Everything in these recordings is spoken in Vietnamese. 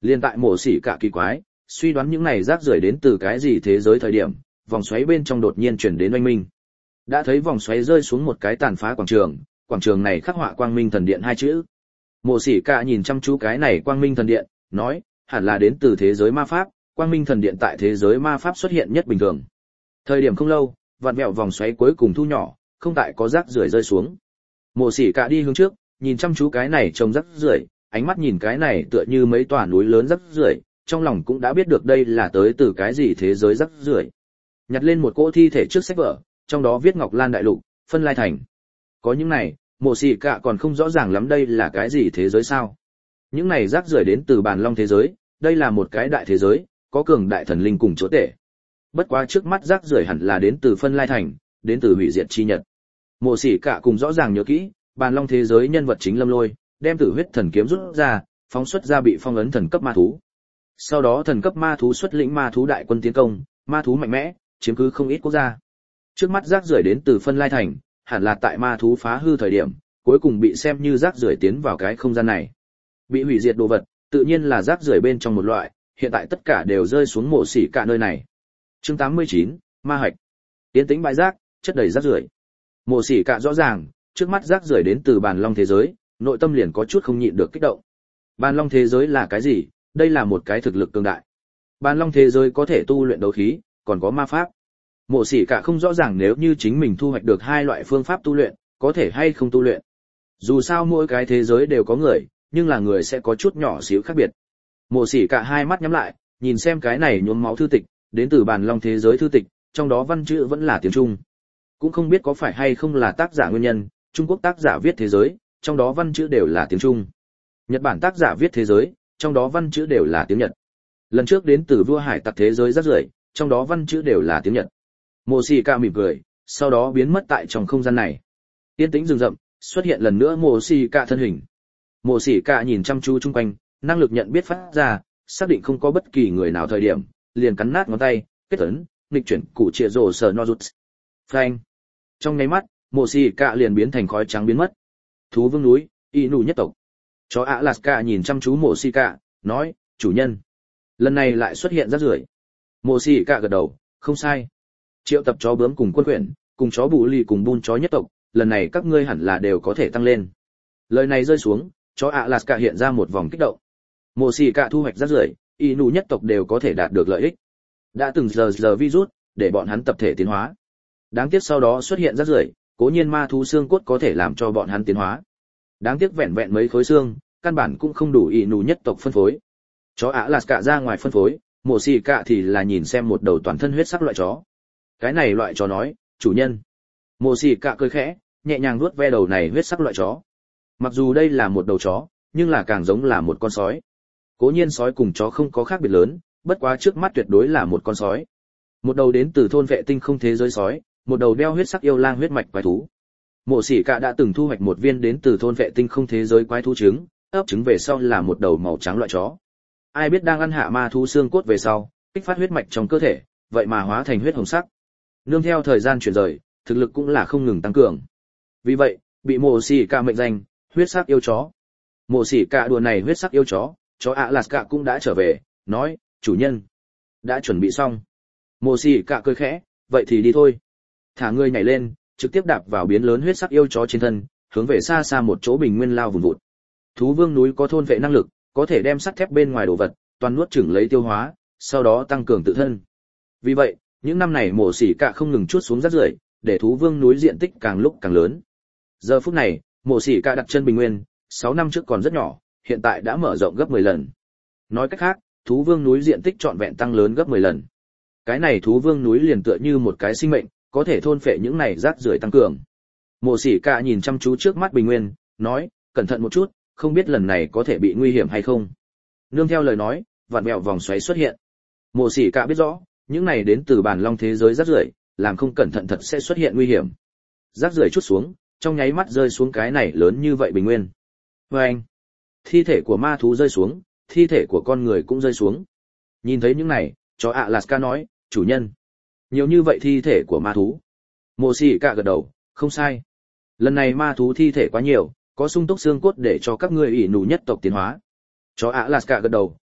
Liên tại mổ xỉ cả kỳ quái, suy đoán những này rác rưởi đến từ cái gì thế giới thời điểm, vòng xoáy bên trong đột nhiên chuyển đến oanh minh. Đã thấy vòng xoáy rơi xuống một cái tàn phá quảng trường này khắc họa Quang Minh Thần Điện hai chữ. Mộ Sĩ Cả nhìn chăm chú cái này Quang Minh Thần Điện, nói, hẳn là đến từ thế giới ma pháp, Quang Minh Thần Điện tại thế giới ma pháp xuất hiện nhất bình thường. Thời điểm không lâu, vặn vẹo vòng xoáy cuối cùng thu nhỏ, không tại có rác rưởi rơi xuống. Mộ Sĩ Cả đi hướng trước, nhìn chăm chú cái này trông rác rưởi, ánh mắt nhìn cái này tựa như mấy tòa núi lớn rác rưởi, trong lòng cũng đã biết được đây là tới từ cái gì thế giới rác rưởi. Nhặt lên một cỗ thi thể trước sách vở, trong đó viết Ngọc Lan Đại Lục, Phân Lai Thành. Có những này, Mộ Sĩ Cả còn không rõ ràng lắm đây là cái gì thế giới sao. Những này rác rưởi đến từ Bàn Long thế giới, đây là một cái đại thế giới, có cường đại thần linh cùng chúa tể. Bất quá trước mắt rác rưởi hẳn là đến từ Phân Lai Thành, đến từ hủy diệt chi nhật. Mộ Sĩ Cả cùng rõ ràng nhớ kỹ, Bàn Long thế giới nhân vật chính Lâm Lôi, đem Tử Huyết Thần kiếm rút ra, phóng xuất ra bị phong ấn thần cấp ma thú. Sau đó thần cấp ma thú xuất lĩnh ma thú đại quân tiến công, ma thú mạnh mẽ, chiếm cứ không ít quốc gia. Trước mắt rác rưởi đến từ Phân Lai Thành, hẳn là tại ma thú phá hư thời điểm, cuối cùng bị xem như rác rưởi tiến vào cái không gian này. Bị hủy diệt đồ vật, tự nhiên là rác rưởi bên trong một loại, hiện tại tất cả đều rơi xuống Mộ Sĩ Cả nơi này. Chương 89, Ma Hạch. Tiến tĩnh bãi rác, chất đầy rác rưởi. Mộ Sĩ Cả rõ ràng, trước mắt rác rưởi đến từ Bàn Long thế giới, nội tâm liền có chút không nhịn được kích động. Bàn Long thế giới là cái gì? Đây là một cái thực lực cường đại. Bàn Long thế giới có thể tu luyện đấu khí, còn có ma pháp. Mộ Sĩ Cả không rõ ràng nếu như chính mình thu hoạch được hai loại phương pháp tu luyện, có thể hay không tu luyện. Dù sao mỗi cái thế giới đều có người, nhưng là người sẽ có chút nhỏ xíu khác biệt. Mộ Sĩ Cả hai mắt nhắm lại, nhìn xem cái này nhuốm máu thư tịch, đến từ Bàn Long thế giới thư tịch, trong đó văn chữ vẫn là tiếng Trung. Cũng không biết có phải hay không là tác giả nguyên nhân, Trung Quốc tác giả viết thế giới, trong đó văn chữ đều là tiếng Trung. Nhật Bản tác giả viết thế giới, trong đó văn chữ đều là tiếng Nhật. Lần trước đến từ vua hải tặc thế giới rất rưởi, trong đó văn chữ đều là tiếng Nhật. Mộ Sĩ Cả mỉm cười, sau đó biến mất tại trong không gian này. Yên tĩnh rừng rậm, xuất hiện lần nữa Mộ Sĩ Cả thân hình. Mộ Sĩ Cả nhìn chăm chú chung quanh, năng lực nhận biết phát ra, xác định không có bất kỳ người nào thời điểm, liền cắn nát ngón tay, kết ấn, nghịch chuyển củ trịa rồ sờ no rút. Phanh. Trong nháy mắt, Mộ Sĩ Cả liền biến thành khói trắng biến mất. Thú vương núi, Inu nhất tộc. Chó Alaska nhìn chăm chú Mộ Sĩ Cả, nói, chủ nhân. Lần này lại xuất hiện rác rưởi. Mộ Sĩ Cả gật đầu, không sai. Triệu tập chó bướm cùng quân quyển, cùng chó bù lì cùng bun chó nhất tộc, lần này các ngươi hẳn là đều có thể tăng lên. Lời này rơi xuống, chó Alaska hiện ra một vòng kích động. Mộ Sĩ Cả thu hoạch rác rưởi, Inu nhất tộc đều có thể đạt được lợi ích. Đã từng giờ virus, để bọn hắn tập thể tiến hóa. Đáng tiếc sau đó xuất hiện rác rưởi, cố nhiên ma thú xương cốt có thể làm cho bọn hắn tiến hóa. Đáng tiếc vẹn vẹn mấy khối xương, căn bản cũng không đủ Inu nhất tộc phân phối. Chó Alaska ra ngoài phân phối, Mộ Sĩ Cả thì là nhìn xem một đầu toàn thân huyết sắc loại chó. Cái này loại chó nói, chủ nhân. Mộ Sĩ Cả cười khẽ, nhẹ nhàng vuốt ve đầu này huyết sắc loại chó. Mặc dù đây là một đầu chó, nhưng là càng giống là một con sói. Cố nhiên sói cùng chó không có khác biệt lớn, bất quá trước mắt tuyệt đối là một con sói. Một đầu đến từ thôn vệ tinh không thế giới sói, một đầu đeo huyết sắc yêu lang huyết mạch quái thú. Mộ Sĩ Cả đã từng thu hoạch một viên đến từ thôn vệ tinh không thế giới quái thú trứng, ấp trứng về sau là một đầu màu trắng loại chó. Ai biết đang ăn hạ ma thú xương cốt về sau, kích phát huyết mạch trong cơ thể, vậy mà hóa thành huyết hồng sắc. Nương theo thời gian chuyển rời, thực lực cũng là không ngừng tăng cường. Vì vậy, bị Mộ Sĩ Cả mệnh danh huyết sắc yêu chó. Mộ Sĩ Cả đùa này huyết sắc yêu chó Alaska cũng đã trở về, nói, chủ nhân, đã chuẩn bị xong. Mộ Sĩ Cả cười khẽ, vậy thì đi thôi. Thả người nhảy lên, trực tiếp đạp vào biến lớn huyết sắc yêu chó trên thân, hướng về xa xa một chỗ bình nguyên lao vùn vụt. Thú vương núi có thôn vệ năng lực, có thể đem sắt thép bên ngoài đồ vật toàn nuốt chửng lấy tiêu hóa, sau đó tăng cường tự thân. Vì vậy, những năm này Mộ Sĩ Cả không ngừng chuốt xuống rác rưởi, để thú vương núi diện tích càng lúc càng lớn. Giờ phút này, Mộ Sĩ Cả đặt chân bình nguyên, 6 năm trước còn rất nhỏ, hiện tại đã mở rộng gấp 10 lần. Nói cách khác, thú vương núi diện tích trọn vẹn tăng lớn gấp 10 lần. Cái này thú vương núi liền tựa như một cái sinh mệnh, có thể thôn phệ những này rác rưởi tăng cường. Mộ Sĩ Cả nhìn chăm chú trước mắt bình nguyên, nói, cẩn thận một chút, không biết lần này có thể bị nguy hiểm hay không. Nương theo lời nói, vạn vẹo vòng xoáy xuất hiện. Mộ Sĩ Cả biết rõ, những này đến từ Bàn Long thế giới rác rưởi, làm không cẩn thận thật sẽ xuất hiện nguy hiểm. Rác rưởi chút xuống, trong nháy mắt rơi xuống cái này lớn như vậy bình nguyên. Oeng! Thi thể của ma thú rơi xuống, thi thể của con người cũng rơi xuống. Nhìn thấy những này, chó Alaska nói, chủ nhân, nhiều như vậy thi thể của ma thú. Mộ Sĩ Cả gật đầu, không sai. Lần này ma thú thi thể quá nhiều, có sung túc xương cốt để cho các ngươi ỷ nụ nhất tộc tiến hóa. Chó Alaska gật đầu,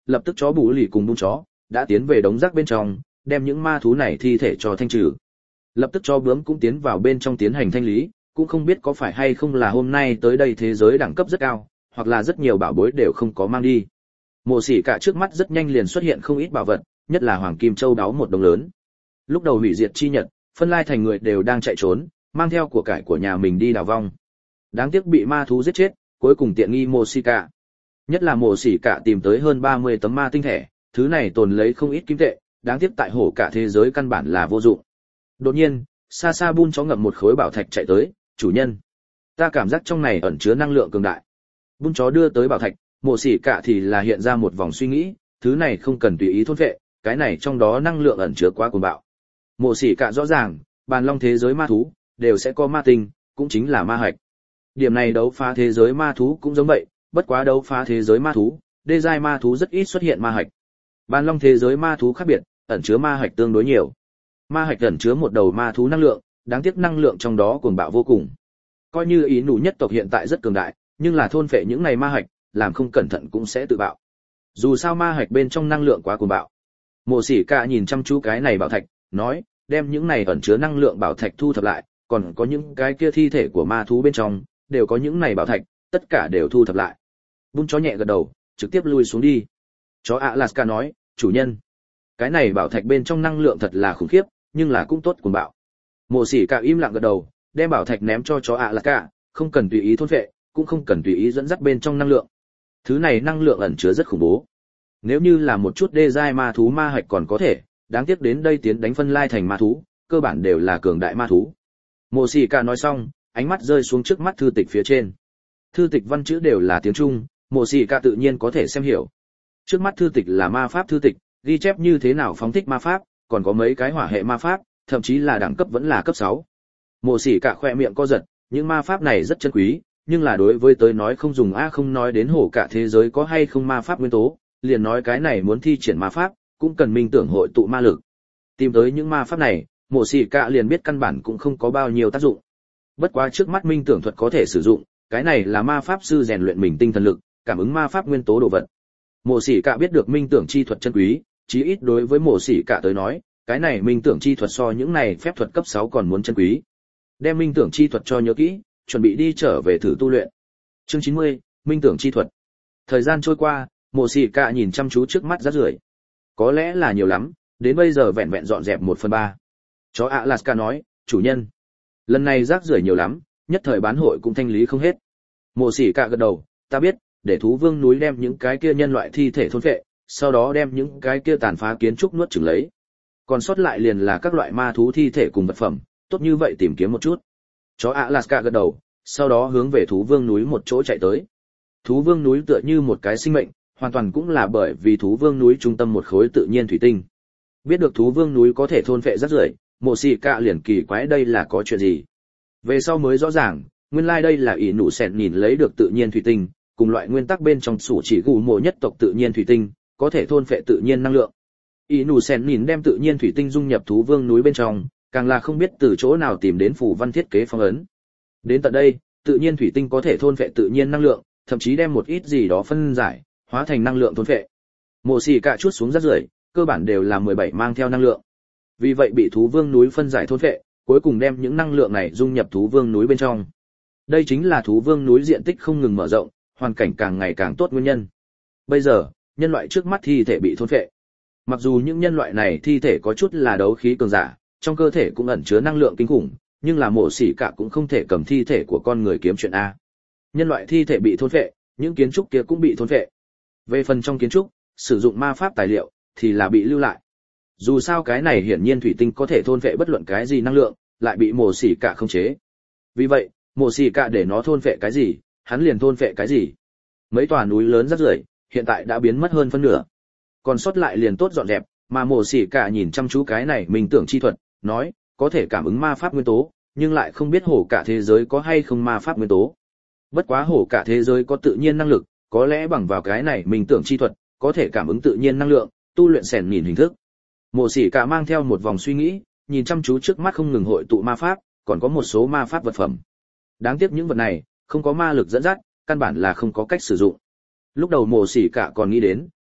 lập tức chó bù lì cùng bung chó đã tiến về đống rác bên trong, đem những ma thú này thi thể cho thanh trừ. Lập tức chó bướm cũng tiến vào bên trong tiến hành thanh lý, cũng không biết có phải hay không là hôm nay tới đây thế giới đẳng cấp rất cao, hoặc là rất nhiều bảo bối đều không có mang đi. Mộ Sĩ cả trước mắt rất nhanh liền xuất hiện không ít bảo vật, nhất là hoàng kim châu đáo một đồng lớn. Lúc đầu hủy diệt chi nhật, phân lai thành người đều đang chạy trốn, mang theo của cải của nhà mình đi đào vong. Đáng tiếc bị ma thú giết chết, cuối cùng tiện nghi Mộ Sĩ cả. Nhất là Mộ Sĩ cả tìm tới hơn 30 tấm ma tinh thẻ, thứ này tồn lấy không ít kim tệ, đáng tiếc tại hổ cả thế giới căn bản là vô dụng. Đột nhiên, xa xa Bun chó ngậm một khối bảo thạch chạy tới, "Chủ nhân, ta cảm giác trong này ẩn chứa năng lượng cường đại." Bun chó đưa tới bảo thạch, Mộ Sĩ cả thì là hiện ra một vòng suy nghĩ, thứ này không cần tùy ý thôn phệ, cái này trong đó năng lượng ẩn chứa quá cuồng bạo. Mộ Sĩ cả rõ ràng, bàn long thế giới ma thú đều sẽ có ma tinh, cũng chính là ma hạch. Điểm này đấu phá thế giới ma thú cũng giống vậy, bất quá đấu phá thế giới ma thú, đê giai ma thú rất ít xuất hiện ma hạch. Bàn long thế giới ma thú khác biệt, ẩn chứa ma hạch tương đối nhiều. Ma hạch ẩn chứa một đầu ma thú năng lượng, đáng tiếc năng lượng trong đó cuồng bạo vô cùng. Coi như ý nụ nhất tộc hiện tại rất cường đại, nhưng là thôn phệ những này ma hạch, làm không cẩn thận cũng sẽ tự bạo. Dù sao ma hạch bên trong năng lượng quá cuồng bạo. Mộ Sĩ cả nhìn chăm chú cái này bảo thạch, nói, đem những này ẩn chứa năng lượng bảo thạch thu thập lại, còn có những cái kia thi thể của ma thú bên trong, đều có những này bảo thạch, tất cả đều thu thập lại. Bun chó nhẹ gật đầu, trực tiếp lui xuống đi. Chó Alaska nói, "Chủ nhân, cái này bảo thạch bên trong năng lượng thật là khủng khiếp, nhưng là cũng tốt cuồng bạo." Mộ Sĩ cả im lặng gật đầu, đem bảo thạch ném cho chó Alaska, không cần tùy ý thôn phệ, cũng không cần tùy ý dẫn dắt bên trong năng lượng. Thứ này năng lượng ẩn chứa rất khủng bố. Nếu như là một chút đê giai ma thú ma hạch còn có thể, đáng tiếc đến đây tiến đánh phân lai thành ma thú, cơ bản đều là cường đại ma thú. Mộ Sĩ cả nói xong, ánh mắt rơi xuống trước mắt thư tịch phía trên. Thư tịch văn chữ đều là tiếng Trung, Mộ Sĩ cả tự nhiên có thể xem hiểu. Trước mắt thư tịch là ma pháp thư tịch, ghi chép như thế nào phóng thích ma pháp, còn có mấy cái hỏa hệ ma pháp, thậm chí là đẳng cấp vẫn là cấp 6. Mộ Sĩ cả khỏe miệng co giật, những ma pháp này rất chân quý, nhưng là đối với tới nói không dùng không nói đến hổ cả thế giới có hay không ma pháp nguyên tố, liền nói cái này muốn thi triển ma pháp, cũng cần minh tưởng hội tụ ma lực. Tìm tới những ma pháp này, Mộ Sĩ cả liền biết căn bản cũng không có bao nhiêu tác dụng. Bất quá trước mắt minh tưởng thuật có thể sử dụng, cái này là ma pháp sư rèn luyện mình tinh thần lực, cảm ứng ma pháp nguyên tố đồ vật. Mộ Sĩ cả biết được minh tưởng chi thuật chân quý, chí ít đối với Mộ Sĩ cả tới nói, cái này minh tưởng chi thuật so những này phép thuật cấp 6 còn muốn chân quý. Đem minh tưởng chi thuật cho nhớ kỹ, chuẩn bị đi trở về thử tu luyện. Chương 90, minh tưởng chi thuật. Thời gian trôi qua, Mộ Sĩ cả nhìn chăm chú trước mắt rác rưởi. Có lẽ là nhiều lắm, đến bây giờ vẹn vẹn dọn dẹp 1/3. Chó Alaska nói, "Chủ nhân, lần này rác rưởi nhiều lắm, nhất thời bán hội cũng thanh lý không hết." Mộ Sĩ cả gật đầu, "Ta biết, để thú vương núi đem những cái kia nhân loại thi thể thôn phệ, sau đó đem những cái kia tàn phá kiến trúc nuốt chửng lấy. Còn sót lại liền là các loại ma thú thi thể cùng vật phẩm, tốt như vậy tìm kiếm một chút." Chó Alaska gật đầu, sau đó hướng về thú vương núi một chỗ chạy tới. Thú vương núi tựa như một cái sinh mệnh, hoàn toàn cũng là bởi vì thú vương núi trung tâm một khối tự nhiên thủy tinh. Biết được thú vương núi có thể thôn phệ rác rưởi, Mộ Sĩ cả liền kỳ quái đây là có chuyện gì. Về sau mới rõ ràng, nguyên lai đây là ỷ nụ sẹn nhìn lấy được tự nhiên thủy tinh, cùng loại nguyên tắc bên trong sủ chỉ gù mộ nhất tộc tự nhiên thủy tinh, có thể thôn phệ tự nhiên năng lượng. Ỷ nụ sẹn nhìn đem tự nhiên thủy tinh dung nhập thú vương núi bên trong, càng là không biết từ chỗ nào tìm đến phù văn thiết kế phong ấn. Đến tận đây, tự nhiên thủy tinh có thể thôn phệ tự nhiên năng lượng, thậm chí đem một ít gì đó phân giải, hóa thành năng lượng thôn phệ. Mộ Sĩ cả chuốt xuống rác rưởi, cơ bản đều là 17 mang theo năng lượng. Vì vậy bị thú vương núi phân giải thôn phệ, cuối cùng đem những năng lượng này dung nhập thú vương núi bên trong. Đây chính là thú vương núi diện tích không ngừng mở rộng, hoàn cảnh càng ngày càng tốt nguyên nhân. Bây giờ, nhân loại trước mắt thi thể bị thôn phệ. Mặc dù những nhân loại này thi thể có chút là đấu khí cường giả, trong cơ thể cũng ẩn chứa năng lượng kinh khủng, nhưng là Mộ Sĩ cả cũng không thể cầm thi thể của con người kiếm chuyện a. Nhân loại thi thể bị thôn phệ, những kiến trúc kia cũng bị thôn phệ. Về phần trong kiến trúc, sử dụng ma pháp tài liệu thì là bị lưu lại. Dù sao cái này hiển nhiên thủy tinh có thể thôn phệ bất luận cái gì năng lượng, lại bị Mộ Sĩ cả khống chế. Vì vậy, Mộ Sĩ cả để nó thôn phệ cái gì, hắn liền thôn phệ cái gì. Mấy tòa núi lớn rác rưởi, hiện tại đã biến mất hơn phân nửa. Còn sót lại liền tốt dọn dẹp, mà Mộ Sĩ cả nhìn chăm chú cái này minh tưởng chi thuật, nói, có thể cảm ứng ma pháp nguyên tố, nhưng lại không biết hổ cả thế giới có hay không ma pháp nguyên tố. Bất quá hổ cả thế giới có tự nhiên năng lực, có lẽ bằng vào cái này minh tưởng chi thuật, có thể cảm ứng tự nhiên năng lượng, tu luyện sẻn nhìn hình thức. Mộ Sĩ cả mang theo một vòng suy nghĩ, nhìn chăm chú trước mắt không ngừng hội tụ ma pháp, còn có một số ma pháp vật phẩm. Đáng tiếc những vật này không có ma lực dẫn dắt, căn bản là không có cách sử dụng. Lúc đầu Mộ Sĩ cả còn nghĩ đến,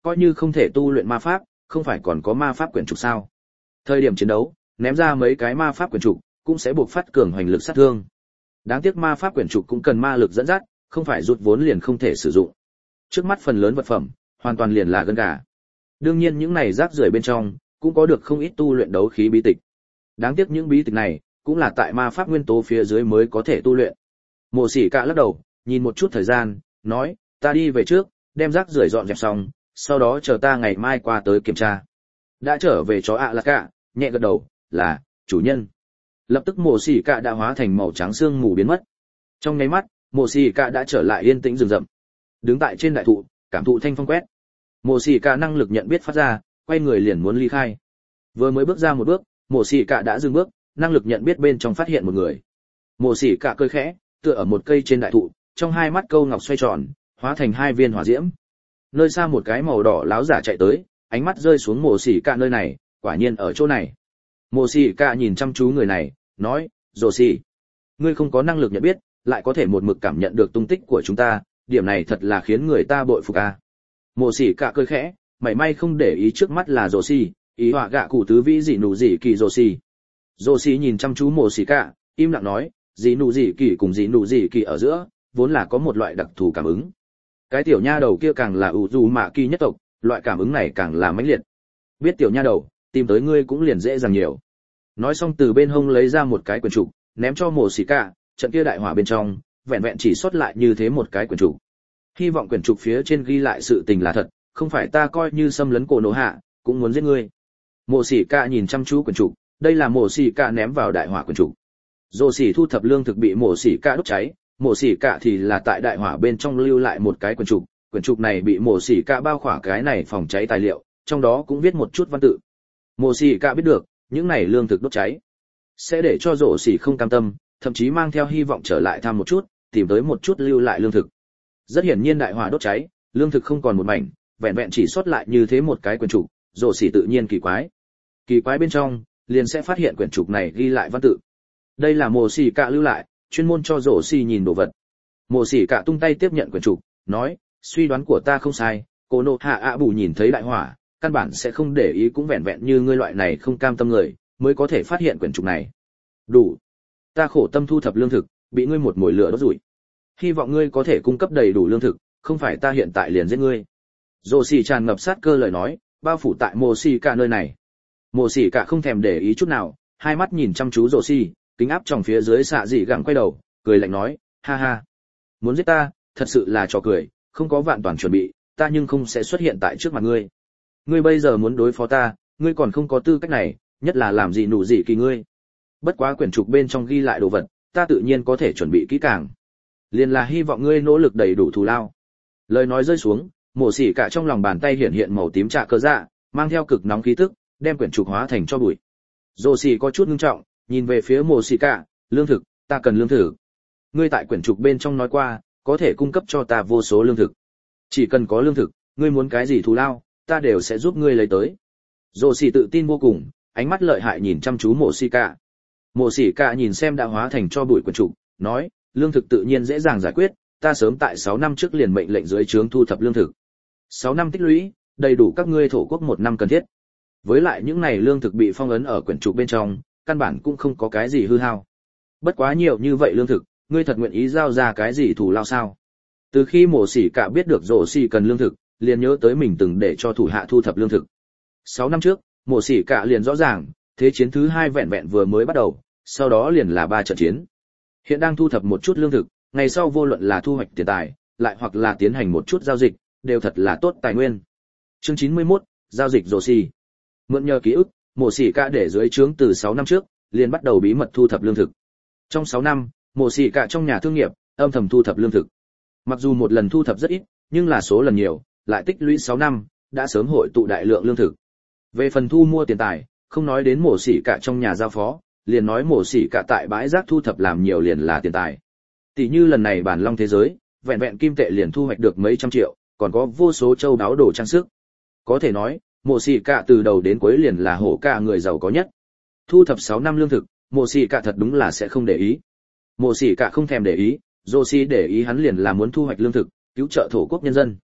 coi như không thể tu luyện ma pháp, không phải còn có ma pháp quyển trục sao? Thời điểm chiến đấu, ném ra mấy cái ma pháp quyển trục, cũng sẽ buộc phát cường hoành lực sát thương. Đáng tiếc ma pháp quyển trục cũng cần ma lực dẫn dắt, không phải rút vốn liền không thể sử dụng. Trước mắt phần lớn vật phẩm, hoàn toàn liền là gân gà. Đương nhiên những này rác rưởi bên trong, cũng có được không ít tu luyện đấu khí bí tịch. Đáng tiếc những bí tịch này, cũng là tại ma pháp nguyên tố phía dưới mới có thể tu luyện. Mộ Sĩ Cạ lắc đầu, nhìn một chút thời gian, nói, ta đi về trước, đem rác rưởi dọn dẹp xong, sau đó chờ ta ngày mai qua tới kiểm tra. Đã trở về chó ạ là cả, nhẹ gật đầu, là, chủ nhân. Lập tức Mộ Sĩ Cạ đã hóa thành màu trắng sương mù biến mất. Trong nháy mắt, Mộ Sĩ Cạ đã trở lại yên tĩnh rừng rậm. Đứng tại trên đại thụ, cảm thụ thanh phong quét. Mộ Sĩ Cạ năng lực nhận biết phát ra, quay người liền muốn ly khai. Vừa mới bước ra một bước, Mộ Sĩ Cạ đã dừng bước, năng lực nhận biết bên trong phát hiện một người. Mộ Sĩ Cạ cười khẽ, tựa ở một cây trên đại thụ, trong hai mắt câu ngọc xoay tròn, hóa thành hai viên hỏa diễm. Nơi xa một cái màu đỏ láo giả chạy tới, ánh mắt rơi xuống Mộ Sĩ Cạ nơi này, quả nhiên ở chỗ này. Mộ Sĩ Cạ nhìn chăm chú người này, nói, "Rồ Sĩ, ngươi không có năng lực nhận biết, lại có thể một mực cảm nhận được tung tích của chúng ta, điểm này thật là khiến người ta bội phục a." Mộ Sĩ Cạ cười khẽ, mảy may không để ý trước mắt là Rồ Sĩ, ý họa gạ cụ tứ vĩ dị nụ dị kỳ Rồ Sĩ. Rồ Sĩ nhìn chăm chú Mộ Sĩ Cạ, im lặng nói, dị nụ dị kỳ cùng dị nụ dị kỳ ở giữa, vốn là có một loại đặc thù cảm ứng. Cái tiểu nha đầu kia càng là ủ dù mạ kỳ nhất tộc, loại cảm ứng này càng là mãnh liệt. Biết tiểu nha đầu, tìm tới ngươi cũng liền dễ dàng nhiều. Nói xong từ bên hông lấy ra một cái quyển trục, ném cho Mộ Sĩ Cạ, trận kia đại hỏa bên trong, vẹn vẹn chỉ sót lại như thế một cái quyển trục. Hy vọng quyển trục phía trên ghi lại sự tình là thật, không phải ta coi như xâm lấn cổ nổ hạ, cũng muốn giết ngươi. Mộ Sĩ Cạ nhìn chăm chú quyển trục, đây là Mộ Sĩ Cạ ném vào đại hỏa quyển trục. Rồ Sĩ thu thập lương thực bị Mộ Sĩ Cạ đốt cháy, Mộ Sĩ Cạ thì là tại đại hỏa bên trong lưu lại một cái quyển trục này bị Mộ Sĩ Cạ bao khỏa cái này phòng cháy tài liệu, trong đó cũng viết một chút văn tự. Mộ Sĩ Cạ biết được, những này lương thực đốt cháy sẽ để cho Rồ Sĩ không cam tâm, thậm chí mang theo hy vọng trở lại thăm một chút, tìm tới một chút lưu lại lương thực. Rất hiển nhiên đại hỏa đốt cháy, lương thực không còn một mảnh, vẹn vẹn chỉ sót lại như thế một cái quyển trục, Rồ Sĩ tự nhiên kỳ quái. Kỳ quái bên trong, liền sẽ phát hiện quyển trục này ghi lại văn tự. Đây là Mộ Sĩ Cạ lưu lại, chuyên môn cho Rồ Sĩ nhìn đồ vật. Mộ Sĩ Cạ tung tay tiếp nhận quyển trục, nói, suy đoán của ta không sai, Cô Nô Hạ ạ bù nhìn thấy đại hỏa, căn bản sẽ không để ý, cũng vẹn vẹn như ngươi loại này không cam tâm người, mới có thể phát hiện quyển trục này. Đủ. Ta khổ tâm thu thập lương thực, bị ngươi một mồi lửa đốt rủi. Hy vọng ngươi có thể cung cấp đầy đủ lương thực, không phải ta hiện tại liền giết ngươi. Rồ Sĩ tràn ngập sát cơ lời nói, bao phủ tại Mộ Sĩ Cạ nơi này. Mộ Sĩ Cạ không thèm để ý chút nào, hai mắt nhìn chăm chú Rồ Sĩ, kính áp trong phía dưới xạ dị gặng quay đầu, cười lạnh nói, ha ha, muốn giết ta, thật sự là trò cười, không có vạn toàn chuẩn bị, ta nhưng không sẽ xuất hiện tại trước mặt ngươi. Ngươi bây giờ muốn đối phó ta, ngươi còn không có tư cách này, nhất là làm gì nụ gì kỳ ngươi. Bất quá quyển trục bên trong ghi lại đồ vật, ta tự nhiên có thể chuẩn bị kỹ càng. Liền là hy vọng ngươi nỗ lực đầy đủ thù lao. Lời nói rơi xuống, Mộ Sĩ Cạ trong lòng bàn tay hiện hiện màu tím trạ cơ dạ, mang theo cực nóng khí tức, đem quyển trục hóa thành cho bụi. Rồ Sĩ có chút ngưng trọng, nhìn về phía Mộ Sĩ Cạ, lương thực, ta cần lương thực. Ngươi tại quyển trục bên trong nói qua, có thể cung cấp cho ta vô số lương thực. Chỉ cần có lương thực, ngươi muốn cái gì thù lao, ta đều sẽ giúp ngươi lấy tới. Rồ Sĩ tự tin vô cùng, ánh mắt lợi hại nhìn chăm chú Mộ Sĩ Cạ. Mộ Sĩ Cạ nhìn xem đã hóa thành cho bụi quyển trục, nói, lương thực tự nhiên dễ dàng giải quyết, ta sớm tại 6 năm trước liền mệnh lệnh dưới trướng thu thập lương thực. 6 năm tích lũy, đầy đủ các ngươi thổ quốc 1 năm cần thiết. Với lại những này lương thực bị phong ấn ở quyển trục bên trong, căn bản cũng không có cái gì hư hao. Bất quá nhiều như vậy lương thực, ngươi thật nguyện ý giao ra cái gì thù lao sao? Từ khi Mộ Sĩ Cạ biết được Rồ Sĩ cần lương thực, liền nhớ tới mình từng để cho thủ hạ thu thập lương thực. 6 năm trước, Mộ Sĩ Cạ liền rõ ràng, thế chiến thứ 2 vẹn vẹn vừa mới bắt đầu, sau đó liền là 3 trận chiến. Hiện đang thu thập một chút lương thực, ngày sau vô luận là thu hoạch tiền tài, lại hoặc là tiến hành một chút giao dịch, đều thật là tốt tài nguyên. Chương 91, giao dịch Rồ Sĩ. Mượn nhờ ký ức, Mộ Sĩ Cạ để dưới trướng từ 6 năm trước, liền bắt đầu bí mật thu thập lương thực. Trong 6 năm, Mộ Sĩ Cạ trong nhà thương nghiệp, âm thầm thu thập lương thực. Mặc dù một lần thu thập rất ít, nhưng là số lần nhiều, lại tích lũy 6 năm, đã sớm hội tụ đại lượng lương thực. Về phần thu mua tiền tài, không nói đến Mộ Sĩ Cạ trong nhà giao phó, liền nói Mộ Sĩ Cạ tại bãi rác thu thập làm nhiều liền là tiền tài. Tỷ như lần này bản long thế giới, vẹn vẹn kim tệ liền thu hoạch được mấy trăm triệu, còn có vô số châu báu đồ trang sức. Có thể nói, Mộ Sĩ Cạ từ đầu đến cuối liền là hổ cả người giàu có nhất. Thu thập 6 năm lương thực, Mộ Sĩ Cạ thật đúng là sẽ không để ý. Mộ Sĩ Cạ không thèm để ý, Rồ Sĩ để ý hắn liền là muốn thu hoạch lương thực, cứu trợ thổ quốc nhân dân.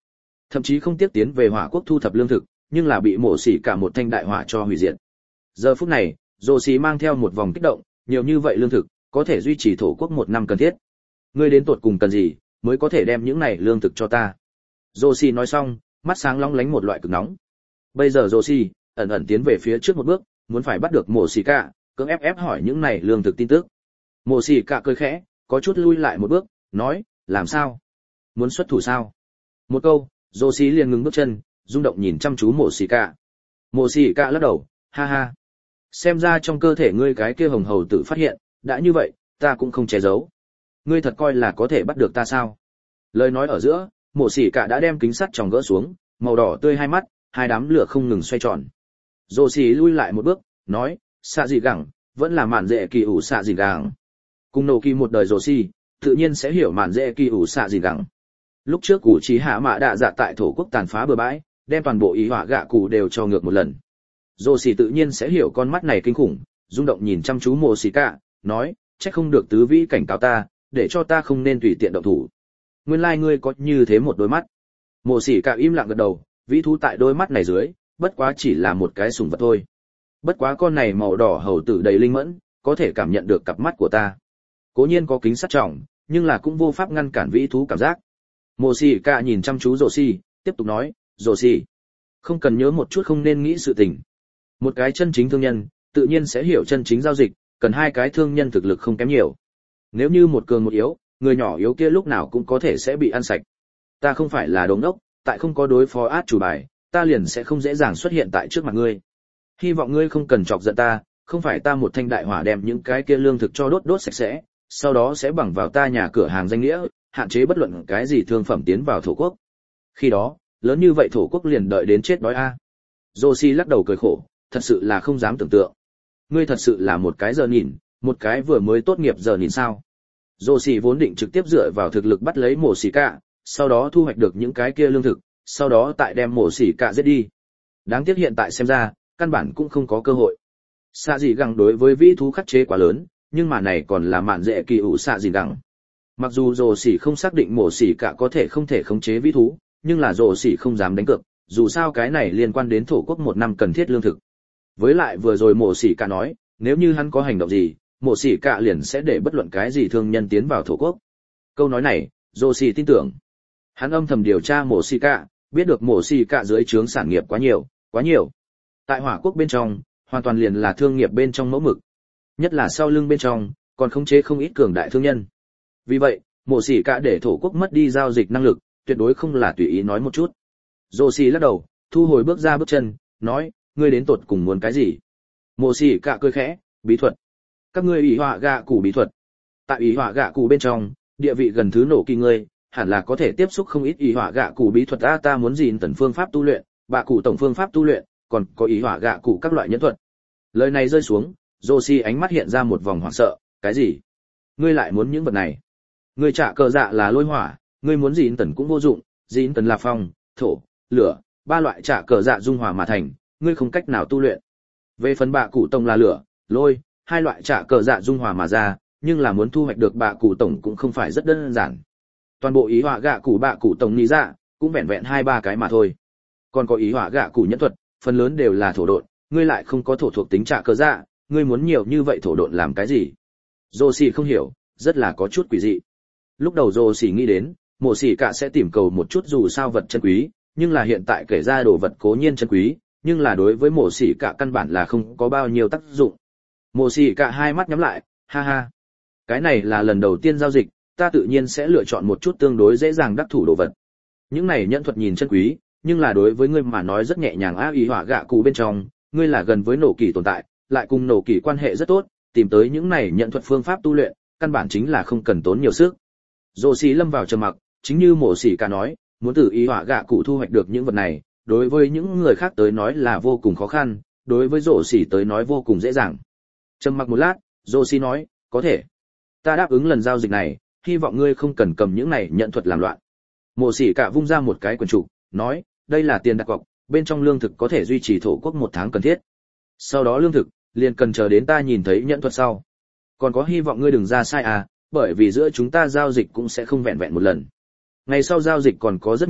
thậm chí không tiếp tiến về hỏa quốc thu thập lương thực, nhưng là bị mổ xỉ cả một thanh đại hỏa cho hủy diệt. Giờ phút này, Dô xỉ mang theo một vòng kích động, nhiều như vậy lương thực, có thể duy trì thổ quốc 1 năm cần thiết. Ngươi đến tột cùng cần gì, mới có thể đem những này lương thực cho ta? Dô xỉ nói xong, mắt sáng long lánh một loại cực nóng. Bây giờ Dô xỉ ẩn ẩn tiến về phía trước một bước, muốn phải bắt được mổ xỉ cả, cưỡng ép hỏi những này lương thực tin tức. Mổ xỉ cả cười khẽ, có chút lui lại một bước, nói, làm sao? Muốn xuất thủ sao? Một câu, Dô xỉ liền ngừng bước chân, rung động nhìn chăm chú mổ xỉ cả. Mổ xỉ cả lắc đầu, ha ha. Xem ra trong cơ thể ngươi cái kia hồng hầu tử phát hiện, đã như vậy, ta cũng không che giấu. Ngươi thật coi là có thể bắt được ta sao? Lời nói ở giữa, mổ xỉ cả đã đem kính sắt tròng gỡ xuống, màu đỏ tươi hai mắt, hai đám lửa không ngừng xoay tròn. Dô xỉ lui lại một bước, nói, xạ gì gẳng, vẫn là mạn dễ kỳ ủ xạ gì gẳng. Cùng nổ kỳ một đời Dô xỉ, tự nhiên sẽ hiểu mạn dễ kỳ ủ xạ gì gẳng. Lúc trước Củ Chí Hạ Mạ Đạ Dạ tại thổ quốc tàn phá bừa bãi, đem toàn bộ ý hỏa gạ cụ đều cho ngược một lần. Dô xỉ tự nhiên sẽ hiểu con mắt này kinh khủng, rung động nhìn chăm chú mổ xỉ cả, nói, trách không được tứ vĩ cảnh cáo ta, để cho ta không nên tùy tiện động thủ. Nguyên lai ngươi có như thế một đôi mắt. Mổ xỉ cả im lặng gật đầu, vĩ thú tại đôi mắt này dưới, bất quá chỉ là một cái sủng vật thôi. Bất quá con này màu đỏ hầu tử đầy linh mẫn, có thể cảm nhận được cặp mắt của ta. Cố nhiên có kính sắt trọng, nhưng là cũng vô pháp ngăn cản vĩ thú cảm giác. Mổ xỉ cả nhìn chăm chú Dô xỉ, tiếp tục nói, Dô xỉ, không cần nhớ một chút không nên nghĩ sự tình. Một cái chân chính thương nhân, tự nhiên sẽ hiểu chân chính giao dịch, cần hai cái thương nhân thực lực không kém nhiều. Nếu như một cường một yếu, người nhỏ yếu kia lúc nào cũng có thể sẽ bị ăn sạch. Ta không phải là đồ ngốc, tại không có đối phó át chủ bài, ta liền sẽ không dễ dàng xuất hiện tại trước mặt ngươi. Hy vọng ngươi không cần chọc giận ta, không phải ta một thanh đại hỏa đem những cái kia lương thực cho đốt sạch sẽ, sau đó sẽ bằng vào ta nhà cửa hàng danh nghĩa, hạn chế bất luận cái gì thương phẩm tiến vào thổ quốc. Khi đó, lớn như vậy thổ quốc liền đợi đến chết đói a. Dô xỉ lắc đầu cười khổ, thật sự là không dám tưởng tượng. Ngươi thật sự là một cái giờ nhìn, một cái vừa mới tốt nghiệp giờ nhìn sao? Dô xỉ vốn định trực tiếp dựa vào thực lực bắt lấy mổ xỉ cả, sau đó thu hoạch được những cái kia lương thực, sau đó tại đem mổ xỉ cả giết đi. Đáng tiếc hiện tại xem ra, căn bản cũng không có cơ hội. Xạ dị gẳng đối với vĩ thú khắc chế quá lớn, nhưng mà này còn là mạn dễ kỳ ủ xạ dị gẳng. Mặc dù Dô xỉ không xác định mổ xỉ cả có thể không thể khống chế vĩ thú, nhưng là Dô xỉ không dám đánh cược, dù sao cái này liên quan đến thổ quốc 1 năm cần thiết lương thực. Với lại vừa rồi mổ xỉ cả nói, nếu như hắn có hành động gì, mổ xỉ cả liền sẽ để bất luận cái gì thương nhân tiến vào thổ quốc. Câu nói này, Dô xỉ tin tưởng. Hắn âm thầm điều tra mổ xỉ cả, biết được mổ xỉ cả dưới trướng sản nghiệp quá nhiều, quá nhiều. Tại hỏa quốc bên trong, hoàn toàn liền là thương nghiệp bên trong mẫu mực. Nhất là sau lưng bên trong, còn khống chế không ít cường đại thương nhân. Vì vậy, mổ xỉ cả để thổ quốc mất đi giao dịch năng lực, tuyệt đối không là tùy ý nói một chút. Dô xỉ lắc đầu, thu hồi bước ra bước chân, nói, ngươi đến tột cùng muốn cái gì? Mộ xỉ cả cười khẽ, bí thuật. Các ngươi ủy họa gạ cụ bí thuật. Tại ủy họa gạ cụ bên trong, địa vị gần thứ nổ kỳ ngươi, hẳn là có thể tiếp xúc không ít ủy họa gạ cụ bí thuật. Ta muốn gì tần phương pháp tu luyện, bạ cụ tổng phương pháp tu luyện, còn có ủy họa gạ cụ các loại nhẫn thuật. Lời này rơi xuống, Joshi ánh mắt hiện ra một vòng hoảng sợ, cái gì? Ngươi lại muốn những vật này? Ngươi trả cờ dạ là lôi hỏa, ngươi muốn gì tần cũng vô dụng, gì tần là phong, thổ, lửa, 3 loại trả cờ dạ dung hòa mà thành, ngươi không cách nào tu luyện. Về phần bạ cụ tổng là lửa, lôi, 2 loại trả cờ dạ dung hòa mà ra, nhưng là muốn thu hoạch được bạ cụ tổng cũng không phải rất đơn giản. Toàn bộ ý hỏa gạ cụ bạ cụ tổng lý dạ, cũng vẹn vẹn 2-3 cái mà thôi. Còn có ý hỏa gạ cụ nhẫn thuật, phần lớn đều là thổ độn, ngươi lại không có thổ thuộc tính trả cờ dạ, ngươi muốn nhiều như vậy thổ độn làm cái gì? Joshi không hiểu, rất là có chút quỷ dị. Lúc đầu Joshi nghĩ đến, mộ sĩ cả sẽ tìm cầu một chút dù sao vật chân quý, nhưng là hiện tại kể ra đồ vật cố nhiên chân quý, nhưng là đối với mộ sĩ cả căn bản là không có bao nhiêu tác dụng. Mộ sĩ cả hai mắt nhắm lại, ha ha. Cái này là lần đầu tiên giao dịch, ta tự nhiên sẽ lựa chọn một chút tương đối dễ dàng đắc thủ đồ vật. Những này nhẫn thuật nhìn chân quý, nhưng là đối với ngươi mà nói rất nhẹ nhàng ý hỏa gạ cụ bên trong, ngươi là gần với nổ kỳ tồn tại, lại cùng nổ kỳ quan hệ rất tốt, tìm tới những này nhẫn thuật phương pháp tu luyện, căn bản chính là không cần tốn nhiều sức. Joshi lâm vào trầm mặc, chính như mộ sĩ cả nói, muốn từ ý hỏa gạ cụ thu hoạch được những vật này, đối với những người khác tới nói là vô cùng khó khăn, đối với Joshi tới nói vô cùng dễ dàng. Trầm mặc một lát, Joshi nói, có thể. Ta đáp ứng lần giao dịch này, hy vọng ngươi không cần cầm những này nhận thuật làm loạn. Mộ sĩ cả vung ra một cái quyển trục, nói, đây là tiền đặt cọc, bên trong lương thực có thể duy trì thổ quốc 1 tháng cần thiết. Sau đó lương thực, liền cần chờ đến ta nhìn thấy nhẫn thuật sau. Còn có hy vọng ngươi đừng ra sai bởi vì giữa chúng ta giao dịch cũng sẽ không vẹn vẹn một lần. Ngày sau giao dịch còn có rất nhiều,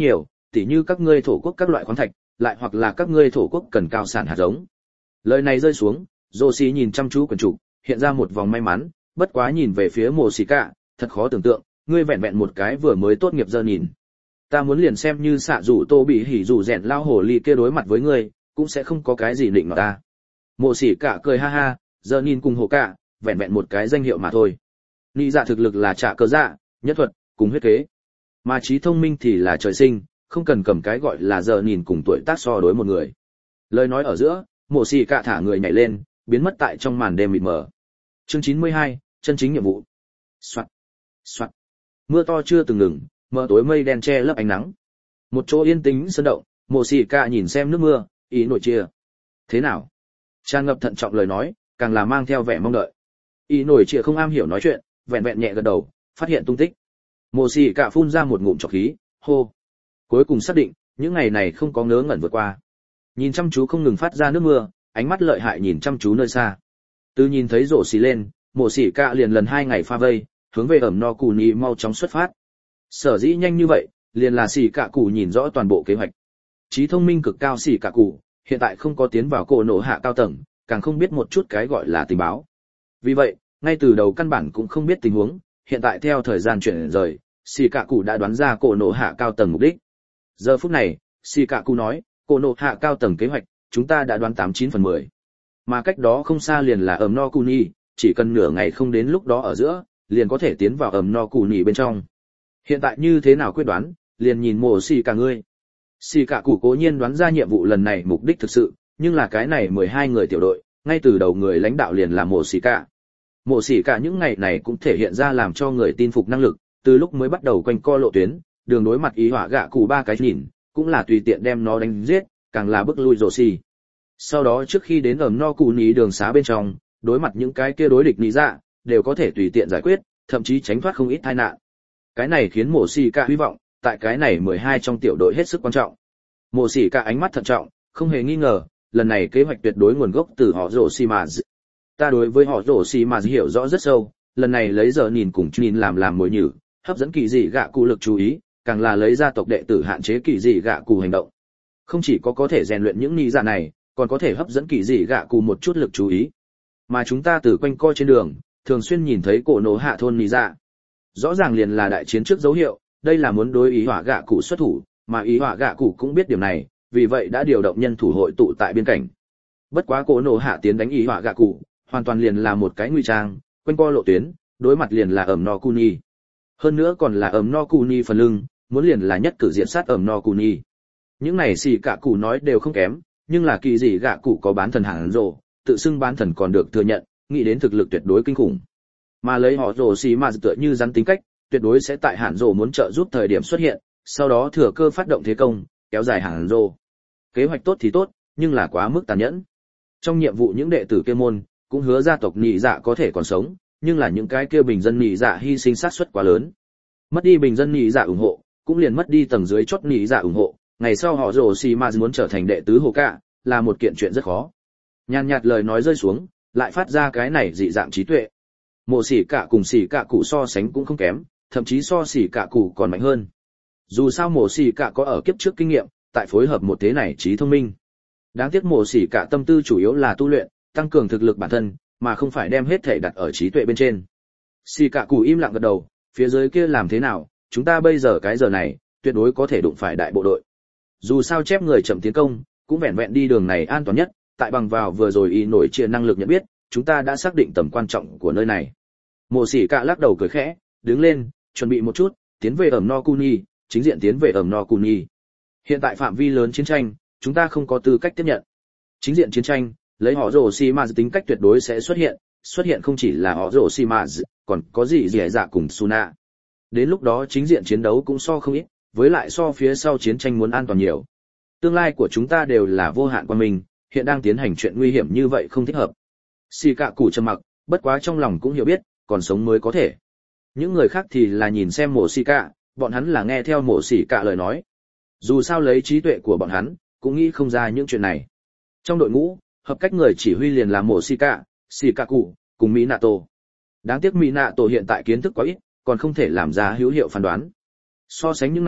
tỉ như các ngươi thổ quốc các loại khoáng thạch, lại hoặc là các ngươi thổ quốc cần cao sản hạt giống. Lời này rơi xuống, Roshi nhìn chăm chú quyển trục, hiện ra một vòng may mắn, bất quá nhìn về phía Mộ Sĩ Cả, thật khó tưởng tượng, ngươi vẹn vẹn một cái vừa mới tốt nghiệp giờ nhìn. Ta muốn liền xem như xạ rủ Tô bị hỉ rủ rèn lao hổ ly kia đối mặt với ngươi, cũng sẽ không có cái gì định nọ ta. Mộ Sĩ Cả cười ha ha, giờ nhìn cùng hổ cả, vẹn vẹn một cái danh hiệu mà thôi. Nị dạ thực lực là trả cơ dạ, nhất thuật, cùng huyết kế. Mà trí thông minh thì là trời sinh, không cần cầm cái gọi là giờ nhìn cùng tuổi tác so đối một người. Lời nói ở giữa, Mộ Sĩ Cả thả người nhảy lên, biến mất tại trong màn đêm mịt mờ. Chương 92, chân chính nhiệm vụ. Soạt, soạt. Mưa to chưa từng ngừng, mờ tối mây đen che lấp ánh nắng. Một chỗ yên tĩnh sơn động, Mộ Sĩ Cả nhìn xem nước mưa, ý nổi chia. Thế nào? Tràn ngập thận trọng lời nói, càng là mang theo vẻ mong đợi. Ý nổi chia không am hiểu nói chuyện, vẹn vẹn nhẹ gật đầu, phát hiện tung tích. Mộ Sĩ Cả phun ra một ngụm trọc khí, hô. Cuối cùng xác định, những ngày này không có ngớ ngẩn vượt qua. Nhìn chăm chú không ngừng phát ra nước mưa, ánh mắt lợi hại nhìn chăm chú nơi xa. Từ nhìn thấy rổ xì lên, Mộ Sĩ Cả liền lần 2 ngày pha vây, hướng về ẩm no cù nhì mau chóng xuất phát. Sở dĩ nhanh như vậy, liền là Sĩ Cả Cụ nhìn rõ toàn bộ kế hoạch. Trí thông minh cực cao Sĩ Cả Cụ, hiện tại không có tiến vào cổ nổ hạ cao tầng, càng không biết một chút cái gọi là tình báo. Vì vậy, ngay từ đầu căn bản cũng không biết tình huống, hiện tại theo thời gian chuyển rời, Sĩ Cả Cụ đã đoán ra cổ nổ hạ cao tầng mục đích. Giờ phút này, Sĩ Cả Cụ nói, cổ nổ hạ cao tầng kế hoạch, chúng ta đã đoán 89/10. Mà cách đó không xa liền là ẩm no cù nhì, chỉ cần nửa ngày không đến lúc đó ở giữa, liền có thể tiến vào ẩm no cù nhì bên trong. Hiện tại như thế nào quyết đoán, liền nhìn Mộ Sĩ Cả ngươi. Sĩ Cả Cụ cố nhiên đoán ra nhiệm vụ lần này mục đích thực sự, nhưng là cái này 12 người tiểu đội, ngay từ đầu người lãnh đạo liền là Mộ Sĩ Cả. Mộ Sĩ Cả những ngày này cũng thể hiện ra làm cho người tin phục năng lực, từ lúc mới bắt đầu quanh co lộ tuyến, đường đối mặt ý hỏa gạ cụ 3 cái nhìn, cũng là tùy tiện đem nó đánh giết, càng là bức lui Roshi. Sau đó trước khi đến ẩm no cù nhì đường xá bên trong, đối mặt những cái kia đối địch nị dạ, đều có thể tùy tiện giải quyết, thậm chí tránh thoát không ít tai nạn. Cái này khiến Mộ Sĩ Cả hy vọng, tại cái này 12 trong tiểu đội hết sức quan trọng. Mộ Sĩ Cả ánh mắt thận trọng, không hề nghi ngờ, lần này kế hoạch tuyệt đối nguồn gốc từ họ Orochimaru. Ta đối với họ Orochimaru hiểu rõ rất sâu, lần này lấy giờ nhìn cùng nhìn làm mồi nhử, hấp dẫn kỳ dị gạ cụ lực chú ý, càng là lấy gia tộc đệ tử hạn chế kỳ dị gạ cụ hành động. Không chỉ có thể rèn luyện những nị dạ này, còn có thể hấp dẫn kỳ dị gạ cụ một chút lực chú ý. Mà chúng ta từ quanh co trên đường, thường xuyên nhìn thấy cổ nổ hạ thôn nị dạ. Rõ ràng liền là đại chiến trước dấu hiệu, đây là muốn đối ý hỏa gạ cụ xuất thủ, mà ý hỏa gạ cụ cũng biết điểm này, vì vậy đã điều động nhân thủ hội tụ tại biên cảnh. Bất quá cổ nổ hạ tiến đánh ý hỏa gạ cụ, hoàn toàn liền là một cái nguy trang, quanh co lộ tuyến, đối mặt liền là ẩm no cuni. Hơn nữa còn là ẩm no cuni phần lưng, muốn liền là nhất cử diện sát ẩm no cuni. Những này Sĩ Cả Cụ nói đều không kém, nhưng là kỳ dị gạ cụ có bán thần hẳn rồ, tự xưng bán thần còn được thừa nhận, nghĩ đến thực lực tuyệt đối kinh khủng. Mà lấy họ rồ xì mà tựa như rắn tính cách, tuyệt đối sẽ tại hẳn rồ muốn trợ giúp thời điểm xuất hiện, sau đó thừa cơ phát động thế công, kéo dài hẳn rồ. Kế hoạch tốt thì tốt, nhưng là quá mức tàn nhẫn. Trong nhiệm vụ những đệ tử kia môn, cũng hứa gia tộc nhị dạ có thể còn sống, nhưng là những cái kia bình dân nhị dạ hy sinh xác suất quá lớn. Mất đi bình dân nhị dạ ủng hộ, cũng liền mất đi tầng dưới chót nhị dạ ủng hộ, ngày sau họ rồ xì mà muốn trở thành đệ tứ hồ cả, là một kiện chuyện rất khó. Nhàn nhạt lời nói rơi xuống, lại phát ra cái này dị dạng trí tuệ. Mộ Sĩ Cả cùng Sĩ Cả Cụ so sánh cũng không kém, thậm chí so Sĩ Cả Cụ còn mạnh hơn. Dù sao Mộ Sĩ Cả có ở kiếp trước kinh nghiệm, tại phối hợp một thế này trí thông minh. Đáng tiếc Mộ Sĩ Cả tâm tư chủ yếu là tu luyện, tăng cường thực lực bản thân, mà không phải đem hết thể đặt ở trí tuệ bên trên. Sĩ Cả Cụ im lặng gật đầu, phía dưới kia làm thế nào, chúng ta bây giờ cái giờ này, tuyệt đối có thể đụng phải đại bộ đội. Dù sao chép người chậm tiến công, cũng vẹn vẹn đi đường này an toàn nhất, tại bằng vào vừa rồi y nổi chia năng lực nhận biết, chúng ta đã xác định tầm quan trọng của nơi này. Mộ Sĩ Cả lắc đầu cười khẽ, đứng lên, chuẩn bị một chút, tiến về ẩm no Kuni, chính diện tiến về ẩm no Kuni. Hiện tại phạm vi lớn chiến tranh, chúng ta không có tư cách tiếp nhận. Chính diện chiến tranh, lấy họ Orochimaru tính cách tuyệt đối sẽ xuất hiện không chỉ là họ Orochimaru, còn có gì dẻ dạ cùng Suna. Đến lúc đó chính diện chiến đấu cũng so không ít, với lại so phía sau chiến tranh muốn an toàn nhiều. Tương lai của chúng ta đều là vô hạn quan minh, hiện đang tiến hành chuyện nguy hiểm như vậy không thích hợp. Sĩ Cả Cụ trầm mặc, bất quá trong lòng cũng hiểu biết, còn sống mới có thể. Những người khác thì là nhìn xem Mộ Sĩ Cả, bọn hắn là nghe theo Mộ Sĩ Cả lời nói. Dù sao lấy trí tuệ của bọn hắn, cũng nghĩ không ra những chuyện này. Trong đội ngũ, hợp cách người chỉ huy liền là Mộ Sĩ Cả, Sĩ Cả Cụ, cùng Minato. Đáng tiếc Minato hiện tại kiến thức quá ít, còn không thể làm ra hữu hiệu phán đoán. So sánh những này,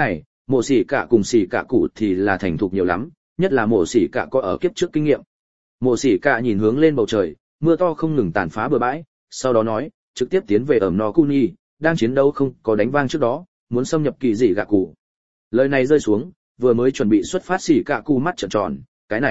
Mộ xỉ cả cùng xỉ cả cụ thì là thành thục nhiều lắm, nhất là mộ xỉ cả có ở kiếp trước kinh nghiệm. Mộ xỉ cả nhìn hướng lên bầu trời, mưa to không ngừng tàn phá bờ bãi, sau đó nói, trực tiếp tiến về ẩm no Kuni, đang chiến đấu không có đánh vang trước đó, muốn xâm nhập kỳ dị gạ cụ. Lời này rơi xuống, vừa mới chuẩn bị xuất phát xỉ cả cụ mắt trợn tròn, cái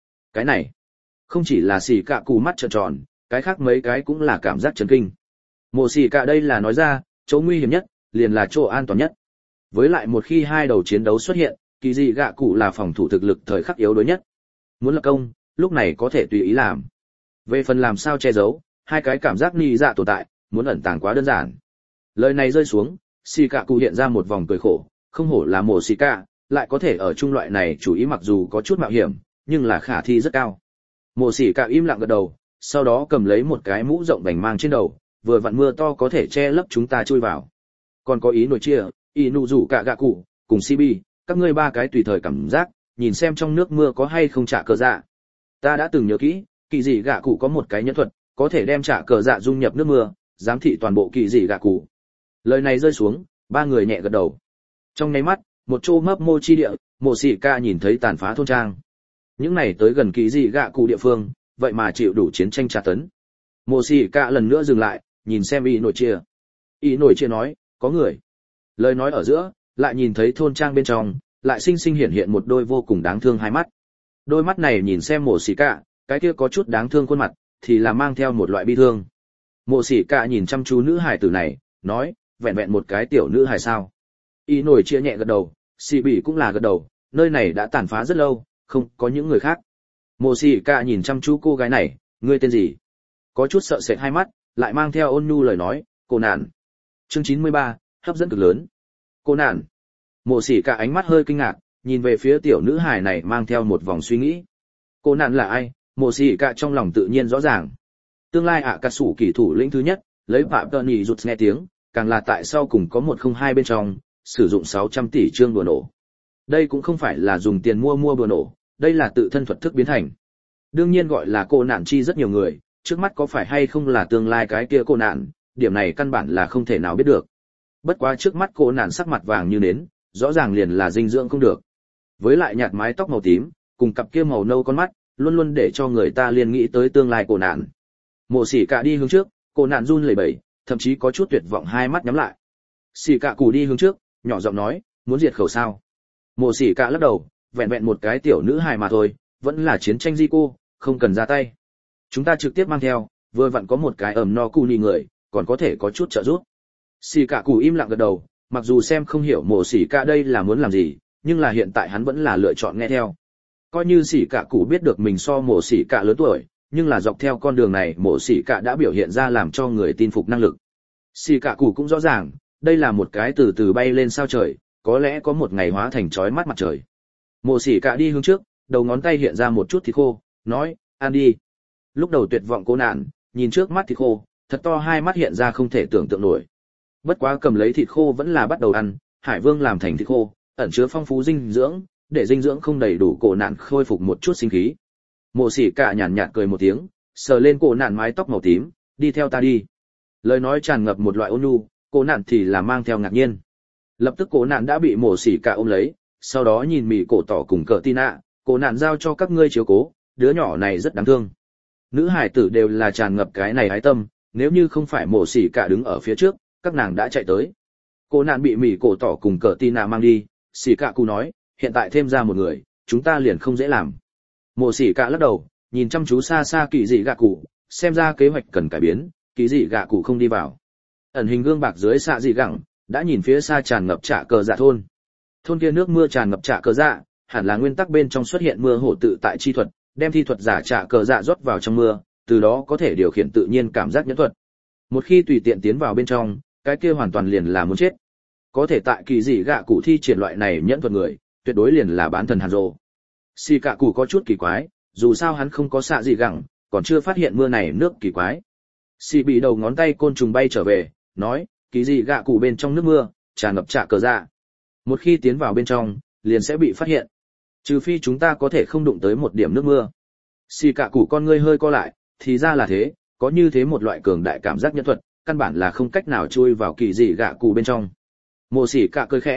này, không chỉ là xỉ cả cụ mắt trợn tròn, cái khác mấy cái cũng là cảm giác chấn kinh. Mộ xỉ cả đây là nói ra, chỗ nguy hiểm nhất, liền là chỗ an toàn nhất. Với lại một khi hai đầu chiến đấu xuất hiện, kỳ dị gạ cụ là phòng thủ thực lực thời khắc yếu đuối nhất. Muốn lập công, lúc này có thể tùy ý làm. Về phần làm sao che giấu, hai cái cảm giác ni dạ tồn tại, muốn ẩn tàng quá đơn giản. Lời này rơi xuống, xì cả cụ hiện ra một vòng cười khổ, không hổ là mổ xì cả, lại có thể ở trung loại này chủ ý mặc dù có chút mạo hiểm, nhưng là khả thi rất cao. Mổ xì cả im lặng gật đầu, sau đó cầm lấy một cái mũ rộng vành mang trên đầu, vừa vặn mưa to có thể che lấp chúng ta chui vào. Còn có ý nổi chia, ý nụ rủ cả gạ cụ, cùng CB, các ngươi ba cái tùy thời cảm giác, nhìn xem trong nước mưa có hay không trả cờ dạ. Ta đã từng nhớ kỹ, kỳ dị gạ cụ có một cái nhẫn thuật, có thể đem trả cờ dạ dung nhập nước mưa, giám thị toàn bộ kỳ dị gạ cụ. Lời này rơi xuống, ba người nhẹ gật đầu. Trong nháy mắt, một chỗ mấp mô chi địa, mộ xỉ ca nhìn thấy tàn phá thôn trang. Những này tới gần kỳ dị gạ cụ địa phương, vậy mà chịu đủ chiến tranh tra tấn. Mộ xỉ ca lần nữa dừng lại, nhìn xem y nổi chia. Y nổi chia nói, có người. Lời nói ở giữa, lại nhìn thấy thôn trang bên trong, lại sinh sinh hiện hiện một đôi vô cùng đáng thương hai mắt. Đôi mắt này nhìn xem mộ xỉ ca, cái kia có chút đáng thương khuôn mặt, thì là mang theo một loại bi thương. Mộ xỉ ca nhìn chăm chú nữ hài tử này, nói, vẹn vẹn một cái tiểu nữ hài sao. Y nổi chia nhẹ gật đầu, xì bỉ cũng là gật đầu, nơi này đã tàn phá rất lâu, không có những người khác. Mộ xỉ ca nhìn chăm chú cô gái này, ngươi tên gì? Có chút sợ sệt hai mắt, lại mang theo ôn nhu lời nói, cô nạn. Chương 93, hấp dẫn cực lớn. Cô nạn. Mộ xỉ ca ánh mắt hơi kinh ngạc, nhìn về phía tiểu nữ hài này mang theo một vòng suy nghĩ. Cô nạn là ai? Mộ xỉ ca trong lòng tự nhiên rõ ràng. Tương lai ạ cà sủ kỳ thủ lĩnh thứ nhất, lấy phạm tợn nhị rụt nghe tiếng, càng là tại sau cùng có 102 bên trong, sử dụng 600 tỷ chương đùa nổ. Đây cũng không phải là dùng tiền mua đùa nổ, đây là tự thân thuật thức biến thành. Đương nhiên gọi là cô nạn chi rất nhiều người, trước mắt có phải hay không là tương lai cái kia cô nạn, điểm này căn bản là không thể nào biết được. Bất quá trước mắt cô nạn sắc mặt vàng như nến, rõ ràng liền là dinh dưỡng không được. Với lại nhạt mái tóc màu tím, cùng cặp kia màu nâu con mắt, luôn luôn để cho người ta liền nghĩ tới tương lai cô nạn. Mộ xỉ cả đi hướng trước, cô nạn run lẩy bẩy, thậm chí có chút tuyệt vọng hai mắt nhắm lại. Xỉ cả cù đi hướng trước, nhỏ giọng nói, muốn diệt khẩu sao? Mộ xỉ cả lắc đầu, vẹn vẹn một cái tiểu nữ hài mà thôi, vẫn là chiến tranh di cô, không cần ra tay. Chúng ta trực tiếp mang theo, vừa vặn có một cái ẩm no cu ni người, còn có thể có chút trợ giúp. Xỉ cả cù im lặng gật đầu, mặc dù xem không hiểu mộ xỉ cả đây là muốn làm gì, nhưng là hiện tại hắn vẫn là lựa chọn nghe theo. Coi như xỉ cả cù biết được mình so mộ xỉ cả lớn tuổi, nhưng là dọc theo con đường này mộ xỉ cả đã biểu hiện ra làm cho người tin phục năng lực. Xỉ cả cù cũng rõ ràng, đây là một cái từ từ bay lên sao trời, có lẽ có một ngày hóa thành chói mắt mặt trời. Mộ xỉ cả đi hướng trước, đầu ngón tay hiện ra một chút thịt khô, nói, ăn đi. Lúc đầu tuyệt vọng cô nạn, nhìn trước mắt thịt khô, thật to hai mắt hiện ra không thể tưởng tượng nổi. Bất quá cầm lấy thịt khô vẫn là bắt đầu ăn, Hải Vương làm thành thịt khô, ẩn chứa phong phú dinh dưỡng, để dinh dưỡng không đầy đủ cổ nạn khôi phục một chút sinh khí. Mộ xỉ cả nhàn nhạt cười một tiếng, sờ lên cổ nạn mái tóc màu tím, đi theo ta đi. Lời nói tràn ngập một loại ôn nhu, cổ nạn thì là mang theo ngạc nhiên. Lập tức cổ nạn đã bị mộ xỉ cả ôm lấy, sau đó nhìn mỉ cổ tỏ cùng cờ tin ạ, cổ nạn giao cho các ngươi chiếu cố, đứa nhỏ này rất đáng thương. Nữ hải tử đều là tràn ngập cái này ái tâm, nếu như không phải mộ xỉ cả đứng ở phía trước, các nàng đã chạy tới. Cổ nạn bị mỉ cổ tỏ cùng cờ tin ạ mang đi, xỉ cả cụ nói, hiện tại thêm ra một người, chúng ta liền không dễ làm. Mộ xỉ cả lắc đầu, nhìn chăm chú xa xa kỳ dị gạ cụ, xem ra kế hoạch cần cải biến, kỳ dị gạ cụ không đi vào. Ẩn hình gương bạc dưới xạ dị gẳng, đã nhìn phía xa tràn ngập trạ cờ dạ thôn. Thôn kia nước mưa tràn ngập trạ cờ dạ, hẳn là nguyên tắc bên trong xuất hiện mưa hổ tự tại chi thuật, đem thi thuật giả trạ cờ dạ rót vào trong mưa, từ đó có thể điều khiển tự nhiên cảm giác nhẫn thuật. Một khi tùy tiện tiến vào bên trong, cái kia hoàn toàn liền là muốn chết. Có thể tại kỳ dị gạ cụ thi triển loại này nhẫn thuật người, tuyệt đối liền là bán thần hàn rồ. Xì cả cụ có chút kỳ quái, dù sao hắn không có xạ gì gẳng, còn chưa phát hiện mưa này nước kỳ quái. Xì bị đầu ngón tay côn trùng bay trở về, nói, kỳ dị gạ cụ bên trong nước mưa, tràn ngập trạ cờ dạ. Một khi tiến vào bên trong, liền sẽ bị phát hiện. Trừ phi chúng ta có thể không đụng tới một điểm nước mưa. Xì cả cụ con ngươi hơi co lại, thì ra là thế, có như thế một loại cường đại cảm giác nhẫn thuật, căn bản là không cách nào chui vào kỳ dị gạ cụ bên trong. Mộ xỉ cả cười khẽ,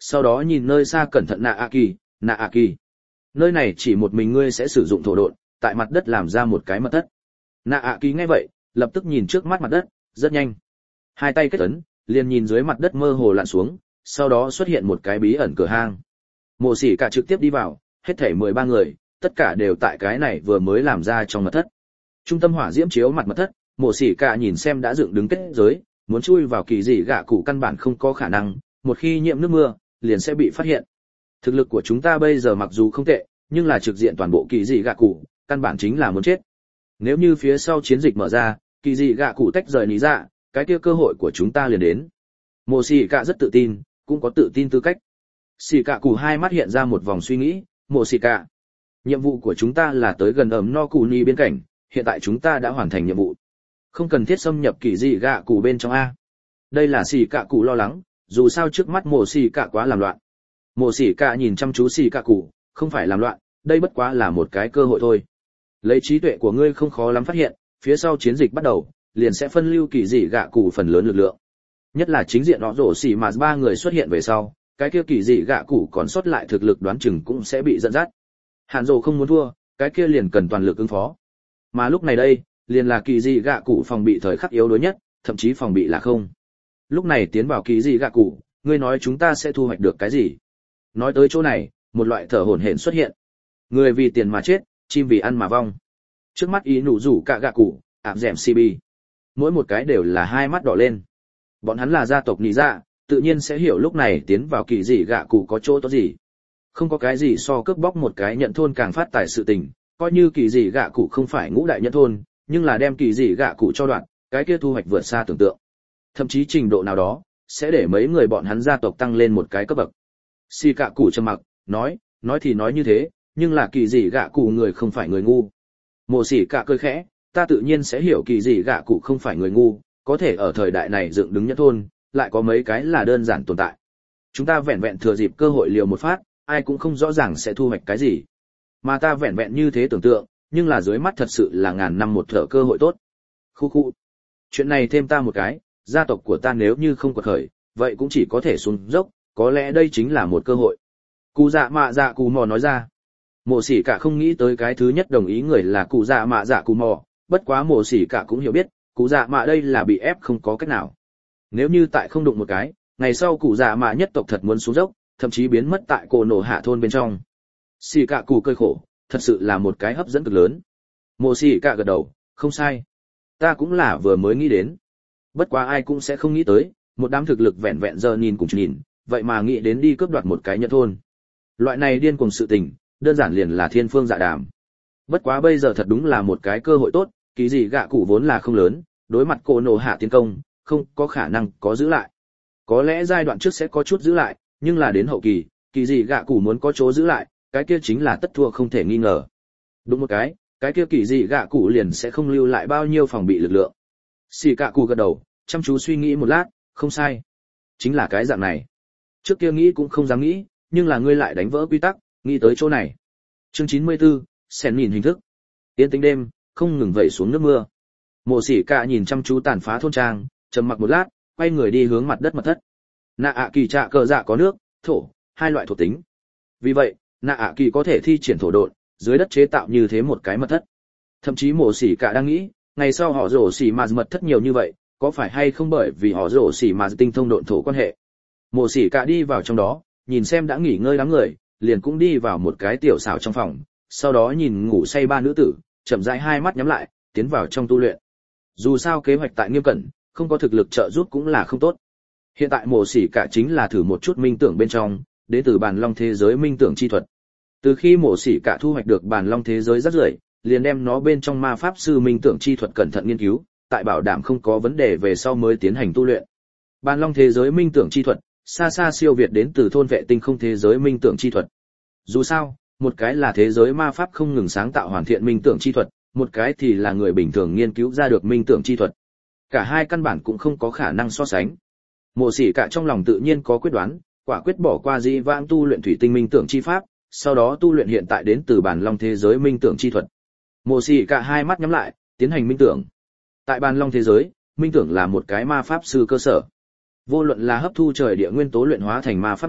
sau đó nhìn nơi xa cẩn thận nạ ạ kỳ. Nơi này chỉ một mình ngươi sẽ sử dụng thổ độn, tại mặt đất làm ra một cái mật thất. Nạ ạ kỳ nghe vậy, lập tức nhìn trước mắt mặt đất, rất nhanh. Hai tay kết ấn, liền nhìn dưới mặt đất mơ hồ lặn xuống, sau đó xuất hiện một cái bí ẩn cửa hang. Mộ Sĩ cả trực tiếp đi vào, hết thảy 13 người, tất cả đều tại cái này vừa mới làm ra trong mật thất. Trung tâm hỏa diễm chiếu mặt mật thất, Mộ Sĩ cả nhìn xem đã dựng đứng kết giới, muốn chui vào kỳ dị gạ cụ căn bản không có khả năng, một khi nhiễm nước mưa, liền sẽ bị phát hiện. Thực lực của chúng ta bây giờ mặc dù không tệ, nhưng là trực diện toàn bộ kỳ dị gạ cụ, căn bản chính là muốn chết. Nếu như phía sau chiến dịch mở ra, kỳ dị gạ cụ tách rời lý dạ, cái kia cơ hội của chúng ta liền đến. Mộ Sĩ cả rất tự tin, cũng có tự tin tư cách. Sĩ cả cụ hai mắt hiện ra một vòng suy nghĩ, Mộ Sĩ cả, nhiệm vụ của chúng ta là tới gần ẩm no cù ni biên cảnh, hiện tại chúng ta đã hoàn thành nhiệm vụ, không cần thiết xâm nhập kỳ dị gạ cụ bên trong a. Đây là Sĩ cả cụ lo lắng, dù sao trước mắt Mộ Sĩ cả quá làm loạn. Mộ Sĩ cả nhìn chăm chú Sĩ cả cụ, không phải làm loạn, đây bất quá là một cái cơ hội thôi. Lấy trí tuệ của ngươi không khó lắm phát hiện, phía sau chiến dịch bắt đầu, liền sẽ phân lưu kỳ dị gạ cụ phần lớn lực lượng. Nhất là chính diện nó rổ xỉ mà 3 người xuất hiện về sau, cái kia kỳ dị gạ cụ còn sót lại thực lực đoán chừng cũng sẽ bị dẫn dắt. Hàn Dụ không muốn thua, cái kia liền cần toàn lực ứng phó. Mà lúc này đây, liền là kỳ dị gạ cụ phòng bị thời khắc yếu đuối nhất, thậm chí phòng bị là không. Lúc này tiến vào kỳ dị gạ cụ, ngươi nói chúng ta sẽ thu hoạch được cái gì? Nói tới chỗ này, một loại thở hổn hển xuất hiện. Người vì tiền mà chết, chim vì ăn mà vong. Trước mắt ý nụ rủ cả gạ cụ, ảm dẻm CB. Mỗi một cái đều là hai mắt đỏ lên. Bọn hắn là gia tộc nị dạ, tự nhiên sẽ hiểu lúc này tiến vào kỳ dị gạ cụ có chỗ tốt gì. Không có cái gì so cướp bóc một cái nhận thôn càng phát tài sự tình, coi như kỳ dị gạ cụ không phải ngũ đại nhận thôn, nhưng là đem kỳ dị gạ cụ cho đoạn, cái kia thu hoạch vượt xa tưởng tượng. Thậm chí trình độ nào đó, sẽ để mấy người bọn hắn gia tộc tăng lên một cái cấp bậc. Xì cạ cụ trầm mặc, nói thì nói như thế, nhưng là kỳ dị gạ cụ người không phải người ngu. Mộ Sĩ cả cười khẽ, ta tự nhiên sẽ hiểu kỳ dị gạ cụ không phải người ngu, có thể ở thời đại này dựng đứng nhất thôn, lại có mấy cái là đơn giản tồn tại. Chúng ta vẹn vẹn thừa dịp cơ hội liều một phát, ai cũng không rõ ràng sẽ thu hoạch cái gì. Mà ta vẹn vẹn như thế tưởng tượng, nhưng là dưới mắt thật sự là ngàn năm một thở cơ hội tốt. Khu. Chuyện này thêm ta một cái, gia tộc của ta nếu như không quật khởi, vậy cũng chỉ có thể xuống dốc, có lẽ đây chính là một cơ hội. Cụ dạ mạ dạ cù mò nói ra. Mộ Sĩ cả không nghĩ tới cái thứ nhất đồng ý người là cụ dạ mạ dạ cù mò, bất quá Mộ Sĩ cả cũng hiểu biết, cụ dạ mạ đây là bị ép không có cách nào. Nếu như tại không đụng một cái, ngày sau cụ dạ mạ nhất tộc thật muốn xuống dốc, thậm chí biến mất tại cổ nổ hạ thôn bên trong. Sĩ cả cụ cơi khổ, thật sự là một cái hấp dẫn cực lớn. Mộ Sĩ cả gật đầu, không sai. Ta cũng là vừa mới nghĩ đến. Bất quá ai cũng sẽ không nghĩ tới, một đám thực lực vẹn vẹn giờ nhìn cùng nhìn, vậy mà nghĩ đến đi cướp đoạt một cái nhận thôn. Loại này điên cuồng sự tình, đơn giản liền là thiên phương dạ đàm. Bất quá bây giờ thật đúng là một cái cơ hội tốt, kỳ dị gạ cụ vốn là không lớn, đối mặt cổ nổ hạ tiến công, không có khả năng có giữ lại. Có lẽ giai đoạn trước sẽ có chút giữ lại, nhưng là đến hậu kỳ, kỳ dị gạ cụ muốn có chỗ giữ lại, cái kia chính là tất thua không thể nghi ngờ. Đúng một cái kia kỳ dị gạ cụ liền sẽ không lưu lại bao nhiêu phòng bị lực lượng. Xì cạ cụ gật đầu, chăm chú suy nghĩ một lát, không sai. Chính là cái dạng này. Trước kia nghĩ cũng không dám nghĩ, nhưng là ngươi lại đánh vỡ quy tắc, nghĩ tới chỗ này. Chương 94, sen nhìn hình thức. Yên tĩnh đêm, không ngừng vẩy xuống nước mưa. Mộ Sĩ cả nhìn chăm chú tàn phá thôn trang, trầm mặc một lát, quay người đi hướng mặt đất mật thất. Nạ ạ kỳ trạ cờ dạ có nước, thổ, hai loại thuộc tính. Vì vậy, nạ ạ kỳ có thể thi triển thổ độn, dưới đất chế tạo như thế một cái mật thất. Thậm chí Mộ Sĩ cả đang nghĩ, ngày sau họ rổ xỉ mà mật thất nhiều như vậy, có phải hay không bởi vì họ rổ xỉ mà tinh thông độn thổ quan hệ. Mộ Sĩ cả đi vào trong đó, nhìn xem đã nghỉ ngơi đám người, liền cũng đi vào một cái tiểu xảo trong phòng, sau đó nhìn ngủ say ba nữ tử, chậm rãi hai mắt nhắm lại, tiến vào trong tu luyện. Dù sao kế hoạch tại nghiêm cẩn, không có thực lực trợ giúp cũng là không tốt. Hiện tại Mộ Sĩ cả chính là thử một chút minh tưởng bên trong, đến từ bàn long thế giới minh tưởng chi thuật. Từ khi Mộ Sĩ cả thu hoạch được bàn long thế giới rất rưởi, liền đem nó bên trong ma pháp sư minh tưởng chi thuật cẩn thận nghiên cứu, tại bảo đảm không có vấn đề về sau mới tiến hành tu luyện. Bàn long thế giới minh tưởng chi thuật, xa xa siêu việt đến từ thôn vệ tinh không thế giới minh tưởng chi thuật. Dù sao, một cái là thế giới ma pháp không ngừng sáng tạo hoàn thiện minh tưởng chi thuật, một cái thì là người bình thường nghiên cứu ra được minh tưởng chi thuật. Cả hai căn bản cũng không có khả năng so sánh. Mộ Sĩ cả trong lòng tự nhiên có quyết đoán, quả quyết bỏ qua dĩ vãng tu luyện thủy tinh minh tưởng chi pháp, sau đó tu luyện hiện tại đến từ bàn long thế giới minh tưởng chi thuật. Mộ Sĩ cả hai mắt nhắm lại, tiến hành minh tưởng. Tại bàn long thế giới, minh tưởng là một cái ma pháp sư cơ sở. Vô luận là hấp thu trời địa nguyên tố luyện hóa thành ma pháp lực,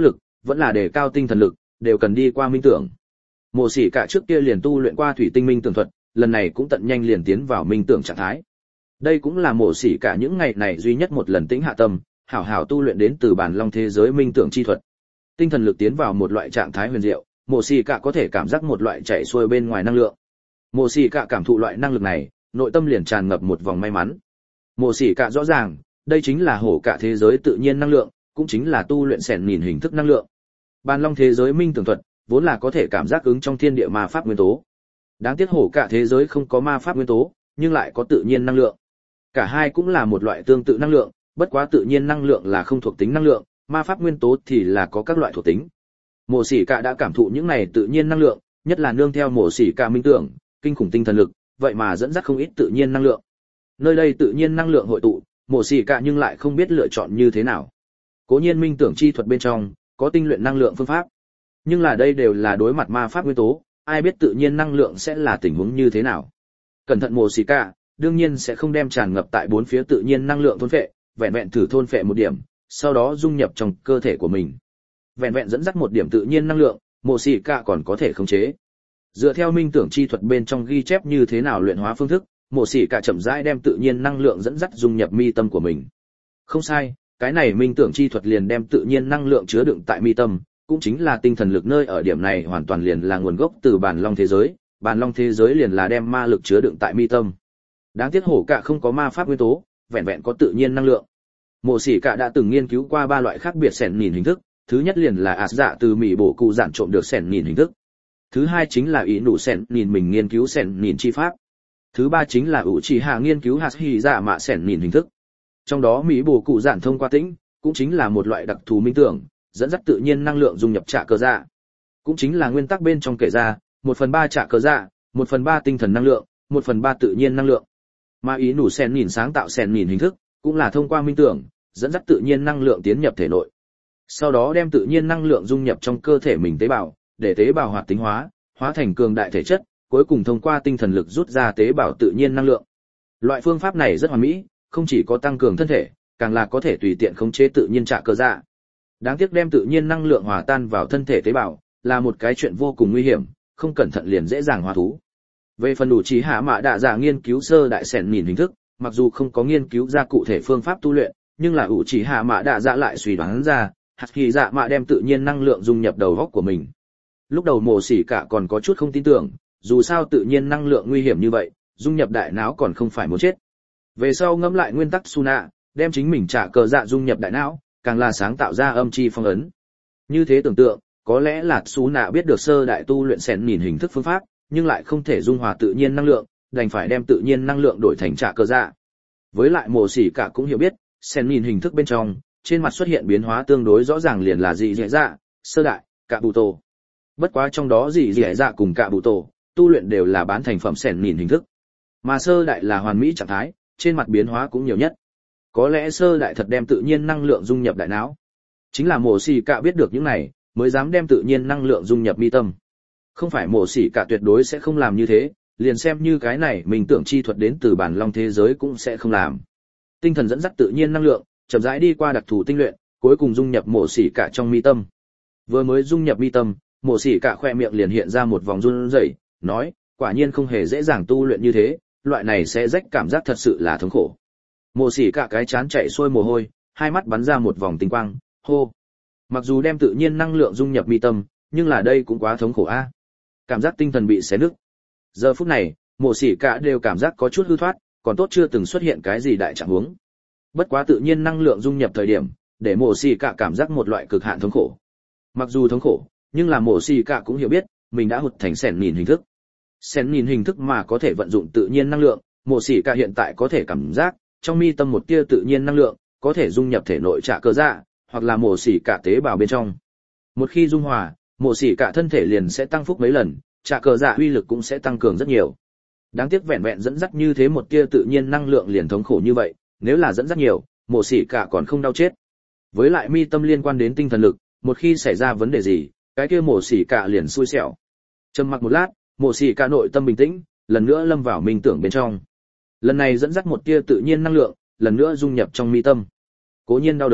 vẫn là đề cao tinh thần lực, đều cần đi qua minh tưởng. Mộ Sĩ cả trước kia liền tu luyện qua thủy tinh minh tưởng thuật, lần này cũng tận nhanh liền tiến vào minh tưởng trạng thái. Đây cũng là Mộ Sĩ cả những ngày này duy nhất một lần tĩnh hạ tâm, hảo hảo tu luyện đến từ bản long thế giới minh tưởng chi thuật. Tinh thần lực tiến vào một loại trạng thái huyền diệu, Mộ Sĩ cả có thể cảm giác một loại chạy xuôi bên ngoài năng lượng. Mộ Sĩ cả cảm thụ loại năng lực này, nội tâm liền tràn ngập một vòng may mắn. Mộ Sĩ cả rõ ràng, đây chính là hổ cả thế giới tự nhiên năng lượng, cũng chính là tu luyện sẻn nhìn hình thức năng lượng. Bàn long thế giới minh tưởng thuật, vốn là có thể cảm giác ứng trong thiên địa ma pháp nguyên tố. Đáng tiếc hổ cả thế giới không có ma pháp nguyên tố, nhưng lại có tự nhiên năng lượng. Cả hai cũng là một loại tương tự năng lượng, bất quá tự nhiên năng lượng là không thuộc tính năng lượng, ma pháp nguyên tố thì là có các loại thuộc tính. Mộ Sĩ cả đã cảm thụ những này tự nhiên năng lượng, nhất là nương theo Mộ Sĩ cả minh tưởng, kinh khủng tinh thần lực, vậy mà dẫn dắt không ít tự nhiên năng lượng. Nơi đây tự nhiên năng lượng hội tụ, Mộ Sĩ cả nhưng lại không biết lựa chọn như thế nào. Cố nhiên minh tưởng chi thuật bên trong có tinh luyện năng lượng phương pháp, nhưng là đây đều là đối mặt ma pháp nguyên tố, ai biết tự nhiên năng lượng sẽ là tình huống như thế nào. Cẩn thận Mộ Sĩ cả, đương nhiên sẽ không đem tràn ngập tại bốn phía tự nhiên năng lượng thôn phệ, vẹn vẹn thử thôn phệ một điểm, sau đó dung nhập trong cơ thể của mình. Vẹn vẹn dẫn dắt một điểm tự nhiên năng lượng, Mộ Sĩ cả còn có thể khống chế. Dựa theo minh tưởng chi thuật bên trong ghi chép như thế nào luyện hóa phương thức, Mộ Sĩ cả chậm rãi đem tự nhiên năng lượng dẫn dắt dung nhập mi tâm của mình. Không sai, cái này minh tưởng chi thuật liền đem tự nhiên năng lượng chứa đựng tại mi tâm, cũng chính là tinh thần lực nơi ở điểm này hoàn toàn liền là nguồn gốc từ bản long thế giới, bản long thế giới liền là đem ma lực chứa đựng tại mi tâm. Đáng tiếc hổ cả không có ma pháp nguyên tố, vẹn vẹn có tự nhiên năng lượng. Mộ Sĩ cả đã từng nghiên cứu qua ba loại khác biệt sẻn nhìn hình thức, thứ nhất liền là ạt dạ từ mỹ bổ cụ giản trộm được sẻn nhìn hình thức. Thứ hai chính là ý nụ sẻn nhìn mình nghiên cứu sẻn nhìn chi pháp. Thứ ba chính là ủ trì hạ nghiên cứu hạt hy dạ mạ sẻn nhìn hình thức. Trong đó mỹ bổ cụ giản thông qua tĩnh, cũng chính là một loại đặc thù minh tưởng, dẫn dắt tự nhiên năng lượng dung nhập trạ cơ dạ. Cũng chính là nguyên tắc bên trong kể ra, 1/3 trạ cơ dạ, 1/3 tinh thần năng lượng, 1/3 tự nhiên năng lượng. Mà ý nụ sẻn nhìn sáng tạo sẻn nhìn hình thức, cũng là thông qua minh tưởng, dẫn dắt tự nhiên năng lượng tiến nhập thể nội. Sau đó đem tự nhiên năng lượng dung nhập trong cơ thể mình tế bào, để tế bào hoạt tính hóa, hóa thành cường đại thể chất, cuối cùng thông qua tinh thần lực rút ra tế bào tự nhiên năng lượng. Loại phương pháp này rất hoàn mỹ, không chỉ có tăng cường thân thể, càng là có thể tùy tiện khống chế tự nhiên trạ cơ dạ. Đáng tiếc đem tự nhiên năng lượng hòa tan vào thân thể tế bào, là một cái chuyện vô cùng nguy hiểm, không cẩn thận liền dễ dàng hóa thú. Về phần đủ trí hạ mạ đạ giả nghiên cứu sơ đại sẻn nhìn hình thức, mặc dù không có nghiên cứu ra cụ thể phương pháp tu luyện, nhưng là ủ chỉ hạ mạ đạ dạ lại suy đoán ra, hạt kỳ dạ mạ đem tự nhiên năng lượng dung nhập đầu óc của mình. Lúc đầu Mộ Sĩ cả còn có chút không tin tưởng, dù sao tự nhiên năng lượng nguy hiểm như vậy, dung nhập đại não còn không phải muốn chết. Về sau ngẫm lại nguyên tắc Suna, đem chính mình trả cờ dạ dung nhập đại não, càng là sáng tạo ra âm chi phong ấn. Như thế tưởng tượng, có lẽ là Suna biết được sơ đại tu luyện sẻn nhìn hình thức phương pháp, nhưng lại không thể dung hòa tự nhiên năng lượng, đành phải đem tự nhiên năng lượng đổi thành trả cờ dạ. Với lại Mộ Sĩ cả cũng hiểu biết, sẻn nhìn hình thức bên trong, trên mặt xuất hiện biến hóa tương đối rõ ràng liền là dị dẻ dạ, sơ đại, cả bù tổ. Bất quá trong đó dị dẻ dạ cùng cả bù tổ, tu luyện đều là bán thành phẩm sẻn nhìn hình thức. Mà sơ đại là hoàn mỹ trạng thái, trên mặt biến hóa cũng nhiều nhất. Có lẽ sơ đại thật đem tự nhiên năng lượng dung nhập đại não. Chính là Mộ Sĩ cả biết được những này, mới dám đem tự nhiên năng lượng dung nhập mi tâm. Không phải Mộ Sĩ cả tuyệt đối sẽ không làm như thế, liền xem như cái này mình tưởng chi thuật đến từ bản long thế giới cũng sẽ không làm. Tinh thần dẫn dắt tự nhiên năng lượng, chậm rãi đi qua đặc thù tinh luyện, cuối cùng dung nhập Mộ Sĩ cả trong mi tâm. Vừa mới dung nhập mi tâm, Mộ Sĩ cả khoe miệng liền hiện ra một vòng run rẩy, nói, quả nhiên không hề dễ dàng tu luyện như thế, loại này sẽ rách cảm giác thật sự là thống khổ. Mộ Sĩ cả cái chán chảy xuôi mồ hôi, hai mắt bắn ra một vòng tinh quang, hô. Mặc dù đem tự nhiên năng lượng dung nhập mi tâm, nhưng là đây cũng quá thống khổ a. Cảm giác tinh thần bị xé nứt. Giờ phút này, Mộ Sĩ cả đều cảm giác có chút hư thoát, còn tốt chưa từng xuất hiện cái gì đại trạng huống. Bất quá tự nhiên năng lượng dung nhập thời điểm, để Mộ Sĩ cả cảm giác một loại cực hạn thống khổ. Mặc dù thống khổ, nhưng là Mộ Sĩ cả cũng hiểu biết, mình đã hụt thành sẻn nhìn hình thức. Sẻn nhìn hình thức mà có thể vận dụng tự nhiên năng lượng, Mộ Sĩ cả hiện tại có thể cảm giác trong mi tâm một tia tự nhiên năng lượng có thể dung nhập thể nội trả cơ dạ, hoặc là Mộ Sĩ cả tế bào bên trong. Một khi dung hòa, Mộ Sĩ cả thân thể liền sẽ tăng phúc mấy lần, trả cơ dạ uy lực cũng sẽ tăng cường rất nhiều. Đáng tiếc vẹn vẹn dẫn dắt như thế một tia tự nhiên năng lượng liền thống khổ như vậy, nếu là dẫn dắt nhiều, Mộ Sĩ cả còn không đau chết. Với lại mi tâm liên quan đến tinh thần lực, một khi xảy ra vấn đề gì, cái kia Mộ Sĩ cả liền xui xẻo. Trầm mặc một lát, Mộ Sĩ cả nội tâm bình tĩnh, lần nữa lâm vào minh tưởng bên trong. Lần này dẫn dắt một tia tự nhiên năng lượng, lần nữa dung nhập trong mi tâm. Cố nhiên đau đớn,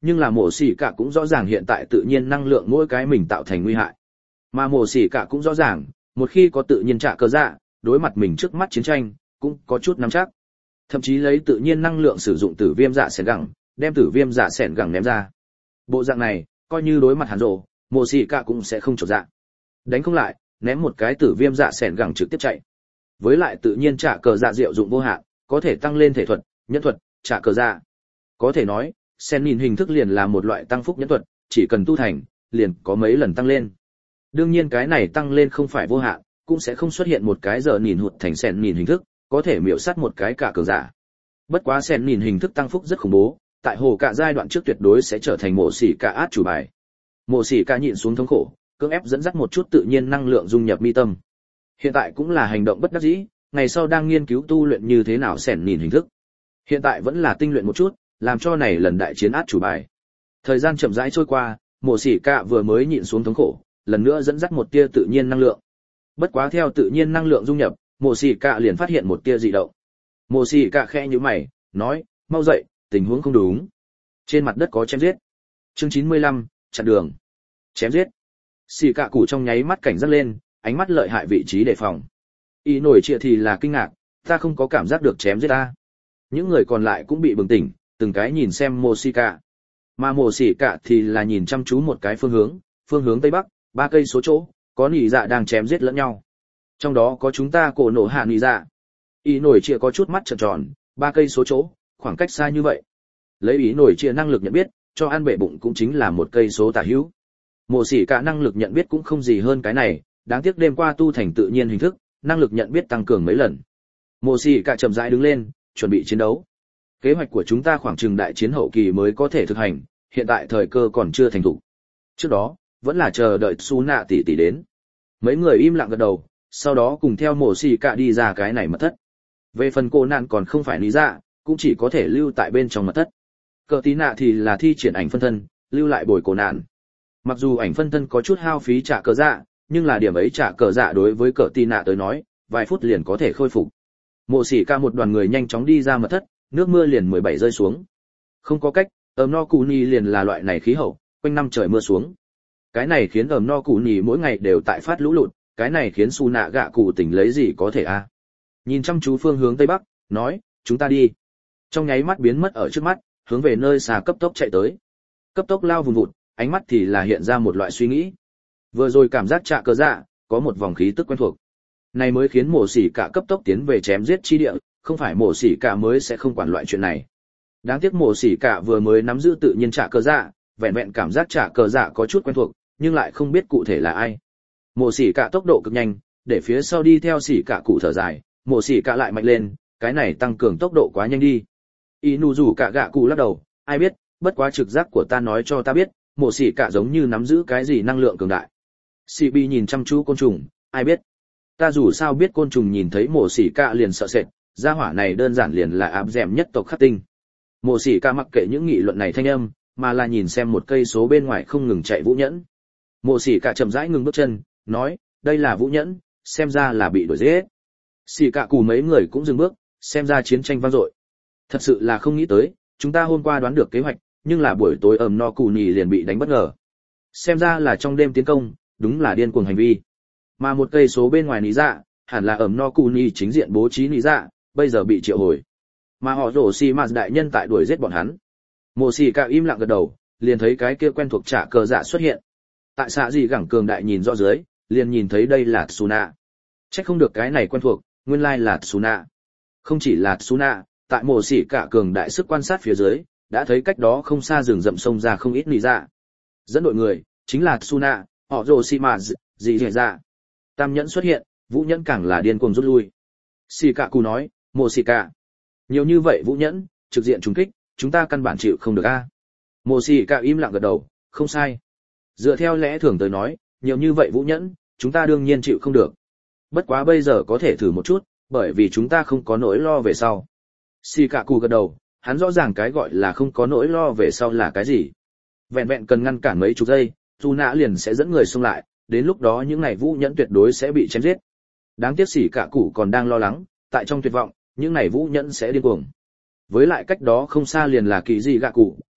nhưng là mổ xỉ cả cũng rõ ràng hiện tại tự nhiên năng lượng mỗi cái mình tạo thành nguy hại. Mà mổ xỉ cả cũng rõ ràng, một khi có tự nhiên trả cờ dạ, đối mặt mình trước mắt chiến tranh, cũng có chút nắm chắc. Thậm chí lấy tự nhiên năng lượng sử dụng tử viêm dạ sẻn gẳng, đem tử viêm dạ sẻn gẳng ném ra. Bộ dạng này, coi như đối mặt Hàn Dụ, mổ xỉ cả cũng sẽ không chột dạ. Đánh không lại, ném một cái tử viêm dạ sẻn gẳng trực tiếp chạy. Với lại tự nhiên trả cờ dạ diệu dụng vô hạn, có thể tăng lên thể thuật, nhẫn thuật, trả cờ dạ. Có thể nói, sen nhìn hình thức liền là một loại tăng phúc nhẫn thuật, chỉ cần tu thành, liền có mấy lần tăng lên. Đương nhiên cái này tăng lên không phải vô hạn, cũng sẽ không xuất hiện một cái giờ nhìn hụt thành sen nhìn hình thức, có thể miểu sát một cái cả cờ giả. Bất quá sen nhìn hình thức tăng phúc rất khủng bố, tại hồ cả giai đoạn trước tuyệt đối sẽ trở thành mộ xỉ cả át chủ bài. Mộ xỉ cả nhịn xuống thống khổ, cưỡng ép dẫn dắt một chút tự nhiên năng lượng dung nhập mi tâm. Hiện tại cũng là hành động bất đắc dĩ, ngày sau đang nghiên cứu tu luyện như thế nào sen nhìn hình thức. Hiện tại vẫn là tinh luyện một chút, làm cho này lần đại chiến át chủ bài. Thời gian chậm rãi trôi qua, mộ xỉ cả vừa mới nhịn xuống thống khổ, lần nữa dẫn dắt một tia tự nhiên năng lượng. Bất quá theo tự nhiên năng lượng dung nhập, mộ xỉ cả liền phát hiện một tia dị động. Mộ xỉ cả khẽ nhíu mày, nói, mau dậy, tình huống không đúng. Trên mặt đất có chém giết. Chương 95, chặn đường. Chém giết. Xỉ cả cụ trong nháy mắt cảnh giác lên, ánh mắt lợi hại vị trí đề phòng. Y nổi trịa thì là kinh ngạc, ta không có cảm giác được chém giết ta. Những người còn lại cũng bị bừng tỉnh, từng cái nhìn xem mộ xỉ cả. Mà mộ xỉ cả thì là nhìn chăm chú một cái phương hướng tây bắc, 3 cây số chỗ, có nỉ dạ đang chém giết lẫn nhau. Trong đó có chúng ta cổ nổ hạ nỉ dạ. Ý nổi chia có chút mắt trợn tròn, 3 cây số chỗ, khoảng cách xa như vậy. Lấy ý nổi chia năng lực nhận biết, cho ăn bể bụng cũng chính là 1 cây số tả hữu. Mộ xỉ cả năng lực nhận biết cũng không gì hơn cái này, đáng tiếc đêm qua tu thành tự nhiên hình thức, năng lực nhận biết tăng cường mấy lần. Mộ xỉ cả chậm rãi đứng lên, chuẩn bị chiến đấu. Kế hoạch của chúng ta khoảng chừng đại chiến hậu kỳ mới có thể thực hành, hiện tại thời cơ còn chưa thành thủ. Trước đó, vẫn là chờ đợi Su Nạ tỷ tỷ đến. Mấy người im lặng gật đầu, sau đó cùng theo mộ xỉ cả đi ra cái này mật thất. Về phần cô nạn còn không phải lý dạ, cũng chỉ có thể lưu tại bên trong mật thất. Cờ tí nạ thì là thi triển ảnh phân thân, lưu lại bồi cô nạn. Mặc dù ảnh phân thân có chút hao phí trả cờ dạ, nhưng là điểm ấy trả cờ dạ đối với cờ tí nạ tới nói, vài phút liền có thể khôi phục. Mộ xỉ cả một đoàn người nhanh chóng đi ra mật thất, nước mưa liền 17 rơi xuống. Không có cách, no cù ni liền là loại này khí hậu, quanh năm trời mưa xuống. Cái này khiến no cù ni mỗi ngày đều tại phát lũ lụt, cái này khiến Su Nạ gạ cụ tỉnh lấy gì có thể a? Nhìn chăm chú phương hướng tây bắc, nói, chúng ta đi. Trong nháy mắt biến mất ở trước mắt, hướng về nơi xa cấp tốc chạy tới. Cấp tốc lao vùng vụt, ánh mắt thì là hiện ra một loại suy nghĩ. Vừa rồi cảm giác trạ cờ dạ, có một vòng khí tức quen thuộc. Này mới khiến mổ xỉ cả cấp tốc tiến về chém giết chi địa, không phải mổ xỉ cả mới sẽ không quản loại chuyện này. Đáng tiếc mổ xỉ cả vừa mới nắm giữ tự nhiên trạ cờ dạ, vẹn vẹn cảm giác trạ cờ dạ có chút quen thuộc, nhưng lại không biết cụ thể là ai. Mổ xỉ cả tốc độ cực nhanh, để phía sau đi theo xỉ cả cụ thở dài, mổ xỉ cả lại mạnh lên, cái này tăng cường tốc độ quá nhanh đi. Inu rủ cả gạ cụ lắc đầu, ai biết, bất quá trực giác của ta nói cho ta biết, mổ xỉ cả giống như nắm giữ cái gì năng lượng cường đại. CB nhìn chăm chú côn trùng, ai biết. Ta dù sao biết côn trùng nhìn thấy mổ xỉ cả liền sợ sệt, gia hỏa này đơn giản liền là áp dẻm nhất tộc khắc tinh. Mổ xỉ cả mặc kệ những nghị luận này thanh âm, mà là nhìn xem một cây số bên ngoài không ngừng chạy Vũ Nhẫn. Mổ xỉ cả chậm rãi ngừng bước chân, nói, đây là Vũ Nhẫn, xem ra là bị đuổi giết. Xỉ cả cù mấy người cũng dừng bước, xem ra chiến tranh vang dội. Thật sự là không nghĩ tới, chúng ta hôm qua đoán được kế hoạch, nhưng là buổi tối no cù nhì liền bị đánh bất ngờ. Xem ra là trong đêm tiến công, đúng là điên cuồng hành vi. Mà một cây số bên ngoài lý dạ, hẳn là no cù nhì chính diện bố trí lý dạ, bây giờ bị triệu hồi. Mà họ rổ xì mà đại nhân tại đuổi giết bọn hắn. Mộ xì cả im lặng gật đầu, liền thấy cái kia quen thuộc trả cờ dạ xuất hiện. Tại xạ gì gẳng cường đại nhìn rõ dưới, liền nhìn thấy đây là Tsuna. Chắc không được cái này quen thuộc, nguyên lai là Tsuna. Không chỉ là Tsuna, tại mộ xỉ cả cường đại sức quan sát phía dưới, đã thấy cách đó không xa rừng rậm sông ra không ít nỉ dạ. Dẫn đội người, chính là Tsuna, họ rồ xì mà gì dạ. Tam nhẫn xuất hiện, Vũ Nhẫn càng là điên cuồng rút lui. Xì cả cù nói, mộ xỉ cả. Nhiều như vậy Vũ Nhẫn, trực diện trùng kích, chúng ta căn bản chịu không được a. Mộ xỉ cả im lặng gật đầu, không sai. Dựa theo lẽ thường tới nói, nhiều như vậy Vũ Nhẫn, chúng ta đương nhiên chịu không được. Bất quá bây giờ có thể thử một chút, bởi vì chúng ta không có nỗi lo về sau. Shikaku gật đầu, hắn rõ ràng cái gọi là không có nỗi lo về sau là cái gì. Vẹn vẹn cần ngăn cản mấy chục giây, Tsuna liền sẽ dẫn người xông lại, đến lúc đó những này Vũ Nhẫn tuyệt đối sẽ bị chém giết. Đáng tiếc Shikaku còn đang lo lắng, tại trong tuyệt vọng, những này Vũ Nhẫn sẽ điên cuồng. Với lại cách đó không xa liền là kỳ gì gạ cụ,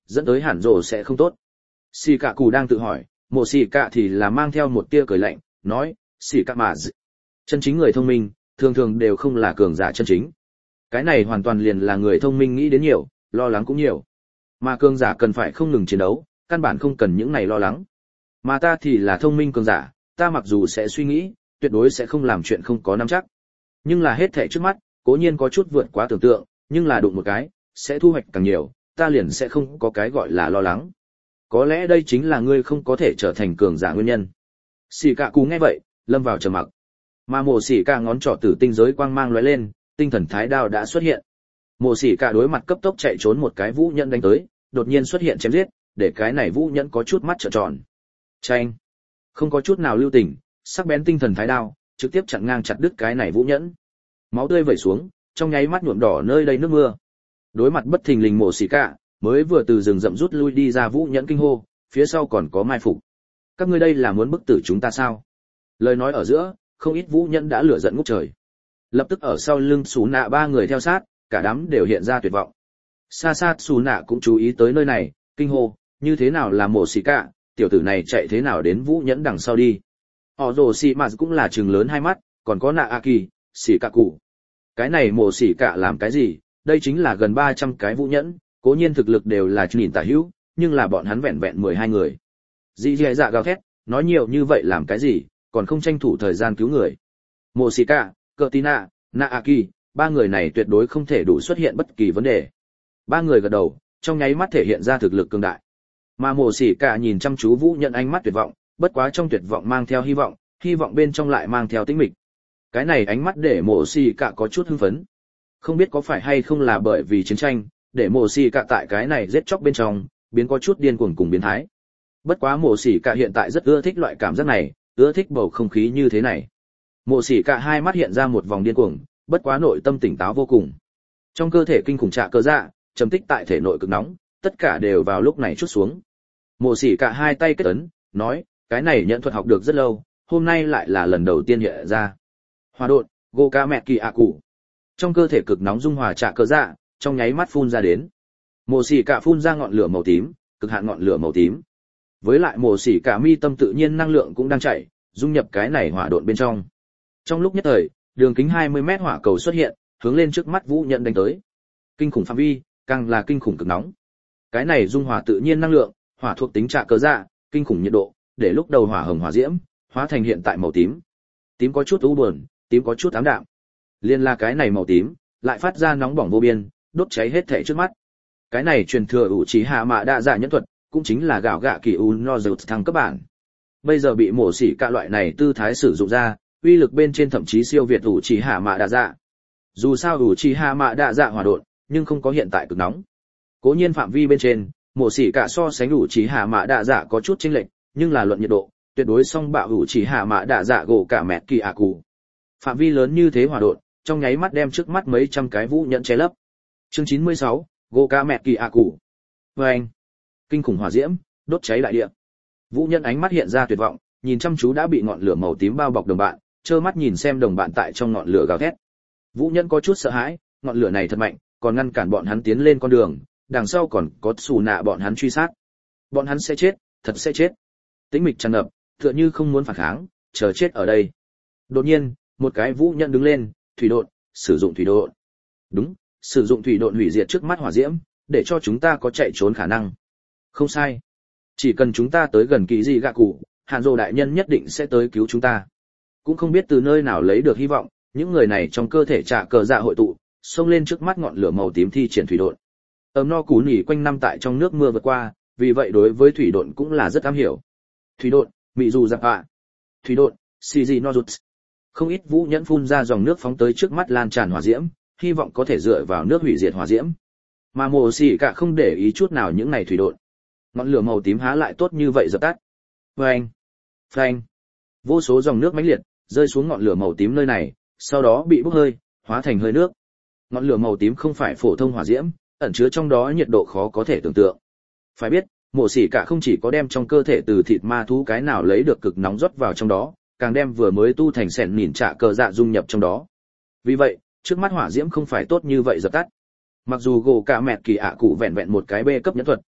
dẫn tới hẳn rồ sẽ không tốt. Xì cả cụ đang tự hỏi, mộ xì cả thì là mang theo một tia cười lạnh, nói, xì cả mà chân chính người thông minh, thường thường đều không là cường giả chân chính. Cái này hoàn toàn liền là người thông minh nghĩ đến nhiều, lo lắng cũng nhiều. Mà cường giả cần phải không ngừng chiến đấu, căn bản không cần những này lo lắng. Mà ta thì là thông minh cường giả, ta mặc dù sẽ suy nghĩ, tuyệt đối sẽ không làm chuyện không có nắm chắc. Nhưng là hết thảy trước mắt, cố nhiên có chút vượt quá tưởng tượng, nhưng là đụng một cái, sẽ thu hoạch càng nhiều, ta liền sẽ không có cái gọi là lo lắng. Có lẽ đây chính là ngươi không có thể trở thành cường giả nguyên nhân. Xỉ cả cú nghe vậy, lâm vào trầm mặc. Mà mộ xỉ cả ngón trỏ tử tinh giới quang mang lóe lên, tinh thần thái đao đã xuất hiện. Mộ xỉ cả đối mặt cấp tốc chạy trốn một cái vũ nhẫn đánh tới, đột nhiên xuất hiện chém giết, để cái này vũ nhẫn có chút mắt trợn tròn. Chanh, không có chút nào lưu tình, sắc bén tinh thần thái đao trực tiếp chặn ngang chặt đứt cái này vũ nhẫn. Máu tươi vẩy xuống, trong nháy mắt nhuộm đỏ nơi đây nước mưa. Đối mặt bất thình lình mộ xỉ cả, mới vừa từ rừng rậm rút lui đi ra vũ nhẫn kinh hô, phía sau còn có mai phục. Các ngươi đây là muốn bức tử chúng ta sao? Lời nói ở giữa, không ít vũ nhẫn đã lửa giận ngút trời. Lập tức ở sau lưng Sú Nạ ba người theo sát, cả đám đều hiện ra tuyệt vọng. Xa xa Sú Nạ cũng chú ý tới nơi này, kinh hô, như thế nào là mộ xỉ cả, tiểu tử này chạy thế nào đến vũ nhẫn đằng sau đi. Họ rồ xì mà cũng là trừng lớn hai mắt, còn có Nạ A Kỳ, xỉ cả cụ. Cái này mộ xỉ cả làm cái gì, đây chính là gần 300 cái vũ nhẫn, cố nhiên thực lực đều là nhìn tả hữu, nhưng là bọn hắn vẹn vẹn 12 người. Dì dì dạ gào thét, nói nhiều như vậy làm cái gì, còn không tranh thủ thời gian cứu người. Mộ xỉ cả, Cờ Tina, Nạ A Kỳ, ba người này tuyệt đối không thể đủ xuất hiện bất kỳ vấn đề. Ba người gật đầu, trong nháy mắt thể hiện ra thực lực cường đại. Mà mộ xỉ cả nhìn chăm chú vũ nhận ánh mắt tuyệt vọng, bất quá trong tuyệt vọng mang theo hy vọng bên trong lại mang theo tĩnh mịch. Cái này ánh mắt để mộ xỉ cả có chút hưng phấn. Không biết có phải hay không là bởi vì chiến tranh, để mộ xỉ cả tại cái này giết chóc bên trong, biến có chút điên cuồng cùng biến thái. Bất quá mộ xỉ cả hiện tại rất ưa thích loại cảm giác này, ưa thích bầu không khí như thế này. Mộ xỉ cả hai mắt hiện ra một vòng điên cuồng, bất quá nội tâm tỉnh táo vô cùng. Trong cơ thể kinh khủng trạ cơ dạ, trầm tích tại thể nội cực nóng, tất cả đều vào lúc này trút xuống. Mộ xỉ cả hai tay kết ấn, nói, cái này nhận thuật học được rất lâu, hôm nay lại là lần đầu tiên hiện ra. Hòa độn, Goka mẹ kỳ ạ cụ. Trong cơ thể cực nóng dung hòa trạ cơ dạ, trong nháy mắt phun ra đến. Mộ xỉ cả phun ra ngọn lửa màu tím, cực hạn ngọn lửa màu tím. Với lại mộ xỉ cả mi tâm tự nhiên năng lượng cũng đang chảy, dung nhập cái này hỏa độn bên trong. Trong lúc nhất thời, đường kính 20 mét hỏa cầu xuất hiện, hướng lên trước mắt vũ nhận đánh tới. Kinh khủng phạm vi, càng là kinh khủng cực nóng. Cái này dung hòa tự nhiên năng lượng, hỏa thuộc tính trạ cơ dạ, kinh khủng nhiệt độ, để lúc đầu hỏa hồng hỏa diễm, hóa thành hiện tại màu tím. Tím có chút u buồn, tím có chút ám đạm. Liên là cái này màu tím, lại phát ra nóng bỏng vô biên, đốt cháy hết thảy trước mắt. Cái này truyền thừa ủ trí hạ mạ đa dạ nhẫn thuật, cũng chính là gạo gạ kỳ u no dầu thăng cấp bản. Bây giờ bị mổ xỉ cả loại này tư thái sử dụng ra, uy lực bên trên thậm chí siêu việt ủ trí hạ mạ đa dạ. Dù sao ủ trí hạ mạ đa dạ hòa độn, nhưng không có hiện tại cực nóng. Cố nhiên phạm vi bên trên, mổ xỉ cả so sánh ủ trí hạ mạ đa dạ có chút chênh lệch, nhưng là luận nhiệt độ, tuyệt đối song bạo ủ trí hạ mạ đa dạ gỗ cả mẹ kỳ ạ cụ. Phạm vi lớn như thế hòa độn, trong nháy mắt đem trước mắt mấy trăm cái vũ nhẫn che lấp. Chương 96, gỗ cả mẹ kỳ ạ cụ. Vâng! Kinh khủng hỏa diễm, đốt cháy đại địa. Vũ nhẫn ánh mắt hiện ra tuyệt vọng, nhìn chăm chú đã bị ngọn lửa màu tím bao bọc đồng bạn, trơ mắt nhìn xem đồng bạn tại trong ngọn lửa gào thét. Vũ nhẫn có chút sợ hãi, ngọn lửa này thật mạnh, còn ngăn cản bọn hắn tiến lên con đường, đằng sau còn có xù nạ bọn hắn truy sát. Bọn hắn sẽ chết, thật sẽ chết. Tĩnh mịch tràn ngập, tựa như không muốn phản kháng, chờ chết ở đây. Đột nhiên, một cái vũ nhẫn đứng lên, thủy độn, sử dụng thủy độn. Đúng, sử dụng thủy độn hủy diệt trước mắt hỏa diễm, để cho chúng ta có chạy trốn khả năng. Không sai. Chỉ cần chúng ta tới gần kỳ gì gạ cụ, Hàn Dô đại nhân nhất định sẽ tới cứu chúng ta. Cũng không biết từ nơi nào lấy được hy vọng, những người này trong cơ thể trạ cờ dạ hội tụ, xông lên trước mắt ngọn lửa màu tím thi triển thủy độn. Ấm no cú nỉ quanh năm tại trong nước mưa vượt qua, vì vậy đối với thủy độn cũng là rất am hiểu. Thủy độn, mị dù giặc ạ. Thủy độn, Shiji no Jutsu. Không ít vũ nhẫn phun ra dòng nước phóng tới trước mắt lan tràn hỏa diễm, hy vọng có thể dựa vào nước hủy diệt hỏa diễm. Mà mồ xỉ cả không để ý chút nào những này thủy độn. Ngọn lửa màu tím há lại tốt như vậy dập tắt. Phanh, phanh. Vô số dòng nước mãnh liệt rơi xuống ngọn lửa màu tím nơi này, sau đó bị bốc hơi, hóa thành hơi nước. Ngọn lửa màu tím không phải phổ thông hỏa diễm, ẩn chứa trong đó nhiệt độ khó có thể tưởng tượng. Phải biết, mộ xỉ cả không chỉ có đem trong cơ thể từ thịt ma thú cái nào lấy được cực nóng rót vào trong đó, càng đem vừa mới tu thành sẻn nhìn trạ cờ dạ dung nhập trong đó. Vì vậy, trước mắt hỏa diễm không phải tốt như vậy dập tắt. Mặc dù gỗ cả mẹt kỳ ạ cụ vẹn vẹn một cái bê cấp nhẫn thuật,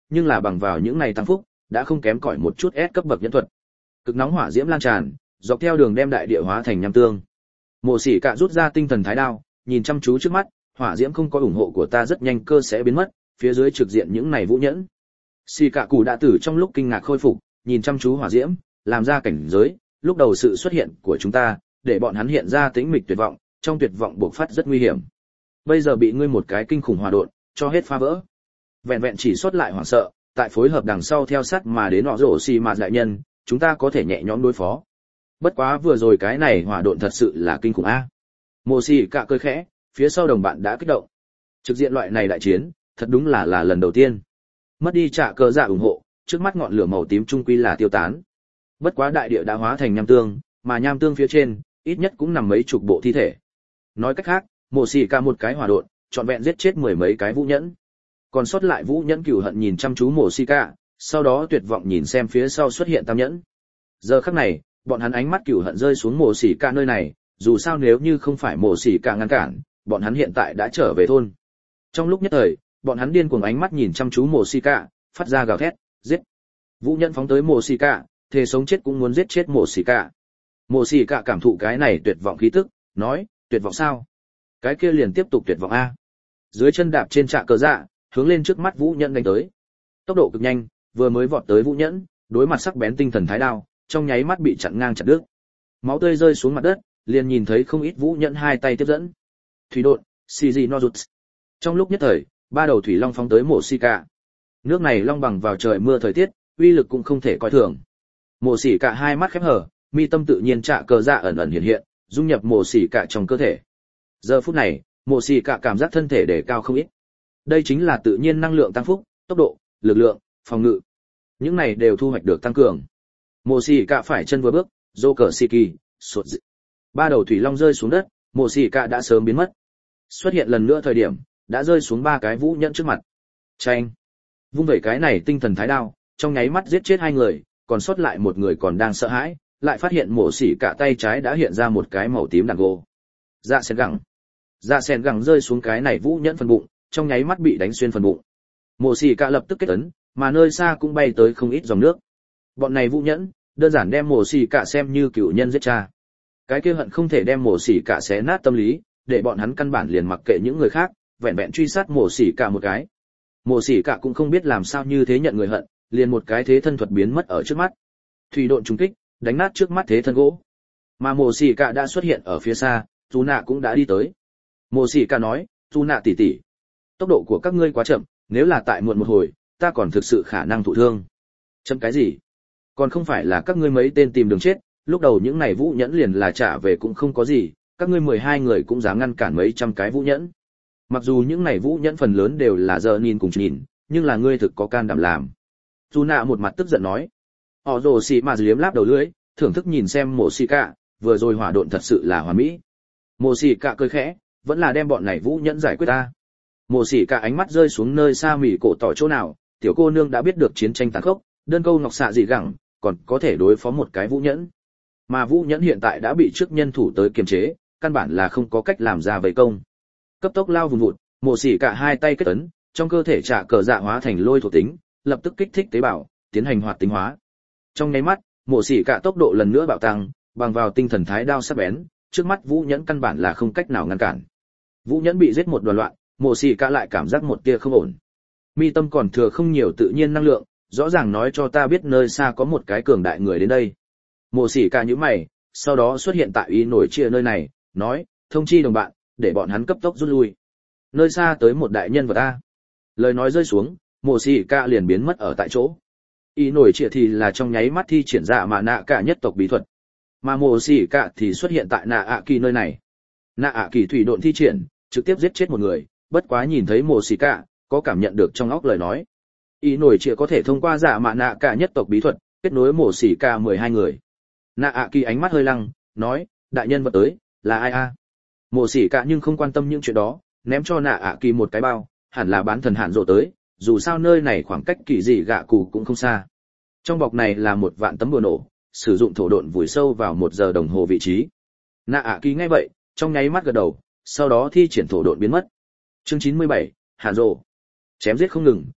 nhưng là bằng vào những này tăng phúc, đã không kém cỏi một chút S cấp bậc nhẫn thuật. Cực nóng hỏa diễm lan tràn, dọc theo đường đem đại địa hóa thành nham tương. Mộ Sĩ Cạ rút ra tinh thần thái đao, nhìn chăm chú trước mắt, hỏa diễm không có ủng hộ của ta rất nhanh cơ sẽ biến mất, phía dưới trực diện những này vũ nhẫn. Sĩ Cạ Cụ đã tử trong lúc kinh ngạc khôi phục, nhìn chăm chú hỏa diễm, làm ra cảnh giới, lúc đầu sự xuất hiện của chúng ta, để bọn hắn hiện ra tĩnh mịch tuyệt vọng, trong tuyệt vọng bộc phát rất nguy hiểm. Bây giờ bị ngươi một cái kinh khủng hỏa độn cho hết phá vỡ. Vẹn vẹn chỉ sót lại hoảng sợ, tại phối hợp đằng sau theo sát mà đến nọ rổ xì mà đại nhân, chúng ta có thể nhẹ nhõm đối phó. Bất quá vừa rồi cái này hỏa độn thật sự là kinh khủng a. Mộ Sĩ Cạ cười khẽ, phía sau đồng bạn đã kích động. Trực diện loại này đại chiến, thật đúng là lần đầu tiên. Mất đi trả cờ dạ ủng hộ, trước mắt ngọn lửa màu tím trung quy là tiêu tán. Bất quá đại địa đã hóa thành nham tương, mà nham tương phía trên, ít nhất cũng nằm mấy chục bộ thi thể. Nói cách khác, Mộ Sĩ Cạ một cái hỏa độn, trọn vẹn giết chết mười mấy cái vũ nhẫn. Còn sót lại vũ nhẫn cừu hận nhìn chăm chú Mộ Sĩ Cạ, sau đó tuyệt vọng nhìn xem phía sau xuất hiện tam nhẫn. Giờ khắc này, bọn hắn ánh mắt cừu hận rơi xuống Mộ Sĩ Cạ nơi này, dù sao nếu như không phải Mộ Sĩ Cạ ngăn cản, bọn hắn hiện tại đã trở về thôn. Trong lúc nhất thời, bọn hắn điên cuồng ánh mắt nhìn chăm chú Mộ Sĩ Cạ, phát ra gào thét, giết. Vũ nhẫn phóng tới Mộ Sĩ Cạ, thề sống chết cũng muốn giết chết Mộ Sĩ Cạ. Mộ Sĩ Cạ cảm thụ cái này tuyệt vọng khí tức, nói, tuyệt vọng sao? Cái kia liền tiếp tục tuyệt vọng a. Dưới chân đạp trên trạ cờ dạ, hướng lên trước mắt vũ nhẫn đánh tới. Tốc độ cực nhanh, vừa mới vọt tới vũ nhẫn, đối mặt sắc bén tinh thần thái đao, trong nháy mắt bị chặn ngang chặt đứt. Máu tươi rơi xuống mặt đất, liền nhìn thấy không ít vũ nhẫn hai tay tiếp dẫn. Thủy độn, CG Nozuts. Trong lúc nhất thời, ba đầu thủy long phóng tới Mộ Sĩ Cạ. Nước này long bằng vào trời mưa thời tiết, uy lực cũng không thể coi thường. Mộ Sĩ Cạ hai mắt khép hờ, mi tâm tự nhiên trạ cờ dạ ẩn ẩn hiện hiện, dung nhập Mộ Sĩ Cạ trong cơ thể. Giờ phút này, Mộ Sĩ Cạ cảm giác thân thể đề cao không ít. Đây chính là tự nhiên năng lượng tăng phúc, tốc độ, lực lượng, phòng ngự. Những này đều thu hoạch được tăng cường. Mộ Sĩ Cạ phải chân vừa bước, Joker Shiki, sụt dị. Ba đầu thủy long rơi xuống đất, Mộ Sĩ Cạ đã sớm biến mất. Xuất hiện lần nữa thời điểm, đã rơi xuống ba cái vũ nhẫn trước mặt. Chanh. Vung vẩy cái này tinh thần thái đao, trong nháy mắt giết chết hai người, còn sót lại một người còn đang sợ hãi, lại phát hiện Mộ Sĩ Cạ tay trái đã hiện ra một cái màu tím đàn gỗ. Dạ sen gẳng. Dạ sen gẳng rơi xuống cái này vũ nhẫn phần bụng, trong nháy mắt bị đánh xuyên phần bụng. Mộ Sĩ Cạ lập tức kết ấn, mà nơi xa cũng bay tới không ít dòng nước. Bọn này vũ nhẫn, đơn giản đem Mộ Sĩ Cạ xem như cựu nhân giết cha. Cái kia hận không thể đem Mộ Sĩ Cạ xé nát tâm lý, để bọn hắn căn bản liền mặc kệ những người khác, vẹn vẹn truy sát Mộ Sĩ Cạ một cái. Mộ Sĩ Cạ cũng không biết làm sao như thế nhận người hận, liền một cái thế thân thuật biến mất ở trước mắt. Thủy độn trùng kích, đánh nát trước mắt thế thân gỗ. Mà Mộ Sĩ Cạ đã xuất hiện ở phía xa, Dù Nạ cũng đã đi tới. Mộ Sĩ Cạ nói, Dù Nạ tỷ tỷ, tốc độ của các ngươi quá chậm, nếu là tại muộn một hồi, ta còn thực sự khả năng thụ thương. Chậm cái gì? Còn không phải là các ngươi mấy tên tìm đường chết, lúc đầu những này vũ nhẫn liền là trả về cũng không có gì, các ngươi 12 người cũng dám ngăn cản mấy trăm cái vũ nhẫn. Mặc dù những này vũ nhẫn phần lớn đều là giờ nhìn cùng nhìn, nhưng là ngươi thực có can đảm làm. Dù Nạ một mặt tức giận nói. Họ rồ xì mà liếm láp đầu lưỡi, thưởng thức nhìn xem Mộ Sĩ Cạ, vừa rồi hỏa độn thật sự là hoàn mỹ. Mộ Sĩ Cạ cười khẽ, vẫn là đem bọn này vũ nhẫn giải quyết ta. Mộ Sĩ Cạ ánh mắt rơi xuống nơi xa mỉ cổ tỏ chỗ nào, tiểu cô nương đã biết được chiến tranh tàn khốc, đơn câu ngọc xạ dị gẳng, còn có thể đối phó một cái vũ nhẫn. Mà vũ nhẫn hiện tại đã bị trước nhân thủ tới kiềm chế, căn bản là không có cách làm ra vây công. Cấp tốc lao vùng vụt, Mộ Sĩ Cạ hai tay kết ấn, trong cơ thể trả cờ dạ hóa thành lôi thuộc tính, lập tức kích thích tế bào, tiến hành hoạt tính hóa. Trong nháy mắt, Mộ Sĩ Cạ tốc độ lần nữa bạo tăng, bằng vào tinh thần thái đao sắc bén, trước mắt vũ nhẫn căn bản là không cách nào ngăn cản. Vũ nhẫn bị giết một đoàn loạn, Mộ Sĩ Cạ lại cảm giác một tia không ổn. Mi tâm còn thừa không nhiều tự nhiên năng lượng, rõ ràng nói cho ta biết nơi xa có một cái cường đại người đến đây. Mộ Sĩ Cạ nhíu mày, sau đó xuất hiện tại ý nổi chia nơi này, nói, thông chi đồng bạn, để bọn hắn cấp tốc rút lui. Nơi xa tới một đại nhân vật ta. Lời nói rơi xuống, Mộ Sĩ Cạ liền biến mất ở tại chỗ. Ý nổi chia thì là trong nháy mắt thi triển ra mà nạ cả nhất tộc bí thuật. Mà Mộ Sĩ Cạ thì xuất hiện tại nạ ạ kỳ nơi này. Nạ ạ kỳ thủy độn thi triển, trực tiếp giết chết một người, bất quá nhìn thấy Mộ Sĩ Cạ, có cảm nhận được trong óc lời nói. Ý nổi chia có thể thông qua giả mạ nạ cả nhất tộc bí thuật, kết nối Mộ Sĩ Cạ 12 người. Nạ ạ kỳ ánh mắt hơi lăng, nói, đại nhân vật tới, là ai a? Mộ Sĩ Cạ nhưng không quan tâm những chuyện đó, ném cho nạ ạ kỳ một cái bao, hẳn là bán thần hạn rộ tới, dù sao nơi này khoảng cách kỳ dị gạ cụ cũng không xa. Trong bọc này là 1.000 tấm bùa nổ, sử dụng thổ độn vùi sâu vào 1 giờ đồng hồ vị trí. Nạ ạ kỳ nghe vậy, trong nháy mắt gật đầu, sau đó thi triển thổ độn biến mất. Chương 97, Hạn rộ. Chém giết không ngừng,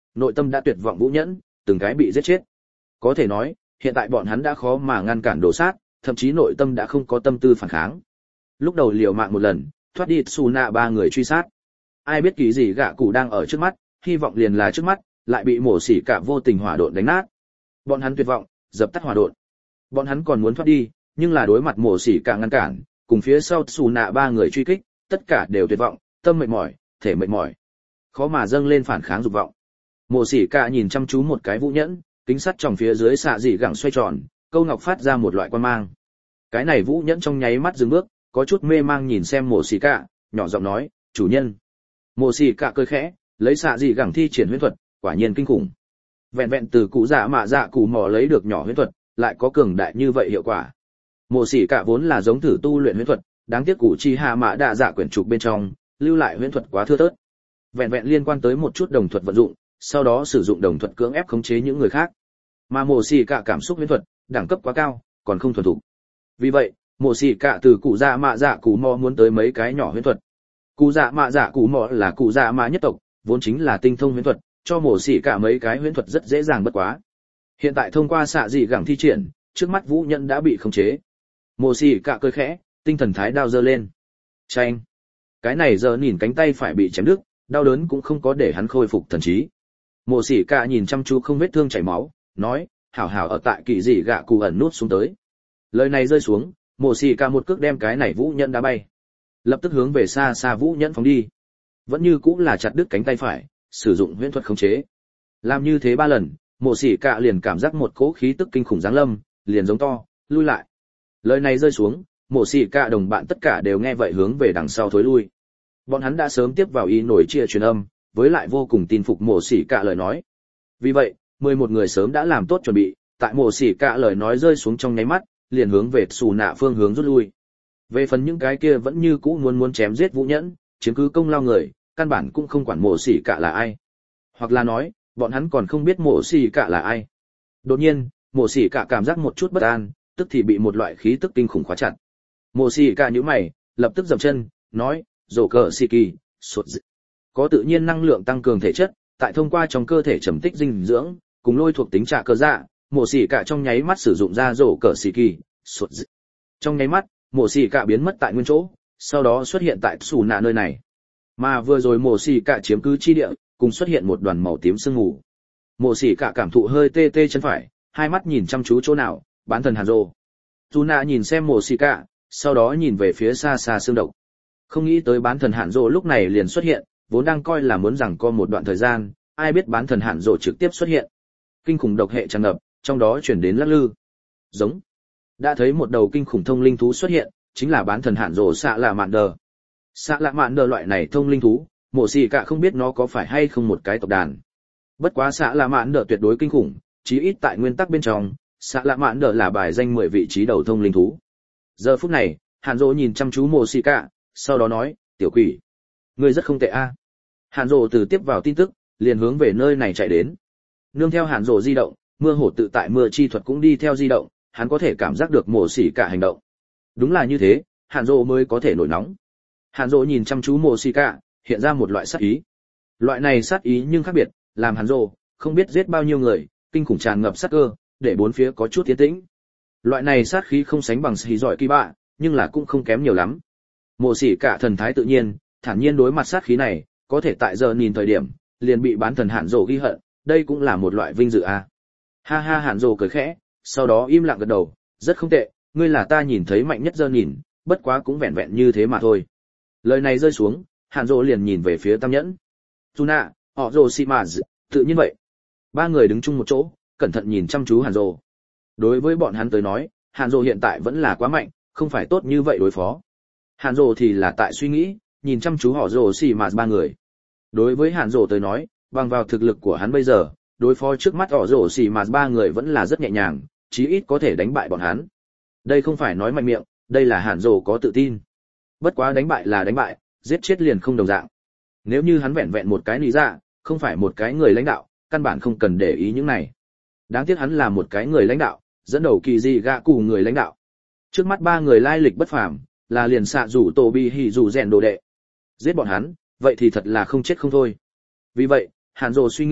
nội tâm đã tuyệt vọng vũ nhẫn, từng cái bị giết chết. Có thể nói, hiện tại bọn hắn đã khó mà ngăn cản đổ sát, thậm chí nội tâm đã không có tâm tư phản kháng. Lúc đầu liều mạng một lần, thoát đi Tsuna ba người truy sát. Ai biết kỳ gì gạ cụ đang ở trước mắt, hy vọng liền là trước mắt, lại bị mổ xỉ cả vô tình hỏa độn đánh nát. Bọn hắn tuyệt vọng, dập tắt hỏa độn. Bọn hắn còn muốn thoát đi, nhưng là đối mặt mổ xỉ cả ngăn cản, cùng phía sau Tsuna ba người truy kích, tất cả đều tuyệt vọng, tâm mệt mỏi, thể mệt mỏi, khó mà dâng lên phản kháng dục vọng. Mộ Sĩ Cả nhìn chăm chú một cái vũ nhẫn, kính sắt trong phía dưới xạ dị gẳng xoay tròn, câu ngọc phát ra một loại quan mang. Cái này vũ nhẫn trong nháy mắt dừng bước, có chút mê mang nhìn xem Mộ Sĩ Cả, nhỏ giọng nói, chủ nhân. Mộ Sĩ Cả cười khẽ, lấy xạ dị gẳng thi triển huyễn thuật, quả nhiên kinh khủng. Vẹn vẹn từ cụ dạ mạ dạ cụ mò lấy được nhỏ huyễn thuật, lại có cường đại như vậy hiệu quả. Mộ Sĩ Cả vốn là giống thử tu luyện huyễn thuật, đáng tiếc cụ chi hạ mạ đạ dạ quyển trục bên trong, lưu lại huyễn thuật quá thưa thớt. Vẹn vẹn liên quan tới một chút đồng thuật vận dụng, sau đó sử dụng đồng thuật cưỡng ép khống chế những người khác. Mà Mộ Sĩ Cả cảm xúc huyễn thuật, đẳng cấp quá cao, còn không thuần thục. Vì vậy, Mộ Sĩ Cả từ cụ dạ mạ dạ cụ mò muốn tới mấy cái nhỏ huyễn thuật. Cụ dạ mạ dạ cụ mò là cụ dạ mạ nhất tộc, vốn chính là tinh thông huyễn thuật, cho Mộ Sĩ Cả mấy cái huyễn thuật rất dễ dàng bất quá. Hiện tại thông qua xạ dị gẳng thi triển, trước mắt vũ nhẫn đã bị khống chế. Mộ Sĩ Cả cười khẽ, tinh thần thái đao giơ lên. Chanh. Cái này giờ nhìn cánh tay phải bị chém đứt, đau đớn cũng không có để hắn khôi phục thần trí. Mộ Sĩ Cả nhìn chăm chú không vết thương chảy máu, nói, hảo hảo ở tại kỳ dị gạ cụ ẩn nút xuống tới. Lời này rơi xuống, Mộ Sĩ Cả một cước đem cái này vũ nhẫn đá bay, lập tức hướng về xa xa vũ nhẫn phóng đi. Vẫn như cũng là chặt đứt cánh tay phải, sử dụng huyễn thuật khống chế. Làm như thế 3 lần, Mộ Sĩ Cả liền cảm giác một cỗ khí tức kinh khủng giáng lâm, liền giống to, lui lại. Lời này rơi xuống, Mộ Sĩ Cả đồng bạn tất cả đều nghe vậy hướng về đằng sau thối lui. Bọn hắn đã sớm tiếp vào ý nổi chia truyền âm, với lại vô cùng tin phục Mộ Sĩ Cả lời nói. Vì vậy, 11 người sớm đã làm tốt chuẩn bị, tại Mộ Sĩ Cả lời nói rơi xuống trong nháy mắt, liền hướng về Sủ Nạ phương hướng rút lui. Về phần những cái kia vẫn như cũ muốn chém giết Vũ Nhẫn, chiếm cứ công lao người, căn bản cũng không quản Mộ Sĩ Cả là ai. Hoặc là nói, bọn hắn còn không biết Mộ Sĩ Cả là ai. Đột nhiên, Mộ Sĩ Cả cảm giác một chút bất an, tức thì bị một loại khí tức kinh khủng khóa chặt. Mộ Sĩ Cả nhíu mày, lập tức dậm chân, nói, "Dỗ cờ xì kỳ, sụt dị." Có tự nhiên năng lượng tăng cường thể chất, tại thông qua trong cơ thể trầm tích dinh dưỡng, cùng lôi thuộc tính trả cơ dạ, Mộ Sĩ Cả trong nháy mắt sử dụng ra dỗ cờ xì kỳ, sụt dị. Trong nháy mắt, Mộ Sĩ Cả biến mất tại nguyên chỗ, sau đó xuất hiện tại Sủ Nạ nơi này. Mà vừa rồi Mộ Sĩ Cả chiếm cứ chi địa, cùng xuất hiện một đoàn màu tím sương mù. Mộ Sĩ Cả cảm thụ hơi tê tê chân phải, hai mắt nhìn chăm chú chỗ nào, bán thần Hàn Dô. Sủ Nạ nhìn xem Mộ Sĩ Cả, sau đó nhìn về phía xa xa xương độc. Không nghĩ tới bán thần Hàn Dô lúc này liền xuất hiện, vốn đang coi là muốn rằng co một đoạn thời gian, ai biết bán thần Hàn Dô trực tiếp xuất hiện. Kinh khủng độc hệ tràn ngập, trong đó chuyển đến lắc lư. Giống. Đã thấy một đầu kinh khủng thông linh thú xuất hiện, chính là bán thần Hàn Dô xạ lạ mạn đờ. Xạ lạ mạn đờ loại này thông linh thú, Mộ Sĩ Cả không biết nó có phải hay không một cái tộc đàn. Bất quá xạ lạ mạn đờ tuyệt đối kinh khủng, chí ít tại nguyên tắc bên trong, xạ lạ mạn đờ là bài danh 10 vị trí đầu thông linh thú. Giờ phút này, Hàn Dô nhìn chăm chú Mộ Sĩ Cả, sau đó nói, "Tiểu quỷ, ngươi rất không tệ a." Hàn Dô từ tiếp vào tin tức, liền hướng về nơi này chạy đến. Nương theo Hàn Dô di động, mưa hổ tự tại mưa chi thuật cũng đi theo di động, hắn có thể cảm giác được Mộ Sĩ Cả hành động. Đúng là như thế, Hàn Dô mới có thể nổi nóng. Hàn Dô nhìn chăm chú Mộ Sĩ Cả, hiện ra một loại sát ý. Loại này sát ý nhưng khác biệt, làm Hàn Dô không biết giết bao nhiêu người, kinh khủng tràn ngập sát cơ, để bốn phía có chút tiến tĩnh. Loại này sát khí không sánh bằng xì giỏi kỳ bạ, nhưng là cũng không kém nhiều lắm. Mộ Sĩ Cả thần thái tự nhiên, thản nhiên đối mặt sát khí này, có thể tại giờ nhìn thời điểm, liền bị bán thần Hàn Dô ghi hận, đây cũng là một loại vinh dự a. Ha ha, Hàn Dô cười khẽ, sau đó im lặng gật đầu, rất không tệ, ngươi là ta nhìn thấy mạnh nhất giờ nhìn, bất quá cũng vẹn vẹn như thế mà thôi. Lời này rơi xuống, Hàn Dô liền nhìn về phía Tam Nhẫn. Tuna, họ Dô Simaz, tự nhiên vậy. Ba người đứng chung một chỗ, cẩn thận nhìn chăm chú Hàn Dô. Đối với bọn hắn tới nói, Hàn Dô hiện tại vẫn là quá mạnh, không phải tốt như vậy đối phó. Hàn Dô thì là tại suy nghĩ, nhìn chăm chú họ Dô Simaz ba người. Đối với Hàn Dô tới nói, bằng vào thực lực của hắn bây giờ, đối phó trước mắt họ Dô Simaz ba người vẫn là rất nhẹ nhàng, chí ít có thể đánh bại bọn hắn. Đây không phải nói mạnh miệng, đây là Hàn Dô có tự tin. Bất quá đánh bại là đánh bại, giết chết liền không đồng dạng. Nếu như hắn vẹn vẹn một cái lý dạ, không phải một cái người lãnh đạo, căn bản không cần để ý những này. Đáng tiếc hắn là một cái người lãnh đạo, dẫn đầu kỳ dị gạ cụ người lãnh đạo. Trước mắt ba người lai lịch bất phàm, là liền xạ rủ tổ bi hỉ rủ rèn đồ đệ. Giết bọn hắn, vậy thì thật là không chết không thôi. Vì vậy, Hàn Dô suy nghĩ,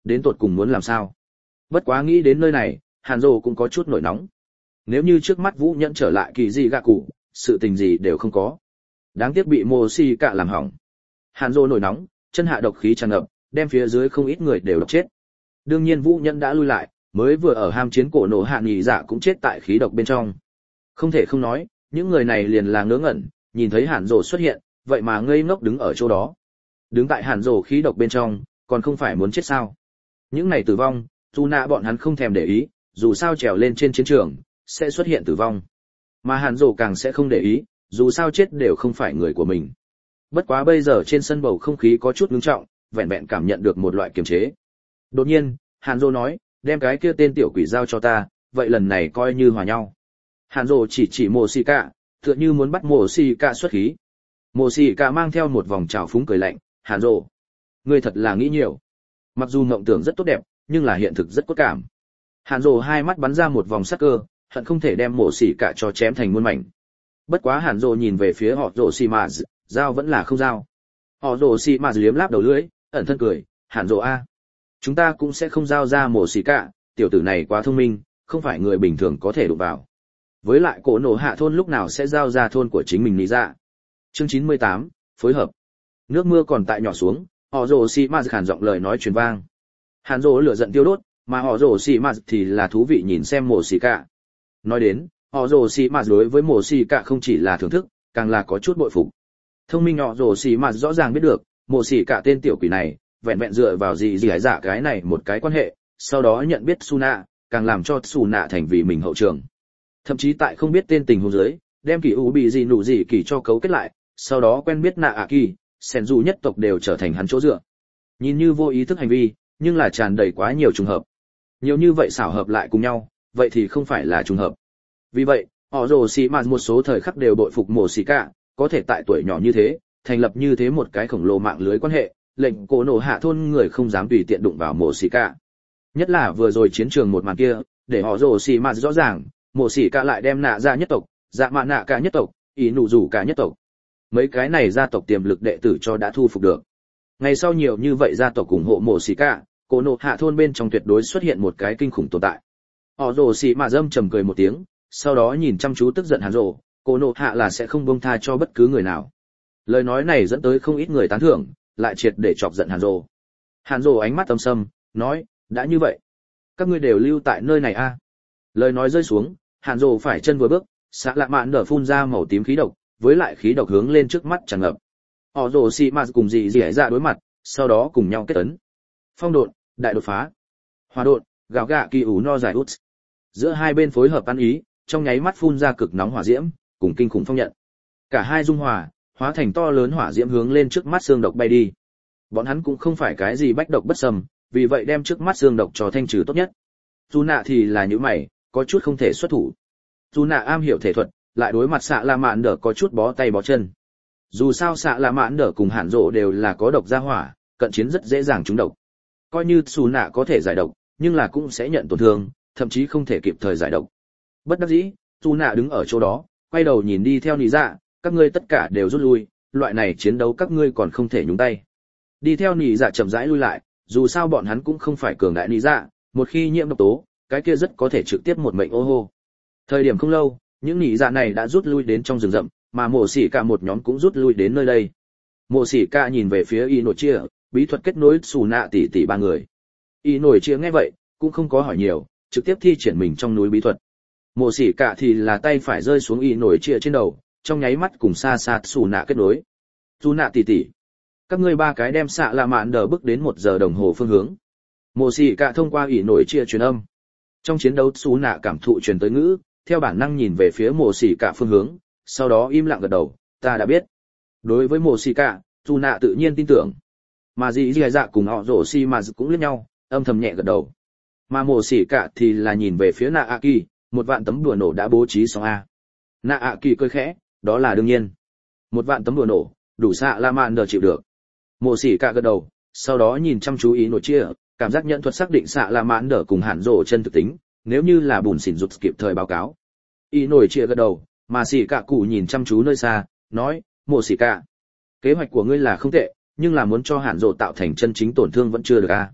đến tột cùng muốn làm sao. Bất quá nghĩ đến nơi này, Hàn Dô cũng có chút nổi nóng. Nếu như trước mắt Vũ Nhẫn trở lại kỳ gì gạ cụ, sự tình gì đều không có. Đáng tiếc bị Mộ Xỉ Cả làm hỏng. Hàn Dô nổi nóng, chân hạ độc khí tràn ngập, đem phía dưới không ít người đều độc chết. Đương nhiên Vũ Nhẫn đã lui lại, mới vừa ở ham chiến cổ nổ hạ nghỉ dạ cũng chết tại khí độc bên trong. Không thể không nói, những người này liền là ngớ ngẩn, nhìn thấy Hàn Dô xuất hiện, vậy mà ngây ngốc đứng ở chỗ đó. Đứng tại Hàn Dô khí độc bên trong, còn không phải muốn chết sao? Những này tử vong, dù nạ bọn hắn không thèm để ý, dù sao trèo lên trên chiến trường, sẽ xuất hiện tử vong. Mà Hàn Dô càng sẽ không để ý, dù sao chết đều không phải người của mình. Bất quá bây giờ trên sân bầu không khí có chút ngưng trọng, vẹn vẹn cảm nhận được một loại kiềm chế. Đột nhiên, Hàn Dô nói, đem cái kia tên tiểu quỷ giao cho ta, vậy lần này coi như hòa nhau. Hàn Dô chỉ Mộ Xỉ Cả, tựa như muốn bắt Mộ Xỉ Cả xuất khí. Mộ Xỉ Cả mang theo một vòng trào phúng cười lạnh, Hàn Dô, ngươi thật là nghĩ nhiều. Mặc dù mộng tưởng rất tốt đẹp, nhưng là hiện thực rất cốt cảm. Hàn Dô hai mắt bắn ra một vòng sắc cơ, hận không thể đem Mộ Xỉ Cả cho chém thành muôn mảnh. Bất quá Hàn Dô nhìn về phía họ Dô Xỉ Mạt, giao vẫn là không giao. Họ Dô Xỉ Mạt liếm láp đầu lưỡi, ẩn thân cười, Hàn Dô a, chúng ta cũng sẽ không giao ra Mộ Xỉ Cả, tiểu tử này quá thông minh, không phải người bình thường có thể đụng vào. Với lại cổ nổ hạ thôn lúc nào sẽ giao ra thôn của chính mình lý ra. Chương 98, phối hợp. Nước mưa còn tại nhỏ xuống, họ Dô Xỉ Mạt khàn giọng lời nói truyền vang. Hàn Dô lửa giận tiêu đốt, mà họ Dô Xỉ Mạt thì là thú vị nhìn xem Mộ Xỉ Cả. Nói đến, họ Dô Xỉ Mạt đối với Mộ Xỉ Cả không chỉ là thưởng thức, càng là có chút bội phục. Thông minh họ Dô Xỉ Mạt rõ ràng biết được, Mộ Xỉ Cả tên tiểu quỷ này, vẹn vẹn dựa vào gì hải dạ cái này một cái quan hệ, sau đó nhận biết Suna, càng làm cho Suna thành vì mình hậu trường. Thậm chí tại không biết tên tình huống dưới, đem kỳ u bị gì nụ gì kỳ cho cấu kết lại, sau đó quen biết nạ ạ kỳ, sen dù nhất tộc đều trở thành hắn chỗ dựa. Nhìn như vô ý thức hành vi, nhưng là tràn đầy quá nhiều trùng hợp. Nhiều như vậy xảo hợp lại cùng nhau, vậy thì không phải là trùng hợp. Vì vậy, họ Dô Xỉ Mạt một số thời khắc đều bội phục Mộ Xỉ Cả, có thể tại tuổi nhỏ như thế, thành lập như thế một cái khổng lồ mạng lưới quan hệ, lệnh cổ nổ hạ thôn người không dám tùy tiện đụng vào Mộ Xỉ Cả. Nhất là vừa rồi chiến trường một màn kia, để họ Dô Xỉ Mạt rõ ràng, Mộ Xỉ Cả lại đem nạ ra nhất tộc, dạ mạ nạ cả nhất tộc, ý nụ rủ cả nhất tộc. Mấy cái này gia tộc tiềm lực đệ tử cho đã thu phục được. Ngày sau nhiều như vậy gia tộc ủng hộ Mộ Xỉ Cả, cổ nổ hạ thôn bên trong tuyệt đối xuất hiện một cái kinh khủng tồn tại. Họ Dô Xỉ Mạt dâm trầm cười một tiếng, sau đó nhìn chăm chú tức giận Hàn Dô, cổ nổ hạ là sẽ không buông tha cho bất cứ người nào. Lời nói này dẫn tới không ít người tán thưởng, lại triệt để chọc giận Hàn Dô. Hàn Dô ánh mắt âm sâm, nói, đã như vậy, các ngươi đều lưu tại nơi này a. Lời nói rơi xuống, Hàn Dô phải chân vừa bước, xạ lạ mạn nở phun ra màu tím khí độc, với lại khí độc hướng lên trước mắt tràn ngập. Họ Dô Xỉ Mạt cùng dị dị dạ đối mặt, sau đó cùng nhau kết ấn. Phong độn, đại đột phá. Hỏa độn, gạo gạ kỳ ủ no dài út. Giữa hai bên phối hợp ăn ý, trong nháy mắt phun ra cực nóng hỏa diễm, cùng kinh khủng phong nhận. Cả hai dung hòa, hóa thành to lớn hỏa diễm hướng lên trước mắt xương độc bay đi. Bọn hắn cũng không phải cái gì bách độc bất xâm, vì vậy đem trước mắt xương độc cho thanh trừ tốt nhất. Dù nạ thì là những mày, có chút không thể xuất thủ. Dù nạ am hiểu thể thuật, lại đối mặt xạ la mạn đỡ có chút bó tay bó chân. Dù sao xạ la mạn đỡ cùng Hàn Dô đều là có độc gia hỏa, cận chiến rất dễ dàng trúng độc. Coi như dù nạ có thể giải độc, nhưng là cũng sẽ nhận tổn thương, thậm chí không thể kịp thời giải độc. Bất đắc dĩ, dù nạ đứng ở chỗ đó, quay đầu nhìn đi theo nị dạ, các ngươi tất cả đều rút lui, loại này chiến đấu các ngươi còn không thể nhúng tay. Đi theo nị dạ chậm rãi lui lại, dù sao bọn hắn cũng không phải cường đại nị dạ, một khi nhiễm độc tố, cái kia rất có thể trực tiếp một mệnh ô hô. Thời điểm không lâu, những nị dạ này đã rút lui đến trong rừng rậm, mà Mộ Xỉ Cả một nhóm cũng rút lui đến nơi đây. Mộ Xỉ Cả nhìn về phía y nổi chia, bí thuật kết nối xù nạ tỷ tỷ ba người. Y nổi chia nghe vậy, cũng không có hỏi nhiều, trực tiếp thi triển mình trong núi bí thuật. Mộ Xỉ Cả thì là tay phải rơi xuống y nổi chia trên đầu, trong nháy mắt cùng xa xa xù nạ kết nối. Xù nạ tỷ tỷ, các ngươi ba cái đem xạ lạ mạn đờ bước đến 1 giờ đồng hồ phương hướng. Mộ Xỉ Cả thông qua y nổi chia truyền âm. Trong chiến đấu xù nạ cảm thụ truyền tới ngữ, theo bản năng nhìn về phía Mộ Xỉ Cả phương hướng, sau đó im lặng gật đầu, ta đã biết. Đối với Mộ Xỉ Cả, xù nạ tự nhiên tin tưởng. Mà dị dị dạ cùng họ Dô Xỉ Mạt cũng liếc nhau, âm thầm nhẹ gật đầu. Mà Mộ Xỉ Cả thì là nhìn về phía nạ ạ kỳ, 1 vạn tấm đùa nổ đã bố trí xong a. Nạ ạ kỳ cười khẽ, đó là đương nhiên. 1 vạn tấm đùa nổ, đủ xạ la mạn đờ chịu được. Mộ Xỉ Cả gật đầu, sau đó nhìn chăm chú ý nổi chia, cảm giác nhận thuật xác định xạ la mạn đờ cùng Hàn Dô chân thực tính, nếu như là bùn xỉn rụt kịp thời báo cáo. Ý nổi chia gật đầu, mà Xỉ Cả cụ nhìn chăm chú nơi xa, nói, Mộ Xỉ Cả, kế hoạch của ngươi là không tệ, nhưng là muốn cho Hàn Dô tạo thành chân chính tổn thương vẫn chưa được a.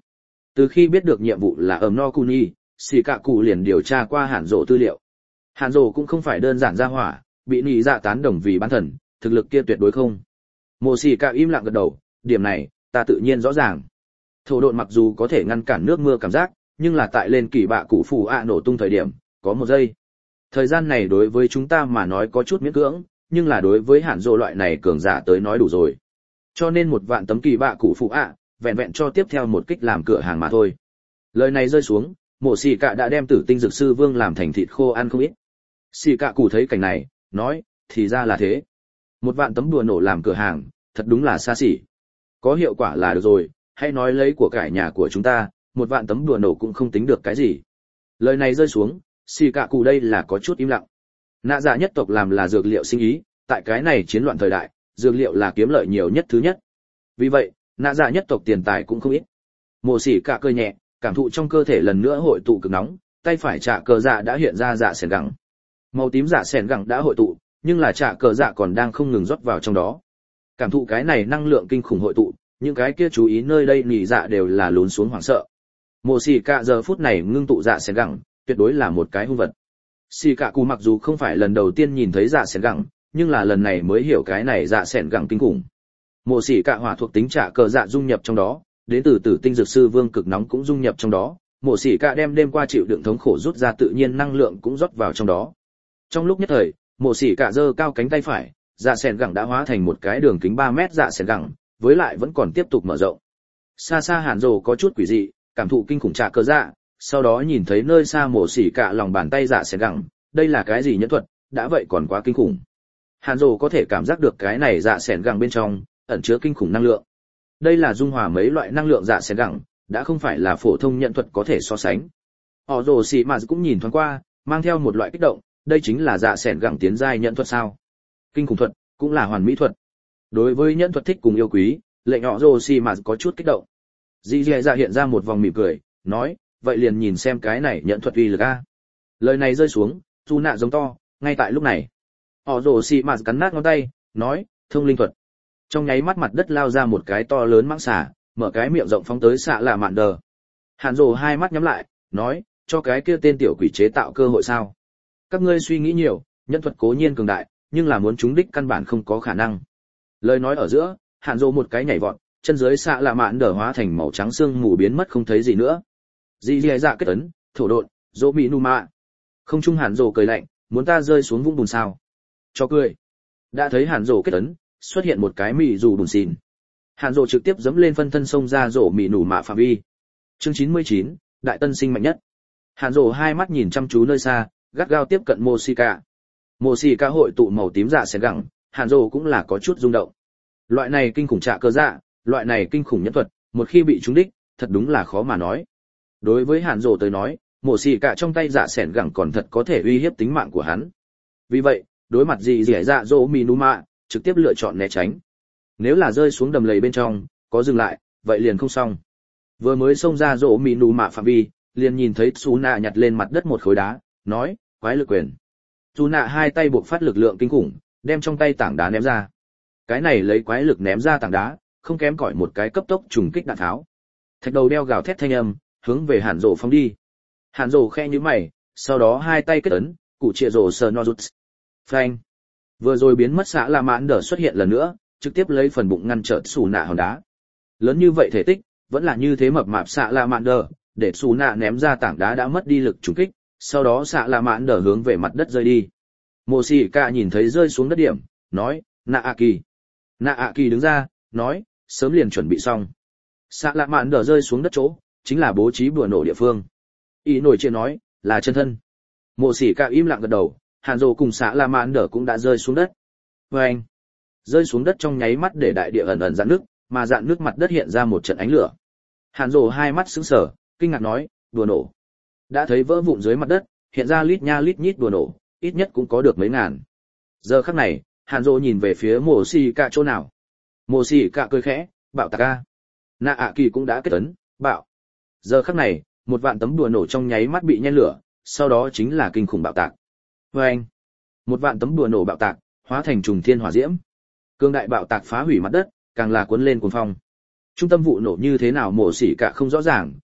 Từ khi biết được nhiệm vụ là ẩm no Kuni, xì cả cụ liền điều tra qua Hàn Dỗ tư liệu. Hàn Dỗ cũng không phải đơn giản ra hỏa, bị nị dạ tán đồng vì bán thần, thực lực kia tuyệt đối không. Mộ xì cả im lặng gật đầu, điểm này ta tự nhiên rõ ràng. Thổ độn mặc dù có thể ngăn cản nước mưa cảm giác, nhưng là tại lên kỳ bạ cụ phù nổ tung thời điểm, có một giây. Thời gian này đối với chúng ta mà nói có chút miễn cưỡng, nhưng là đối với Hàn Dỗ loại này cường giả tới nói đủ rồi. Cho nên 1 vạn tấm kỳ bạ cụ phù vẹn vẹn cho tiếp theo một kích làm cửa hàng mà thôi. Lời này rơi xuống, Mộ xì cả đã đem Tử Tinh Dược Sư Vương làm thành thịt khô ăn không ít. Xì cả cụ thấy cảnh này, nói, thì ra là thế. 1 vạn tấm đùa nổ làm cửa hàng, thật đúng là xa xỉ. Có hiệu quả là được rồi, hãy nói lấy của cải nhà của chúng ta, 1 vạn tấm đùa nổ cũng không tính được cái gì. Lời này rơi xuống, xì cả cụ đây là có chút im lặng. Nạ dạ nhất tộc làm là dược liệu sinh ý, tại cái này chiến loạn thời đại, dược liệu là kiếm lợi nhiều nhất thứ nhất. Vì vậy, nạ dạ nhất tộc tiền tài cũng không ít. Mộ xì cả cười nhẹ, cảm thụ trong cơ thể lần nữa hội tụ cực nóng, tay phải trả cờ dạ đã hiện ra dạ sẻn gẳng. Màu tím dạ sẻn gẳng đã hội tụ, nhưng là trả cờ dạ còn đang không ngừng rót vào trong đó. Cảm thụ cái này năng lượng kinh khủng hội tụ, những cái kia chú ý nơi đây nỉ dạ đều là lún xuống hoảng sợ. Mộ xì cả giờ phút này ngưng tụ dạ sẻn gẳng, tuyệt đối là một cái hung vật. Xì cả cụ mặc dù không phải lần đầu tiên nhìn thấy dạ sẻn gẳng, nhưng là lần này mới hiểu cái này dạ sẻn gẳng kinh khủng. Mộ xì cả hỏa thuộc tính trả cờ dạ dung nhập trong đó, đến từ Tử Tinh Dược Sư Vương cực nóng cũng dung nhập trong đó. Mộ xì cả đem đêm qua chịu đựng thống khổ rút ra tự nhiên năng lượng cũng rót vào trong đó. Trong lúc nhất thời, Mộ xì cả giơ cao cánh tay phải, dạ sẻn gẳng đã hóa thành một cái đường kính 3 mét dạ sẻn gẳng, với lại vẫn còn tiếp tục mở rộng. Xa xa Hàn Dỗ có chút quỷ dị, cảm thụ kinh khủng trả cờ dạ, sau đó nhìn thấy nơi xa Mộ xì cả lòng bàn tay dạ sẻn gẳng, đây là cái gì nhẫn thuật, đã vậy còn quá kinh khủng. Hàn Dỗ có thể cảm giác được cái này dạ sẻn gẳng bên trong ẩn chứa kinh khủng năng lượng. Đây là dung hòa mấy loại năng lượng dạ sẻn gẳng, đã không phải là phổ thông nhận thuật có thể so sánh. Họ Dỗ xì mà cũng nhìn thoáng qua, mang theo một loại kích động, đây chính là dạ sẻn gẳng tiến giai nhận thuật sao? Kinh khủng thuật, cũng là hoàn mỹ thuật. Đối với nhận thuật thích cùng yêu quý, lệnh họ Dỗ xì mà có chút kích động. Dì dì dạ hiện ra một vòng mỉm cười, nói, vậy liền nhìn xem cái này nhận thuật uy lực a. Lời này rơi xuống, Chu Nạ giống to, ngay tại lúc này. Họ Dỗ xì mà cắn nát ngón tay, nói, thông linh thuật. Trong nháy mắt mặt đất lao ra một cái to lớn mãng xà, mở cái miệng rộng phóng tới xạ là mạn đờ. Hàn Dỗ hai mắt nhắm lại, nói, cho cái kia tên tiểu quỷ chế tạo cơ hội sao? Các ngươi suy nghĩ nhiều, nhân thuật cố nhiên cường đại, nhưng là muốn trúng đích căn bản không có khả năng. Lời nói ở giữa, Hàn Dỗ một cái nhảy vọt, chân dưới xạ là mạn đờ hóa thành màu trắng xương mù biến mất không thấy gì nữa. Dì dì dạ kết ấn, thổ độn, Dỗ bị numa. Không trung Hàn Dỗ cười lạnh, muốn ta rơi xuống vũng bùn sao? Cho cười. Đã thấy Hàn Dỗ kết ấn, xuất hiện một cái mị dù bùn xìn. Hàn Dỗ trực tiếp dẫm lên phân thân xông ra rổ mị nủ mạ phạm vi. Chương 99, đại tân sinh mạnh nhất. Hàn Dỗ hai mắt nhìn chăm chú nơi xa, gắt gao tiếp cận Mộ xì cả. Mộ xì cả hội tụ màu tím dạ sẻn gẳng, Hàn Dỗ cũng là có chút rung động. Loại này kinh khủng trả cơ dạ, loại này kinh khủng nhân thuật, một khi bị trúng đích, thật đúng là khó mà nói. Đối với Hàn Dỗ tới nói, Mộ xì cả trong tay dạ sẻn gẳng còn thật có thể uy hiếp tính mạng của hắn. Vì vậy, đối mặt gì dẻ dạ dỗ mị nụ mạ, trực tiếp lựa chọn né tránh. Nếu là rơi xuống đầm lầy bên trong, có dừng lại, vậy liền không xong. Vừa mới xông ra rỗ mị nụ mạ phạm vi, liền nhìn thấy Su Nạ nhặt lên mặt đất một khối đá, nói, quái lực quyền. Su Nạ hai tay buộc phát lực lượng kinh khủng, đem trong tay tảng đá ném ra. Cái này lấy quái lực ném ra tảng đá, không kém cỏi một cái cấp tốc trùng kích đạn tháo. Thạch đầu đeo gào thét thanh âm, hướng về Hàn Dỗ phóng đi. Hàn Dỗ khe nhíu mày, sau đó hai tay kết ấn, cụ chia rồ sờ no rút. Phanh. Vừa rồi biến mất xã La Mãn Đờ xuất hiện lần nữa, trực tiếp lấy phần bụng ngăn trở Su Nạ hòn đá. Lớn như vậy thể tích, vẫn là như thế mập mạp xã La Mãn Đờ, để Su Nạ ném ra tảng đá đã mất đi lực trùng kích, sau đó xã La Mãn Đờ hướng về mặt đất rơi đi. Mộ xì cả nhìn thấy rơi xuống đất điểm, nói, Nạ A Kỳ. Nạ A Kỳ đứng ra, nói, sớm liền chuẩn bị xong. Xã La Mãn Đờ rơi xuống đất chỗ, chính là bố trí bùa nổ địa phương. Ý nổi chuyện nói, là chân thân. Mộ xì cả im lặng gật đầu. Hàn Dỗ cùng xã La Mãn Đờ cũng đã rơi xuống đất. Vâng! Rơi xuống đất trong nháy mắt để đại địa ẩn ẩn rạn nước, mà rạn nước mặt đất hiện ra một trận ánh lửa. Hàn Dỗ hai mắt sững sờ, kinh ngạc nói, đùa nổ. Đã thấy vỡ vụn dưới mặt đất, hiện ra lít nha lít nhít đùa nổ, ít nhất cũng có được mấy ngàn. Giờ khắc này, Hàn Dỗ nhìn về phía Mộ xì cả chỗ nào. Mộ xì cả cười khẽ, bạo tạc a. Nạ ạ kỳ cũng đã kết ấn, bạo. Giờ khắc này, 1 vạn tấm đùa nổ trong nháy mắt bị nhen lửa, sau đó chính là kinh khủng bạo tạc. Vâng! 1 vạn tấm đùa nổ bạo tạc, hóa thành trùng thiên hỏa diễm. Cương đại bạo tạc phá hủy mặt đất, càng là cuốn lên cuồng phong. Trung tâm vụ nổ như thế nào Mộ xỉ cả không rõ ràng,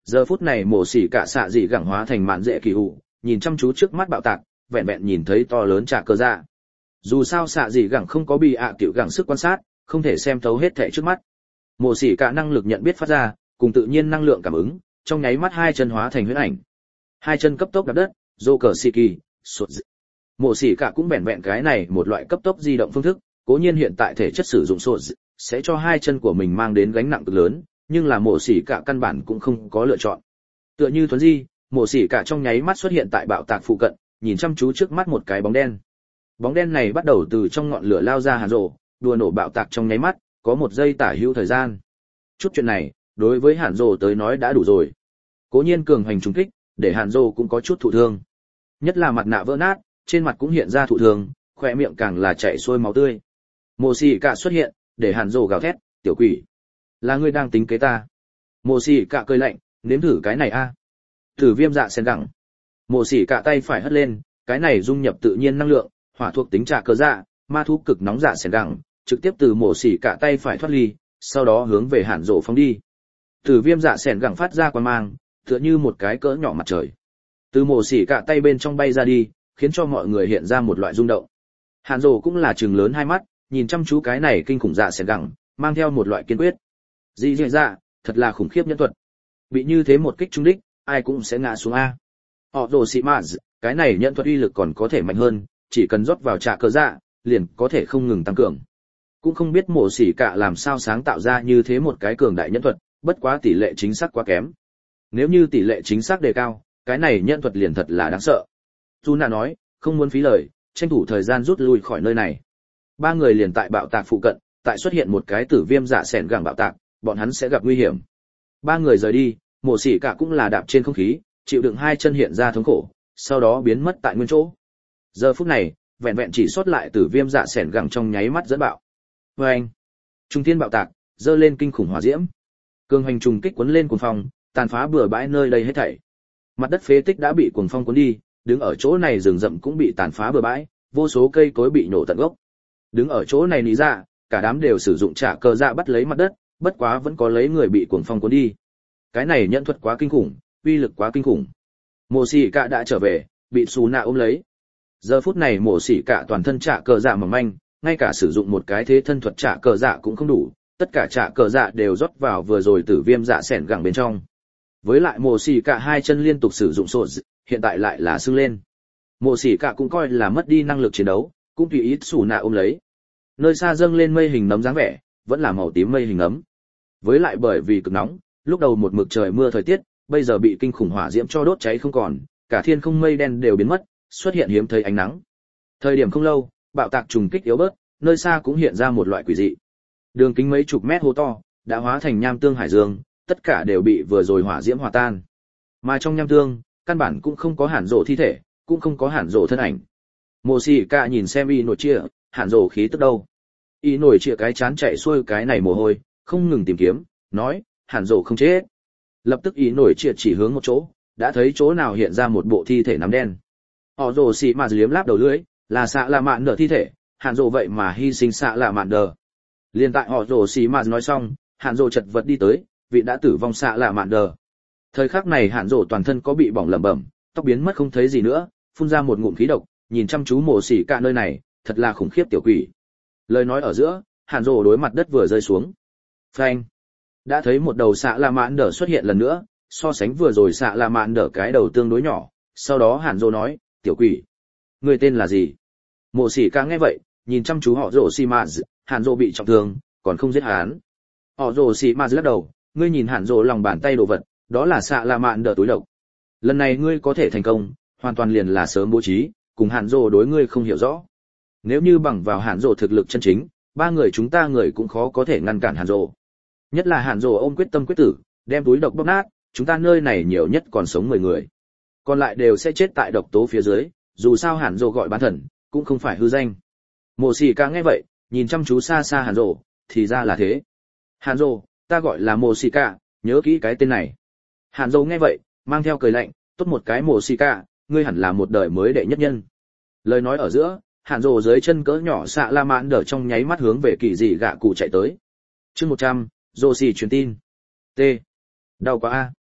giờ phút này mổ xỉ cả xạ dị gẳng hóa thành mạn dễ kỳ hụ, nhìn chăm chú trước mắt bạo tạc, vẹn vẹn nhìn thấy to lớn trả cờ dạ. Dù sao xạ dị gẳng không có bị tiểu gẳng sức quan sát, không thể xem thấu hết thảy trước mắt. Mổ xỉ cả năng lực nhận biết phát ra, cùng tự nhiên năng lượng cảm ứng, trong nháy mắt hai chân hóa thành huyễn ảnh. Hai chân cấp tốc đạp đất, rô cờ xì kỳ, sụt dị. Mổ xỉ cả cũng vẹn vẹn cái này một loại cấp tốc di động phương thức, cố nhiên hiện tại thể chất sử dụng sụt dị, sẽ cho hai chân của mình mang đến gánh nặng cực lớn, nhưng là mổ xỉ cả căn bản cũng không có lựa chọn. Tựa như thuấn di, mổ xỉ cả trong nháy mắt xuất hiện tại bạo tạc phụ cận, nhìn chăm chú trước mắt một cái bóng đen. Bóng đen này bắt đầu từ trong ngọn lửa lao ra hàn rồ, đùa nổ bạo tạc trong nháy mắt, có một giây tả hữu thời gian. Chút chuyện này, đối với hàn rồ tới nói đã đủ rồi. Cố nhiên cường hành trùng kích, để hàn rồ cũng có chút thụ thương. Nhất là mặt nạ vỡ nát, trên mặt cũng hiện ra thụ thương, khóe miệng càng là chảy xuôi máu tươi. Mộ xỉ cả xuất hiện, để hàn rồ gào thét, tiểu quỷ, là ngươi đang tính kế ta. Mộ xỉ cả cười lạnh, nếm thử cái này a. Thử viêm dạ sen gẳng. Mộ xỉ cả tay phải hất lên, cái này dung nhập tự nhiên năng lượng, hỏa thuộc tính trả cờ dạ, ma thú cực nóng dạ sen gẳng, trực tiếp từ mộ xỉ cả tay phải thoát ly, sau đó hướng về hàn rồ phóng đi. Thử viêm dạ sen gẳng phát ra quang mang, tựa như một cái cỡ nhỏ mặt trời. Từ mộ xỉ cả tay bên trong bay ra đi, khiến cho mọi người hiện ra một loại rung động. Hàn rồ cũng là trừng lớn hai mắt, nhìn chăm chú cái này kinh khủng dạ sen gẳng, mang theo một loại kiên quyết. Dị dạ, thật là khủng khiếp nhân thuật. Bị như thế một kích trúng đích, ai cũng sẽ ngã xuống a. Họ rồ xị mạt, cái này nhân thuật uy lực còn có thể mạnh hơn, chỉ cần rót vào trả cờ dạ, liền có thể không ngừng tăng cường. Cũng không biết mổ xỉ cả làm sao sáng tạo ra như thế một cái cường đại nhân thuật, bất quá tỷ lệ chính xác quá kém. Nếu như tỷ lệ chính xác đề cao, cái này nhân thuật liền thật là đáng sợ. Juna nói, không muốn phí lời, tranh thủ thời gian rút lui khỏi nơi này. Ba người liền tại bạo tạc phụ cận, tại xuất hiện một cái tử viêm dạ sẻn gẳng bạo tạc, bọn hắn sẽ gặp nguy hiểm. Ba người rời đi, mổ xỉ cả cũng là đạp trên không khí, chịu đựng hai chân hiện ra thống khổ, sau đó biến mất tại nguyên chỗ. Giờ phút này, vẹn vẹn chỉ sót lại tử viêm dạ sẻn gẳng trong nháy mắt dẫn bạo. Oeng! Trung thiên bạo tạc, dơ lên kinh khủng hỏa diễm. Cường hành trùng kích cuốn lên cuồng phong, tàn phá bừa bãi nơi đây hết thảy. Mặt đất phế tích đã bị cuồng phong cuốn đi, đứng ở chỗ này rừng rậm cũng bị tàn phá bừa bãi, vô số cây cối bị nổ tận gốc. Đứng ở chỗ này lý ra, cả đám đều sử dụng trả cờ dạ bắt lấy mặt đất, bất quá vẫn có lấy người bị cuồng phong cuốn đi. Cái này nhận thuật quá kinh khủng, uy lực quá kinh khủng. Mộ xỉ cả đã trở về, bị xù nạ ôm lấy. Giờ phút này mộ xỉ cả toàn thân trả cờ dạ mỏng manh, ngay cả sử dụng một cái thế thân thuật trả cờ dạ cũng không đủ, tất cả trả cờ dạ đều rót vào vừa rồi tử viêm dạ sẻn gẳng bên trong. Với lại mộ xỉ cả hai chân liên tục sử dụng sột, hiện tại lại là sưng lên. Mộ xỉ cả cũng coi là mất đi năng lực chiến đấu, cũng tùy ý xù nạ ôm lấy. Nơi xa dâng lên mây hình nấm dáng vẻ, vẫn là màu tím mây hình nấm. Với lại bởi vì cực nóng, lúc đầu một mực trời mưa thời tiết, bây giờ bị kinh khủng hỏa diễm cho đốt cháy không còn, cả thiên không mây đen đều biến mất, xuất hiện hiếm thấy ánh nắng. Thời điểm không lâu, bạo tạc trùng kích yếu bớt, nơi xa cũng hiện ra một loại quỷ dị. Đường kính mấy chục mét hố to, đã hóa thành nham tương hải dương, tất cả đều bị vừa rồi hỏa diễm hòa tan. Mà trong nham tương, căn bản cũng không có hàn rồ thi thể, cũng không có hàn rồ thân ảnh. Mộ xỉ cả nhìn xem y nổi chia, hàn rồ khí tức đâu. Y nổi chia cái chán chạy xuôi cái này mồ hôi, không ngừng tìm kiếm, nói, hàn rồ không chết. Lập tức y nổi chia chỉ hướng một chỗ, đã thấy chỗ nào hiện ra một bộ thi thể nắm đen. Họ rồ xỉ mà liếm láp đầu lưỡi, là xạ là mạn đờ thi thể, hàn rồ vậy mà hy sinh xạ là mạn đờ. Liên tại họ rồ xỉ mà nói xong, hàn rồ chật vật đi tới, vị đã tử vong xạ là mạn đờ. Thời khắc này hàn rồ toàn thân có bị bỏng lẩm bẩm, tóc biến mất không thấy gì nữa, phun ra một ngụm khí độc, nhìn chăm chú mổ xỉ cả nơi này, thật là khủng khiếp tiểu quỷ. Lời nói ở giữa, hàn rồ đối mặt đất vừa rơi xuống. Phanh! Đã thấy một đầu xạ là mạn đờ xuất hiện lần nữa, so sánh vừa rồi xạ là mạn đờ cái đầu tương đối nhỏ. Sau đó hàn rồ nói, tiểu quỷ, người tên là gì? Mộ xỉ cả nghe vậy, nhìn chăm chú họ rồ xỉ mà, hàn rồ bị trọng thương, còn không giết hắn. Họ rồ xỉ mà lắc đầu, ngươi nhìn hàn rồ lòng bàn tay đồ vật, đó là xạ là mạn đờ túi độc. Lần này ngươi có thể thành công, hoàn toàn liền là sớm bố trí, cùng hàn rồ đối ngươi không hiểu rõ. Nếu như bằng vào hàn rồ thực lực chân chính, ba người chúng ta người cũng khó có thể ngăn cản hàn rồ. Nhất là hàn rồ ôm quyết tâm quyết tử, đem túi độc bóp nát, chúng ta nơi này nhiều nhất còn sống 10 người. Còn lại đều sẽ chết tại độc tố phía dưới, dù sao hàn rồ gọi bán thần, cũng không phải hư danh. Mộ xỉ cả nghe vậy, nhìn chăm chú xa xa hàn rồ, thì ra là thế. Hàn rồ, ta gọi là mộ xỉ cả, nhớ kỹ cái tên này. Hàn rồ nghe vậy, mang theo cười lạnh, tốt một cái mộ xỉ cả, ngươi hẳn là một đời mới đệ nhất nhân. Lời nói ở giữa, hàn rồ dưới chân cỡ nhỏ xạ la mạn đờ trong nháy mắt hướng về kỳ dị gạ cụ chạy tới. Chương 100, rồ xỉ truyền tin. T. Đau quá a.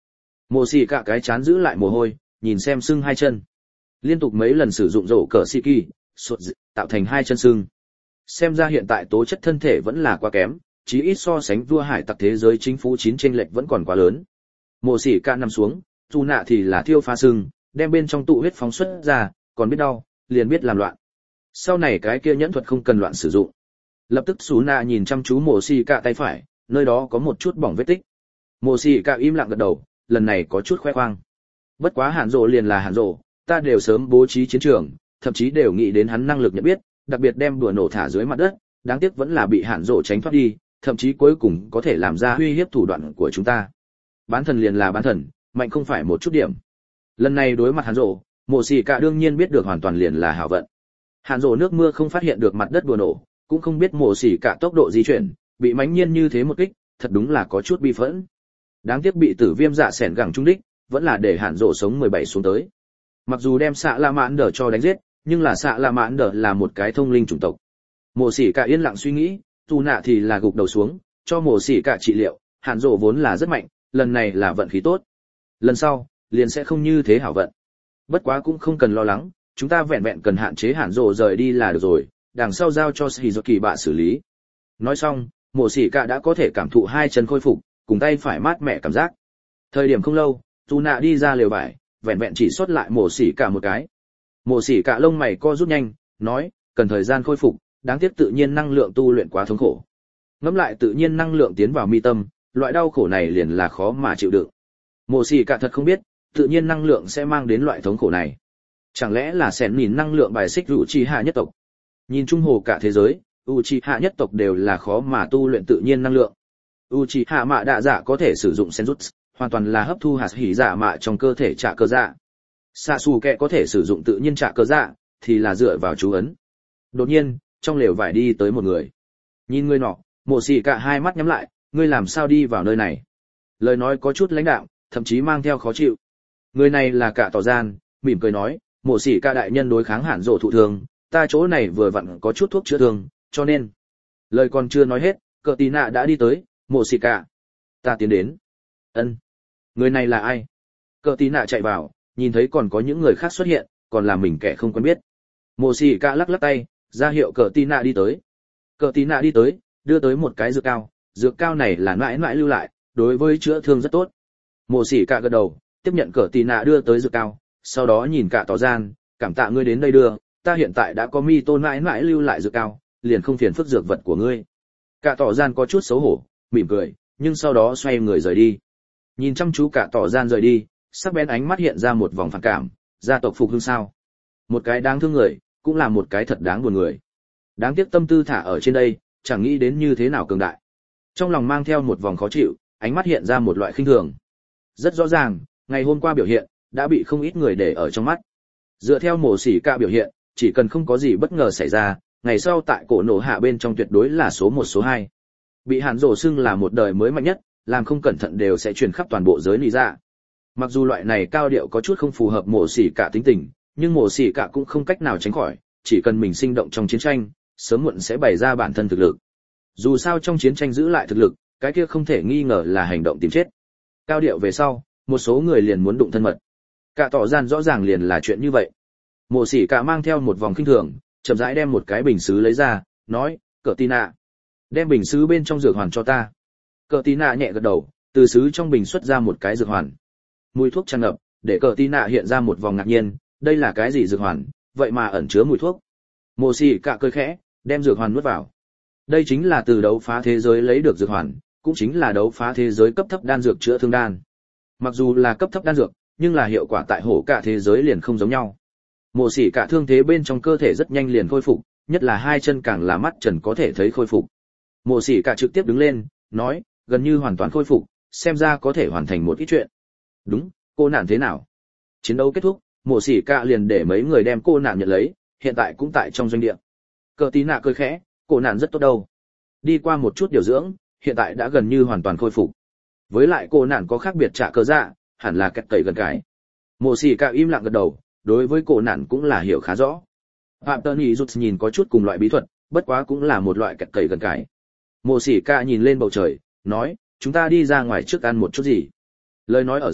Mộ xỉ cả cái chán giữ lại mồ hôi, nhìn xem sưng hai chân. Liên tục mấy lần sử dụng rổ cờ xì kỳ, tạo thành hai chân sưng. Xem ra hiện tại tố chất thân thể vẫn là quá kém, chí ít so sánh vua hải tặc thế giới chính phủ 9 chênh lệch vẫn còn quá lớn. Mộ xỉ cả nằm xuống, dù nạ thì là thiêu pha sưng, đem bên trong tụ huyết phóng xuất ra, còn biết đau, liền biết làm loạn. Sau này cái kia nhẫn thuật không cần loạn sử dụng. Lập tức Sú nạ nhìn chăm chú mộ xỉ cả tay phải, nơi đó có một chút bỏng vết tích. Mộ xỉ cả im lặng gật đầu, lần này có chút khoe khoang. Bất quá Hàn Dụ liền là Hàn Dụ, ta đều sớm bố trí chiến trường, thậm chí đều nghĩ đến hắn năng lực nhận biết, đặc biệt đem đùa nổ thả dưới mặt đất, đáng tiếc vẫn là bị Hàn Dụ tránh thoát đi, thậm chí cuối cùng có thể làm ra uy hiếp thủ đoạn của chúng ta. Bán thần liền là bán thần, mạnh không phải một chút điểm. Lần này đối mặt Hàn Dụ, Mộ xỉ cả đương nhiên biết được hoàn toàn liền là hảo vận. Hàn Dụ nước mưa không phát hiện được mặt đất đùa nổ, cũng không biết Mộ xỉ cả tốc độ di chuyển, bị mãnh nhiên như thế một kích, thật đúng là có chút bi phẫn. Đáng tiếc bị Tử Viêm Dạ xẻn gẳng trúng đích, vẫn là để Hàn Dụ sống 17 xuống tới. Mặc dù đem xạ La Mãn Đờ cho đánh giết, nhưng là xạ La Mãn Đờ là một cái thông linh chủng tộc. Mộ xỉ cả yên lặng suy nghĩ, Tu nạ thì là gục đầu xuống, cho Mộ xỉ cả trị liệu, Hàn Dụ vốn là rất mạnh, lần này là vận khí tốt. Lần sau, liền sẽ không như thế hảo vận. Bất quá cũng không cần lo lắng, chúng ta vẹn vẹn cần hạn chế Hàn Dụ rời đi là được rồi, đằng sau giao cho Shizuki bạ xử lý. Nói xong, Mộ xỉ cả đã có thể cảm thụ hai chân khôi phục, cùng tay phải mát mẻ cảm giác. Thời điểm không lâu, Tu nạ đi ra lều vải, vẹn vẹn chỉ sót lại Mộ xỉ cả một cái. Mộ xỉ cả lông mày co rút nhanh, nói, cần thời gian khôi phục, đáng tiếc tự nhiên năng lượng tu luyện quá thống khổ. Ngẫm lại tự nhiên năng lượng tiến vào mi tâm, loại đau khổ này liền là khó mà chịu đựng. Mộ xỉ cả thật không biết, tự nhiên năng lượng sẽ mang đến loại thống khổ này. Chẳng lẽ là xẻn nhìn năng lượng bài xích Uchiha nhất tộc? Nhìn trung hồ cả thế giới, Uchiha nhất tộc đều là khó mà tu luyện tự nhiên năng lượng. Uchiha mạ đạ dạ có thể sử dụng senjutsu, hoàn toàn là hấp thu hạt hỉ dạ mạ trong cơ thể trả cơ dạ. Sasuke có thể sử dụng tự nhiên trả cơ dạ, thì là dựa vào chú ấn. Đột nhiên, trong lều vải đi tới một người. Nhìn người nọ, Mộ xỉ cả hai mắt nhắm lại, ngươi làm sao đi vào nơi này? Lời nói có chút lãnh đạm, thậm chí mang theo khó chịu. Người này là Cả Tỏ Gian, mỉm cười nói, Mộ xỉ cả đại nhân đối kháng Hàn Dụ thụ thương, ta chỗ này vừa vặn có chút thuốc chữa thương, cho nên. Lời còn chưa nói hết, Cờ Tí Nạ đã đi tới, Mộ xỉ cả. Ta tiến đến. Ân. Người này là ai? Cờ Tí Nạ chạy vào, nhìn thấy còn có những người khác xuất hiện, còn là mình kẻ không quen biết. Mộ xỉ cả lắc lắc tay, ra hiệu Cờ Tí Nạ đi tới. Cờ Tí Nạ đi tới, đưa tới một cái dược cao này là mãi mãi lưu lại, đối với chữa thương rất tốt. Mộ xỉ cả gật đầu, tiếp nhận Cờ Tí Nạ đưa tới dược cao, sau đó nhìn Cả Tỏ Gian, cảm tạ ngươi đến đây đưa, ta hiện tại đã có mi tôn mãi mãi lưu lại dược cao, liền không phiền phức dược vật của ngươi. Cả Tỏ Gian có chút xấu hổ, mỉm cười, nhưng sau đó xoay người rời đi. Nhìn chăm chú Cả Tỏ Gian rời đi, sắc bén ánh mắt hiện ra một vòng phản cảm, gia tộc phục hưng sao? Một cái đáng thương người, cũng là một cái thật đáng buồn người. Đáng tiếc tâm tư thả ở trên đây, chẳng nghĩ đến như thế nào cường đại. Trong lòng mang theo một vòng khó chịu, ánh mắt hiện ra một loại khinh thường. Rất rõ ràng, ngày hôm qua biểu hiện đã bị không ít người để ở trong mắt. Dựa theo Mộ xỉ cả biểu hiện, chỉ cần không có gì bất ngờ xảy ra, ngày sau tại cổ nổ hạ bên trong tuyệt đối là số 1 số 2. Bị Hàn Dụ xưng là một đời mới mạnh nhất, làm không cẩn thận đều sẽ truyền khắp toàn bộ giới nị dạ. Mặc dù loại này cao điệu có chút không phù hợp Mộ xỉ cả tính tình, nhưng Mộ xỉ cả cũng không cách nào tránh khỏi, chỉ cần mình sinh động trong chiến tranh, sớm muộn sẽ bày ra bản thân thực lực. Dù sao trong chiến tranh giữ lại thực lực, cái kia không thể nghi ngờ là hành động tìm chết. Cao điệu về sau, một số người liền muốn đụng thân mật. Cả Tỏ Gian rõ ràng liền là chuyện như vậy. Mộ xỉ cả mang theo một vòng khinh thường, chậm rãi đem một cái bình sứ lấy ra, nói, Cờ Tí Nạ, đem bình sứ bên trong dược hoàn cho ta. Cờ Tí Nạ nhẹ gật đầu, từ sứ trong bình xuất ra một cái dược hoàn. Mùi thuốc tràn ngập, để Cờ Tí Nạ hiện ra một vòng ngạc nhiên, đây là cái gì dược hoàn, vậy mà ẩn chứa mùi thuốc. Mộ xỉ cả cười khẽ, đem dược hoàn nuốt vào. Đây chính là từ đấu phá thế giới lấy được dược hoàn, cũng chính là đấu phá thế giới cấp thấp đan dược chữa thương đan. Mặc dù là cấp thấp đan dược, nhưng là hiệu quả tại hổ cả thế giới liền không giống nhau. Mộ xỉ cả thương thế bên trong cơ thể rất nhanh liền khôi phục, nhất là hai chân càng là mắt trần có thể thấy khôi phục. Mộ xỉ cả trực tiếp đứng lên, nói, gần như hoàn toàn khôi phục, xem ra có thể hoàn thành một ít chuyện. Đúng, cô nạn thế nào? Chiến đấu kết thúc, Mộ xỉ cả liền để mấy người đem cô nạn nhận lấy, hiện tại cũng tại trong doanh địa. Cờ Tí Nạ cười khẽ, cô nạn rất tốt đâu. Đi qua một chút điều dưỡng, hiện tại đã gần như hoàn toàn khôi phục. Với lại cô nạn có khác biệt trả cơ dạ, hẳn là cách tẩy gần cái. Mộ xỉ cả im lặng gật đầu, đối với cô nạn cũng là hiểu khá rõ. Phạm Tơn Ý rút nhìn có chút cùng loại bí thuật, bất quá cũng là một loại cách tẩy gần cái. Mộ xỉ cả nhìn lên bầu trời, nói, chúng ta đi ra ngoài trước ăn một chút gì. Lời nói ở giữa,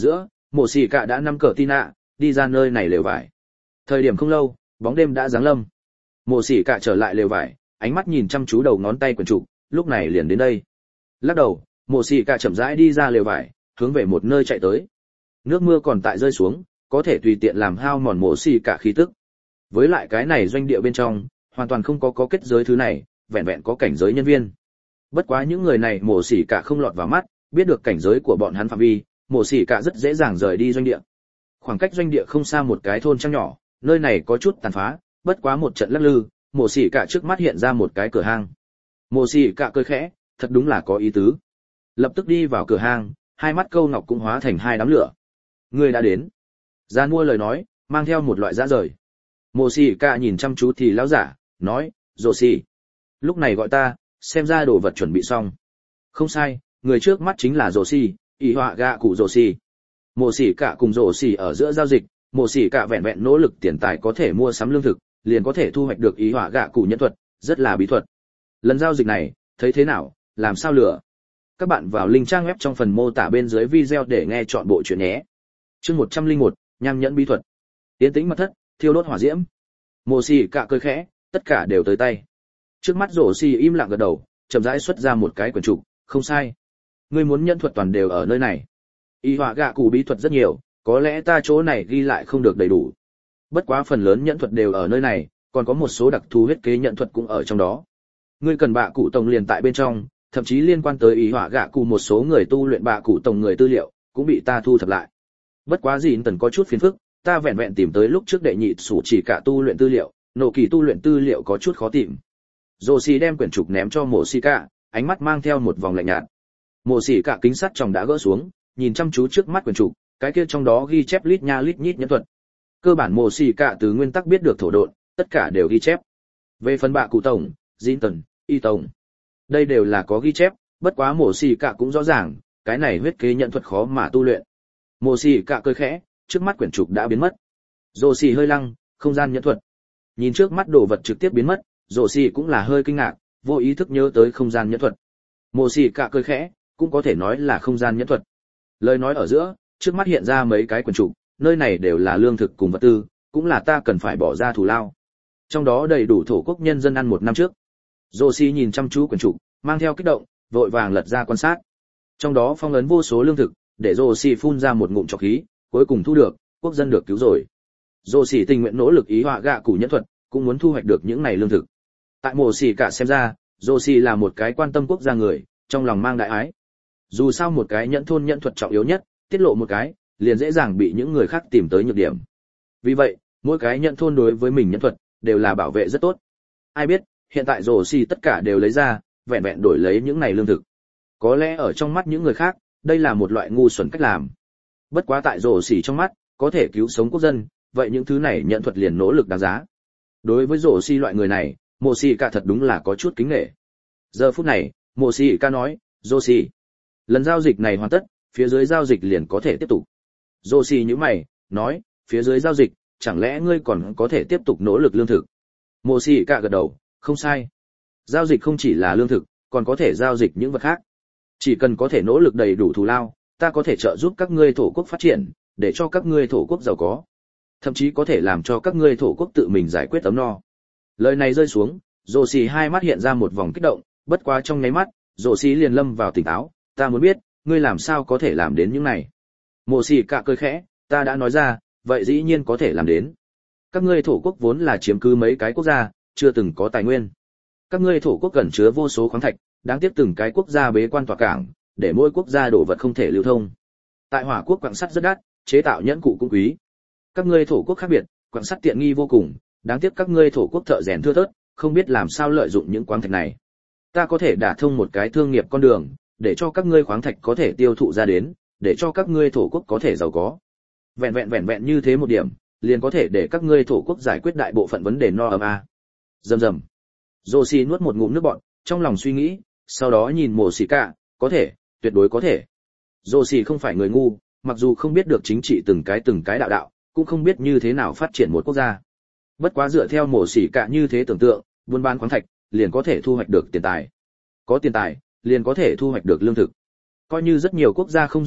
Mộ Xỉ Cả đã nắm cờ tin ạ, đi ra nơi này lều vải. Thời điểm không lâu, bóng đêm đã giáng lâm. Mộ Xỉ Cả trở lại lều vải, ánh mắt nhìn chăm chú đầu ngón tay quyển trục, lúc này liền đến đây. Lắc đầu, Mộ Xỉ Cả chậm rãi đi ra lều vải, hướng về một nơi chạy tới. Nước mưa còn tại rơi xuống, có thể tùy tiện làm hao mòn Mộ Xỉ Cả khí tức. Với lại cái này doanh địa bên trong, hoàn toàn không có kết giới thứ này, vẹn vẹn có cảnh giới nhân viên. Bất quá những người này Mộ Xỉ Cả không lọt vào mắt, biết được cảnh giới của bọn hắn phạm vi, Mộ Xỉ Cả rất dễ dàng rời đi doanh địa. Khoảng cách doanh địa không xa một cái thôn trang nhỏ, nơi này có chút tàn phá, bất quá một trận lắc lư, Mộ Xỉ Cả trước mắt hiện ra một cái cửa hang. Mộ Xỉ Cả cười khẽ, thật đúng là có ý tứ. Lập tức đi vào cửa hang, hai mắt câu ngọc cũng hóa thành hai đám lửa. Người đã đến. Gian mua lời nói, mang theo một loại dã rời. Mộ Xỉ Cả nhìn chăm chú thì lão giả, nói, Rồ Xỉ. Lúc này gọi ta, xem ra đồ vật chuẩn bị xong. Không sai, người trước mắt chính là Rồ Xỉ, ý họa gạ cụ Rồ Xỉ. Mộ Xỉ Cả cùng Rồ Xỉ ở giữa giao dịch, Mộ Xỉ Cả vẹn vẹn nỗ lực tiền tài có thể mua sắm lương thực, liền có thể thu hoạch được ý họa gạ cụ nhân thuật, rất là bí thuật. Lần giao dịch này, thấy thế nào, làm sao lựa? Các bạn vào link trang web trong phần mô tả bên dưới video để nghe chọn bộ truyện nhé. Chương 101, nham nhẫn bí thuật. Tiến tĩnh mật thất, thiêu đốt hỏa diễm. Mộ Xỉ Cả cười khẽ, tất cả đều tới tay. Trước mắt Rồ Xỉ im lặng gật đầu, chậm rãi xuất ra một cái quyển trục, không sai. Ngươi muốn nhân thuật toàn đều ở nơi này. Y họa gạ cụ bí thuật rất nhiều, có lẽ ta chỗ này ghi lại không được đầy đủ. Bất quá phần lớn nhẫn thuật đều ở nơi này, còn có một số đặc thù huyết kế nhận thuật cũng ở trong đó. Ngươi cần bạ cụ tổng liền tại bên trong, thậm chí liên quan tới y họa gạ cụ một số người tu luyện bạ cụ tổng người tư liệu, cũng bị ta thu thập lại. Bất quá gì tần có chút phiền phức, ta vẹn vẹn tìm tới lúc trước đệ nhị sủ chỉ cả tu luyện tư liệu, nộ kỳ tu luyện tư liệu có chút khó tìm. Rồ Xỉ đem quyển trục ném cho Mộ Xỉ Cả, ánh mắt mang theo một vòng lạnh nhạt. Mộ Xỉ Cả kính sắt tròng đã gỡ xuống, nhìn chăm chú trước mắt quyển trục, cái kia trong đó ghi chép lít nha lít nhít nhẫn thuật. Cơ bản Mộ Xỉ Cả từ nguyên tắc biết được thổ độn, tất cả đều ghi chép. Về phần bạ cụ tổng, Jin Tần, Y tổng, đây đều là có ghi chép, bất quá Mộ Xỉ Cả cũng rõ ràng, cái này huyết kế nhận thuật khó mà tu luyện. Mộ Xỉ Cả cười khẽ, trước mắt quyển trục đã biến mất. Rồ Xỉ hơi lăng, không gian nhẫn thuật. Nhìn trước mắt đồ vật trực tiếp biến mất, Rồ Xỉ cũng là hơi kinh ngạc, vô ý thức nhớ tới không gian nhẫn thuật. Mộ Xỉ Cả cười khẽ, cũng có thể nói là không gian nhẫn thuật. Lời nói ở giữa, trước mắt hiện ra mấy cái quyển trục, nơi này đều là lương thực cùng vật tư, cũng là ta cần phải bỏ ra thù lao. Trong đó đầy đủ thổ quốc nhân dân ăn một năm trước. Rồ Xỉ nhìn chăm chú quyển trục, mang theo kích động, vội vàng lật ra quan sát. Trong đó phong ấn vô số lương thực, để Rồ Xỉ phun ra một ngụm trọc khí, cuối cùng thu được, quốc dân được cứu rồi. Rồ Xỉ tình nguyện nỗ lực ý họa gạ cụ nhẫn thuật, cũng muốn thu hoạch được những này lương thực. Tại Mộ Xỉ Cả xem ra, Rồ Xỉ là một cái quan tâm quốc gia người, trong lòng mang đại ái. Dù sao một cái nhẫn thôn nhẫn thuật trọng yếu nhất, tiết lộ một cái, liền dễ dàng bị những người khác tìm tới nhược điểm. Vì vậy, mỗi cái nhẫn thôn đối với mình nhẫn thuật đều là bảo vệ rất tốt. Ai biết, hiện tại Rồ Xỉ tất cả đều lấy ra, vẹn vẹn đổi lấy những này lương thực. Có lẽ ở trong mắt những người khác, đây là một loại ngu xuẩn cách làm. Bất quá tại Rồ Xỉ trong mắt, có thể cứu sống quốc dân, vậy những thứ này nhẫn thuật liền nỗ lực đáng giá. Đối với Rồ Xỉ loại người này, Mộ Xỉ Cả thật đúng là có chút kính nể. Giờ phút này, Mộ Xỉ Cả nói, Rồ Xỉ, lần giao dịch này hoàn tất, phía dưới giao dịch liền có thể tiếp tục. Rồ Xỉ nhíu mày, nói, phía dưới giao dịch, chẳng lẽ ngươi còn có thể tiếp tục nỗ lực lương thực? Mộ Xỉ Cả gật đầu, không sai. Giao dịch không chỉ là lương thực, còn có thể giao dịch những vật khác. Chỉ cần có thể nỗ lực đầy đủ thù lao, ta có thể trợ giúp các ngươi thổ quốc phát triển, để cho các ngươi thổ quốc giàu có. Thậm chí có thể làm cho các ngươi thổ quốc tự mình giải quyết ấm no. Lời này rơi xuống, Rồ Xỉ hai mắt hiện ra một vòng kích động, bất quá trong nháy mắt, Rồ Xỉ liền lâm vào tỉnh táo, ta muốn biết, ngươi làm sao có thể làm đến những này. Mộ Xỉ Cả cười khẽ, ta đã nói ra, vậy dĩ nhiên có thể làm đến. Các ngươi thổ quốc vốn là chiếm cứ mấy cái quốc gia, chưa từng có tài nguyên. Các ngươi thổ quốc cẩn chứa vô số khoáng thạch, đáng tiếc từng cái quốc gia bế quan tỏa cảng, để mỗi quốc gia đổ vật không thể lưu thông. Tại Hỏa quốc quặng sắt rất đắt, chế tạo nhẫn cụ cũng quý. Các ngươi thổ quốc khác biệt, quặng sắt tiện nghi vô cùng, đáng tiếc các ngươi thổ quốc thợ rèn thưa thớt, không biết làm sao lợi dụng những khoáng thạch này. Ta có thể đả thông một cái thương nghiệp con đường, để cho các ngươi khoáng thạch có thể tiêu thụ ra đến, để cho các ngươi thổ quốc có thể giàu có. Vẹn vẹn như thế một điểm, liền có thể để các ngươi thổ quốc giải quyết đại bộ phận vấn đề no ấm a. Rầm rầm. Rồ Xỉ nuốt một ngụm nước bọt, trong lòng suy nghĩ, sau đó nhìn Mộ Xỉ Cả, có thể, tuyệt đối có thể. Rồ Xỉ không phải người ngu, mặc dù không biết được chính trị từng cái đạo, cũng không biết như thế nào phát triển một quốc gia. Bất quá dựa theo Mộ Xỉ Cả như thế tưởng tượng, buôn bán khoáng thạch, liền có thể thu hoạch được tiền tài. Có tiền tài, liền có thể thu hoạch được lương thực. Coi như rất nhiều quốc gia không giao dịch,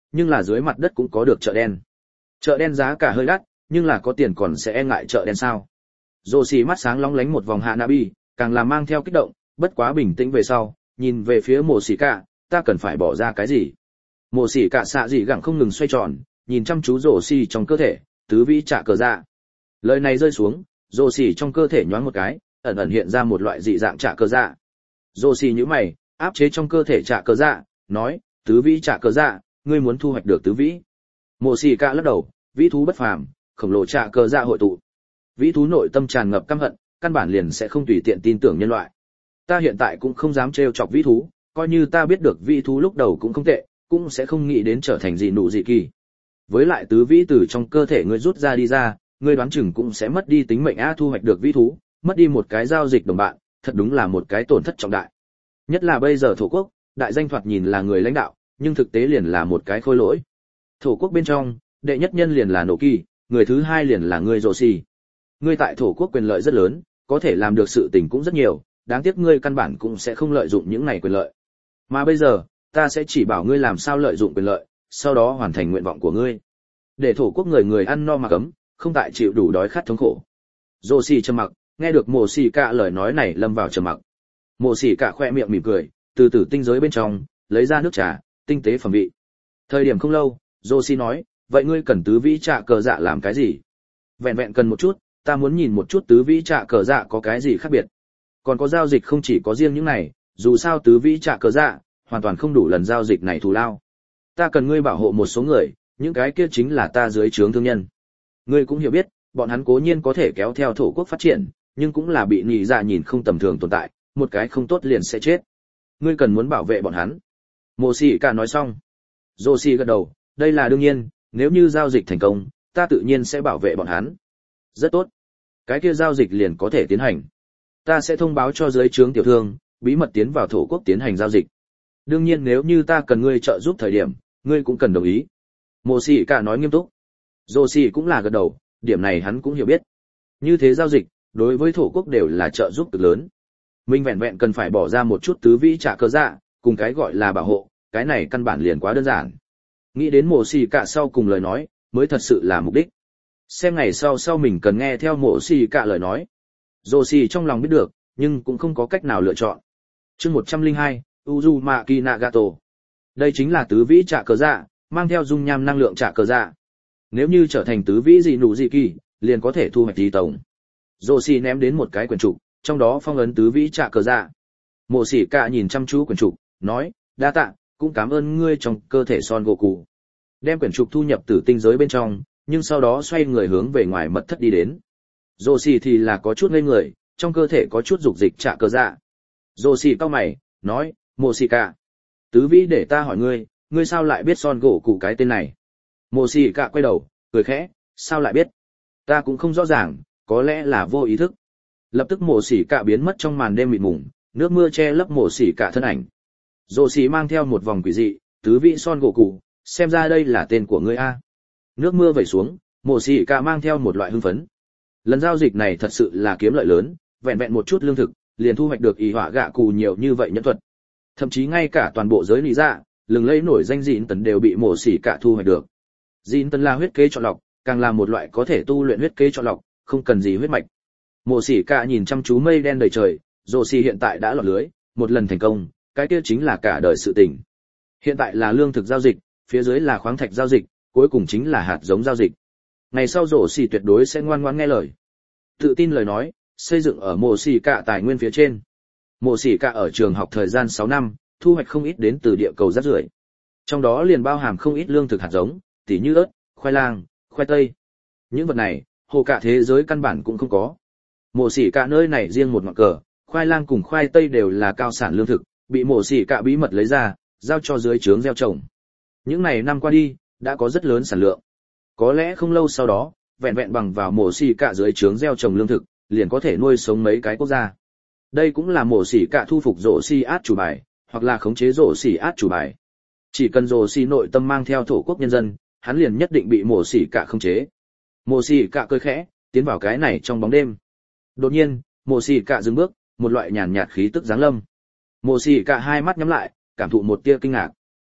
nhưng là dưới mặt đất cũng có được chợ đen. Chợ đen giá cả hơi đắt, nhưng là có tiền còn sẽ e ngại chợ đen sao? Rồ xì mắt sáng lóng lánh một vòng Hanabi, càng là mang theo kích động, bất quá bình tĩnh về sau, nhìn về phía Mộ Sĩ Cả, ta cần phải bỏ ra cái gì? Mộ Sĩ Cả xạ dị gẳng không ngừng xoay tròn, nhìn chăm chú Rồ xì trong cơ thể, tứ vĩ trả cờ dạ. Lời này rơi xuống, Rồ xì trong cơ thể nhoáng một cái, ẩn ẩn hiện ra một loại dị dạng trả cờ dạ. Rồ xì nhíu mày, áp chế trong cơ thể trả cờ dạ, nói, tứ vĩ trả cờ dạ, ngươi muốn thu hoạch được tứ vĩ. Mộ Sĩ Cả lắc đầu, vĩ thú bất phàm, khổng lồ trả cờ dạ hội tụ. Vĩ thú nội tâm tràn ngập căm hận, căn bản liền sẽ không tùy tiện tin tưởng nhân loại. Ta hiện tại cũng không dám trêu chọc vĩ thú, coi như ta biết được vĩ thú lúc đầu cũng không tệ, cũng sẽ không nghĩ đến trở thành gì nụ gì kỳ. Với lại tứ vĩ từ trong cơ thể ngươi rút ra đi ra, ngươi đoán chừng cũng sẽ mất đi tính mệnh thu hoạch được vĩ thú, mất đi một cái giao dịch đồng bạn, thật đúng là một cái tổn thất trọng đại. Nhất là bây giờ thổ quốc, đại danh thoạt nhìn là người lãnh đạo, nhưng thực tế liền là một cái khôi lỗi. Thổ quốc bên trong, đệ nhất nhân liền là Nổ Kỳ, người thứ hai liền là ngươi Rồ xì. Ngươi tại thổ quốc quyền lợi rất lớn, có thể làm được sự tình cũng rất nhiều, đáng tiếc ngươi căn bản cũng sẽ không lợi dụng những này quyền lợi. Mà bây giờ, ta sẽ chỉ bảo ngươi làm sao lợi dụng quyền lợi, sau đó hoàn thành nguyện vọng của ngươi. Để thổ quốc người ăn no mà cấm, không tại chịu đủ đói khát thống khổ. Rồ xì trầm mặc, nghe được Mộ Sĩ Cả lời nói này lâm vào trầm mặc. Mộ Sĩ Cả khoe miệng mỉm cười, từ từ tinh giới bên trong lấy ra nước trà, tinh tế phẩm vị. Thời điểm không lâu, Rồ xì nói, vậy ngươi cần tứ vĩ trả cờ dạ làm cái gì? Vẹn vẹn cần một chút, ta muốn nhìn một chút tứ vĩ trả cờ dạ có cái gì khác biệt. Còn có giao dịch không chỉ có riêng những này, dù sao tứ vĩ trả cờ dạ hoàn toàn không đủ lần giao dịch này thù lao. Ta cần ngươi bảo hộ một số người, những cái kia chính là ta dưới trướng thương nhân. Ngươi cũng hiểu biết, bọn hắn cố nhiên có thể kéo theo thổ quốc phát triển, nhưng cũng là bị nhị dạ nhìn không tầm thường tồn tại, một cái không tốt liền sẽ chết. Ngươi cần muốn bảo vệ bọn hắn. Mộ Sĩ Cả nói xong, Rồ xì gật đầu, đây là đương nhiên, nếu như giao dịch thành công, ta tự nhiên sẽ bảo vệ bọn hắn. Rất tốt. Cái kia giao dịch liền có thể tiến hành. Ta sẽ thông báo cho dưới trướng tiểu thương, bí mật tiến vào thổ quốc tiến hành giao dịch. Đương nhiên nếu như ta cần ngươi trợ giúp thời điểm, ngươi cũng cần đồng ý. Mộ Sĩ Cả nói nghiêm túc. Rồ xì cũng là gật đầu, điểm này hắn cũng hiểu biết. Như thế giao dịch, đối với thổ quốc đều là trợ giúp cực lớn. Mình vẹn vẹn cần phải bỏ ra một chút tứ vĩ trả cờ dạ, cùng cái gọi là bảo hộ, cái này căn bản liền quá đơn giản. Nghĩ đến Mộ Sĩ Cả sau cùng lời nói, mới thật sự là mục đích. Xem ngày sau mình cần nghe theo Mộ Sĩ Cả lời nói. Rồ xì trong lòng biết được, nhưng cũng không có cách nào lựa chọn. Chương 102, Uzumaki Nagato. Đây chính là tứ vĩ trả cờ dạ, mang theo dung nham năng lượng trả cờ dạ. Nếu như trở thành tứ vĩ gì nụ gì kỳ, liền có thể thu hoạch tí tổng. Rồ xì ném đến một cái quyển trục, trong đó phong ấn tứ vĩ trả cờ dạ. Mộ Sĩ Cả nhìn chăm chú quyển trục, nói, đa tạ, cũng cảm ơn ngươi trong cơ thể Son Goku. Đem quyển trục thu nhập tử tinh giới bên trong, nhưng sau đó xoay người hướng về ngoài mật thất đi đến. Rồ xì thì là có chút ngây người, trong cơ thể có chút dục dịch trả cờ dạ. Rồ xì cau mày, nói, Mộ Sĩ Cả, tứ vĩ để ta hỏi ngươi, ngươi sao lại biết Son Goku cái tên này? Mộ Sĩ Cả quay đầu, cười khẽ, sao lại biết? Ta cũng không rõ ràng, có lẽ là vô ý thức. Lập tức Mộ Sĩ Cả biến mất trong màn đêm mịt mùng, nước mưa che lấp Mộ Sĩ Cả thân ảnh. Rồ xì mang theo một vòng quỷ dị, tứ vĩ Son Goku, xem ra đây là tên của ngươi a. Nước mưa vẩy xuống, Mộ Sĩ Cả mang theo một loại hưng phấn. Lần giao dịch này thật sự là kiếm lợi lớn, vẹn vẹn một chút lương thực, liền thu hoạch được ý họa gạ cù nhiều như vậy nhẫn thuật. Thậm chí ngay cả toàn bộ giới lý dạ, lừng lẫy nổi danh Dĩn Tần đều bị Mộ Sĩ Cả thu hoạch được. Dĩn Tần là huyết kế chọn lọc, càng là một loại có thể tu luyện huyết kế chọn lọc, không cần gì huyết mạch. Mộ Sĩ Cả nhìn chăm chú mây đen đầy trời, Rồ xì hiện tại đã lọt lưới, một lần thành công, cái kia chính là cả đời sự tình. Hiện tại là lương thực giao dịch, phía dưới là khoáng thạch giao dịch, cuối cùng chính là hạt giống giao dịch. Ngày sau Rồ xì tuyệt đối sẽ ngoan ngoãn nghe lời. Tự tin lời nói, xây dựng ở Mộ Sĩ Cả tài nguyên phía trên. Mộ Sĩ Cả ở trường học thời gian 6 năm, thu hoạch không ít đến từ địa cầu rác rưởi. Trong đó liền bao hàm không ít lương thực hạt giống, tỉ như ớt, khoai lang, khoai tây. Những vật này, hồ cả thế giới căn bản cũng không có. Mộ Sĩ Cả nơi này riêng một ngọn cờ, khoai lang cùng khoai tây đều là cao sản lương thực, bị Mộ Sĩ Cả bí mật lấy ra, giao cho dưới trướng gieo trồng. Những này năm qua đi, đã có rất lớn sản lượng. Có lẽ không lâu sau đó, vẹn vẹn bằng vào Mộ Sĩ Cả dưới trướng gieo trồng lương thực, liền có thể nuôi sống mấy cái quốc gia. Đây cũng là Mộ Sĩ Cả thu phục Rồ xì át chủ bài, hoặc là khống chế Rồ xì át chủ bài. Chỉ cần Rồ xì nội tâm mang theo thổ quốc nhân dân, hắn liền nhất định bị Mộ Sĩ Cả khống chế. Mộ Sĩ Cả cười khẽ, tiến vào cái này trong bóng đêm. Đột nhiên, Mộ Sĩ Cả dừng bước, một loại nhàn nhạt khí tức giáng lâm. Mộ Sĩ Cả hai mắt nhắm lại, cảm thụ một tia kinh ngạc.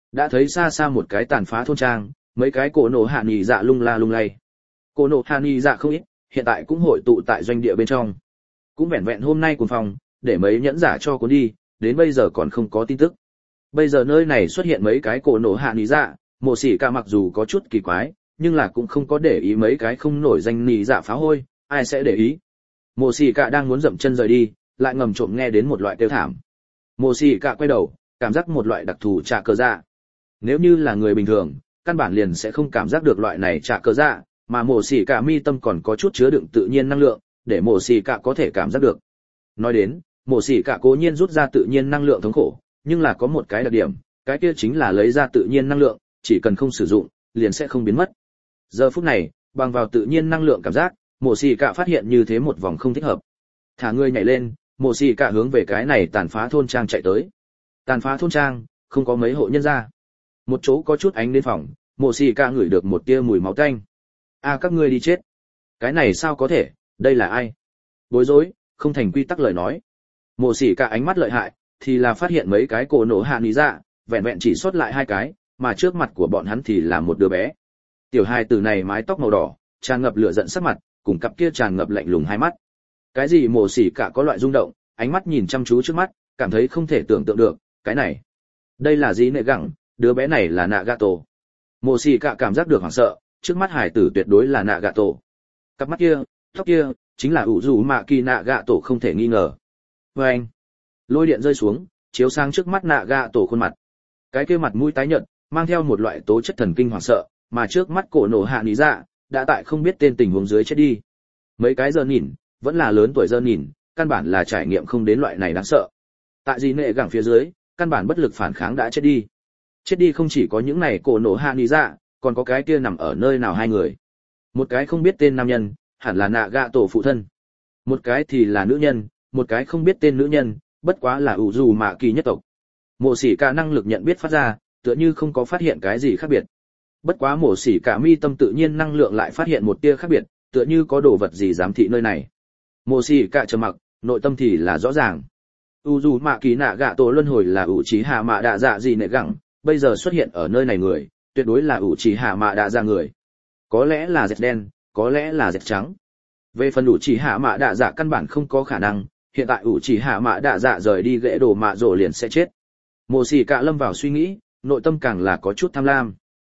Đã thấy xa xa một cái tàn phá thôn trang, mấy cái cổ nổ hạ nghỉ dạ lung la lung lay. Cổ nổ hạ nghỉ dạ không ít, hiện tại cũng hội tụ tại doanh địa bên trong. Cũng vẹn vẹn hôm nay cuồng phong, để mấy nhẫn giả cho cuốn đi, đến bây giờ còn không có tin tức. Bây giờ nơi này xuất hiện mấy cái cổ nổ hạ nghỉ dạ, Mộ Sĩ Cả mặc dù có chút kỳ quái, nhưng là cũng không có để ý mấy cái không nổi danh nghỉ dạ phá hôi, ai sẽ để ý. Mộ Sĩ Cả đang muốn dậm chân rời đi, lại ngầm trộm nghe đến một loại kêu thảm. Mộ Sĩ Cả quay đầu, cảm giác một loại đặc thù trạ cơ dạ. Nếu như là người bình thường, căn bản liền sẽ không cảm giác được loại này trạ cơ dạ, mà Mộ Sĩ Cả mi tâm còn có chút chứa đựng tự nhiên năng lượng, để Mộ Sĩ Cả có thể cảm giác được. Nói đến, Mộ Sĩ Cả cố nhiên rút ra tự nhiên năng lượng thống khổ, nhưng là có một cái đặc điểm, cái kia chính là lấy ra tự nhiên năng lượng, chỉ cần không sử dụng, liền sẽ không biến mất. Giờ phút này, bằng vào tự nhiên năng lượng cảm giác, Mộ Sĩ Cả phát hiện như thế một vòng không thích hợp. Thả người nhảy lên, Mộ Sĩ Cả hướng về cái này tàn phá thôn trang chạy tới. Tàn phá thôn trang, không có mấy hộ nhân gia. Một chỗ có chút ánh đến phòng, Mộ Sĩ Cả ngửi được một tia mùi máu tanh. A các ngươi đi chết. Cái này sao có thể, đây là ai? Bối rối, không thành quy tắc lời nói. Mộ Sĩ Cả ánh mắt lợi hại, thì là phát hiện mấy cái cổ nổ hạ nghỉ dạ, vẹn vẹn chỉ sót lại 2 cái, mà trước mặt của bọn hắn thì là một đứa bé. Tiểu hài tử này mái tóc màu đỏ, tràn ngập lửa giận sắc mặt, cùng cặp kia tràn ngập lạnh lùng hai mắt. Cái gì Mộ Sĩ Cả có loại rung động, ánh mắt nhìn chăm chú trước mắt, cảm thấy không thể tưởng tượng được, cái này, đây là gì nệ gẳng, đứa bé này là Nagato. Mộ Sĩ Cả cảm giác được hoảng sợ, trước mắt hài tử tuyệt đối là Nagato. Cặp mắt kia, tóc kia, chính là Uzumaki Nagato không thể nghi ngờ. Oeng! Lôi điện rơi xuống, chiếu sang trước mắt Nagato khuôn mặt. Cái kia mặt mũi tái nhợt, mang theo một loại tố chất thần kinh hoảng sợ, mà trước mắt cổ nổ hạ nghỉ dạ, đã tại không biết tên tình huống dưới chết đi. Mấy cái giờ nhìn, vẫn là lớn tuổi giờ nhìn, căn bản là trải nghiệm không đến loại này đáng sợ. Tại gì nệ gẳng phía dưới, căn bản bất lực phản kháng đã chết đi. Chết đi không chỉ có những này cổ nổ hạ nghỉ dạ, còn có cái kia nằm ở nơi nào 2 người. Một cái không biết tên nam nhân, hẳn là Nagato phụ thân. Một cái thì là nữ nhân, một cái không biết tên nữ nhân, bất quá là Uzumaki nhất tộc. Mộ Sĩ Cả năng lực nhận biết phát ra, tựa như không có phát hiện cái gì khác biệt. Bất quá Mộ Sĩ Cả mi tâm tự nhiên năng lượng lại phát hiện một tia khác biệt, tựa như có đồ vật gì giám thị nơi này. Mộ Sĩ Cả trầm mặc, nội tâm thì là rõ ràng. Uzumaki Nagato luân hồi là Uchiha Mạ Đạ Dạ gì nệ gẳng, bây giờ xuất hiện ở nơi này người, tuyệt đối là Uchiha Mạ Đạ Dạ người. Có lẽ là dẹt đen, có lẽ là dẹt trắng. Về phần Uchiha Mạ Đạ Dạ căn bản không có khả năng, hiện tại Uchiha Mạ Đạ Dạ rời đi gãy đồ mạ rồ liền sẽ chết. Mộ Sĩ Cả lâm vào suy nghĩ, nội tâm càng là có chút tham lam.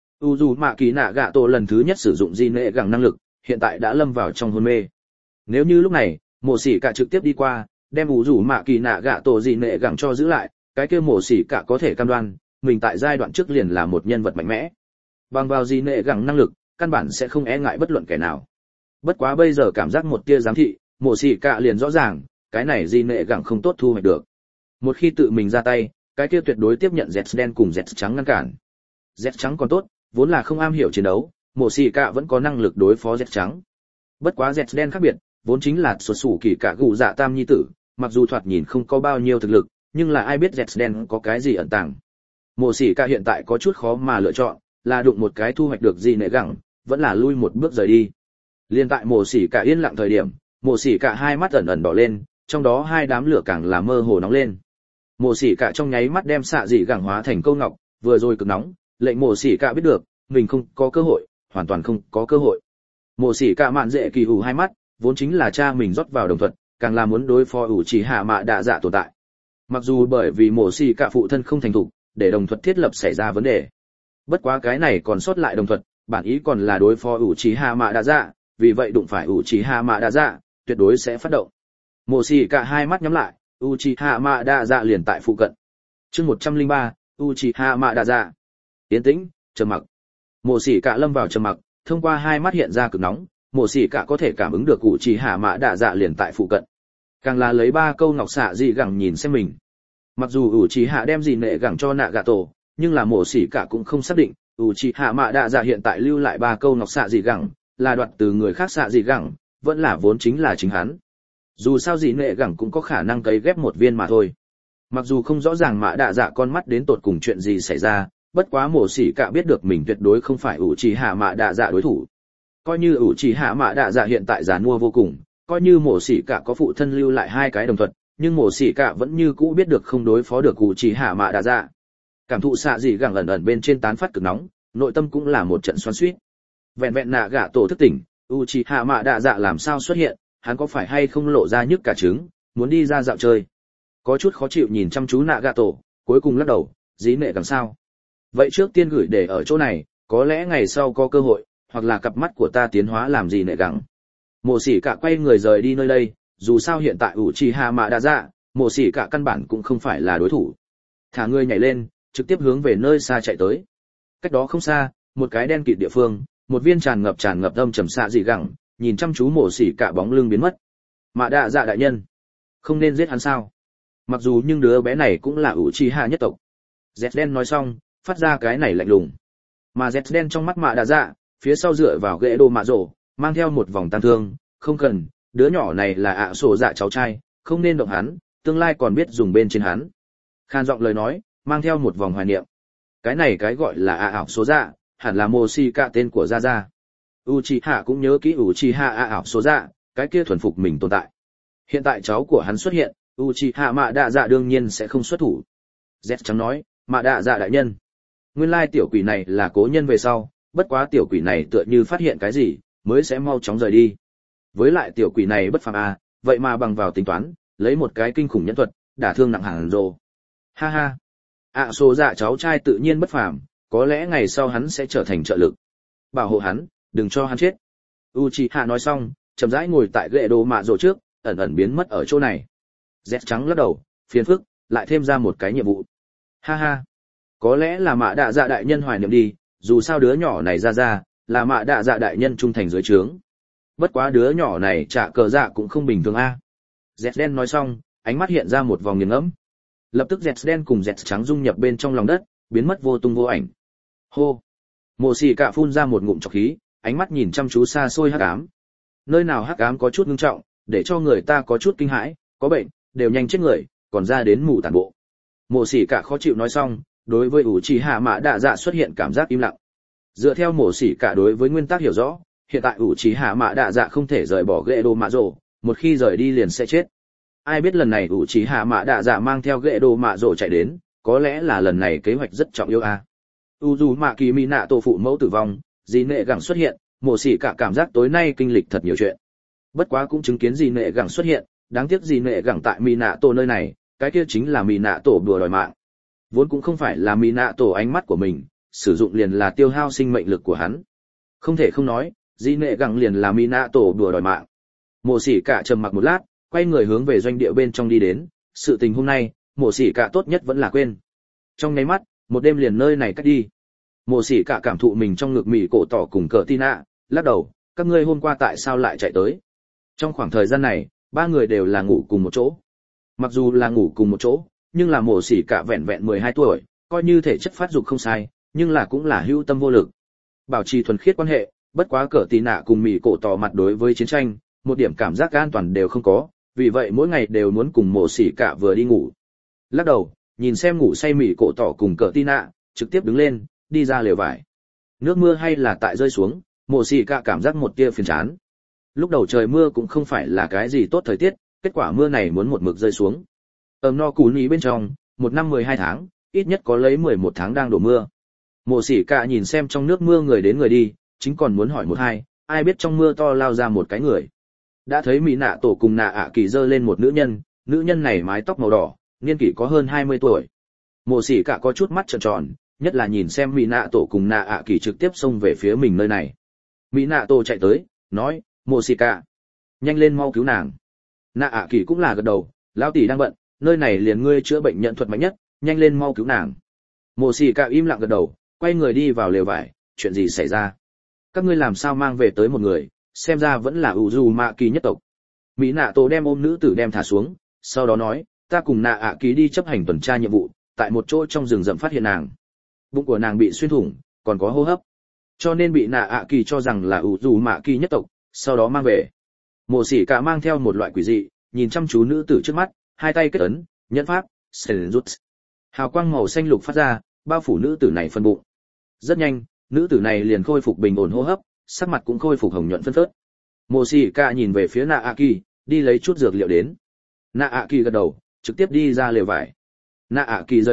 Uzumaki Nagato lần thứ nhất sử dụng di nệ gẳng năng lực, hiện tại đã lâm vào trong hôn mê. Nếu như lúc này, Mộ Sĩ Cả trực tiếp đi qua, đem Uzumaki Nagato di nệ gẳng cho giữ lại, cái kia Mộ Sĩ Cả có thể cam đoan, mình tại giai đoạn trước liền là một nhân vật mạnh mẽ. Bằng vào di nệ gẳng năng lực, căn bản sẽ không e ngại bất luận kẻ nào. Bất quá bây giờ cảm giác một tia giám thị, Mộ Sĩ Cả liền rõ ràng, cái này di nệ gẳng không tốt thu hoạch được. Một khi tự mình ra tay, cái kia tuyệt đối tiếp nhận dẹt đen cùng dẹt trắng ngăn cản. Dẹt trắng còn tốt, vốn là không am hiểu chiến đấu, Mộ Sĩ Cả vẫn có năng lực đối phó dẹt trắng. Bất quá dẹt đen khác biệt, vốn chính là xuất xù kỳ cả gù dạ tam nhi tử, mặc dù thoạt nhìn không có bao nhiêu thực lực, nhưng là ai biết dẹt đen có cái gì ẩn tàng. Mộ Sĩ Cả hiện tại có chút khó mà lựa chọn, là đụng một cái thu hoạch được gì nệ gẳng, vẫn là lui một bước rời đi. Liên tại Mộ Sĩ Cả yên lặng thời điểm, Mộ Sĩ Cả hai mắt ẩn ẩn đỏ lên, trong đó 2 đám lửa càng là mơ hồ nóng lên. Mộ Sĩ Cả trong nháy mắt đem xạ dị gẳng hóa thành câu ngọc, vừa rồi cực nóng, lệnh Mộ Sĩ Cả biết được, mình không có cơ hội, hoàn toàn không có cơ hội. Mộ Sĩ Cả mạn dễ kỳ hủ hai mắt, vốn chính là cha mình rót vào đồng thuận, càng là muốn đối phó Uchiha Mạ Đạ Dạ tồn tại. Mặc dù bởi vì Mộ Sĩ Cả phụ thân không thành thục, để đồng thuận thiết lập xảy ra vấn đề. Bất quá cái này còn sót lại đồng thuận, bản ý còn là đối phó Uchiha Mạ Đạ Dạ, vì vậy đụng phải Uchiha Mạ Đạ Dạ, tuyệt đối sẽ phát động. Mộ Sĩ Cả hai mắt nhắm lại, Uchiha Mạ Đạ Dạ liền tại phụ cận. Chương 103, Uchiha Mạ Đạ Dạ. Yên tĩnh, trầm mặc. Mộ Sĩ Cả lâm vào trầm mặc, thông qua hai mắt hiện ra cực nóng, Mộ Sĩ Cả có thể cảm ứng được Uchiha Mạ Đạ Dạ liền tại phụ cận. Càng là lấy 3 câu ngọc xạ dị gẳng nhìn xem mình. Mặc dù Uchiha đem gì nệ gẳng cho Nagato, nhưng là Mộ Sĩ Cả cũng không xác định, Uchiha Mạ Đạ Dạ hiện tại lưu lại 3 câu ngọc xạ dị gẳng, là đoạt từ người khác xạ dị gẳng, vẫn là vốn chính là chính hắn. Dù sao gì nệ gẳng cũng có khả năng cấy ghép một viên mà thôi. Mặc dù không rõ ràng Mạ Đạ Dạ con mắt đến tột cùng chuyện gì xảy ra, bất quá Mộ Sĩ Cả biết được mình tuyệt đối không phải Uchiha Mạ Đạ Dạ đối thủ. Coi như Uchiha Mạ Đạ Dạ hiện tại giàn mua vô cùng, coi như Mộ Sĩ Cả có phụ thân lưu lại 2 cái đồng thuận, nhưng Mộ Sĩ Cả vẫn như cũ biết được không đối phó được Uchiha Mạ Đạ Dạ. Cảm thụ xạ dị gẳng ẩn ẩn bên trên tán phát cực nóng, nội tâm cũng là một trận xoắn xuýt. Vẹn vẹn nạ gạ tổ thức tỉnh, Uchiha Mạ Đạ Dạ làm sao xuất hiện, hắn có phải hay không lộ ra nhức cả trứng, muốn đi ra dạo chơi. Có chút khó chịu nhìn chăm chú nạ gạ tổ, cuối cùng lắc đầu, dí nệ càng sao. Vậy trước tiên gửi để ở chỗ này, có lẽ ngày sau có cơ hội, hoặc là cặp mắt của ta tiến hóa làm gì nệ gắng. Mộ Sĩ Cả quay người rời đi nơi đây, dù sao hiện tại Uchiha Mạ Đạ Dạ, Mộ Sĩ Cả căn bản cũng không phải là đối thủ. Thả người nhảy lên, trực tiếp hướng về nơi xa chạy tới. Cách đó không xa, một cái đen kịt địa phương, một viên tràn ngập âm trầm xạ dị gẳng, nhìn chăm chú Mộ Sĩ Cả bóng lưng biến mất. Mạ Đạ Dạ đại nhân, không nên giết hắn sao? Mặc dù nhưng đứa bé này cũng là Uchiha nhất tộc. Z đen nói xong, phát ra cái này lạnh lùng. Mà Z đen trong mắt Mạ Đạ Dạ, phía sau dựa vào ghế đồ mạ rổ, mang theo một vòng tang thương, không cần, đứa nhỏ này là ạ sổ dạ cháu trai, không nên động hắn, tương lai còn biết dùng bên trên hắn. Khan giọng lời nói, mang theo một vòng hoài niệm. Cái này cái gọi là ảo số dạ, hẳn là Mộ Sĩ Cả tên của gia gia. Uchiha cũng nhớ kỹ Uchiha ảo số dạ, cái kia thuần phục mình tồn tại. Hiện tại cháu của hắn xuất hiện, Uchiha Mạ Đạ Dạ đương nhiên sẽ không xuất thủ. Z trắng nói, Mạ Đạ Dạ đại nhân. Nguyên lai tiểu quỷ này là cố nhân về sau, bất quá tiểu quỷ này tựa như phát hiện cái gì, mới sẽ mau chóng rời đi. Với lại tiểu quỷ này bất phàm à, vậy mà bằng vào tính toán, lấy một cái kinh khủng nhân thuật, đả thương nặng hẳn rồi. Ha ha. Số dạ cháu trai tự nhiên bất phàm, có lẽ ngày sau hắn sẽ trở thành trợ lực. Bảo hộ hắn, đừng cho hắn chết. Uchiha nói xong, chậm rãi ngồi tại ghệ đồ mạ rồ trước, ẩn ẩn biến mất ở chỗ này. Z trắng lắc đầu, phiền phức, lại thêm ra một cái nhiệm vụ. Ha ha. Có lẽ là Mạ Đạ Dạ đại nhân hoài niệm đi, dù sao đứa nhỏ này ra là Mạ Đạ Dạ đại nhân trung thành dưới trướng. Bất quá đứa nhỏ này trả cờ dạ cũng không bình thường a. Z đen nói xong, ánh mắt hiện ra một vòng nghiền ngẫm. Lập tức Z đen cùng Z trắng dung nhập bên trong lòng đất, biến mất vô tung vô ảnh. Hô. Mộ Sĩ Cả phun ra một ngụm trọc khí, ánh mắt nhìn chăm chú xa xôi hắc ám. Nơi nào hắc ám có chút ngưng trọng, để cho người ta có chút kinh hãi, có bệnh, đều nhanh chết người, còn ra đến mù tàn bộ. Mộ Sĩ Cả khó chịu nói xong, đối với Uchiha Mạ Đạ Dạ xuất hiện cảm giác im lặng. Dựa theo Mộ Sĩ Cả đối với nguyên tắc hiểu rõ, hiện tại Uchiha Mạ Đạ Dạ không thể rời bỏ ghệ đồ mạ rồ, một khi rời đi liền sẽ chết. Ai biết lần này Uchiha Mạ Đạ Dạ mang theo ghệ đồ mạ rồ chạy đến, có lẽ là lần này kế hoạch rất trọng yếu a. Uzumaki Minato phụ mẫu tử vong, dì nệ gẳng xuất hiện, Mộ Sĩ Cả cảm giác tối nay kinh lịch thật nhiều chuyện. Bất quá cũng chứng kiến dì nệ gẳng xuất hiện, đáng tiếc dì nệ gẳng tại Minato nơi này, cái kia chính là Minato đùa đòi mạng. Vốn cũng không phải là Minato ánh mắt của mình, sử dụng liền là tiêu hao sinh mệnh lực của hắn. Không thể không nói, dì nệ gẳng liền là Minato đùa đòi mạng. Mộ Sĩ Cả trầm mặc một lát, quay người hướng về doanh địa bên trong đi đến, sự tình hôm nay, Mộ Sĩ Cả tốt nhất vẫn là quên. Trong nháy mắt, một đêm liền nơi này cách đi. Mộ Sĩ Cả cảm thụ mình trong ngực mỉ cổ tỏ cùng cờ Tina, lắc đầu, các ngươi hôm qua tại sao lại chạy tới? Trong khoảng thời gian này, ba người đều là ngủ cùng một chỗ. Mặc dù là ngủ cùng một chỗ, nhưng là Mộ Sĩ Cả vẹn vẹn 12 tuổi, coi như thể chất phát dục không sai, nhưng là cũng là hữu tâm vô lực. Bảo trì thuần khiết quan hệ, bất quá cờ Tina cùng mỉ cổ tỏ mặt đối với chiến tranh, một điểm cảm giác an toàn đều không có, vì vậy mỗi ngày đều muốn cùng Mộ Sĩ Cả vừa đi ngủ. Lắc đầu, nhìn xem ngủ say mỉ cổ tỏ cùng cờ Tina, trực tiếp đứng lên, đi ra lều vải. Nước mưa hay là tại rơi xuống, Mộ Sĩ Cả cảm giác một tia phiền chán. Lúc đầu trời mưa cũng không phải là cái gì tốt thời tiết, kết quả mưa này muốn một mực rơi xuống. No Cú Ní bên trong, một năm 12 tháng, ít nhất có lấy 11 tháng đang đổ mưa. Mộ Sĩ Cả nhìn xem trong nước mưa người đến người đi, chính còn muốn hỏi một hai, ai biết trong mưa to lao ra một cái người. Đã thấy Mỹ Nạ Tổ cùng Nạ ạ Kỳ dơ lên một nữ nhân này mái tóc màu đỏ, niên kỷ có hơn 20 tuổi. Mộ Sĩ Cả có chút mắt tròn tròn, nhất là nhìn xem Mỹ Nạ Tổ cùng Nạ ạ Kỳ trực tiếp xông về phía mình nơi này. Mỹ Nạ Tổ chạy tới, nói, Mộ Sĩ Cả, nhanh lên mau cứu nàng. Nạ ạ Kỳ cũng là gật đầu, lão tỷ đang bận, nơi này liền ngươi chữa bệnh nhận thuật mạnh nhất, nhanh lên mau cứu nàng. Mộ Sĩ Cả im lặng gật đầu, quay người đi vào lều vải, chuyện gì xảy ra? Các ngươi làm sao mang về tới một người, xem ra vẫn là Uzumaki nhất tộc. Mỹ Nạ Tổ đem ôm nữ tử đem thả xuống, sau đó nói, ta cùng Nạ ạ Kỳ đi chấp hành tuần tra nhiệm vụ, tại một chỗ trong rừng rậm phát hiện nàng. Bụng của nàng bị xuyên thủng, còn có hô hấp, cho nên bị Nạ ạ Kỳ cho rằng là Uzumaki nhất tộc, sau đó mang về. Mộ Sĩ Cả mang theo một loại quỷ dị, nhìn chăm chú nữ tử trước mắt, hai tay kết ấn, nhẫn pháp, Senjutsu. Hào quang màu xanh lục phát ra, bao phủ nữ tử này phân bụng. Rất nhanh, nữ tử này liền khôi phục bình ổn hô hấp, sắc mặt cũng khôi phục hồng nhuận phân phớt. Mộ Sĩ Cả nhìn về phía Nạ ạ Kỳ, đi lấy chút dược liệu đến. Nạ ạ Kỳ gật đầu, trực tiếp đi ra lều vải. Nạ ạ Kỳ rời đi,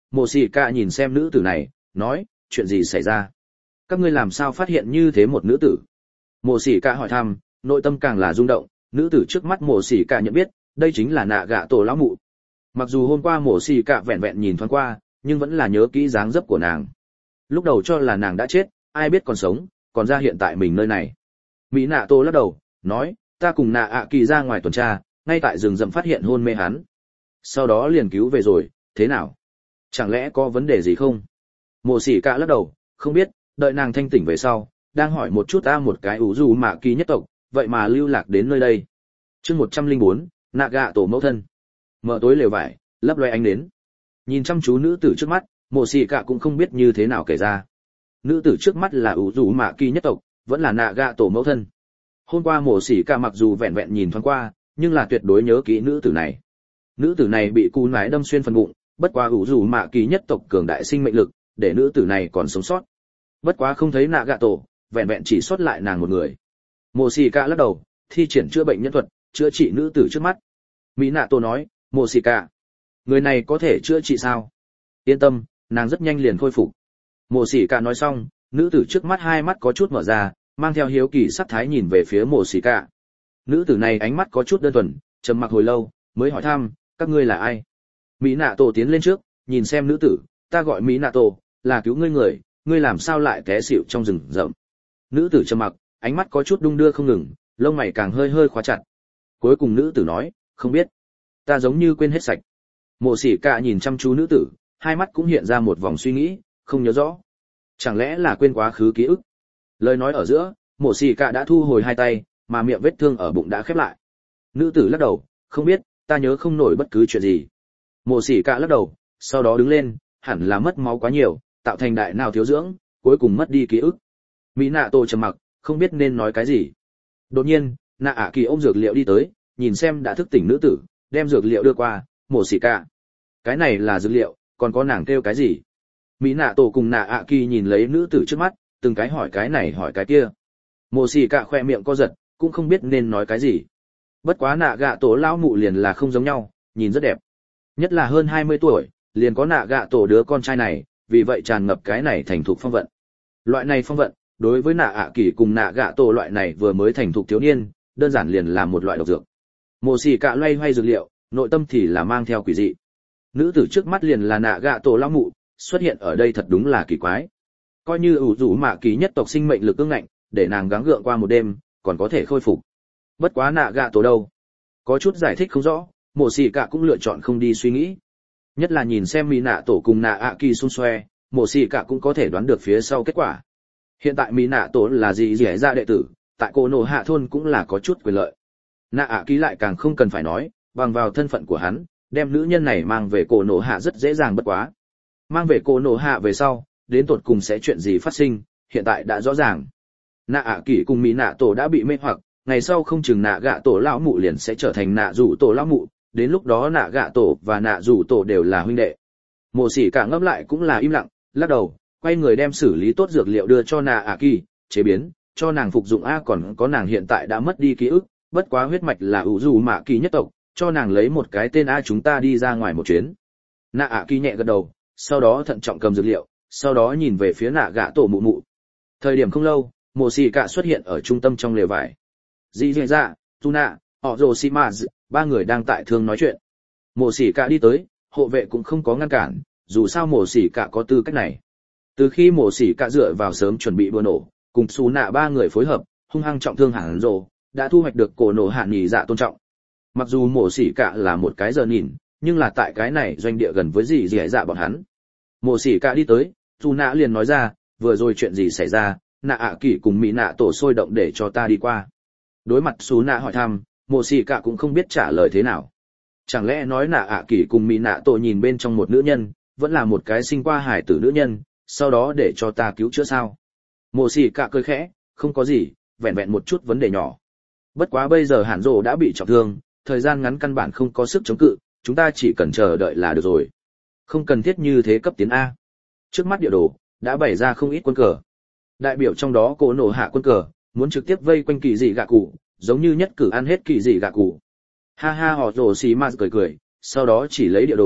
Mộ Sĩ Cả nhìn xem nữ tử này, nói, chuyện gì xảy ra? Các ngươi làm sao phát hiện như thế một nữ tử? Mộ Sĩ Cả hỏi thăm, nội tâm càng là rung động, nữ tử trước mắt Mộ Sĩ Cả nhận biết, đây chính là Nạ Gạ Tổ lão mụ. Mặc dù hôm qua Mộ Sĩ Cả vẹn vẹn nhìn thoáng qua, nhưng vẫn là nhớ kỹ dáng dấp của nàng. Lúc đầu cho là nàng đã chết, ai biết còn sống, còn ra hiện tại mình nơi này. Mỹ Nạ Tổ lắc đầu, nói, ta cùng Nạ ạ kỳ ra ngoài tuần tra, ngay tại rừng rậm phát hiện hôn mê hắn. Sau đó liền cứu về rồi, thế nào? Chẳng lẽ có vấn đề gì không? Mộ Sĩ Cả lắc đầu, không biết, đợi nàng thanh tỉnh về sau, đang hỏi một chút ta một cái ủ dù mạ kỳ nhất tộc, vậy mà lưu lạc đến nơi đây. Chương 104, Nạ Gạ Tổ mẫu thân. Mở tối lều vải, lấp loe ánh đến. Nhìn chăm chú nữ tử trước mắt, Mộ Sĩ Cả cũng không biết như thế nào kể ra. Nữ tử trước mắt là ủ dù mạ kỳ nhất tộc, vẫn là Nạ Gạ Tổ mẫu thân. Hôm qua Mộ Sĩ Cả mặc dù vẹn vẹn nhìn thoáng qua, nhưng là tuyệt đối nhớ kỹ nữ tử này. Nữ tử này bị cú nái đâm xuyên phần bụng, bất quá ủ dù mạ kỳ nhất tộc cường đại sinh mệnh lực, để nữ tử này còn sống sót. Bất quá không thấy Nạ Gạ Tổ, vẹn vẹn chỉ sót lại nàng một người. Mộ Sĩ Cả lắc đầu, thi triển chữa bệnh nhân thuật, chữa trị nữ tử trước mắt. Mỹ Nạ Tổ nói, Mộ Sĩ Cả, người này có thể chữa trị sao? Yên tâm, nàng rất nhanh liền khôi phục. Mộ Sĩ Cả nói xong, nữ tử trước mắt hai mắt có chút mở ra, mang theo hiếu kỳ sắc thái nhìn về phía Mộ Sĩ Cả. Nữ tử này ánh mắt có chút đơn thuần, trầm mặc hồi lâu, mới hỏi thăm, các ngươi là ai? Mỹ Nạ Tổ tiến lên trước, nhìn xem nữ tử, ta gọi Mỹ Nạ Tổ, là cứu ngươi người, ngươi làm sao lại té xỉu trong rừng rậm? Nữ tử trầm mặc, ánh mắt có chút đung đưa không ngừng, lông mày càng hơi hơi khóa chặt. Cuối cùng nữ tử nói, không biết, ta giống như quên hết sạch. Mộ Sĩ Cả nhìn chăm chú nữ tử, hai mắt cũng hiện ra một vòng suy nghĩ, không nhớ rõ. Chẳng lẽ là quên quá khứ ký ức? Lời nói ở giữa, Mộ Sĩ Cả đã thu hồi hai tay, mà miệng vết thương ở bụng đã khép lại. Nữ tử lắc đầu, không biết, ta nhớ không nổi bất cứ chuyện gì. Mộ Sĩ Cả lắc đầu, sau đó đứng lên, hẳn là mất máu quá nhiều, tạo thành đại não thiếu dưỡng, cuối cùng mất đi ký ức. Mỹ Nạ Tổ trầm mặc, không biết nên nói cái gì. Đột nhiên, Nạ ạ kỳ ôm dược liệu đi tới, nhìn xem đã thức tỉnh nữ tử, đem dược liệu đưa qua. Mộ Sĩ Cả, cái này là dược liệu, còn có nàng kêu cái gì? Mỹ Nạ Tổ cùng Nạ ạ kỳ nhìn lấy nữ tử trước mắt, từng cái hỏi cái này hỏi cái kia. Mộ Sĩ Cả khoe miệng co giật, cũng không biết nên nói cái gì. Bất quá Nạ Gạ Tổ lão mụ liền là không giống nhau, nhìn rất đẹp. Nhất là hơn 20 tuổi, liền có Nạ Gạ Tổ đứa con trai này, vì vậy tràn ngập cái này thành thục phong vận. Loại này phong vận, đối với Nạ ạ kỳ cùng Nạ Gạ Tổ loại này vừa mới thành thục thiếu niên, đơn giản liền là một loại độc dược. Mộ Sĩ Cả loay hoay dược liệu, nội tâm thì là mang theo quỷ dị. Nữ tử trước mắt liền là Nạ Gạ Tổ lão mụ, xuất hiện ở đây thật đúng là kỳ quái. Coi như ủ rũ mạ kỳ nhất tộc sinh mệnh lực ương ngạnh, để nàng gắng gượng qua một đêm, còn có thể khôi phục. Bất quá Nạ Gạ Tổ đâu? Có chút giải thích không rõ, Mộ Sĩ Cả cũng lựa chọn không đi suy nghĩ. Nhất là nhìn xem Mỹ Nạ Tổ cùng Nạ ạ kỳ xung xoe, Mộ Sĩ Cả cũng có thể đoán được phía sau kết quả. Hiện tại Mỹ Nạ Tổ là gì rỉa ra đệ tử, tại Cổ Nổ Hạ thôn cũng là có chút quyền lợi. Nạ ạ kỳ lại càng không cần phải nói, bằng vào thân phận của hắn, đem nữ nhân này mang về Cổ Nổ Hạ rất dễ dàng bất quá. Mang về Cổ Nổ Hạ về sau, đến tột cùng sẽ chuyện gì phát sinh, hiện tại đã rõ ràng. Nạ ạ kỳ cùng Mỹ Nạ Tổ đã bị mê hoặc, ngày sau không chừng Nạ Gạ Tổ lão mụ liền sẽ trở thành Nạ Rủ Tổ lão mụ, đến lúc đó Nạ Gạ Tổ và Nạ Rủ Tổ đều là huynh đệ. Mộ Sĩ Cả ngấp lại cũng là im lặng, lắc đầu, quay người đem xử lý tốt dược liệu đưa cho Nạ ạ kỳ, chế biến, cho nàng phục dụng a, còn có nàng hiện tại đã mất đi ký ức, bất quá huyết mạch là ủ dù mạ kỳ nhất tộc, cho nàng lấy một cái tên a, chúng ta đi ra ngoài một chuyến. Nạ ạ kỳ nhẹ gật đầu, sau đó thận trọng cầm dược liệu, sau đó nhìn về phía Nạ Gạ Tổ mụ mụ. Thời điểm không lâu, Mộ Sĩ Cả xuất hiện ở trung tâm trong lều vải. Dị Dạ Dạ, Tuna, Orochimaru, ba người đang tại thương nói chuyện. Mộ Sĩ Cả đi tới, hộ vệ cũng không có ngăn cản, dù sao Mộ Sĩ Cả có tư cách này. Từ khi Mộ Sĩ Cả dựa vào sớm chuẩn bị bữa nổ, cùng Sú Nạ ba người phối hợp, hung hăng trọng thương Hàn Dồ, đã thu hoạch được Cổ Nổ Hạ nhị dạ tôn trọng. Mặc dù Mộ Sĩ Cả là một cái giờ nhìn, nhưng là tại cái này doanh địa gần với Dị Dạ bọn hắn. Mộ Sĩ Cả đi tới, Sú Nạ liền nói ra, vừa rồi chuyện gì xảy ra, Nạ ạ kỳ cùng Mỹ Nạ Tổ sôi động để cho ta đi qua. Đối mặt Sú Nạ hỏi thăm, Mộ Sĩ Cả cũng không biết trả lời thế nào. Chẳng lẽ nói Nạ ạ kỳ cùng Mỹ Nạ Tổ nhìn bên trong một nữ nhân, vẫn là một cái sinh qua hải tử nữ nhân, sau đó để cho ta cứu chữa sao? Mộ Sĩ Cả cười khẽ, không có gì, vẹn vẹn một chút vấn đề nhỏ. Bất quá bây giờ Hàn Dồ đã bị trọng thương, thời gian ngắn căn bản không có sức chống cự, chúng ta chỉ cần chờ đợi là được rồi. Không cần thiết như thế cấp tiến A. Trước mắt địa đồ đã bày ra không ít quân cờ. Đại biểu trong đó Cổ Nổ Hạ quân cờ, muốn trực tiếp vây quanh Kỳ Dị Gạ Cụ, giống như nhất cử ăn hết Kỳ Dị Gạ Cụ. Ha ha, họ rồ xì ma cười cười, sau đó chỉ lấy địa đồ,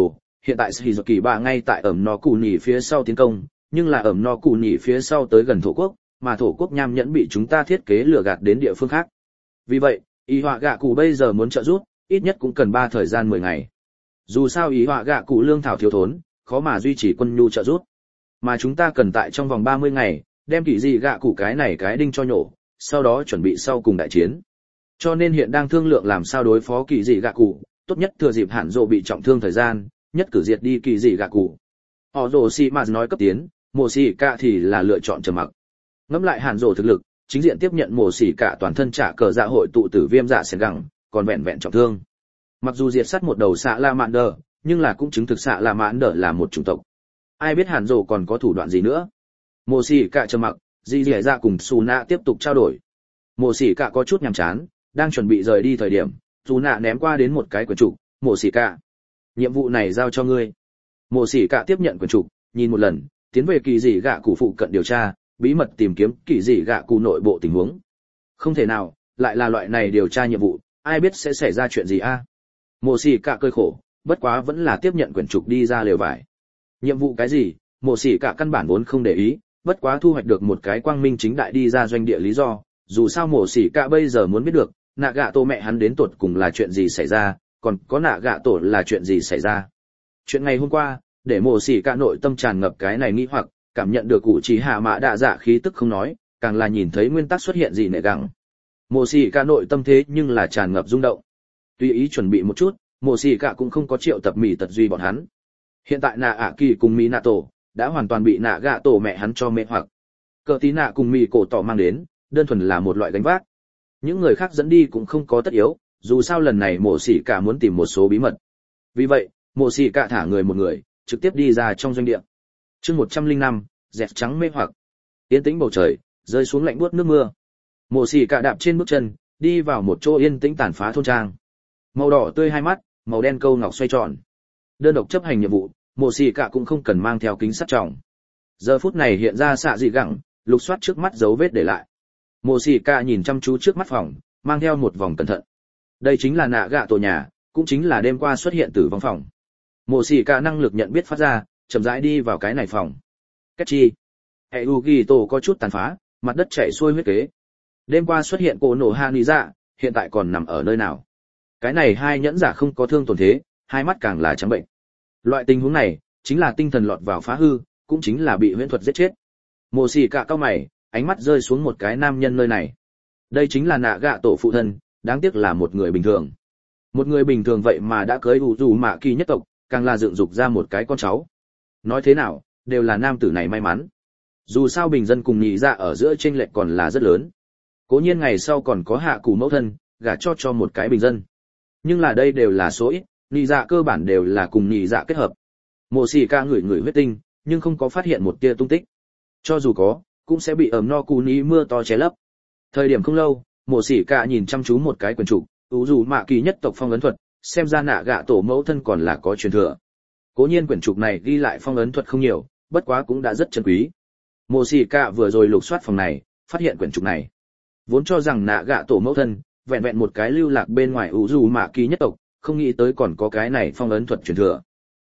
hiện tại Shizuki bà ngay tại ẩm no cù nhỉ phía sau tiến công, nhưng là ẩm no cù nhỉ phía sau tới gần thổ quốc, mà thổ quốc nham nhẫn bị chúng ta thiết kế lừa gạt đến địa phương khác. Vì vậy, ý họa gạ cụ bây giờ muốn trợ giúp, ít nhất cũng cần 3 thời gian 10 ngày. Dù sao ý họa gạ cụ lương thảo thiếu thốn, khó mà duy trì quân nhu trợ giúp. Mà chúng ta cần tại trong vòng 30 ngày, đem kỳ dị gạ cụ cái này cái đinh cho nhổ, sau đó chuẩn bị sau cùng đại chiến. Cho nên hiện đang thương lượng làm sao đối phó kỳ dị gạ cụ, tốt nhất thừa dịp hạn rộ bị trọng thương thời gian, nhất cử diệt đi kỳ dị gạ cụ. Họ rồ xì mà nói cấp tiến, mồ xì cả thì là lựa chọn trầm mặc. Ngẫm lại hạn rộ thực lực, chính diện tiếp nhận mồ xì cả toàn thân trả cờ dạ hội tụ tử viêm dạ sền gẳng, còn vẹn vẹn trọng thương. Mặc dù diệt sát một đầu xạ la mạn đờ, nhưng là cũng chứng thực xạ la mạn đờ là một chủng tộc. Ai biết hạn rộ còn có thủ đoạn gì nữa. Mồ xì cả trầm mặc, di dẻ ra cùng Su Nạ tiếp tục trao đổi. Mồ xì cả có chút nhàm chán, đang chuẩn bị rời đi thời điểm, Su Nạ ném qua đến một cái quyển trục, mồ xì cả. Nhiệm vụ này giao cho ngươi. Mồ xì cả tiếp nhận quyển trục, nhìn một lần, tiến về kỳ dị gạ cụ phụ cận điều tra, bí mật tìm kiếm kỳ dị gạ cụ nội bộ tình huống. Không thể nào, lại là loại này điều tra nhiệm vụ, ai biết sẽ xảy ra chuyện gì a? Mồ xì cả cơi khổ, bất quá vẫn là tiếp nhận quyển trục đi ra lều vải. Nhiệm vụ cái gì, mồ xì cả căn bản vốn không để ý, bất quá thu hoạch được một cái quang minh chính đại đi ra doanh địa lý do, dù sao mồ xì cả bây giờ muốn biết được, nạ gạ tổ mẹ hắn đến tột cùng là chuyện gì xảy ra, còn có nạ gạ tổ là chuyện gì xảy ra. Chuyện ngày hôm qua, để mồ xì cả nội tâm tràn ngập cái này nghi hoặc, cảm nhận được cụ chỉ hạ mã đạ dạ khí tức không nói, càng là nhìn thấy nguyên tắc xuất hiện gì nệ gẳng. Mồ xì cả nội tâm thế nhưng là tràn ngập rung động. Tuy ý chuẩn bị một chút, mồ xì cả cũng không có triệu tập mỉ tật duy bọn hắn. Hiện tại nạ ạ kỳ cùng mỹ nạ tổ đã hoàn toàn bị nạ gạ tổ mẹ hắn cho mê hoặc. Cờ tí nạ cùng mỉ cổ tỏ mang đến, đơn thuần là một loại gánh vác. Những người khác dẫn đi cũng không có tất yếu, dù sao lần này mồ xì cả muốn tìm một số bí mật. Vì vậy, mồ xì cả thả người một người, trực tiếp đi ra trong doanh địa. Chương 105, dẹt trắng mê hoặc. Yên tĩnh bầu trời, rơi xuống lạnh buốt nước mưa. Mồ xì cả đạp trên bước chân, đi vào một chỗ yên tĩnh tàn phá thôn trang. Màu đỏ tươi hai mắt, màu đen câu ngọc xoay tròn. Đơn độc chấp hành nhiệm vụ, mồ xì cả cũng không cần mang theo kính sắt trọng. Giờ phút này hiện ra xạ dị gẳng, lục soát trước mắt dấu vết để lại. Mồ xì cả nhìn chăm chú trước mắt phòng, mang theo một vòng cẩn thận. Đây chính là nạ gạ tổ nhà, cũng chính là đêm qua xuất hiện tử vong phòng. Mồ xì cả năng lực nhận biết phát ra, chậm rãi đi vào cái này phòng. Kết chi. Hệ Ugi tổ có chút tàn phá, mặt đất chảy xuôi huyết kế. Đêm qua xuất hiện cổ nổ Hàn dạ, hiện tại còn nằm ở nơi nào? Cái này hai nhẫn giả không có thương tổn thế, hai mắt càng là trắng bệnh. Loại tình huống này, chính là tinh thần lọt vào phá hư, cũng chính là bị huyễn thuật giết chết. Mồ xì cả cao mày, ánh mắt rơi xuống một cái nam nhân nơi này. Đây chính là nạ gạ tổ phụ thân, đáng tiếc là một người bình thường. Một người bình thường vậy mà đã cưới dù mạ kỳ nhất tộc, càng là dựng dục ra một cái con cháu. Nói thế nào, đều là nam tử này may mắn. Dù sao bình dân cùng nhị dạ ở giữa chênh lệch còn là rất lớn. Cố nhiên ngày sau còn có hạ cù mẫu thân, gả cho một cái bình dân. Nhưng là đây đều là số ít, nhị dạ cơ bản đều là cùng nhị dạ kết hợp. Mộ xì ca ngửi huyết tinh, nhưng không có phát hiện một tia tung tích. Cho dù có, cũng sẽ bị ẩm no cù ní mưa to che lấp. Thời điểm không lâu, mộ xì ca nhìn chăm chú một cái quyển trục, dù mạ kỳ nhất tộc phong ấn thuật, xem ra nạ gạ tổ mẫu thân còn là có truyền thừa. Cố nhiên quyển trục này ghi lại phong ấn thuật không nhiều, bất quá cũng đã rất chân quý. Mộ xì ca vừa rồi lục soát phòng này, phát hiện quyển trục này. Vốn cho rằng nạ gạ tổ mẫu thân, vẹn vẹn một cái lưu lạc bên ngoài dù mạ kỳ nhất tộc, không nghĩ tới còn có cái này phong ấn thuật truyền thừa.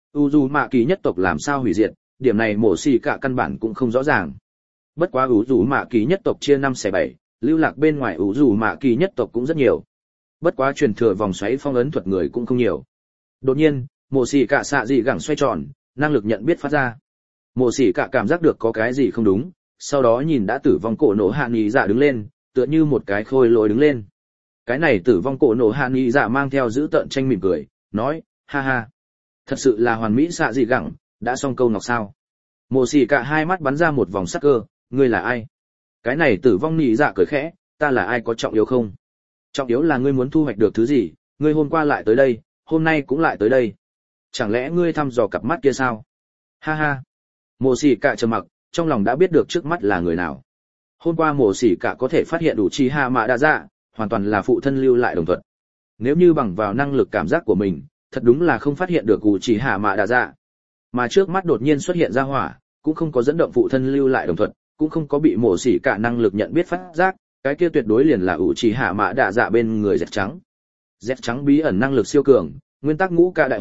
Dù mạ kỳ nhất tộc làm sao hủy diệt, điểm này mộ xì cả căn bản cũng không rõ ràng. Bất quá dù mạ kỳ nhất tộc chia 5/7, lưu lạc bên ngoài dù mạ kỳ nhất tộc cũng rất nhiều. Bất quá truyền thừa vòng xoáy phong ấn thuật người cũng không nhiều. Đột nhiên, mộ xì cả xạ dị gẳng xoay tròn, năng lực nhận biết phát ra. Mộ xì cả cảm giác được có cái gì không đúng, sau đó nhìn đã tử vong cổ nổ hạ nghi dạ đứng lên, tựa như một cái khôi lỗi đứng lên. Cái này tử vong cổ nổ hạ nghi dạ mang theo giữ tợn tranh mỉm cười, nói, ha ha. Thật sự là hoàn mỹ xạ dị gẳng, đã xong câu ngọc sao. Mộ xì cả hai mắt bắn ra một vòng sắc cơ, ngươi là ai? Cái này tử vong nghi dạ cười khẽ, ta là ai có trọng yếu không? Trọng yếu là ngươi muốn thu hoạch được thứ gì, ngươi hôm qua lại tới đây, hôm nay cũng lại tới đây. Chẳng lẽ ngươi thăm dò cặp mắt kia sao? Ha ha. Mộ xì cả trầm mặc, trong lòng đã biết được trước mắt là người nào. Hôm qua mộ xì cả có thể phát hiện đủ chi hạ mạ đa dạ, hoàn toàn là phụ thân lưu lại đồng thuận. Nếu như bằng vào năng lực cảm giác của mình, thật đúng là không phát hiện được đủ chi hạ mạ đa dạ. Mà trước mắt đột nhiên xuất hiện ra hỏa, cũng không có dẫn động phụ thân lưu lại đồng thuận, cũng không có bị mộ xì cả năng lực nhận biết phát giác, cái kia tuyệt đối liền là ủ trì hạ mã đạ dạ bên người dẹt trắng. Dẹt trắng bí ẩn năng lực siêu cường, nguyên tắc ngũ ca đại hội,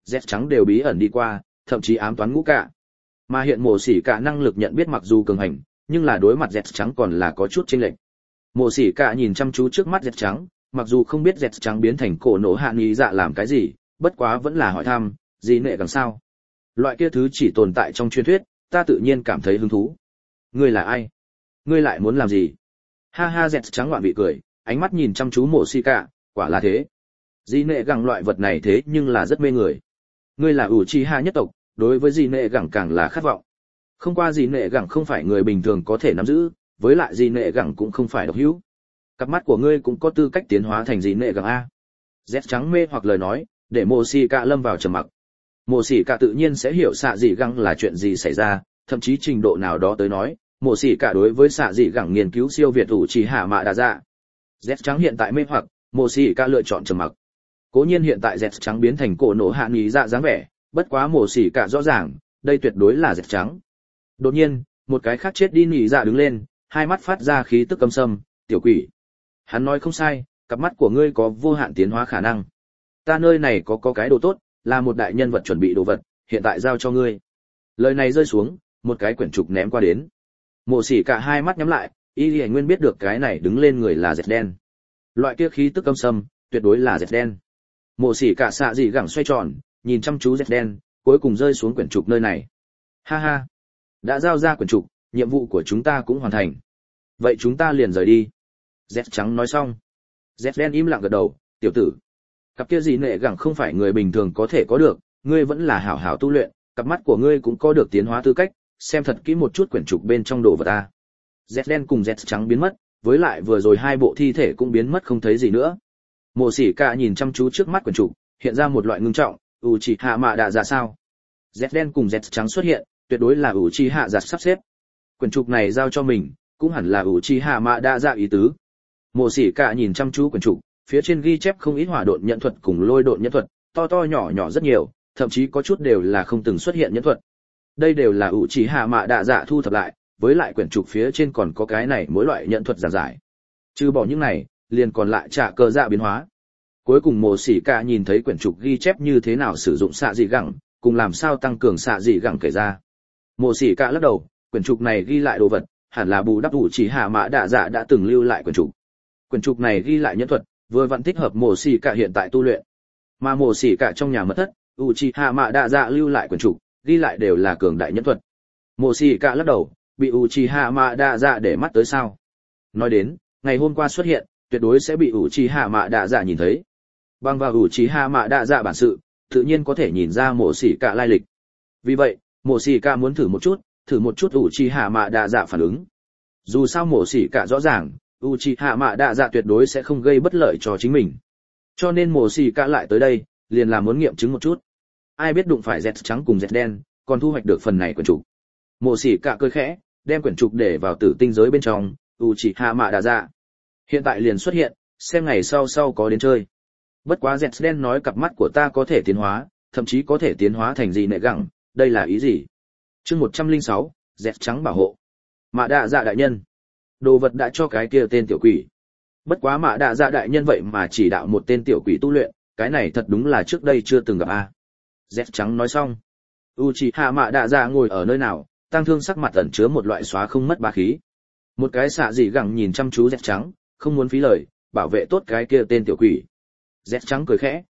Z trắng đều bí ẩn đi qua, thậm chí ám toán ngũ cả. Mà hiện mổ xỉ cả năng lực nhận biết mặc dù cường hành, nhưng là đối mặt Z trắng còn là có chút chênh lệch. Mổ xỉ cả nhìn chăm chú trước mắt Z trắng, mặc dù không biết Z trắng biến thành cổ nổ hạ nghi dạ làm cái gì, bất quá vẫn là hỏi thăm, gì nệ càng sao? Loại kia thứ chỉ tồn tại trong truyền thuyết, ta tự nhiên cảm thấy hứng thú. Ngươi là ai? Ngươi lại muốn làm gì? Ha ha, Z trắng ngoạn vị cười, ánh mắt nhìn chăm chú mổ xỉ cả, quả là thế. Dị nệ gẳng loại vật này thế nhưng là rất mê người. Ngươi là Uchiha nhất tộc, đối với dị nệ gẳng càng là khát vọng. Không qua dị nệ gẳng không phải người bình thường có thể nắm giữ, với lại dị nệ gẳng cũng không phải độc hữu. Cặp mắt của ngươi cũng có tư cách tiến hóa thành dị nệ gẳng a. Z trắng mê hoặc lời nói, để Mộ Xỉ Cả lâm vào trầm mặc. Mộ Xỉ Cả tự nhiên sẽ hiểu xạ dị gẳng là chuyện gì xảy ra, thậm chí trình độ nào đó tới nói, Mộ Xỉ Cả đối với xạ dị gẳng nghiên cứu siêu việt Uchiha Mạ Đa Dạ. Z trắng hiện tại mê hoặc, Mộ Xỉ Cả lựa chọn trầm mặc. Cố nhiên hiện tại Z trắng biến thành cổ nổ hạ nghĩ dạ dáng vẻ, bất quá Mộ Xỉ Cả rõ ràng, đây tuyệt đối là Z trắng. Đột nhiên, một cái khác chết đi nghĩ dạ đứng lên, hai mắt phát ra khí tức căm sâm, tiểu quỷ. Hắn nói không sai, cặp mắt của ngươi có vô hạn tiến hóa khả năng. Ta nơi này có cái đồ tốt, là một đại nhân vật chuẩn bị đồ vật, hiện tại giao cho ngươi. Lời này rơi xuống, một cái quyển trục ném qua đến. Mộ Xỉ Cả hai mắt nhắm lại, y Lì Nguyên biết được cái này đứng lên người là Z đen. Loại kia khí tức căm sâm, tuyệt đối là Z đen. Mộ Xỉ Cả xạ dị gẳng xoay tròn, nhìn chăm chú Z đen, cuối cùng rơi xuống quyển trục nơi này. Ha ha, đã giao ra quyển trục, nhiệm vụ của chúng ta cũng hoàn thành. Vậy chúng ta liền rời đi. Z trắng nói xong. Z đen im lặng gật đầu, tiểu tử. Cặp kia dị nệ gẳng không phải người bình thường có thể có được, ngươi vẫn là hảo hảo tu luyện, cặp mắt của ngươi cũng có được tiến hóa tư cách, xem thật kỹ một chút quyển trục bên trong đồ vật ta. Z đen cùng Z trắng biến mất, với lại vừa rồi hai bộ thi thể cũng biến mất không thấy gì nữa. Mộ Xỉ Cả nhìn chăm chú trước mắt quyển trục, hiện ra một loại ngưng trọng, Uchiha Mạ Đa Dạ sao? Z đen cùng Z trắng xuất hiện, tuyệt đối là Uchiha Dạ sắp xếp. Quyển trục này giao cho mình, cũng hẳn là Uchiha Mạ Đa Dạ ý tứ. Mộ Xỉ Cả nhìn chăm chú quyển trục, phía trên ghi chép không ít hỏa độn nhận thuật cùng lôi độn nhận thuật, to to nhỏ nhỏ rất nhiều, thậm chí có chút đều là không từng xuất hiện nhận thuật. Đây đều là Uchiha Mạ Đa Dạ thu thập lại, với lại quyển trục phía trên còn có cái này mỗi loại nhận thuật giảng giải. Trừ bỏ những này, liền còn lại trả cơ dạ biến hóa. Cuối cùng Mộ Xỉ Cả nhìn thấy quyển trục ghi chép như thế nào sử dụng xạ dị gẳng, cùng làm sao tăng cường xạ dị gẳng kể ra. Mộ Xỉ Cả lắc đầu, quyển trục này ghi lại đồ vật, hẳn là bù đắp Uchiha Mạ Đa Dạ đã từng lưu lại quyển trục. Quyển trục này ghi lại nhân thuật, vừa vặn thích hợp Mộ Xỉ Cả hiện tại tu luyện. Mà Mộ Xỉ Cả trong nhà mật thất, Uchiha Mạ Đa Dạ lưu lại quyển trục, ghi lại đều là cường đại nhân thuật. Mộ Xỉ Cả lắc đầu, bị Uchiha Mạ Đa Dạ để mắt tới sao? Nói đến, ngày hôm qua xuất hiện, tuyệt đối sẽ bị Uchiha Mạ Đa Dạ nhìn thấy. Bằng vào Uchiha Mạ Đa Dạ bản sự, tự nhiên có thể nhìn ra Mộ Xỉ Cả lai lịch. Vì vậy, Mộ Xỉ Cả muốn thử một chút Uchiha Mạ Đa Dạ phản ứng. Dù sao Mộ Xỉ Cả rõ ràng, Uchiha Mạ Đa Dạ tuyệt đối sẽ không gây bất lợi cho chính mình. Cho nên Mộ Xỉ Cả lại tới đây, liền là muốn nghiệm chứng một chút. Ai biết đụng phải Z trắng cùng Z đen, còn thu hoạch được phần này quyển trục. Mộ Xỉ Cả cười khẽ, đem quyển trục để vào tử tinh giới bên trong, Uchiha Mạ Đa Dạ. Hiện tại liền xuất hiện, xem ngày sau có đến chơi. Bất quá Z đen nói cặp mắt của ta có thể tiến hóa, thậm chí có thể tiến hóa thành dị nệ gẳng, đây là ý gì? Chương 106, Z trắng bảo hộ. Mạ Đa Dạ đại nhân. Đồ vật đã cho cái kia tên tiểu quỷ. Bất quá Mạ Đa Dạ đại nhân vậy mà chỉ đạo một tên tiểu quỷ tu luyện, cái này thật đúng là trước đây chưa từng gặp a. Z trắng nói xong. Uchiha Mạ Đa Dạ ngồi ở nơi nào, tăng thương sắc mặt ẩn chứa một loại xóa không mất bá khí. Một cái xạ dị gẳng nhìn chăm chú Z trắng, không muốn phí lời, bảo vệ tốt cái kia tên tiểu quỷ. Z trắng cười khẽ,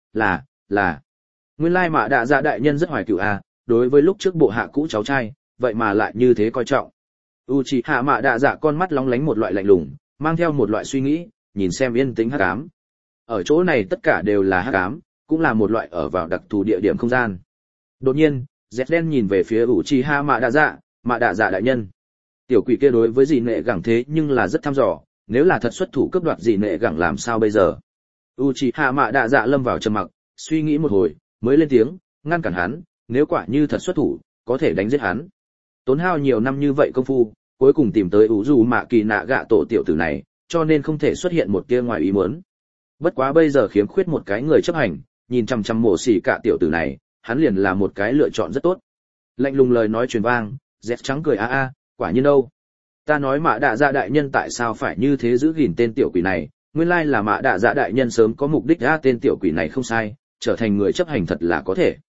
là. Nguyên lai Mạ Đa Dạ đại nhân rất hoài cựu a, đối với lúc trước bộ hạ cũ cháu trai, vậy mà lại như thế coi trọng. Uchiha Mạ Đa Dạ con mắt lóng lánh một loại lạnh lùng, mang theo một loại suy nghĩ, nhìn xem yên tĩnh hắc ám. Ở chỗ này tất cả đều là hắc ám, cũng là một loại ở vào đặc thù địa điểm không gian. Đột nhiên, Z đen nhìn về phía Uchiha Mạ Đa Dạ đại nhân. Tiểu quỷ kia đối với dị nệ gẳng thế nhưng là rất thăm dò, nếu là thật xuất thủ cướp đoạt dị nệ gẳng làm sao bây giờ? Uchiha Mạ Đa Dạ lâm vào trầm mặc, suy nghĩ một hồi, mới lên tiếng, ngăn cản hắn, nếu quả như thật xuất thủ, có thể đánh giết hắn. Tốn hao nhiều năm như vậy công phu, cuối cùng tìm tới Uzumaki Nagato tiểu tử này, cho nên không thể xuất hiện một tia ngoài ý muốn. Bất quá bây giờ khiếm khuyết một cái người chấp hành, nhìn chằm chằm Mộ Xỉ Cả tiểu tử này, hắn liền là một cái lựa chọn rất tốt. Lạnh lùng lời nói truyền vang, Z trắng cười quả nhiên đâu. Ta nói Mạ Đa Dạ đại nhân tại sao phải như thế giữ gìn tên tiểu quỷ này, nguyên lai là Mạ Đa Dạ đại nhân sớm có mục đích tên tiểu quỷ này không sai, trở thành người chấp hành thật là có thể.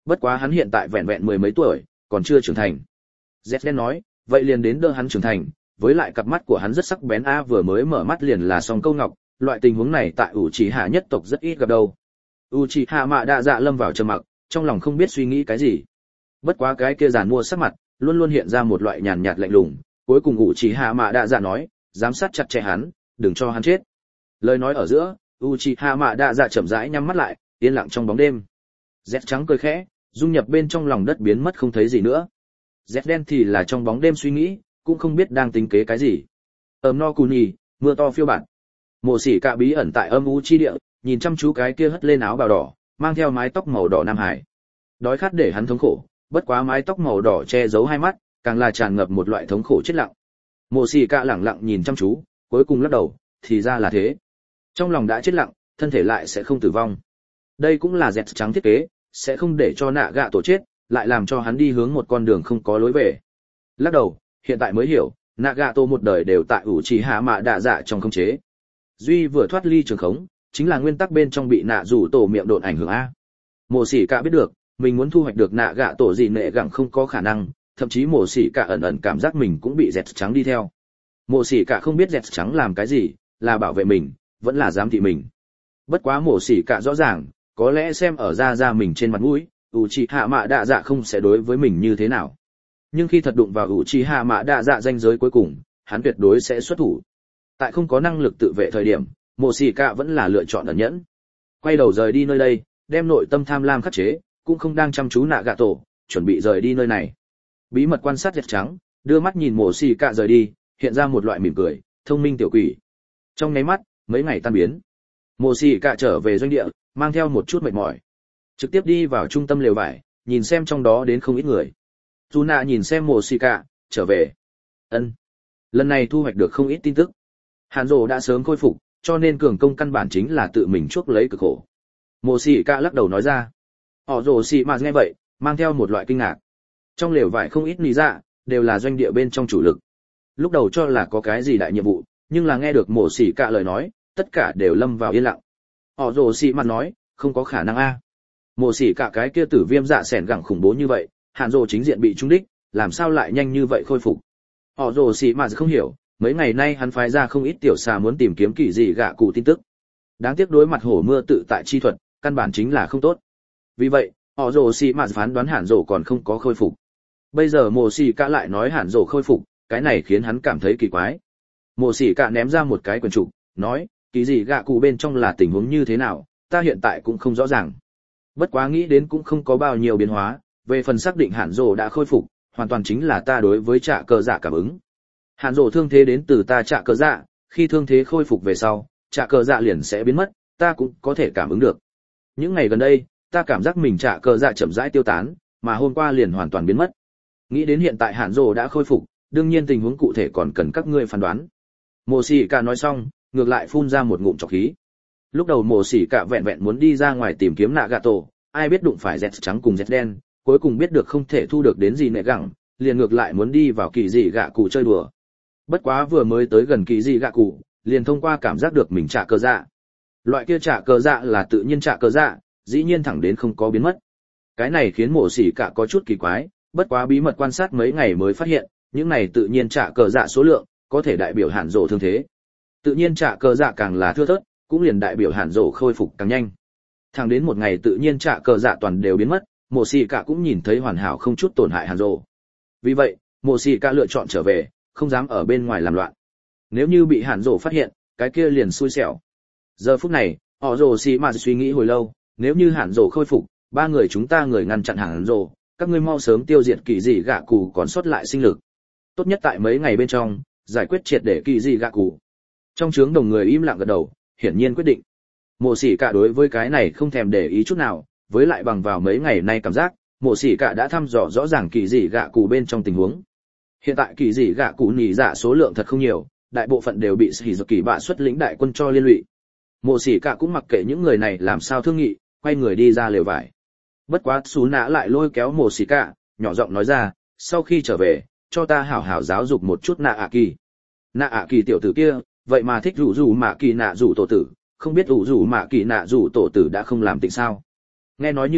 Bất quá hắn hiện tại vẹn vẹn mười mấy tuổi, còn chưa trưởng thành. Zden nói, vậy liền đến đỡ hắn trưởng thành, với lại cặp mắt của hắn rất sắc bén vừa mới mở mắt liền là song câu ngọc, loại tình huống này tại Uchiha nhất tộc rất ít gặp đâu. Uchiha Mạ Đa Dạ lâm vào trầm mặc, trong lòng không biết suy nghĩ cái gì. Bất quá cái kia giàn mua sắc mặt, luôn luôn hiện ra một loại nhàn nhạt lạnh lùng, cuối cùng Uchiha Mạ Đa Dạ nói, giám sát chặt chẽ hắn, đừng cho hắn chết. Lời nói ở giữa, Uchiha Mạ Đa Dạ chậm rãi nhắm mắt lại, yên lặng trong bóng đêm. Dẹt trắng cười khẽ, dung nhập bên trong lòng đất biến mất không thấy gì nữa. Dẹt đen thì là trong bóng đêm suy nghĩ, cũng không biết đang tính kế cái gì. No Kuni, mưa to phiêu bạt. Mộ Sĩ Cạ bí ẩn tại âm u chi địa, nhìn chăm chú cái kia hất lên áo bào đỏ, mang theo mái tóc màu đỏ Nam Hải. Đói khát để hắn thống khổ, bất quá mái tóc màu đỏ che giấu hai mắt, càng là tràn ngập một loại thống khổ chết lặng. Mộ Sĩ Cạ lẳng lặng nhìn chăm chú, cuối cùng lắc đầu, thì ra là thế. Trong lòng đã chết lặng, thân thể lại sẽ không tử vong. Đây cũng là dẹt trắng thiết kế, sẽ không để cho nạ gạ tổ chết, lại làm cho hắn đi hướng một con đường không có lối về. Lắc đầu, hiện tại mới hiểu, nạ gạ tổ một đời đều tại Uchiha Mạ Đa Dạ trong khống chế. Duy vừa thoát ly trường khống, chính là nguyên tắc bên trong bị nạ rủ tổ miệng độn ảnh hưởng a. Mộ Sĩ Cạ biết được, mình muốn thu hoạch được nạ gạ tổ gì nệ gặng không có khả năng, thậm chí Mộ Sĩ Cạ ẩn ẩn cảm giác mình cũng bị dẹt trắng đi theo. Mộ Sĩ Cạ không biết dẹt trắng làm cái gì, là bảo vệ mình, vẫn là giám thị mình. Bất quá Mộ Sĩ Cạ rõ ràng, có lẽ xem ở ra mình trên mặt mũi, Uchiha Mạ Đa Dạ không sẽ đối với mình như thế nào. Nhưng khi thật đụng vào Uchiha Mạ Đa Dạ ranh giới cuối cùng, hắn tuyệt đối sẽ xuất thủ. Tại không có năng lực tự vệ thời điểm, Mộ Sĩ Cạ vẫn là lựa chọn ẩn nhẫn. Quay đầu rời đi nơi đây, đem nội tâm tham lam khắc chế, cũng không đang chăm chú nạ gạ tổ, chuẩn bị rời đi nơi này. Bí mật quan sát dẹt trắng, đưa mắt nhìn Mộ Sĩ Cạ rời đi, hiện ra một loại mỉm cười, thông minh tiểu quỷ. Trong nháy mắt, mấy ngày tan biến. Mộ Sĩ Cạ trở về doanh địa, mang theo một chút mệt mỏi, trực tiếp đi vào trung tâm lều vải, nhìn xem trong đó đến không ít người. Yuna nhìn xem Mộ Sĩ Cạ, trở về. Ân. Lần này thu hoạch được không ít tin tức. Hàn Dụ đã sớm khôi phục, cho nên cường công căn bản chính là tự mình chuốc lấy cực khổ. Mộ Sĩ Cạ lắc đầu nói ra. Họ Dụ Sĩ mà nghe vậy, mang theo một loại kinh ngạc. Trong lều vải không ít lý dạ, đều là doanh địa bên trong chủ lực. Lúc đầu cho là có cái gì đại nhiệm vụ, nhưng là nghe được Mộ Sĩ Cạ lời nói, tất cả đều lâm vào yên lặng. Họ Dụ Sĩ mà nói, không có khả năng a. Mộ Sĩ Cạ cái kia tử viêm dạ sẻn gẳng khủng bố như vậy, Hàn Dụ chính diện bị trúng đích, làm sao lại nhanh như vậy khôi phục? Họ Dụ Sĩ mà không hiểu, mấy ngày nay hắn phái ra không ít tiểu xà muốn tìm kiếm kỳ dị gạ cụ tin tức. Đáng tiếc đối mặt hổ mưa tự tại chi thuật, căn bản chính là không tốt. Vì vậy, họ Dụ Sĩ mà phán đoán Hàn Dụ còn không có khôi phục. Bây giờ Mộ Sĩ Cạ lại nói Hàn Dụ khôi phục, cái này khiến hắn cảm thấy kỳ quái. Mộ Sĩ Cạ ném ra một cái quyển trục, nói, kỳ dị gạ cụ bên trong là tình huống như thế nào, ta hiện tại cũng không rõ ràng. Bất quá nghĩ đến cũng không có bao nhiêu biến hóa, về phần xác định Hàn Dụ đã khôi phục, hoàn toàn chính là ta đối với trạ cờ dạ cảm ứng. Hàn Dụ thương thế đến từ ta trạ cờ dạ, khi thương thế khôi phục về sau, trạ cờ dạ liền sẽ biến mất, ta cũng có thể cảm ứng được. Những ngày gần đây, ta cảm giác mình trạ cờ dạ chậm rãi tiêu tán, mà hôm qua liền hoàn toàn biến mất. Nghĩ đến hiện tại Hàn Dụ đã khôi phục, đương nhiên tình huống cụ thể còn cần các ngươi phán đoán. Mộ Sĩ Cạ nói xong, ngược lại phun ra một ngụm trọc khí. Lúc đầu Mộ Sĩ Cạ vẹn vẹn muốn đi ra ngoài tìm kiếm nạ gạ tổ, ai biết đụng phải dẹt trắng cùng dẹt đen, cuối cùng biết được không thể thu được đến gì nệ gẳng, liền ngược lại muốn đi vào kỳ dị gạ cụ chơi đùa. Bất quá vừa mới tới gần kỳ dị gạ cụ, liền thông qua cảm giác được mình trạ cờ dạ. Loại kia trạ cờ dạ là tự nhiên trạ cờ dạ, dĩ nhiên thẳng đến không có biến mất. Cái này khiến Mộ Sĩ Cạ có chút kỳ quái, bất quá bí mật quan sát mấy ngày mới phát hiện, những này tự nhiên trạ cờ dạ số lượng có thể đại biểu Hàn Dụ thương thế. Tự nhiên trạ cờ dạ càng là thưa thớt, cũng liền đại biểu Hàn Dụ khôi phục càng nhanh. Thẳng đến một ngày tự nhiên trạ cờ dạ toàn đều biến mất, Mộ Sĩ Cạ cũng nhìn thấy hoàn hảo không chút tổn hại Hàn Dụ. Vì vậy, Mộ Sĩ Cạ lựa chọn trở về, không dám ở bên ngoài làm loạn. Nếu như bị Hàn Dụ phát hiện, cái kia liền xui xẻo. Giờ phút này, họ Dụ Sĩ mà suy nghĩ hồi lâu, nếu như Hàn Dụ khôi phục, ba người chúng ta người ngăn chặn Hàn Dụ, các ngươi mau sớm tiêu diệt kỳ dị gạ cụ còn sót lại sinh lực. Tốt nhất tại mấy ngày bên trong, giải quyết triệt để kỳ dị gạ cụ. Trong trướng đồng người im lặng gật đầu, hiển nhiên quyết định. Mộ Sĩ Cạ đối với cái này không thèm để ý chút nào, với lại bằng vào mấy ngày nay cảm giác, Mộ Sĩ Cạ đã thăm dò rõ ràng kỳ dị gạ cụ bên trong tình huống. Hiện tại kỳ dị gạ cụ nhị dạ số lượng thật không nhiều, đại bộ phận đều bị Shizuki bạ xuất lĩnh đại quân cho liên lụy. Mộ Sĩ Cạ cũng mặc kệ những người này làm sao thương nghị, quay người đi ra lều vải. Bất quá Sú Nã lại lôi kéo Mộ Sĩ Cạ, nhỏ giọng nói ra, sau khi trở về, cho ta hảo hảo giáo dục một chút Nạ ạ kỳ. Nạ ạ kỳ tiểu tử kia, vậy mà thích rủ mạ kỳ nạ rủ tổ tử, không biết rủ mạ kỳ nạ rủ tổ tử đã không làm tịnh sao. Nghe nói như thế,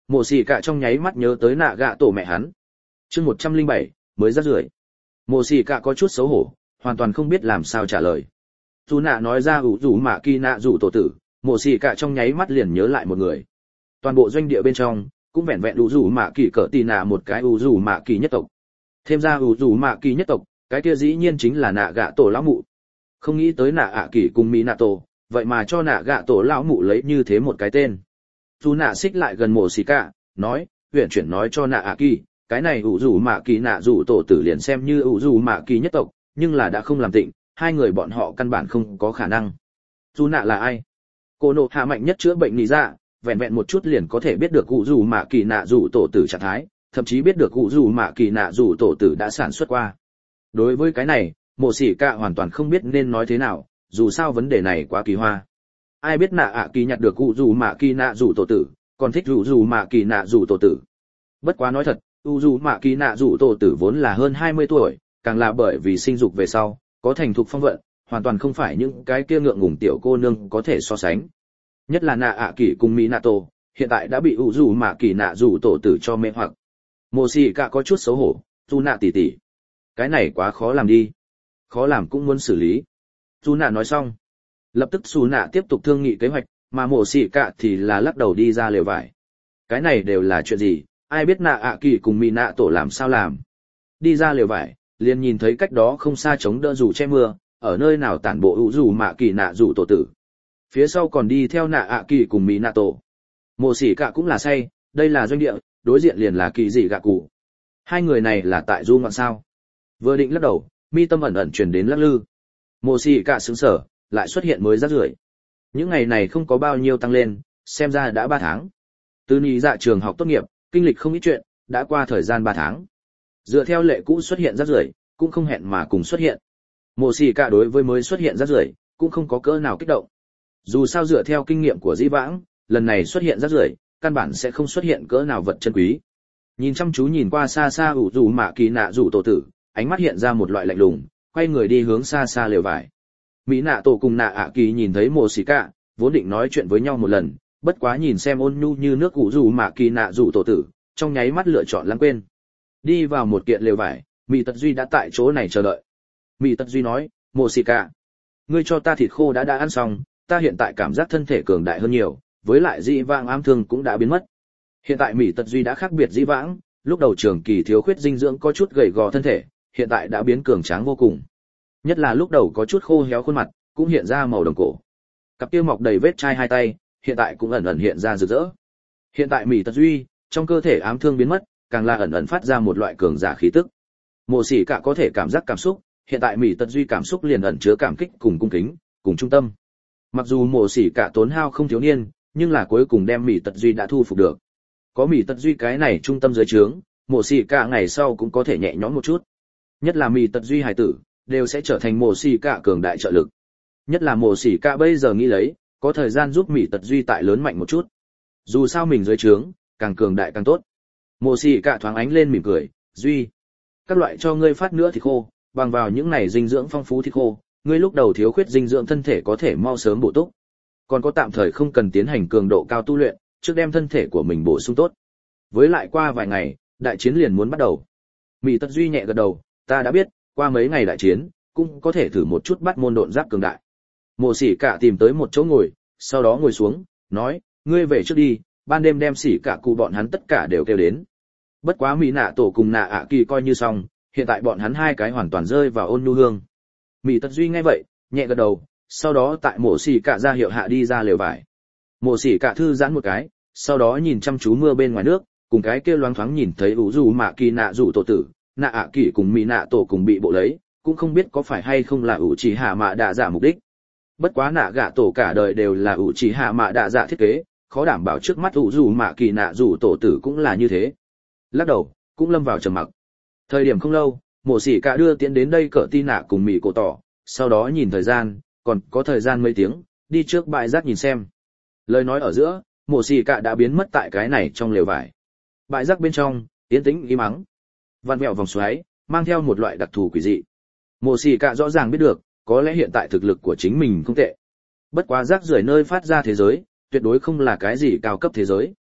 Mộ Xỉ Cả trong nháy mắt nhớ tới nạ gạ tổ mẹ hắn. Chương 107, mới rắc rưởi. Mộ Xỉ Cả có chút xấu hổ, hoàn toàn không biết làm sao trả lời. Dù nạ nói ra ủ rủ mạ kỳ nạ rủ tổ tử, Mộ Xỉ Cả trong nháy mắt liền nhớ lại một người. Toàn bộ doanh địa bên trong cũng vẹn vẹn ủ rủ mạ kỳ cỡ tì nạ một cái ủ rủ mạ kỳ nhất tộc. Thêm ra ủ rủ mạ kỳ nhất tộc, cái kia dĩ nhiên chính là nạ gạ tổ lão mụ. Không nghĩ tới nạ ạ kỳ cùng mỹ nạ tổ, vậy mà cho nạ gạ tổ lão mụ lấy như thế một cái tên. Dù nạ xích lại gần Mộ Xỉ Cả, nói, huyện chuyển nói cho nạ ạ kỳ, cái này ủ rủ mạ kỳ nạ rủ tổ tử liền xem như ủ rủ mạ kỳ nhất tộc, nhưng là đã không làm tịnh, hai người bọn họ căn bản không có khả năng. Dù nạ là ai? Cô nộ hạ mạnh nhất chữa bệnh lý ra, vẹn vẹn một chút liền có thể biết được ủ rủ mạ kỳ nạ rủ tổ tử trạng thái, thậm chí biết được ủ rủ mạ kỳ nạ rủ tổ tử đã sản xuất qua. Đối với cái này, Mộ Xỉ Cả hoàn toàn không biết nên nói thế nào, dù sao vấn đề này quá kỳ hoa. Ai biết nạ ạ kỳ nhặt được ủ rủ mạ kỳ nạ rủ tổ tử, còn thích ủ rủ mạ kỳ nạ rủ tổ tử. Bất quá nói thật, ủ rủ mạ kỳ nạ rủ tổ tử vốn là hơn 20 tuổi, càng là bởi vì sinh dục về sau, có thành thục phong vận, hoàn toàn không phải những cái kia ngượng ngùng tiểu cô nương có thể so sánh. Nhất là nạ ạ kỳ cùng Minato, hiện tại đã bị ủ rủ mạ kỳ nạ rủ tổ tử cho mê hoặc. Mộ Xỉ Cả có chút xấu hổ, dù nạ tỷ tỷ, cái này quá khó làm đi. Khó làm cũng muốn xử lý. Dù nạ nói xong, lập tức Xù nạ tiếp tục thương nghị kế hoạch, mà Mộ Xỉ Cả thì là lắc đầu đi ra lều vải. Cái này đều là chuyện gì, ai biết nạ ạ kỳ cùng Minato làm sao làm. Đi ra lều vải, liền nhìn thấy cách đó không xa chống đỡ dù che mưa, ở nơi nào tản bộ ủ rủ mạ kỳ nạ rủ tổ tử. Phía sau còn đi theo nạ ạ kỳ cùng Minato. Mộ Xỉ Cả cũng là say, đây là doanh địa, đối diện liền là kỳ dị gạ cụ. Hai người này là tại du ngoạn sao? Vừa định lắc đầu, mi tâm ẩn ẩn truyền đến lắc lư. Mộ Xỉ Cả sững sờ, lại xuất hiện mới rác rưởi. Những ngày này không có bao nhiêu tăng lên, xem ra đã 3 tháng. Từ nhị dạ trường học tốt nghiệp, kinh lịch không ít chuyện, đã qua thời gian 3 tháng. Dựa theo lệ cũ xuất hiện rác rưởi, cũng không hẹn mà cùng xuất hiện. Mộ Xỉ Cả đối với mới xuất hiện rác rưởi, cũng không có cỡ nào kích động. Dù sao dựa theo kinh nghiệm của dĩ vãng, lần này xuất hiện rác rưởi, căn bản sẽ không xuất hiện cỡ nào vật chân quý. Nhìn chăm chú nhìn qua xa xa ủ rủ mạ kỳ nạ rủ tổ tử, ánh mắt hiện ra một loại lạnh lùng, quay người đi hướng xa xa lều vải. Mỹ nạ tổ cùng nạ ạ kỳ nhìn thấy Mộ Xỉ Cả, vốn định nói chuyện với nhau một lần, bất quá nhìn xem ôn nhu như nước ủ rủ mạ kỳ nạ rủ tổ tử, trong nháy mắt lựa chọn lãng quên. Đi vào một kiện lều vải, Mỹ Tật Duy đã tại chỗ này chờ đợi. Mỹ Tật Duy nói, Mộ Xỉ Cả, ngươi cho ta thịt khô đã ăn xong, ta hiện tại cảm giác thân thể cường đại hơn nhiều, với lại dĩ vãng ám thương cũng đã biến mất. Hiện tại Mỹ Tật Duy đã khác biệt dĩ vãng, lúc đầu trường kỳ thiếu khuyết dinh dưỡng có chút gầy gò thân thể, hiện tại đã biến cường tráng vô cùng. Nhất là lúc đầu có chút khô héo khuôn mặt, cũng hiện ra màu đồng cổ. Cặp kia mọc đầy vết chai hai tay, hiện tại cũng ẩn ẩn hiện ra rực rỡ. Hiện tại Mỹ Tật Duy, trong cơ thể ám thương biến mất, càng là ẩn ẩn phát ra một loại cường giả khí tức. Mộ Xỉ Cả có thể cảm giác cảm xúc, hiện tại Mỹ Tật Duy cảm xúc liền ẩn chứa cảm kích cùng cung kính, cùng trung tâm. Mặc dù Mộ Xỉ Cả tốn hao không thiếu niên, nhưng là cuối cùng đem Mỹ Tật Duy đã thu phục được. Có Mỹ Tật Duy cái này trung tâm dưới trướng, Mộ Xỉ Cả ngày sau cũng có thể nhẹ nhõm một chút. Nhất là Mỹ Tật Duy hải tử, đều sẽ trở thành Mộ Xỉ Cả cường đại trợ lực. Nhất là Mộ Xỉ Cả bây giờ nghĩ lấy, có thời gian giúp Mỹ Tật Duy tại lớn mạnh một chút. Dù sao mình dưới trướng, càng cường đại càng tốt. Mộ Xỉ Cả thoáng ánh lên mỉm cười, Duy, các loại cho ngươi phát nữa thịt khô, bằng vào những này dinh dưỡng phong phú thịt khô, ngươi lúc đầu thiếu khuyết dinh dưỡng thân thể có thể mau sớm bổ túc. Còn có tạm thời không cần tiến hành cường độ cao tu luyện, trước đem thân thể của mình bổ sung tốt. Với lại qua vài ngày, đại chiến liền muốn bắt đầu. Mỹ Tật Duy nhẹ gật đầu, ta đã biết, qua mấy ngày đại chiến, cũng có thể thử một chút bắt môn độn giáp cường đại. Mộ Xỉ Cả tìm tới một chỗ ngồi, sau đó ngồi xuống, nói, ngươi về trước đi, ban đêm đem Xỉ Cả cụ bọn hắn tất cả đều kêu đến. Bất quá Mỹ nạ tổ cùng nạ ạ kỳ coi như xong, hiện tại bọn hắn hai cái hoàn toàn rơi vào ôn nhu hương. Mỹ Tật Duy nghe vậy, nhẹ gật đầu, sau đó tại Mộ Xỉ Cả ra hiệu hạ đi ra lều vải. Mộ Xỉ Cả thư giãn một cái, sau đó nhìn chăm chú mưa bên ngoài nước, cùng cái kia loáng thoáng nhìn thấy ủ rủ mạ kỳ nạ rủ tổ tử, nạ ạ kỳ cùng Mỹ nạ tổ cùng bị bộ lấy, cũng không biết có phải hay không là ủ chỉ hạ mạ đạ dạ mục đích. Bất quá nạ gạ tổ cả đời đều là ủ chỉ hạ mạ đạ dạ thiết kế, khó đảm bảo trước mắt ủ rủ mạ kỳ nạ rủ tổ tử cũng là như thế. Lắc đầu, cũng lâm vào trầm mặc. Thời điểm không lâu, Mộ Xỉ Cả đưa tiến đến đây cỡ ti nạ cùng Mỹ cổ tỏ, sau đó nhìn thời gian, còn có thời gian mấy tiếng, đi trước bãi rác nhìn xem. Lời nói ở giữa, Mộ Xỉ Cả đã biến mất tại cái này trong lều vải. Bãi rác bên trong, yên tĩnh im ắng. Vằn vẹo vòng xoáy, mang theo một loại đặc thù quỷ dị. Mộ Xỉ Cả rõ ràng biết được, có lẽ hiện tại thực lực của chính mình không tệ. Bất quá rác rưởi nơi phát ra thế giới, tuyệt đối không là cái gì cao cấp thế giới.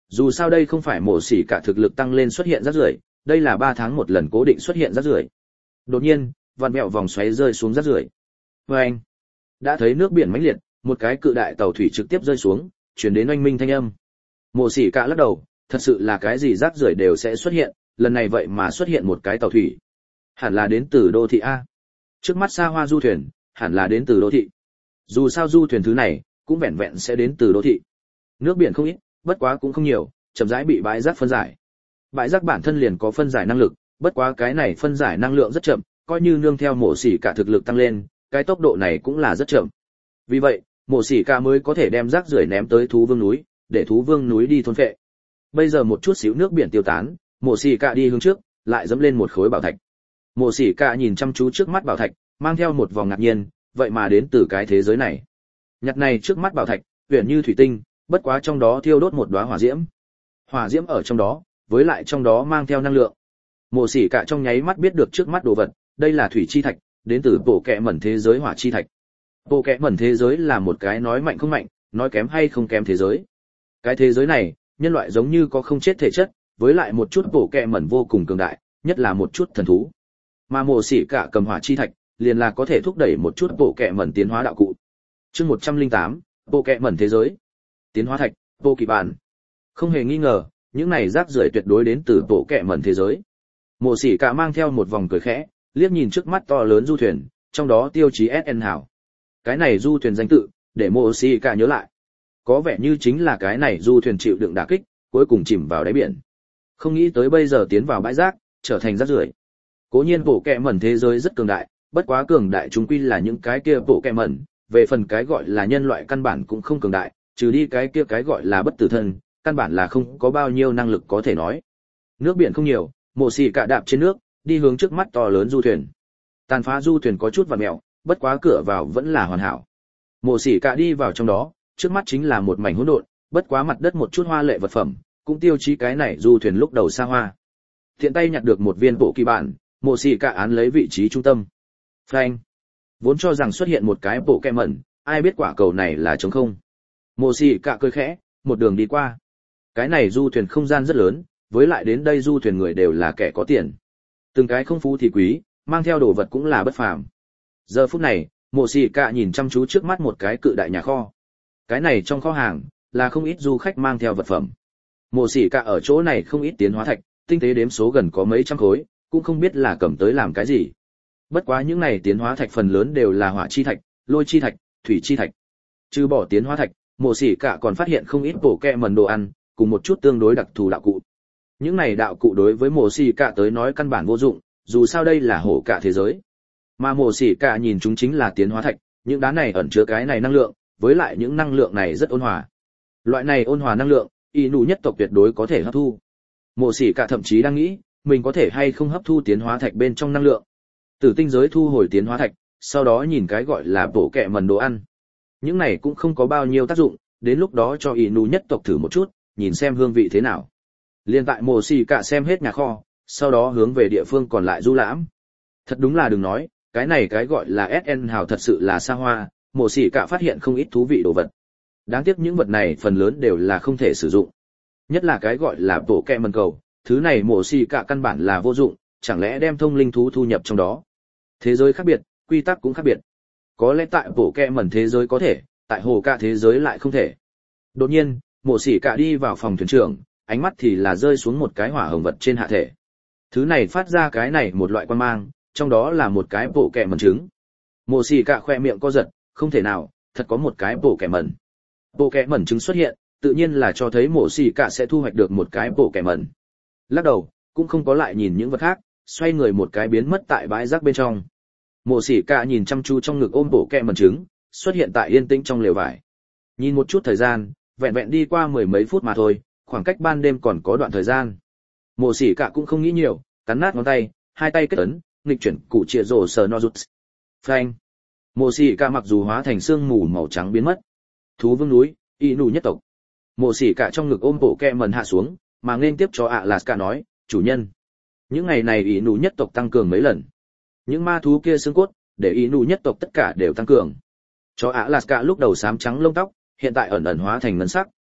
Dù sao đây không phải mổ xỉ cả thực lực tăng lên xuất hiện rác rưởi, đây là 3 tháng một lần cố định xuất hiện rác rưởi. Đột nhiên, vặn vẹo vòng xoáy rơi xuống rác rưởi. Oeng! Đã thấy nước biển mãnh liệt, một cái cự đại tàu thủy trực tiếp rơi xuống, truyền đến oanh minh thanh âm. Mộ Sĩ Cả lắc đầu, thật sự là cái gì rác rưởi đều sẽ xuất hiện, lần này vậy mà xuất hiện một cái tàu thủy. Hẳn là đến từ đô thị a. Trước mắt xa hoa du thuyền, hẳn là đến từ đô thị. Dù sao du thuyền thứ này, cũng vẹn vẹn sẽ đến từ đô thị. Nước biển không ít, bất quá cũng không nhiều, chậm rãi bị bãi rác phân giải. Bãi rác bản thân liền có phân giải năng lực, bất quá cái này phân giải năng lượng rất chậm, coi như nương theo Mộ Sĩ Cả thực lực tăng lên, cái tốc độ này cũng là rất chậm. Vì vậy, Mộ Sĩ Cả mới có thể đem rác rưởi ném tới thú vương núi, để thú vương núi đi thôn phệ. Bây giờ một chút xíu nước biển tiêu tán, Mộ Sĩ Cả đi hướng trước, lại dẫm lên một khối bảo thạch. Mộ Sĩ Cả nhìn chăm chú trước mắt bảo thạch, mang theo một vòng ngạc nhiên, vậy mà đến từ cái thế giới này. Nhặt này trước mắt bảo thạch, huyền như thủy tinh, bất quá trong đó thiêu đốt một đóa hỏa diễm. Hỏa diễm ở trong đó, với lại trong đó mang theo năng lượng. Mộ Sĩ Cả trong nháy mắt biết được trước mắt đồ vật, đây là thủy chi thạch, đến từ bộ kệ mẩn thế giới hỏa chi thạch. Bộ kệ mẩn thế giới là một cái nói mạnh không mạnh, nói kém hay không kém thế giới. Cái thế giới này, nhân loại giống như có không chết thể chất, với lại một chút bộ kệ mẩn vô cùng cường đại, nhất là một chút thần thú. Mà Mộ Sĩ Cả cầm hỏa chi thạch, liền là có thể thúc đẩy một chút bộ kệ mẩn tiến hóa đạo cụ. Chương 108, bộ kệ mẩn thế giới. Tiến hóa thạch, bộ kỳ bản. Không hề nghi ngờ, những này rác rưởi tuyệt đối đến từ bộ kệ mẩn thế giới. Mộ Sĩ Cả mang theo một vòng cười khẽ, liếc nhìn trước mắt to lớn du thuyền, trong đó tiêu chí SN hảo. Cái này du thuyền danh tự, để Mộ Sĩ Cả nhớ lại. Có vẻ như chính là cái này du thuyền chịu đựng đả kích, cuối cùng chìm vào đáy biển. Không nghĩ tới bây giờ tiến vào bãi rác, trở thành rác rưởi. Cố nhiên bộ kệ mẩn thế giới rất cường đại, bất quá cường đại chúng quy là những cái kia bộ kệ mẩn, về phần cái gọi là nhân loại căn bản cũng không cường đại, trừ đi cái kia cái gọi là bất tử thân, căn bản là không có bao nhiêu năng lực có thể nói. Nước biển không nhiều, Mộ Sĩ Cả đạp trên nước, đi hướng trước mắt to lớn du thuyền. Tàn phá du thuyền có chút vặn mèo, bất quá cửa vào vẫn là hoàn hảo. Mộ Sĩ Cả đi vào trong đó, trước mắt chính là một mảnh hỗn độn, bất quá mặt đất một chút hoa lệ vật phẩm, cũng tiêu chí cái này du thuyền lúc đầu xa hoa. Thiện tay nhặt được một viên bộ kỳ bản, Mộ Sĩ Cả án lấy vị trí trung tâm. Phanh. Vốn cho rằng xuất hiện một cái bộ kẹ mẩn, ai biết quả cầu này là trống không. Mộ Sĩ Cả cười khẽ, một đường đi qua. Cái này du thuyền không gian rất lớn, với lại đến đây du thuyền người đều là kẻ có tiền. Từng cái không phú thì quý, mang theo đồ vật cũng là bất phàm. Giờ phút này, Mộ Sĩ Cả nhìn chăm chú trước mắt một cái cự đại nhà kho. Cái này trong kho hàng là không ít du khách mang theo vật phẩm. Mộ Sĩ Cả ở chỗ này không ít tiến hóa thạch, tinh tế đếm số gần có mấy trăm khối, cũng không biết là cầm tới làm cái gì. Bất quá những này tiến hóa thạch phần lớn đều là hỏa chi thạch, lôi chi thạch, thủy chi thạch. Trừ bỏ tiến hóa thạch, Mộ Sĩ Cả còn phát hiện không ít bộ kẹ mẩn đồ ăn, cùng một chút tương đối đặc thù đạo cụ. Những này đạo cụ đối với Mộ Sĩ Cả tới nói căn bản vô dụng, dù sao đây là hổ cả thế giới. Mà Mộ Sĩ Cả nhìn chúng chính là tiến hóa thạch, những đá này ẩn chứa cái này năng lượng, với lại những năng lượng này rất ôn hòa. Loại này ôn hòa năng lượng, Inu nhất tộc tuyệt đối có thể hấp thu. Mộ Sĩ Cả thậm chí đang nghĩ, mình có thể hay không hấp thu tiến hóa thạch bên trong năng lượng. Tử tinh giới thu hồi tiến hóa thạch, sau đó nhìn cái gọi là bộ kẹ mẩn đồ ăn. Những này cũng không có bao nhiêu tác dụng, đến lúc đó cho Inu nhất tộc thử một chút, nhìn xem hương vị thế nào. Liên tại Mộ Sĩ Cả xem hết nhà kho, sau đó hướng về địa phương còn lại du lãm. Thật đúng là đừng nói, cái này cái gọi là SN hào thật sự là xa hoa, Mộ Sĩ Cả phát hiện không ít thú vị đồ vật. Đáng tiếc những vật này phần lớn đều là không thể sử dụng. Nhất là cái gọi là bộ kẹ mẩn cầu, thứ này Mộ Sĩ Cả căn bản là vô dụng, chẳng lẽ đem thông linh thú thu nhập trong đó. Thế giới khác biệt, quy tắc cũng khác biệt. Có lẽ tại bộ kẹ mẩn thế giới có thể, tại hồ cả thế giới lại không thể. Đột nhiên, Mộ Sĩ Cả đi vào phòng thuyền trưởng, ánh mắt thì là rơi xuống một cái hỏa hồng vật trên hạ thể. Thứ này phát ra cái này một loại quang mang, trong đó là một cái bộ kẹ mẩn trứng. Mộ Sĩ Cả khoe miệng co giật, không thể nào, thật có một cái bộ kẹ mẩn. Bộ kẹ mẩn trứng xuất hiện, tự nhiên là cho thấy Mộ Sĩ Cả sẽ thu hoạch được một cái bộ kẹ mẩn. Lắc đầu, cũng không có lại nhìn những vật khác, xoay người một cái biến mất tại bãi rác bên trong. Mộ Sĩ Cả nhìn chăm chú trong ngực ôm bộ kẹ mẩn trứng, xuất hiện tại yên tĩnh trong lều vải. Nhìn một chút thời gian, vẹn vẹn đi qua mười mấy phút mà thôi, khoảng cách ban đêm còn có đoạn thời gian. Mộ Sĩ Cả cũng không nghĩ nhiều, cắn nát ngón tay, hai tay kết ấn, nghịch chuyển cụ chia rồ sờ no rút. Phanh. Mộ Sĩ Cả mặc dù hóa thành sương mù màu trắng biến mất. Thú vương núi, Inu nhất tộc. Mộ Sĩ Cả trong ngực ôm bộ kẹ mẩn hạ xuống, mà nên tiếp cho Alaska nói, chủ nhân. Những ngày này Inu nhất tộc tăng cường mấy lần. Những ma thú kia xương cốt, để Inu nhất tộc tất cả đều tăng cường. Cho Alaska lúc đầu xám trắng lông tóc, hiện tại ẩn ẩn hóa thành ngân sắc,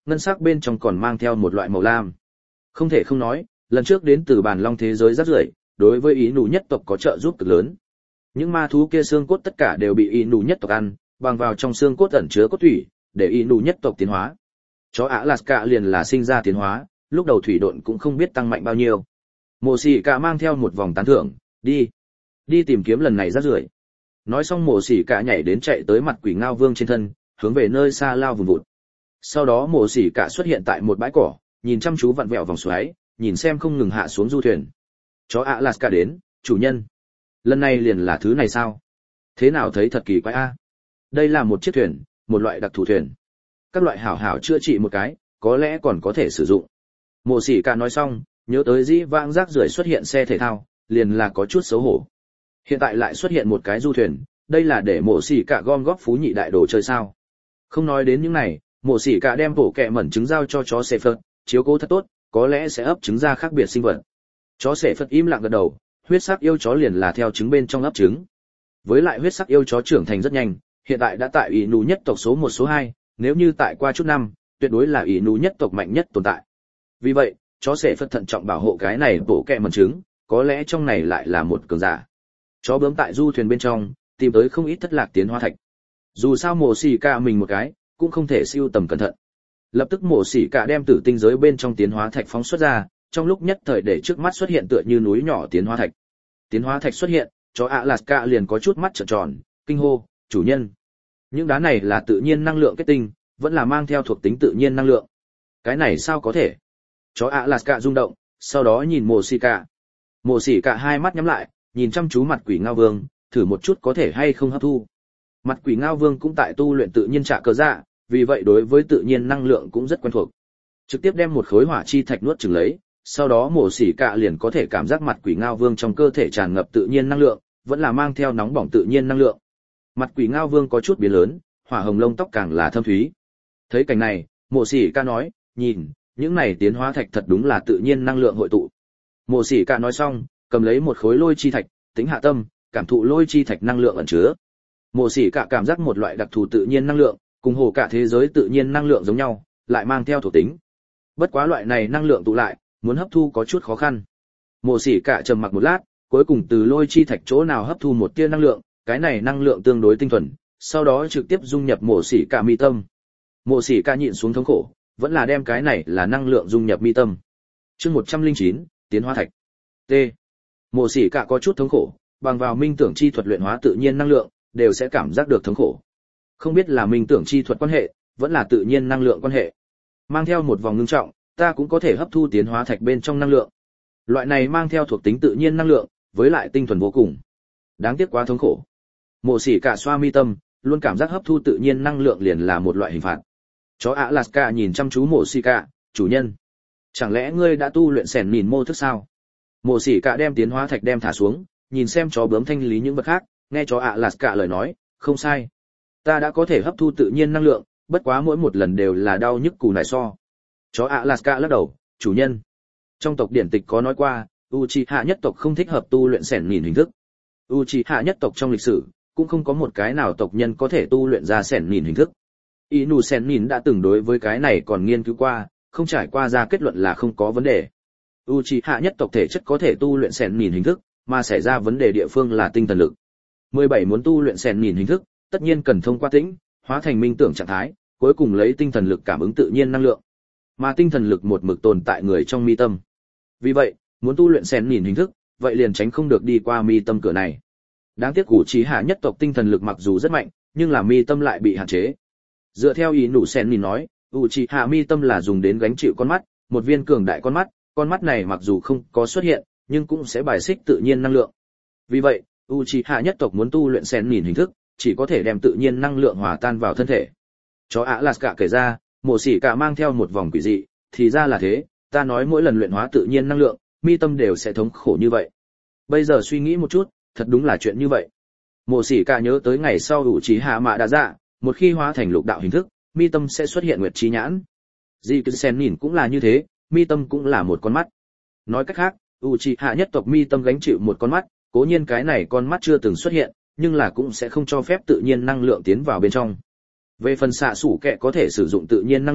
ngân sắc bên trong còn mang theo một loại màu lam. Không thể không nói, lần trước đến từ bản long thế giới rác rưởi, đối với ý nụ nhất tộc có trợ giúp cực lớn. Những ma thú kia xương cốt tất cả đều bị ý nụ nhất tộc ăn, bằng vào trong xương cốt ẩn chứa cốt thủy, để ý nụ nhất tộc tiến hóa. Chó Alaska liền là sinh ra tiến hóa, lúc đầu thủy độn cũng không biết tăng mạnh bao nhiêu. Mộ Sĩ Cả mang theo một vòng tán thưởng, đi tìm kiếm lần này rác rưởi. Nói xong Mộ Sĩ Cả nhảy đến chạy tới mặt quỷ ngao vương trên thân, hướng về nơi xa lao vùng vụt. Sau đó Mộ Sĩ Cả xuất hiện tại một bãi cỏ, nhìn chăm chú vặn vẹo vòng xoáy, nhìn xem không ngừng hạ xuống du thuyền. Chó Alaska đến, chủ nhân. Lần này liền là thứ này sao? Thế nào thấy thật kỳ quái a. Đây là một chiếc thuyền, một loại đặc thù thuyền. Các loại hảo hảo chữa trị một cái, có lẽ còn có thể sử dụng. Mộ Sĩ Cả nói xong, nhớ tới dĩ vãng rác rưởi xuất hiện xe thể thao, liền là có chút xấu hổ. Hiện tại lại xuất hiện một cái du thuyền, đây là để Mộ Sĩ Cả gom góp phú nhị đại đồ chơi sao? Không nói đến những này, Mộ Sĩ Cả đem bổ kẹ mẩn trứng giao cho chó Sệ Phật, chiếu cố thật tốt, có lẽ sẽ ấp trứng ra khác biệt sinh vật. Chó Sệ Phật im lặng gật đầu, huyết sắc yêu chó liền là theo trứng bên trong ấp trứng. Với lại huyết sắc yêu chó trưởng thành rất nhanh, hiện tại đã tại ỷ nụ nhất tộc số 1 số 2, nếu như tại qua chút năm, tuyệt đối là ỷ nụ nhất tộc mạnh nhất tồn tại. Vì vậy, chó Sệ Phật thận trọng bảo hộ cái này bổ kẹ mẩn trứng, có lẽ trong này lại là một cường giả. Chó bướm tại du thuyền bên trong, tìm tới không ít thất lạc tiến hóa thạch. Dù sao Mộ Sĩ Cả mình một cái, cũng không thể siêu tầm cẩn thận. Lập tức Mộ Sĩ Cả đem tử tinh giới bên trong tiến hóa thạch phóng xuất ra, trong lúc nhất thời để trước mắt xuất hiện tựa như núi nhỏ tiến hóa thạch. Tiến hóa thạch xuất hiện, chó Alaska liền có chút mắt trợn tròn, kinh hô, chủ nhân. Những đá này là tự nhiên năng lượng kết tinh, vẫn là mang theo thuộc tính tự nhiên năng lượng. Cái này sao có thể? Chó Alaska rung động, sau đó nhìn Mộ Sĩ Cả. Mộ Sĩ Cả hai mắt nhắm lại, nhìn chăm chú mặt quỷ ngao vương, thử một chút có thể hay không hấp thu. Mặt quỷ ngao vương cũng tại tu luyện tự nhiên trả cơ dạ, vì vậy đối với tự nhiên năng lượng cũng rất quen thuộc. Trực tiếp đem một khối hỏa chi thạch nuốt chửng lấy, sau đó Mộ Sĩ Cả liền có thể cảm giác mặt quỷ ngao vương trong cơ thể tràn ngập tự nhiên năng lượng, vẫn là mang theo nóng bỏng tự nhiên năng lượng. Mặt quỷ ngao vương có chút biến lớn, hỏa hồng lông tóc càng là thâm thúy. Thấy cảnh này, Mộ Sĩ Cả nói, nhìn, những này tiến hóa thạch thật đúng là tự nhiên năng lượng hội tụ. Mộ Sĩ Cả nói xong, cầm lấy một khối lôi chi thạch, tính hạ tâm, cảm thụ lôi chi thạch năng lượng ẩn chứa. Mộ Sĩ Cả cảm giác một loại đặc thù tự nhiên năng lượng, cùng hồ cả thế giới tự nhiên năng lượng giống nhau, lại mang theo thuộc tính. Bất quá loại này năng lượng tụ lại, muốn hấp thu có chút khó khăn. Mộ Sĩ Cả trầm mặc một lát, cuối cùng từ lôi chi thạch chỗ nào hấp thu một tia năng lượng, cái này năng lượng tương đối tinh thuần, sau đó trực tiếp dung nhập Mộ Sĩ Cả mi tâm. Mộ Sĩ Cả nhịn xuống thống khổ, vẫn là đem cái này là năng lượng dung nhập mi tâm. Chương 109, tiến hóa thạch. T. Mộ Sĩ Cả có chút thống khổ, bằng vào minh tưởng chi thuật luyện hóa tự nhiên năng lượng, đều sẽ cảm giác được thống khổ. Không biết là minh tưởng chi thuật quan hệ, vẫn là tự nhiên năng lượng quan hệ. Mang theo một vòng ngưng trọng, ta cũng có thể hấp thu tiến hóa thạch bên trong năng lượng. Loại này mang theo thuộc tính tự nhiên năng lượng, với lại tinh thuần vô cùng. Đáng tiếc quá thống khổ. Mộ Sĩ Cả xoa mi tâm, luôn cảm giác hấp thu tự nhiên năng lượng liền là một loại hình phạt. Chó Alaska nhìn chăm chú Mộ Sĩ Cả, chủ nhân. Chẳng lẽ ngươi đã tu luyện sẻn nhìn mô thức sao? Mộ Sĩ Cả đem tiến hóa thạch đem thả xuống, nhìn xem chó bướm thanh lý những vật khác, nghe chó Alaska lời nói, không sai. Ta đã có thể hấp thu tự nhiên năng lượng, bất quá mỗi một lần đều là đau nhức cù nải so. Chó Alaska lắc đầu, chủ nhân. Trong tộc điển tịch có nói qua, Uchiha nhất tộc không thích hợp tu luyện sẻn nhìn hình thức. Uchiha nhất tộc trong lịch sử, cũng không có một cái nào tộc nhân có thể tu luyện ra sẻn nhìn hình thức. Inu sẻn nhìn đã từng đối với cái này còn nghiên cứu qua, không trải qua ra kết luận là không có vấn đề. Uchiha nhất tộc thể chất có thể tu luyện sẻn nhìn hình thức, mà xảy ra vấn đề địa phương là tinh thần lực. 17 muốn tu luyện sẻn nhìn hình thức, tất nhiên cần thông qua tĩnh, hóa thành minh tưởng trạng thái, cuối cùng lấy tinh thần lực cảm ứng tự nhiên năng lượng. Mà tinh thần lực một mực tồn tại người trong mi tâm. Vì vậy, muốn tu luyện sẻn nhìn hình thức, vậy liền tránh không được đi qua mi tâm cửa này. Đáng tiếc Uchiha nhất tộc tinh thần lực mặc dù rất mạnh, nhưng là mi tâm lại bị hạn chế. Dựa theo ý nụ sẻn nhìn nói, Uchiha mi tâm là dùng đến gánh chịu con mắt, một viên cường đại con mắt này mặc dù không có xuất hiện, nhưng cũng sẽ bài xích tự nhiên năng lượng. Vì vậy, Uchiha nhất tộc muốn tu luyện sẻn nhìn hình thức, chỉ có thể đem tự nhiên năng lượng hòa tan vào thân thể. Chó Alaska kể ra, Mộ Sĩ Cả mang theo một vòng quỷ dị, thì ra là thế, ta nói mỗi lần luyện hóa tự nhiên năng lượng, mi tâm đều sẽ thống khổ như vậy. Bây giờ suy nghĩ một chút, thật đúng là chuyện như vậy. Mộ Sĩ Cả nhớ tới ngày sau Uchiha Mạ Đa Dạ, một khi hóa thành lục đạo hình thức, mi tâm sẽ xuất hiện nguyệt chi nhãn. Sen nhìn cũng là như thế, mi tâm cũng là một con mắt. Nói cách khác, Uchiha nhất tộc mi tâm gánh chịu một con mắt, cố nhiên cái này con mắt chưa từng xuất hiện, nhưng là cũng sẽ không cho phép tự nhiên năng lượng tiến vào bên trong. Về phần xạ sủ kẹ có thể sử dụng tự nhiên năng lượng,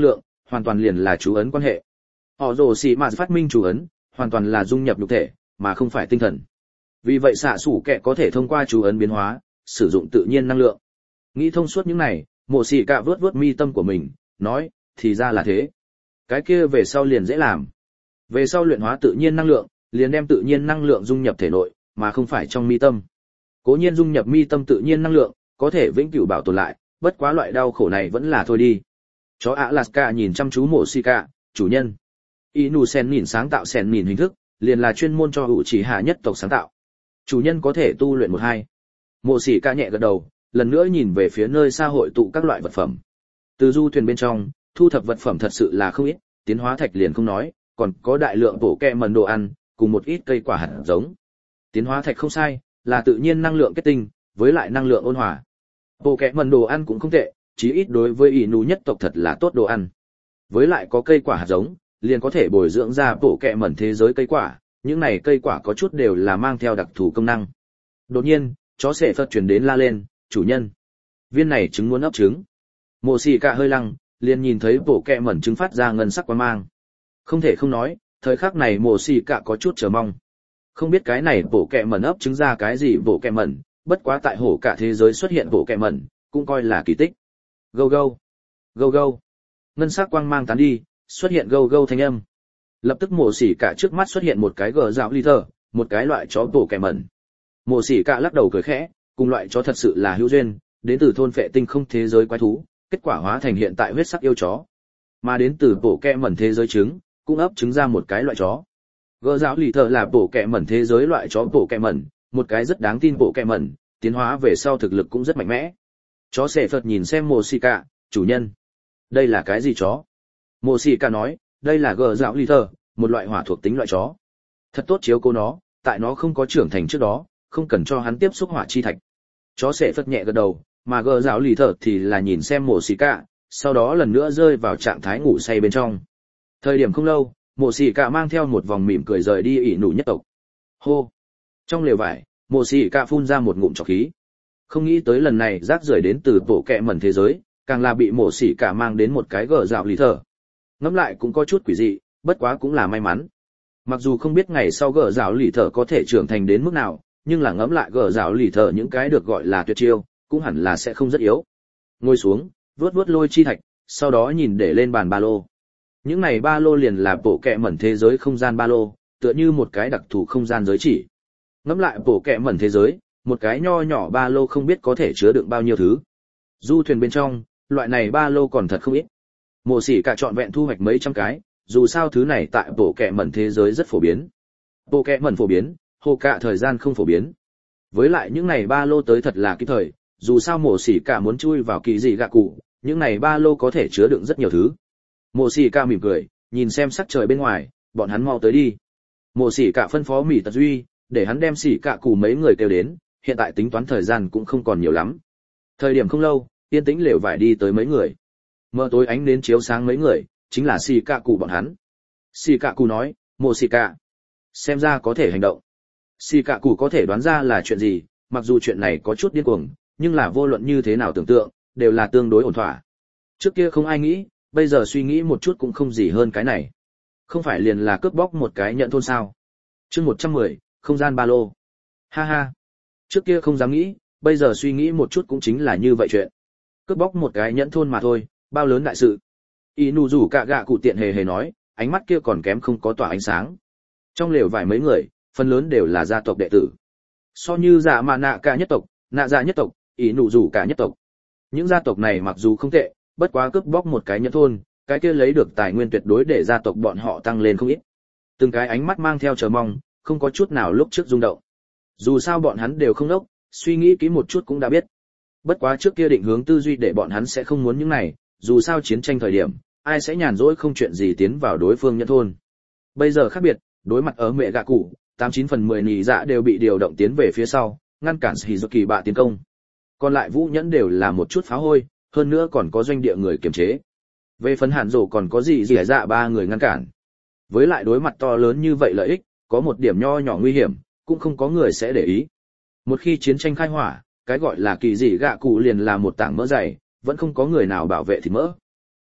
hoàn toàn liền là chú ấn quan hệ. Họ rồ xì mà phát minh chú ấn, hoàn toàn là dung nhập nhục thể, mà không phải tinh thần. Vì vậy xạ sủ kẹ có thể thông qua chú ấn biến hóa, sử dụng tự nhiên năng lượng. Nghĩ thông suốt những này, mộ xì cả vớt vớt mi tâm của mình, nói, thì ra là thế. Cái kia về sau liền dễ làm. Về sau luyện hóa tự nhiên năng lượng, liền đem tự nhiên năng lượng dung nhập thể nội, mà không phải trong mi tâm. Cố nhiên dung nhập mi tâm tự nhiên năng lượng, có thể vĩnh cửu bảo tồn lại, bất quá loại đau khổ này vẫn là thôi đi. Chó Alaska nhìn chăm chú mộ xì cả, chủ nhân. Inu sen nhìn sáng tạo sen nhìn hình thức, liền là chuyên môn cho hữu chỉ hạ nhất tộc sáng tạo. Chủ nhân có thể tu luyện 1-2. Mộ xì cả nhẹ gật đầu, lần nữa nhìn về phía nơi xa hội tụ các loại vật phẩm. Từ du thuyền bên trong, thu thập vật phẩm thật sự là không ít, tiến hóa thạch liền không nói, còn có đại lượng bổ kẹ mần đồ ăn, cùng một ít cây quả hạt giống. Tiến hóa thạch không sai, là tự nhiên năng lượng kết tinh, với lại năng lượng ôn hòa. Bổ kẹ mần đồ ăn cũng không tệ, chí ít đối với Inu nhất tộc thật là tốt đồ ăn. Với lại có cây quả hạt giống, liền có thể bồi dưỡng ra bổ kẹ mẩn thế giới cây quả, những này cây quả có chút đều là mang theo đặc thù công năng. Đột nhiên, chó sệ phật chuyển đến la lên, chủ nhân, viên này trứng muốn ấp trứng. Mộ xì cả hơi lăng, liền nhìn thấy bổ kẹ mẩn trứng phát ra ngân sắc quang mang. Không thể không nói, thời khắc này mộ xì cả có chút chờ mong. Không biết cái này bổ kẹ mẩn ấp trứng ra cái gì bổ kẹ mẩn, bất quá tại hổ cả thế giới xuất hiện bổ kẹ mẩn, cũng coi là kỳ tích. Gâu gâu, gâu gâu. Ngân sắc quang mang tán đi, xuất hiện gâu gâu thanh âm. Lập tức mộ xỉ cả trước mắt xuất hiện một cái gờ dạo ly thơ, một cái loại chó bổ kẹ mẩn. Mộ xỉ cả lắc đầu cười khẽ, cùng loại chó thật sự là hữu duyên, đến từ thôn phệ tinh không thế giới quái thú, kết quả hóa thành hiện tại huyết sắc yêu chó. Mà đến từ bổ kẹ mẩn thế giới trứng, cũng ấp trứng ra một cái loại chó. Gờ dạo ly thơ là bổ kẹ mẩn thế giới loại chó bổ kẹ mẩn, một cái rất đáng tin bổ kẹ mẩn, tiến hóa về sau thực lực cũng rất mạnh mẽ. Chó sệ phật nhìn xem mộ xỉ cả, chủ nhân, đây là cái gì chó? Mộ xỉ cả nói, đây là gờ dạo ly thơ, một loại hỏa thuộc tính loại chó. Thật tốt chiếu cố nó, tại nó không có trưởng thành trước đó, không cần cho hắn tiếp xúc hỏa chi thạch. Chó sệ phật nhẹ gật đầu, mà gờ dạo ly thơ thì là nhìn xem mộ xỉ cả, sau đó lần nữa rơi vào trạng thái ngủ say bên trong. Thời điểm không lâu, mộ xỉ cả mang theo một vòng mỉm cười rời đi ỷ nụ nhất tộc. Hô! Trong lều vải, mộ xỉ cả phun ra một ngụm trọc khí. Không nghĩ tới lần này rác rưởi đến từ bộ kẹ mẩn thế giới, càng là bị mộ xỉ cả mang đến một cái gờ dạo ly thơ. Ngẫm lại cũng có chút quỷ dị, bất quá cũng là may mắn. Mặc dù không biết ngày sau gờ dạo ly thơ có thể trưởng thành đến mức nào, nhưng là ngẫm lại gờ dạo ly thơ những cái được gọi là tuyệt chiêu, cũng hẳn là sẽ không rất yếu. Ngồi xuống, vuốt vuốt lôi chi thạch, sau đó nhìn để lên bàn ba lô. Những này ba lô liền là bộ kẹ mẩn thế giới không gian ba lô, tựa như một cái đặc thù không gian giới chỉ. Ngẫm lại bộ kẹ mẩn thế giới, một cái nho nhỏ ba lô không biết có thể chứa đựng bao nhiêu thứ. Du thuyền bên trong, loại này ba lô còn thật không ít. Mộ xỉ cả trọn vẹn thu hoạch mấy trăm cái, dù sao thứ này tại bộ kẹ mẩn thế giới rất phổ biến. Bộ kẹ mẩn phổ biến, hồ cả thời gian không phổ biến. Với lại những này ba lô tới thật là kịp thời, dù sao mộ xỉ cả muốn chui vào kỳ gì gạ cụ, những này ba lô có thể chứa đựng rất nhiều thứ. Mộ xỉ cả mỉm cười, nhìn xem sắc trời bên ngoài, bọn hắn mau tới đi. Mộ xỉ cả phân phó Mỹ Tật Duy, để hắn đem xỉ cả cụ mấy người kêu đến, hiện tại tính toán thời gian cũng không còn nhiều lắm. Thời điểm không lâu, yên tĩnh lều vải đi tới mấy người. Mờ tối ánh đến chiếu sáng mấy người, chính là xỉ cả cụ bọn hắn. Xỉ cả cụ nói, mộ xỉ cả, xem ra có thể hành động. Xỉ cả cụ có thể đoán ra là chuyện gì, mặc dù chuyện này có chút điên cuồng, nhưng là vô luận như thế nào tưởng tượng, đều là tương đối ổn thỏa. Trước kia không ai nghĩ, bây giờ suy nghĩ một chút cũng không gì hơn cái này. Không phải liền là cướp bóc một cái nhận thôn sao? Chương 110, không gian ba lô. Ha ha. Trước kia không dám nghĩ, bây giờ suy nghĩ một chút cũng chính là như vậy chuyện. Cướp bóc một cái nhẫn thôn mà thôi, bao lớn đại sự. Inu rủ cả gạ cụ tiện hề hề nói, ánh mắt kia còn kém không có tỏa ánh sáng. Trong lều vài mấy người, phần lớn đều là gia tộc đệ tử. So như dạ mà nạ cả nhất tộc, nạ dạ nhất tộc, Inu rủ cả nhất tộc. Những gia tộc này mặc dù không tệ, bất quá cướp bóc một cái nhẫn thôn, cái kia lấy được tài nguyên tuyệt đối để gia tộc bọn họ tăng lên không ít. Từng cái ánh mắt mang theo chờ mong, không có chút nào lúc trước rung động. Dù sao bọn hắn đều không đốc, suy nghĩ kỹ một chút cũng đã biết. Bất quá trước kia định hướng tư duy để bọn hắn sẽ không muốn những này, dù sao chiến tranh thời điểm, ai sẽ nhàn rỗi không chuyện gì tiến vào đối phương nhân thôn. Bây giờ khác biệt, đối mặt ở mẹ gạ cụ, 89/10 nhị dạ đều bị điều động tiến về phía sau, ngăn cản Shizuki bạ tiến công. Còn lại vũ nhẫn đều là một chút phá hôi, hơn nữa còn có doanh địa người kiềm chế. Về phần Hàn Dụ còn có gì dạ ba người ngăn cản. Với lại đối mặt to lớn như vậy lợi ích, có một điểm nho nhỏ nguy hiểm, cũng không có người sẽ để ý. Một khi chiến tranh khai hỏa, cái gọi là kỳ dị gạ cụ liền là một tảng mỡ dày, vẫn không có người nào bảo vệ thịt mỡ.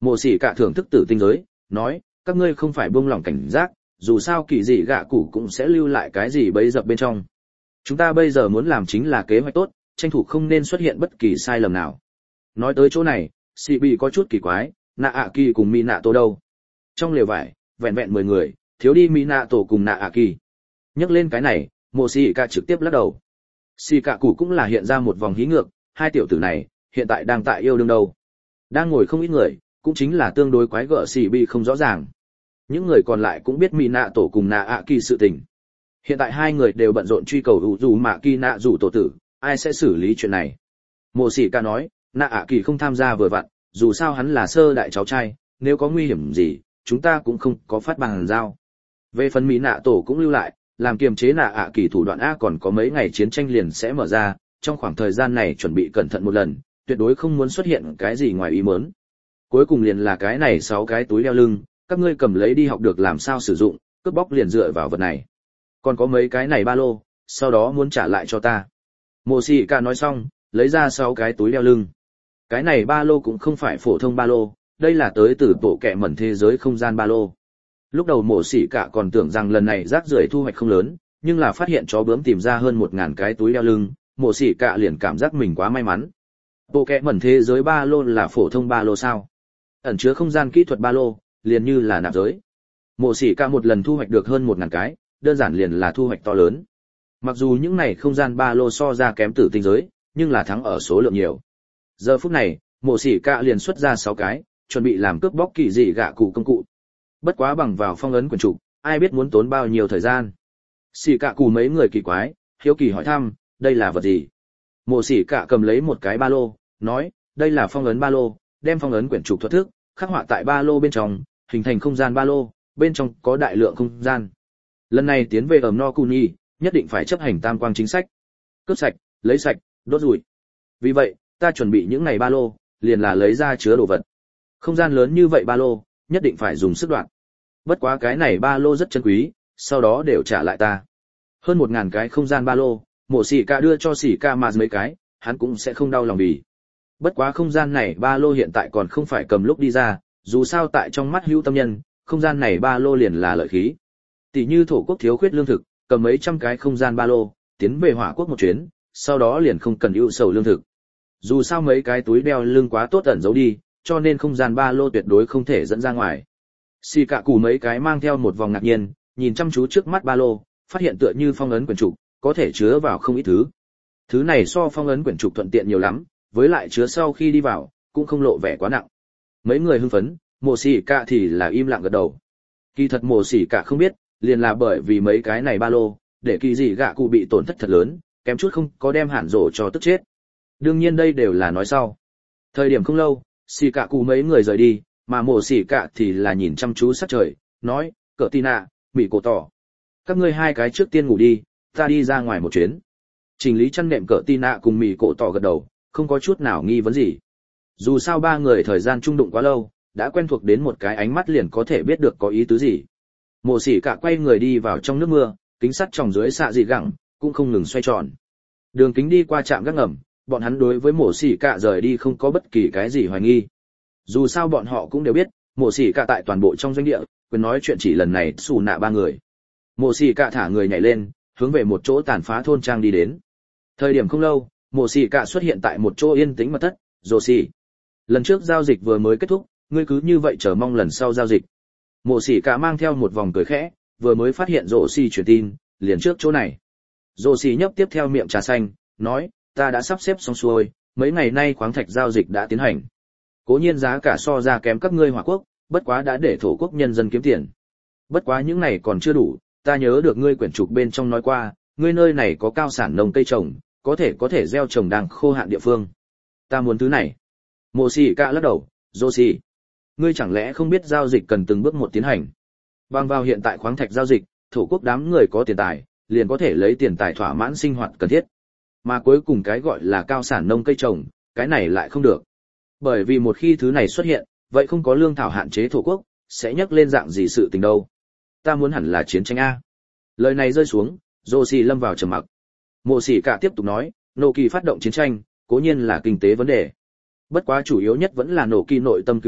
Mộ Sĩ cả thưởng thức tử tinh giới, nói, các ngươi không phải buông lỏng cảnh giác, dù sao kỳ dị gạ cụ cũng sẽ lưu lại cái gì bấy dập bên trong. Chúng ta bây giờ muốn làm chính là kế hoạch tốt, tranh thủ không nên xuất hiện bất kỳ sai lầm nào. Nói tới chỗ này, Sĩ Bị có chút kỳ quái, Nạ ạ kỳ cùng Mỹ Nạ Tổ đâu? Trong lều vải, vẹn vẹn 10 người, thiếu đi Mỹ Nạ Tổ cùng Nạ ạ kỳ. Nhắc lên cái này, Mộ Sĩ cả trực tiếp lắc đầu. Sĩ cả cụ cũng là hiện ra một vòng hí ngược, hai tiểu tử này, hiện tại đang tại yêu đương đâu. Đang ngồi không ít người, cũng chính là tương đối quái gở Sĩ Bị không rõ ràng. Những người còn lại cũng biết Mỹ Nạ Tổ cùng Nạ ạ kỳ sự tình. Hiện tại hai người đều bận rộn truy cầu ủ dù mạ kỳ nạ rủ tổ tử, ai sẽ xử lý chuyện này? Mộ Sĩ cả nói, Nạ ạ kỳ không tham gia vừa vặn, dù sao hắn là sơ đại cháu trai, nếu có nguy hiểm gì, chúng ta cũng không có phát bằng giao. Về phần Mỹ Nạ Tổ cũng lưu lại, làm kiềm chế Nạ ạ kỳ thủ đoạn A, còn có mấy ngày chiến tranh liền sẽ mở ra, trong khoảng thời gian này chuẩn bị cẩn thận một lần, tuyệt đối không muốn xuất hiện cái gì ngoài ý muốn. Cuối cùng liền là cái này 6 cái túi đeo lưng, các ngươi cầm lấy đi học được làm sao sử dụng, cướp bóc liền dựa vào vật này. Còn có mấy cái này ba lô, sau đó muốn trả lại cho ta. Mộ Sĩ cả nói xong, lấy ra 6 cái túi đeo lưng. Cái này ba lô cũng không phải phổ thông ba lô, đây là tới từ bộ kệ mẩn thế giới không gian ba lô. Lúc đầu Mộ Sĩ cả còn tưởng rằng lần này rác rưởi thu hoạch không lớn, nhưng là phát hiện chó bướm tìm ra hơn 1000 cái túi đeo lưng, Mộ Sĩ cả liền cảm giác mình quá may mắn. Bộ kệ mẩn thế giới ba lô là phổ thông ba lô sao? Ẩn chứa không gian kỹ thuật ba lô, liền như là nạp giới. Mộ Sĩ cả một lần thu hoạch được hơn 1000 cái, đơn giản liền là thu hoạch to lớn. Mặc dù những này không gian ba lô so ra kém tử tinh giới, nhưng là thắng ở số lượng nhiều. Giờ phút này, Mộ Sĩ cả liền xuất ra 6 cái, chuẩn bị làm cướp bóc kỳ dị gạ cụ công cụ. Bất quá bằng vào phong ấn quyền trục, ai biết muốn tốn bao nhiêu thời gian. Sĩ cả cụ mấy người kỳ quái, hiếu kỳ hỏi thăm, đây là vật gì? Mộ Sĩ cả cầm lấy một cái ba lô, nói, đây là phong ấn ba lô, đem phong ấn quyển trục thuật thức khắc họa tại ba lô bên trong, hình thành không gian ba lô, bên trong có đại lượng không gian. Lần này tiến về ẩm no Kuni, nhất định phải chấp hành tam quang chính sách. Cướp sạch, lấy sạch, đốt rủi. Vì vậy, ta chuẩn bị những này ba lô, liền là lấy ra chứa đồ vật. Không gian lớn như vậy ba lô, nhất định phải dùng sức đoạn. Bất quá cái này ba lô rất chân quý, sau đó đều trả lại ta. Hơn 1000 cái không gian ba lô, Mộ Sĩ cả đưa cho Sĩ Ca mà mấy cái, hắn cũng sẽ không đau lòng vì. Bất quá không gian này ba lô hiện tại còn không phải cầm lúc đi ra, dù sao tại trong mắt hữu tâm nhân, không gian này ba lô liền là lợi khí. Tỷ như thổ quốc thiếu khuyết lương thực, cầm mấy trăm cái không gian ba lô, tiến về hỏa quốc một chuyến, sau đó liền không cần ưu sầu lương thực. Dù sao mấy cái túi đeo lưng quá tốt ẩn giấu đi, cho nên không gian ba lô tuyệt đối không thể dẫn ra ngoài. Xì cả củ mấy cái mang theo một vòng ngạc nhiên, nhìn chăm chú trước mắt ba lô, phát hiện tựa như phong ấn quyển trục, có thể chứa vào không ít thứ. Thứ này so phong ấn quyển trục thuận tiện nhiều lắm, với lại chứa sau khi đi vào, cũng không lộ vẻ quá nặng. Mấy người hưng phấn, Mộ Sĩ cả thì là im lặng gật đầu. Kỳ thật Mộ Sĩ cả không biết, liền là bởi vì mấy cái này ba lô, để kỳ dị gạ cụ bị tổn thất thật lớn, kém chút không có đem Hàn Dỗ cho tức chết. Đương nhiên đây đều là nói sau. Thời điểm không lâu, Sĩ cả cụ mấy người rời đi, mà Mộ Sĩ cả thì là nhìn chăm chú sắc trời, nói, Cờ Tina, Mị Cổ Tỏ. Các ngươi hai cái trước tiên ngủ đi, ta đi ra ngoài một chuyến. Chỉnh lý chăn nệm Cờ Tina cùng Mị Cổ Tỏ gật đầu, không có chút nào nghi vấn gì. Dù sao ba người thời gian chung đụng quá lâu, đã quen thuộc đến một cái ánh mắt liền có thể biết được có ý tứ gì. Mộ Sĩ cả quay người đi vào trong nước mưa, kính sắt tròng dưới xạ dị gẳng, cũng không ngừng xoay tròn. Đường kính đi qua trạm gác ngầm, bọn hắn đối với Mộ Sĩ cả rời đi không có bất kỳ cái gì hoài nghi. Dù sao bọn họ cũng đều biết, Mộ Sĩ cả tại toàn bộ trong doanh địa, quyền nói chuyện chỉ lần này xù nạ ba người. Mộ Sĩ cả thả người nhảy lên, hướng về một chỗ tàn phá thôn trang đi đến. Thời điểm không lâu, Mộ Sĩ cả xuất hiện tại một chỗ yên tĩnh mật thất, Roshi. Lần trước giao dịch vừa mới kết thúc, ngươi cứ như vậy chờ mong lần sau giao dịch. Mộ Sĩ cả mang theo một vòng cười khẽ, vừa mới phát hiện Roshi truyền tin, liền trước chỗ này. Roshi nhấp tiếp theo miệng trà xanh, nói, ta đã sắp xếp xong xuôi, mấy ngày nay khoáng thạch giao dịch đã tiến hành. Cố nhiên giá cả so ra kém các ngươi Hỏa quốc, bất quá đã để thổ quốc nhân dân kiếm tiền. Bất quá những này còn chưa đủ, ta nhớ được ngươi quyển trục bên trong nói qua, ngươi nơi này có cao sản nông cây trồng, có thể gieo trồng đang khô hạn địa phương. Ta muốn thứ này. Mộ Sĩ cả lắc đầu, Roshi, ngươi chẳng lẽ không biết giao dịch cần từng bước một tiến hành? Bằng vào hiện tại khoáng thạch giao dịch, thổ quốc đám người có tiền tài, liền có thể lấy tiền tài thỏa mãn sinh hoạt cần thiết. Mà cuối cùng cái gọi là cao sản nông cây trồng, cái này lại không được. Bởi vì một khi thứ này xuất hiện, vậy không có lương thảo hạn chế thổ quốc, sẽ nhắc lên dạng gì sự tình đâu. Ta muốn hẳn là chiến tranh A. Lời này rơi xuống, Roshi lâm vào trầm mặc. Mộ Sĩ cả tiếp tục nói, Nô Kỳ phát động chiến tranh, cố nhiên là kinh tế vấn đề. Bất quá chủ yếu nhất vẫn là Nô Kỳ nội tâm cừu hận,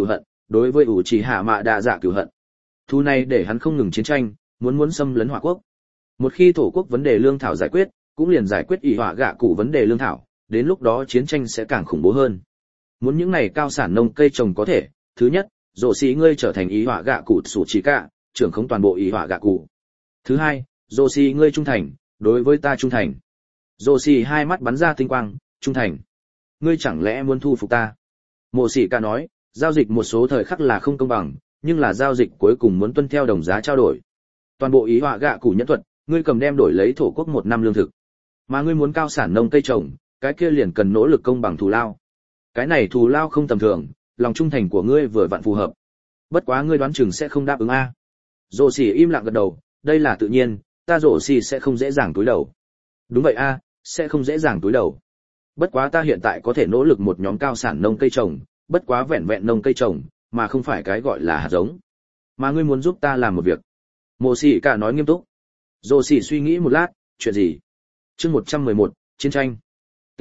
đối với ủ trì hạ mạ đa dạ cửu hận. Thu này để hắn không ngừng chiến tranh, muốn xâm lấn hỏa quốc. Một khi thổ quốc vấn đề lương thảo giải quyết, cũng liền giải quyết ỷ hỏa gạ cụ vấn đề lương thảo, đến lúc đó chiến tranh sẽ càng khủng bố hơn. Muốn những này cao sản nông cây trồng có thể, thứ nhất, rồ xì ngươi trở thành ỷ hỏa gạ cụ sủ chỉ cả, trưởng không toàn bộ ỷ hỏa gạ cụ. Thứ hai, rồ xì ngươi trung thành, đối với ta trung thành. Rồ xì hai mắt bắn ra tinh quang, trung thành. Ngươi chẳng lẽ muốn thu phục ta? Mộ sĩ cả nói, giao dịch một số thời khắc là không công bằng, nhưng là giao dịch cuối cùng muốn tuân theo đồng giá trao đổi. Toàn bộ ý họa gạ cụ nhẫn thuật, ngươi cầm đem đổi lấy thổ quốc 1 năm lương thực. Mà ngươi muốn cao sản nông cây trồng, cái kia liền cần nỗ lực công bằng thù lao. Cái này thù lao không tầm thường, lòng trung thành của ngươi vừa vặn phù hợp. Bất quá ngươi đoán chừng sẽ không đáp ứng a. Rồ xì im lặng gật đầu, đây là tự nhiên, ta rồ xì sẽ không dễ dàng túi đầu. Đúng vậy a, sẽ không dễ dàng túi đầu. Bất quá ta hiện tại có thể nỗ lực một nhóm cao sản nông cây trồng, bất quá vẹn vẹn nông cây trồng, mà không phải cái gọi là hạt giống. Mà ngươi muốn giúp ta làm một việc. Mộ sĩ cả nói nghiêm túc. Rồ xì suy nghĩ một lát, chuyện gì? Chương 111, chiến tranh. T.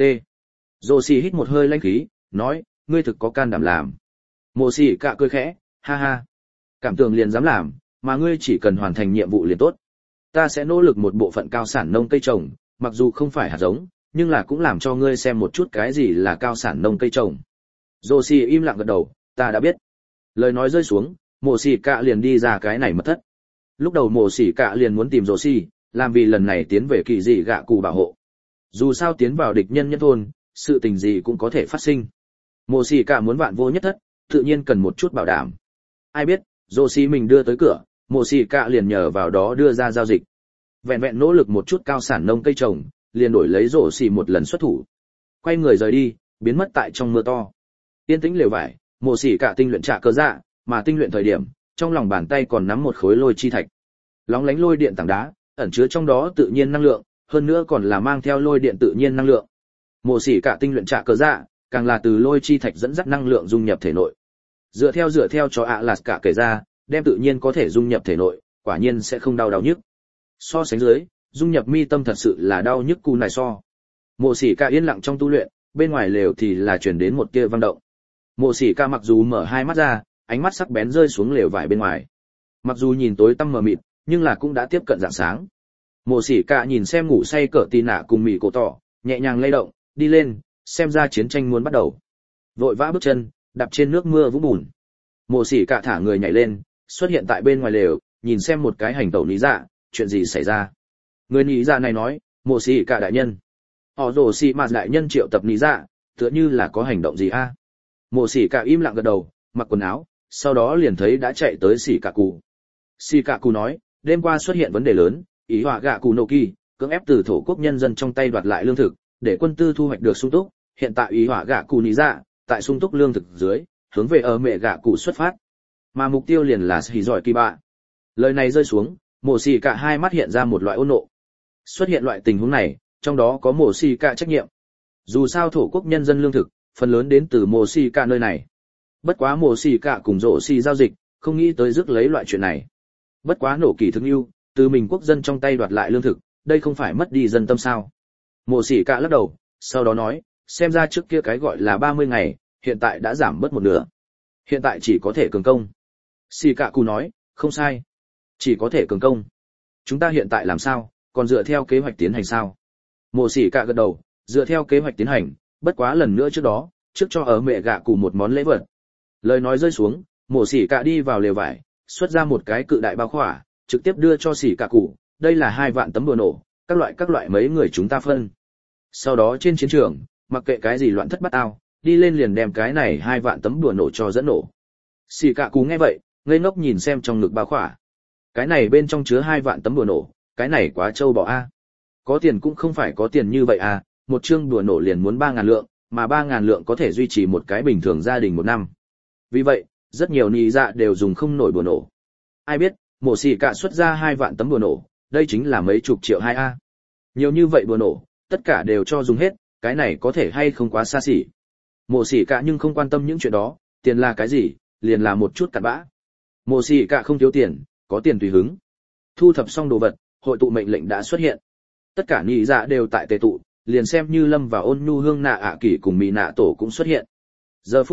Rồ xì hít một hơi lãnh khí, nói, ngươi thực có can đảm làm. Mộ sĩ cả cười khẽ, ha ha. Cảm tưởng liền dám làm, mà ngươi chỉ cần hoàn thành nhiệm vụ liền tốt. Ta sẽ nỗ lực một bộ phận cao sản nông cây trồng, mặc dù không phải hạt giống, nhưng là cũng làm cho ngươi xem một chút cái gì là cao sản nông cây trồng. Rồ xì im lặng gật đầu, ta đã biết. Lời nói rơi xuống, mộ sĩ cả liền đi ra cái này mật thất. Lúc đầu mộ sĩ cả liền muốn tìm rồ xì, làm vì lần này tiến về kỳ dị gạ cụ bảo hộ. Dù sao tiến vào địch nhân nhân thôn, sự tình gì cũng có thể phát sinh. Mộ sĩ cả muốn vạn vô nhất thất, tự nhiên cần một chút bảo đảm. Ai biết, rồ xì mình đưa tới cửa, mộ sĩ cả liền nhờ vào đó đưa ra giao dịch. Vẹn vẹn nỗ lực một chút cao sản nông cây trồng, liền đổi lấy rồ xì một lần xuất thủ. Quay người rời đi, biến mất tại trong mưa to. Yên tĩnh lều vải, mộ sĩ cả tinh luyện trả cơ dạ, mà tinh luyện thời điểm, trong lòng bàn tay còn nắm một khối lôi chi thạch. Lóng lánh lôi điện tảng đá, ẩn chứa trong đó tự nhiên năng lượng, hơn nữa còn là mang theo lôi điện tự nhiên năng lượng. Mộ sĩ cả tinh luyện trả cơ dạ, càng là từ lôi chi thạch dẫn dắt năng lượng dung nhập thể nội. Dựa theo cho là cả kể ra, đem tự nhiên có thể dung nhập thể nội, quả nhiên sẽ không đau nhức. So sánh dưới, dung nhập mi tâm thật sự là đau nhức cù này so. Mộ sĩ cả yên lặng trong tu luyện, bên ngoài lều thì là truyền đến một tia vang động. Mộ sĩ cả mặc dù mở hai mắt ra, ánh mắt sắc bén rơi xuống lều vải bên ngoài. Mặc dù nhìn tối tăm mờ mịt, nhưng là cũng đã tiếp cận rạng sáng. Mộ sĩ cả nhìn xem ngủ say cỡ tì nạ cùng mỉ cổ tỏ, nhẹ nhàng lay động, đi lên, xem ra chiến tranh muốn bắt đầu. Vội vã bước chân, đạp trên nước mưa vũng bùn. Mộ sĩ cả thả người nhảy lên, xuất hiện tại bên ngoài lều, nhìn xem một cái hành tẩu lý dạ, chuyện gì xảy ra. Người lý dạ này nói, mộ sĩ cả đại nhân. Họ rồ xì mà đại nhân triệu tập lý dạ, tựa như là có hành động gì a? Mộ sĩ cả im lặng gật đầu, mặc quần áo, sau đó liền thấy đã chạy tới xì cả cụ. Xì cả cụ nói, đêm qua xuất hiện vấn đề lớn, ý họa gạ cụ nô kỳ, cưỡng ép từ thổ quốc nhân dân trong tay đoạt lại lương thực, để quân tư thu hoạch được sung túc, hiện tại ý họa gạ cụ lý dạ, tại sung túc lương thực dưới, hướng về ở mẹ gạ cụ xuất phát. Mà mục tiêu liền là xì giỏi kỳ bạ. Lời này rơi xuống, mộ xì cả hai mắt hiện ra một loại ôn nộ. Xuất hiện loại tình huống này, trong đó có mộ xì cả trách nhiệm. Dù sao thổ quốc nhân dân lương thực, phần lớn đến từ mộ xì cả nơi này. Bất quá mộ xì cả cùng rộ xì giao dịch, không nghĩ tới rước lấy loại chuyện này. Bất quá nổ kỳ thương yêu, từ mình quốc dân trong tay đoạt lại lương thực, đây không phải mất đi dân tâm sao. Mộ xì cả lắc đầu, sau đó nói, xem ra trước kia cái gọi là 30 ngày, hiện tại đã giảm bớt một nửa. Hiện tại chỉ có thể cường công. Xì cả cụ nói, không sai. Chỉ có thể cường công. Chúng ta hiện tại làm sao, còn dựa theo kế hoạch tiến hành sao? Mộ xì cả gật đầu, dựa theo kế hoạch tiến hành, bất quá lần nữa trước đó, trước cho ở mẹ gạ cụ một món lễ vật. Lời nói rơi xuống, mộ xì cả đi vào lều vải, xuất ra một cái cự đại bao khỏa, trực tiếp đưa cho xì cả cụ, đây là 2 vạn tấm bùa nổ, các loại mấy người chúng ta phân. Sau đó trên chiến trường, mặc kệ cái gì loạn thất bát ao, đi lên liền đem cái này 2 vạn tấm đùa nổ cho dẫn nổ. Xì cả cú nghe vậy, ngây ngốc nhìn xem trong ngực bao khỏa. Cái này bên trong chứa 2 vạn tấm đùa nổ, cái này quá trâu bò a. Có tiền cũng không phải có tiền như vậy à, một chương đùa nổ liền muốn 3.000 lượng, mà 3.000 lượng có thể duy trì một cái bình thường gia đình một năm. Vì vậy, rất nhiều nị dạ đều dùng không nổi đùa nổ. Ai biết, mộ xì cả xuất ra 2 vạn tấm đùa nổ, đây chính là mấy chục triệu 2A. Nhiều như vậy đùa nổ, tất cả đều cho dùng hết, cái này có thể hay không quá xa xỉ. Mộ xỉ cả nhưng không quan tâm những chuyện đó, tiền là cái gì, liền là một chút cặn bã. Mộ xỉ cả không thiếu tiền, có tiền tùy hứng. Thu thập xong đồ vật, hội tụ mệnh lệnh đã xuất hiện. Tất cả nhị dạ đều tại tề tụ, liền xem như Lâm và Ôn Nhu Hương Nạ ạ kỷ cùng Mị Nạ tổ cũng xuất hiện. Giờ phút này,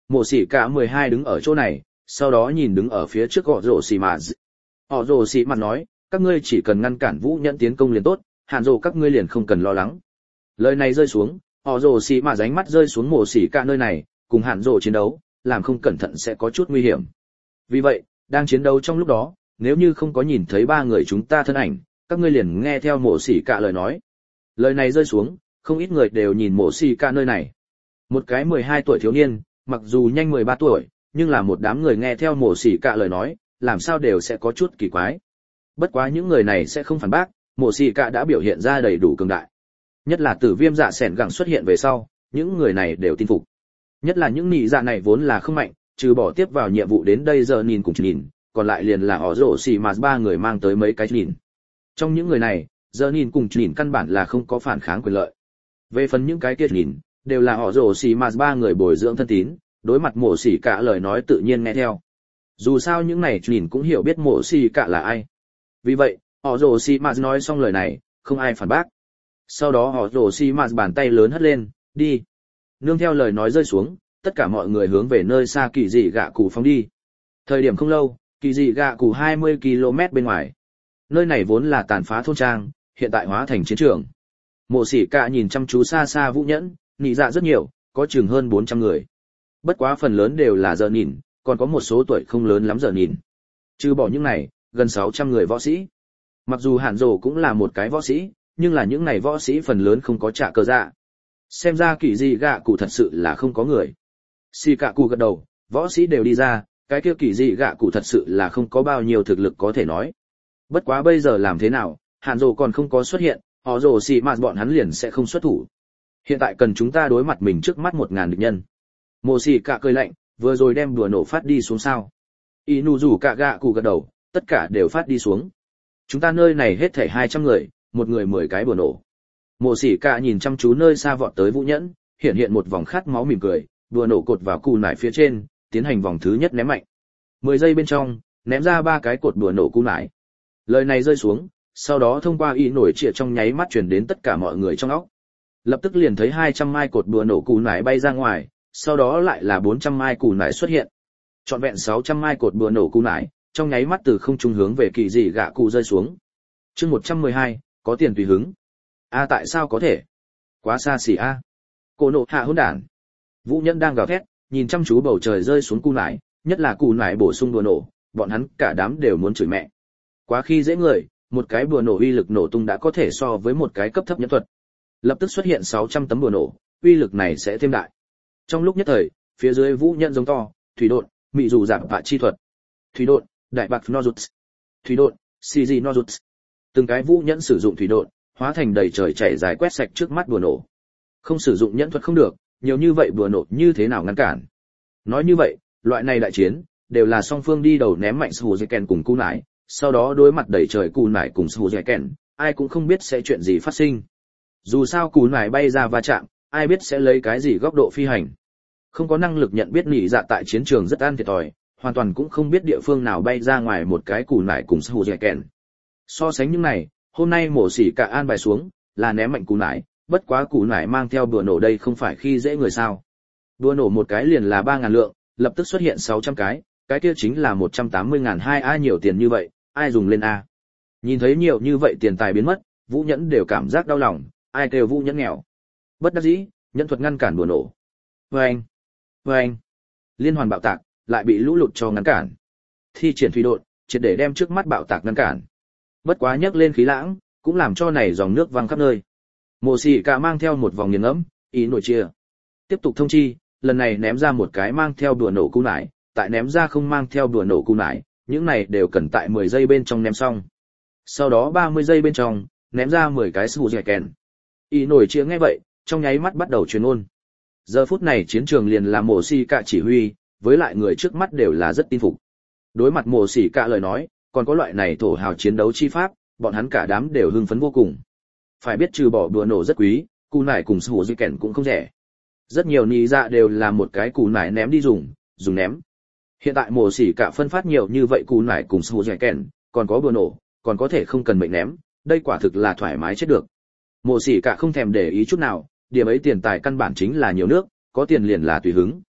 Mộ Sĩ Cả 12 đứng ở chỗ này, sau đó nhìn đứng ở phía trước họ Rồ Xì Mạt. Họ Rồ Xì Mạt nói, các ngươi chỉ cần ngăn cản Vũ Nhẫn tiến công liền tốt, Hàn Dụ các ngươi liền không cần lo lắng. Lời này rơi xuống, họ Rồ Xì Mạt ánh mắt rơi xuống Mộ Sĩ Cả nơi này, cùng Hàn Dụ chiến đấu, làm không cẩn thận sẽ có chút nguy hiểm. Vì vậy, đang chiến đấu trong lúc đó, nếu như không có nhìn thấy ba người chúng ta thân ảnh, các ngươi liền nghe theo Mộ Sĩ Cả lời nói. Lời này rơi xuống, không ít người đều nhìn Mộ Sĩ Cả nơi này. Một cái 12 tuổi thiếu niên, mặc dù nhanh 13 tuổi, nhưng là một đám người nghe theo Mộ Sĩ Cả lời nói, làm sao đều sẽ có chút kỳ quái. Bất quá những người này sẽ không phản bác, Mộ Sĩ Cả đã biểu hiện ra đầy đủ cường đại. Nhất là Tử Viêm Dạ Sẻn gẳng xuất hiện về sau, những người này đều tin phục. Nhất là những nị dạ này vốn là không mạnh, trừ bỏ tiếp vào nhiệm vụ đến đây giờ nhìn cùng nhìn, còn lại liền là họ Rồ Xì Mạt ba người mang tới mấy cái nhìn. Trong những người này, giờ nhìn cùng nhìn căn bản là không có phản kháng quyền lợi. Về phần những cái kia nhìn, đều là họ Rồ Xì Mạt ba người bồi dưỡng thân tín, đối mặt Mộ Sĩ Cả lời nói tự nhiên nghe theo. Dù sao những này nhìn cũng hiểu biết Mộ Sĩ Cả là ai. Vì vậy, họ Rồ Xì Mạt nói xong lời này, không ai phản bác. Sau đó họ Rồ Xì Mạt bàn tay lớn hất lên, đi. Nương theo lời nói rơi xuống, tất cả mọi người hướng về nơi xa Kỳ Dị Gạ Cụ phóng đi. Thời điểm không lâu, Kỳ Dị Gạ Cụ 20 km bên ngoài. Nơi này vốn là tàn phá thôn trang, hiện tại hóa thành chiến trường. Mộ Sĩ Cả nhìn chăm chú xa xa Vũ Nhẫn, nị dạ rất nhiều, có chừng hơn 400 người. Bất quá phần lớn đều là giờ nhìn, còn có một số tuổi không lớn lắm giờ nhìn. Trừ bỏ những này, gần 600 người võ sĩ. Mặc dù Hàn Dụ cũng là một cái võ sĩ, nhưng là những này võ sĩ phần lớn không có trả cơ dạ. Xem ra Kỳ Dị Gạ Cụ thật sự là không có người. Xì Cả Cụ gật đầu, võ sĩ đều đi ra, cái kia Kỳ Dị Gạ Cụ thật sự là không có bao nhiêu thực lực có thể nói. Bất quá bây giờ làm thế nào, Hàn Dụ còn không có xuất hiện, họ Rồ Xì Mạt bọn hắn liền sẽ không xuất thủ. Hiện tại cần chúng ta đối mặt mình trước mắt 1000 địch nhân. Mộ Sĩ Cả cười lạnh, vừa rồi đem đùa nổ phát đi xuống sao? Inuzu Cả Gạ Cụ gật đầu, tất cả đều phát đi xuống. Chúng ta nơi này hết thảy 200 người, một người 10 cái đùa nổ. Mộ Sĩ Cả nhìn chăm chú nơi xa vọt tới Vũ Nhẫn, hiện một vòng khát máu mỉm cười, đùa nổ cột vào cù nải phía trên, tiến hành vòng thứ nhất ném mạnh. 10 giây bên trong, ném ra 3 cái cột đùa nổ cù nải. Lời này rơi xuống, sau đó thông qua y nổi trịa trong nháy mắt truyền đến tất cả mọi người trong óc. Lập tức liền thấy 200 mai cột đùa nổ cù nải bay ra ngoài, sau đó lại là 400 mai cù nải xuất hiện. Trọn vẹn 600 mai cột đùa nổ cù nải, trong nháy mắt từ không trung hướng về Kỳ Dị Gạ Cụ rơi xuống. Chương 112, có tiền tùy hứng. A tại sao có thể? Quá xa xỉ a. Cổ nộ hạ hỗn đản. Vũ Nhẫn đang gào thét, nhìn chăm chú bầu trời rơi xuống cù nải, nhất là cù nải bổ sung đùa nổ, bọn hắn cả đám đều muốn chửi mẹ. Quá khi dễ người, một cái bùa nổ uy lực nổ tung đã có thể so với một cái cấp thấp nhẫn thuật. Lập tức xuất hiện 600 tấm bùa nổ, uy lực này sẽ thêm đại. Trong lúc nhất thời, phía dưới Vũ Nhẫn giống to, thủy độn, mị dù giảm vạ chi thuật. Thủy độn, đại bạc nozuts. Thủy độn, CG nozuts. Từng cái Vũ Nhẫn sử dụng thủy độn, hóa thành đầy trời chảy dài quét sạch trước mắt bùa nổ. Không sử dụng nhẫn thuật không được, nhiều như vậy bùa nổ như thế nào ngăn cản? Nói như vậy, loại này đại chiến đều là song phương đi đầu ném mạnh Suzuken cùng Cú Nải, sau đó đối mặt đầy trời Cú Nải cùng Suzuken, ai cũng không biết sẽ chuyện gì phát sinh. Dù sao Cú Nải bay ra va chạm, ai biết sẽ lấy cái gì góc độ phi hành. Không có năng lực nhận biết nị dạ tại chiến trường rất an thiệt thòi, hoàn toàn cũng không biết địa phương nào bay ra ngoài một cái Cú Nải cùng Suzuken. So sánh những này, hôm nay Mộ Sĩ Cả an bài xuống, là ném mạnh Cú Nải, bất quá Cú Nải mang theo đùa nổ đây không phải khi dễ người sao? Đùa nổ một cái liền là 3000 lượng, lập tức xuất hiện 600 cái kia chính là 180.000 2A nhiều tiền như vậy, ai dùng lên A. Nhìn thấy nhiều như vậy tiền tài biến mất, Vũ Nhẫn đều cảm giác đau lòng, ai kêu Vũ Nhẫn nghèo. Bất đắc dĩ, nhẫn thuật ngăn cản đùa nổ. Vâng! Vâng! Liên hoàn bạo tạc, lại bị lũ lụt cho ngăn cản. Thi triển thủy độn, triệt để đem trước mắt bạo tạc ngăn cản. Bất quá nhấc lên khí lãng, cũng làm cho này dòng nước văng khắp nơi. Mộ Sĩ Cả mang theo một vòng nghiền ngẫm, ý nổi chia. Tiếp tục thông chi, lần này ném ra một cái mang theo đùa nổ cú nải, tại ném ra không mang theo đùa nổ cú nải, những này đều cần tại 10 giây bên trong ném xong. Sau đó 30 giây bên trong, ném ra 10 cái Suzuken. Ý nổi chia nghe vậy, trong nháy mắt bắt đầu truyền ôn. Giờ phút này chiến trường liền là Mộ Sĩ Cả chỉ huy, với lại người trước mắt đều là rất tin phục. Đối mặt Mộ Sĩ Cả lời nói, còn có loại này thổ hào chiến đấu chi pháp, bọn hắn cả đám đều hưng phấn vô cùng. Phải biết trừ bỏ đùa nổ rất quý, cù nải cùng Suzuken cũng không rẻ. Rất nhiều nị dạ đều là một cái cù nải ném đi dùng ném. Hiện tại Mộ Sĩ Cả phân phát nhiều như vậy cù nải cùng Suzuken, còn có đùa nổ, còn có thể không cần mệnh ném, đây quả thực là thoải mái chết được. Mộ Sĩ Cả không thèm để ý chút nào, điểm ấy tiền tài căn bản chính là nhiều nước, có tiền liền là tùy hứng.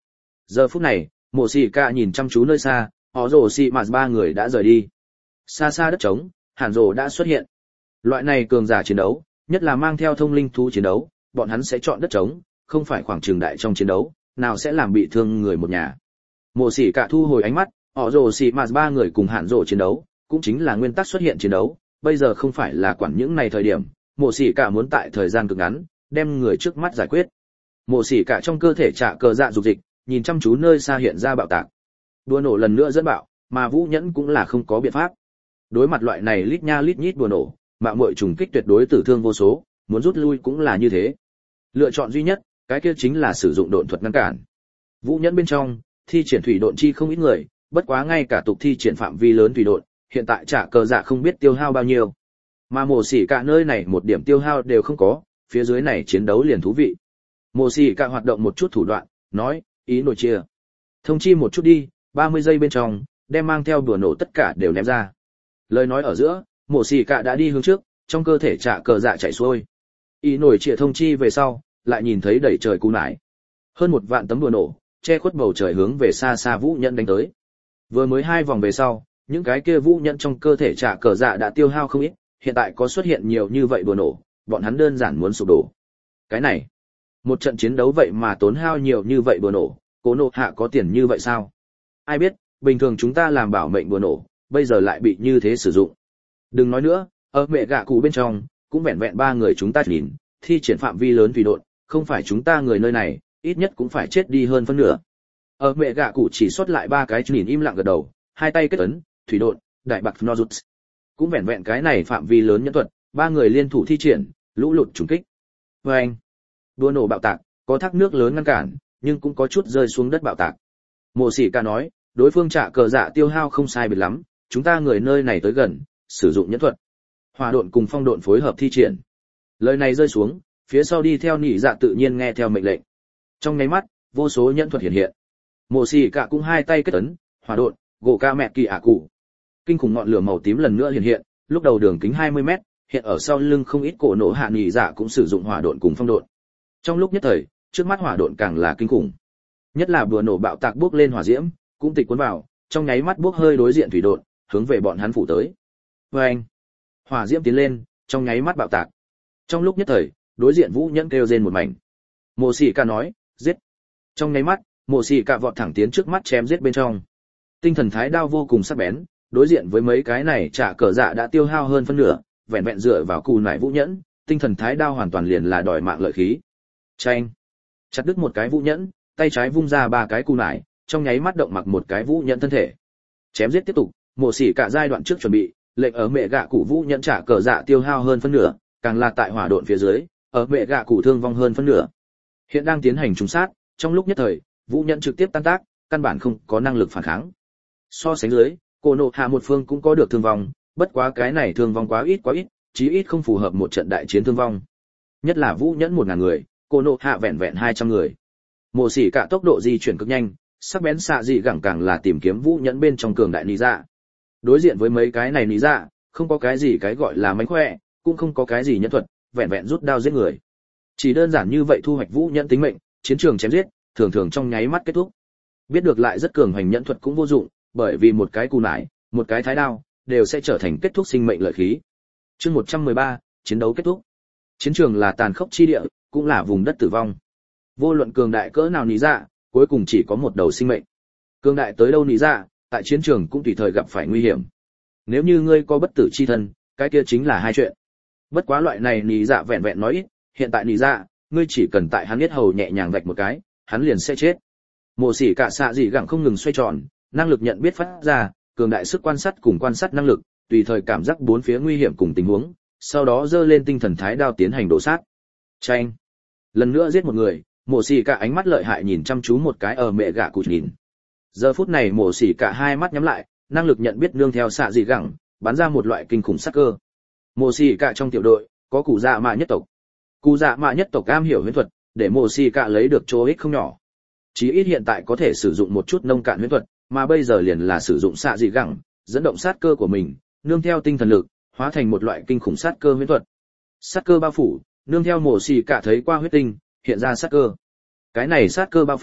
Giờ phút này, Mộ Sĩ Cả nhìn chăm chú nơi xa, họ rồ xì mà ba người đã rời đi. Xa xa đất trống, Hàn Dụ đã xuất hiện. Loại này cường giả chiến đấu, nhất là mang theo thông linh thú chiến đấu, bọn hắn sẽ chọn đất trống, không phải khoảng trường đại trong chiến đấu, nào sẽ làm bị thương người một nhà. Mộ Sĩ Cả thu hồi ánh mắt, họ rồ xì mà ba người cùng Hàn Dụ chiến đấu, cũng chính là nguyên tắc xuất hiện chiến đấu, bây giờ không phải là quản những này thời điểm, Mộ Sĩ Cả muốn tại thời gian cực ngắn, đem người trước mắt giải quyết. Mộ Sĩ Cả trong cơ thể trả cờ dạ dục dịch, nhìn chăm chú nơi xa hiện ra bạo tạc. Đùa nổ lần nữa dẫn bạo, mà Vũ Nhẫn cũng là không có biện pháp. Đối mặt loại này lít nha lít nhít đùa nổ, mạo muội trùng kích tuyệt đối tử thương vô số, muốn rút lui cũng là như thế. Lựa chọn duy nhất, cái kia chính là sử dụng độn thuật ngăn cản. Vũ Nhẫn bên trong, thi triển thủy độn chi không ít người, bất quá ngay cả tục thi triển phạm vi lớn thủy độn, hiện tại trả cờ dạ không biết tiêu hao bao nhiêu. Mà Mộ Sĩ Cả nơi này một điểm tiêu hao đều không có, phía dưới này chiến đấu liền thú vị. Mộ Sĩ Cả hoạt động một chút thủ đoạn, nói, ý nổi chia. Thông chi một chút đi, 30 giây bên trong, đem mang theo đùa nổ tất cả đều ném ra. Lời nói ở giữa, Mộ Sĩ Cả đã đi hướng trước, trong cơ thể trả cờ dạ chạy xuôi. Ý nổi chia thông chi về sau, lại nhìn thấy đẩy trời cú nải. Hơn 1 vạn tấm đùa nổ, che khuất bầu trời hướng về xa xa Vũ Nhẫn đánh tới. Vừa mới 2 vòng về sau, những cái kia Vũ Nhẫn trong cơ thể trả cờ dạ đã tiêu hao không ít, hiện tại có xuất hiện nhiều như vậy đùa nổ, bọn hắn đơn giản muốn sụp đổ. Cái này, một trận chiến đấu vậy mà tốn hao nhiều như vậy đùa nổ, Cố Nộ Hạ có tiền như vậy sao? Ai biết, bình thường chúng ta làm bảo mệnh đùa nổ, bây giờ lại bị như thế sử dụng. Đừng nói nữa, ở mẹ gạ cụ bên trong, cũng vẹn vẹn 3 người chúng ta nhìn, thi triển phạm vi lớn thủy độn, không phải chúng ta người nơi này, ít nhất cũng phải chết đi hơn phân nửa. Ở mẹ gạ cụ chỉ sót lại 3 cái nhìn im lặng gật đầu, hai tay kết ấn, thủy độn, đại bạc nozuts. Cũng vẹn vẹn cái này phạm vi lớn nhẫn thuật, 3 người liên thủ thi triển, lũ lụt trùng kích. Oeng! Đùa nổ bạo tạc, có thác nước lớn ngăn cản, nhưng cũng có chút rơi xuống đất bạo tạc. Mộ Sĩ Cả nói, đối phương trả cờ dạ tiêu hao không sai biệt lắm, chúng ta người nơi này tới gần, sử dụng nhẫn thuật. Hỏa độn cùng phong độn phối hợp thi triển. Lời này rơi xuống, phía sau đi theo nỉ dạ tự nhiên nghe theo mệnh lệnh. Trong nháy mắt, vô số nhẫn thuật hiện hiện. Mộ Sĩ Cả cũng hai tay kết ấn, hỏa độn, gỗ ca mẹ kỳ ả cụ. Kinh khủng ngọn lửa màu tím lần nữa hiện hiện, lúc đầu đường kính 20 mét, hiện ở sau lưng không ít cổ nổ hạ nỉ dạ cũng sử dụng hỏa độn cùng phong độn. Trong lúc nhất thời, trước mắt hỏa độn càng là kinh khủng. Nhất là bùa nổ bạo tạc bước lên hỏa diễm, cũng tịch cuốn vào, trong nháy mắt bước hơi đối diện thủy độn, hướng về bọn hắn phủ tới. Oeng! Hỏa diễm tiến lên, trong nháy mắt bạo tạc. Trong lúc nhất thời, đối diện Vũ Nhẫn kêu rên một mảnh. Mộ Sĩ Cả nói, giết. Trong nháy mắt, Mộ Sĩ Cả vọt thẳng tiến trước mắt chém giết bên trong. Tinh thần thái đao vô cùng sắc bén, đối diện với mấy cái này trả cờ dạ đã tiêu hao hơn phân nửa, vẹn vẹn dựa vào cù nải Vũ Nhẫn, tinh thần thái đao hoàn toàn liền là đòi mạng lợi khí. Chanh! Chặt đứt một cái Vũ Nhẫn, tay trái vung ra 3 cái cù nải, trong nháy mắt động mặc một cái Vũ Nhẫn thân thể. Chém giết tiếp tục, Mộ Sĩ Cả giai đoạn trước chuẩn bị, lệnh ở mẹ gạ cụ Vũ Nhẫn trả cờ dạ tiêu hao hơn phân nửa, càng là tại hỏa độn phía dưới, ở mẹ gạ cụ thương vong hơn phân nửa. Hiện đang tiến hành trùng sát, trong lúc nhất thời, Vũ Nhẫn trực tiếp tan tác, căn bản không có năng lực phản kháng. So sánh dưới, Cô Nộ Hạ một phương cũng có được thương vong, bất quá cái này thương vong quá ít, chí ít không phù hợp một trận đại chiến thương vong. Nhất là Vũ Nhẫn 1000 người, Cô Nộ Hạ vẹn vẹn 200 người. Mộ Sĩ Cả tốc độ di chuyển cực nhanh, sắc bén xạ dị gẳng càng là tìm kiếm Vũ Nhẫn bên trong cường đại lý dạ. Đối diện với mấy cái này lý dạ, không có cái gì cái gọi là mánh khỏe, cũng không có cái gì nhân thuật, vẹn vẹn rút đao giết người. Chỉ đơn giản như vậy thu hoạch Vũ Nhẫn tính mệnh, chiến trường chém giết, thường thường trong nháy mắt kết thúc. Biết được lại rất cường hành nhẫn thuật cũng vô dụng, bởi vì một cái cù nải, một cái thái đao, đều sẽ trở thành kết thúc sinh mệnh lợi khí. Chương 113, chiến đấu kết thúc. Chiến trường là tàn khốc chi địa, cũng là vùng đất tử vong. Vô luận cường đại cỡ nào nỉ dạ, cuối cùng chỉ có một đầu sinh mệnh. Cường đại tới đâu nỉ dạ, tại chiến trường cũng tùy thời gặp phải nguy hiểm. Nếu như ngươi có bất tử chi thân, cái kia chính là hai chuyện. Bất quá loại này nỉ dạ vẹn vẹn nói ít, hiện tại nỉ dạ, ngươi chỉ cần tại hắn biết hầu nhẹ nhàng vạch một cái, hắn liền sẽ chết. Mộ Sĩ Cả xạ dị gẳng không ngừng xoay tròn, năng lực nhận biết phát ra, cường đại sức quan sát cùng quan sát năng lực, tùy thời cảm giác bốn phía nguy hiểm cùng tình huống, sau đó giơ lên tinh thần thái đao tiến hành đổ sát. Chanh! Lần nữa giết một người, Mộ Sĩ Cả ánh mắt lợi hại nhìn chăm chú một cái ở mẹ gạ cụ nhìn. Giờ phút này Mộ Sĩ Cả hai mắt nhắm lại, năng lực nhận biết nương theo xạ dị gẳng, bắn ra một loại kinh khủng sát cơ. Mộ Sĩ Cả trong tiểu đội có cụ dạ mạ nhất tộc. Cụ dạ mạ nhất tộc am hiểu huyễn thuật, để Mộ Sĩ Cả lấy được chỗ ích không nhỏ. Chí ít hiện tại có thể sử dụng một chút nông cạn huyễn thuật, mà bây giờ liền là sử dụng xạ dị gẳng, dẫn động sát cơ của mình, nương theo tinh thần lực, hóa thành một loại kinh khủng sát cơ huyễn thuật. Sát cơ bao phủ, nương theo Mộ Sĩ Cả thấy qua huyết tinh, hiện ra sát cơ. Cái này sát cơ bao phủ,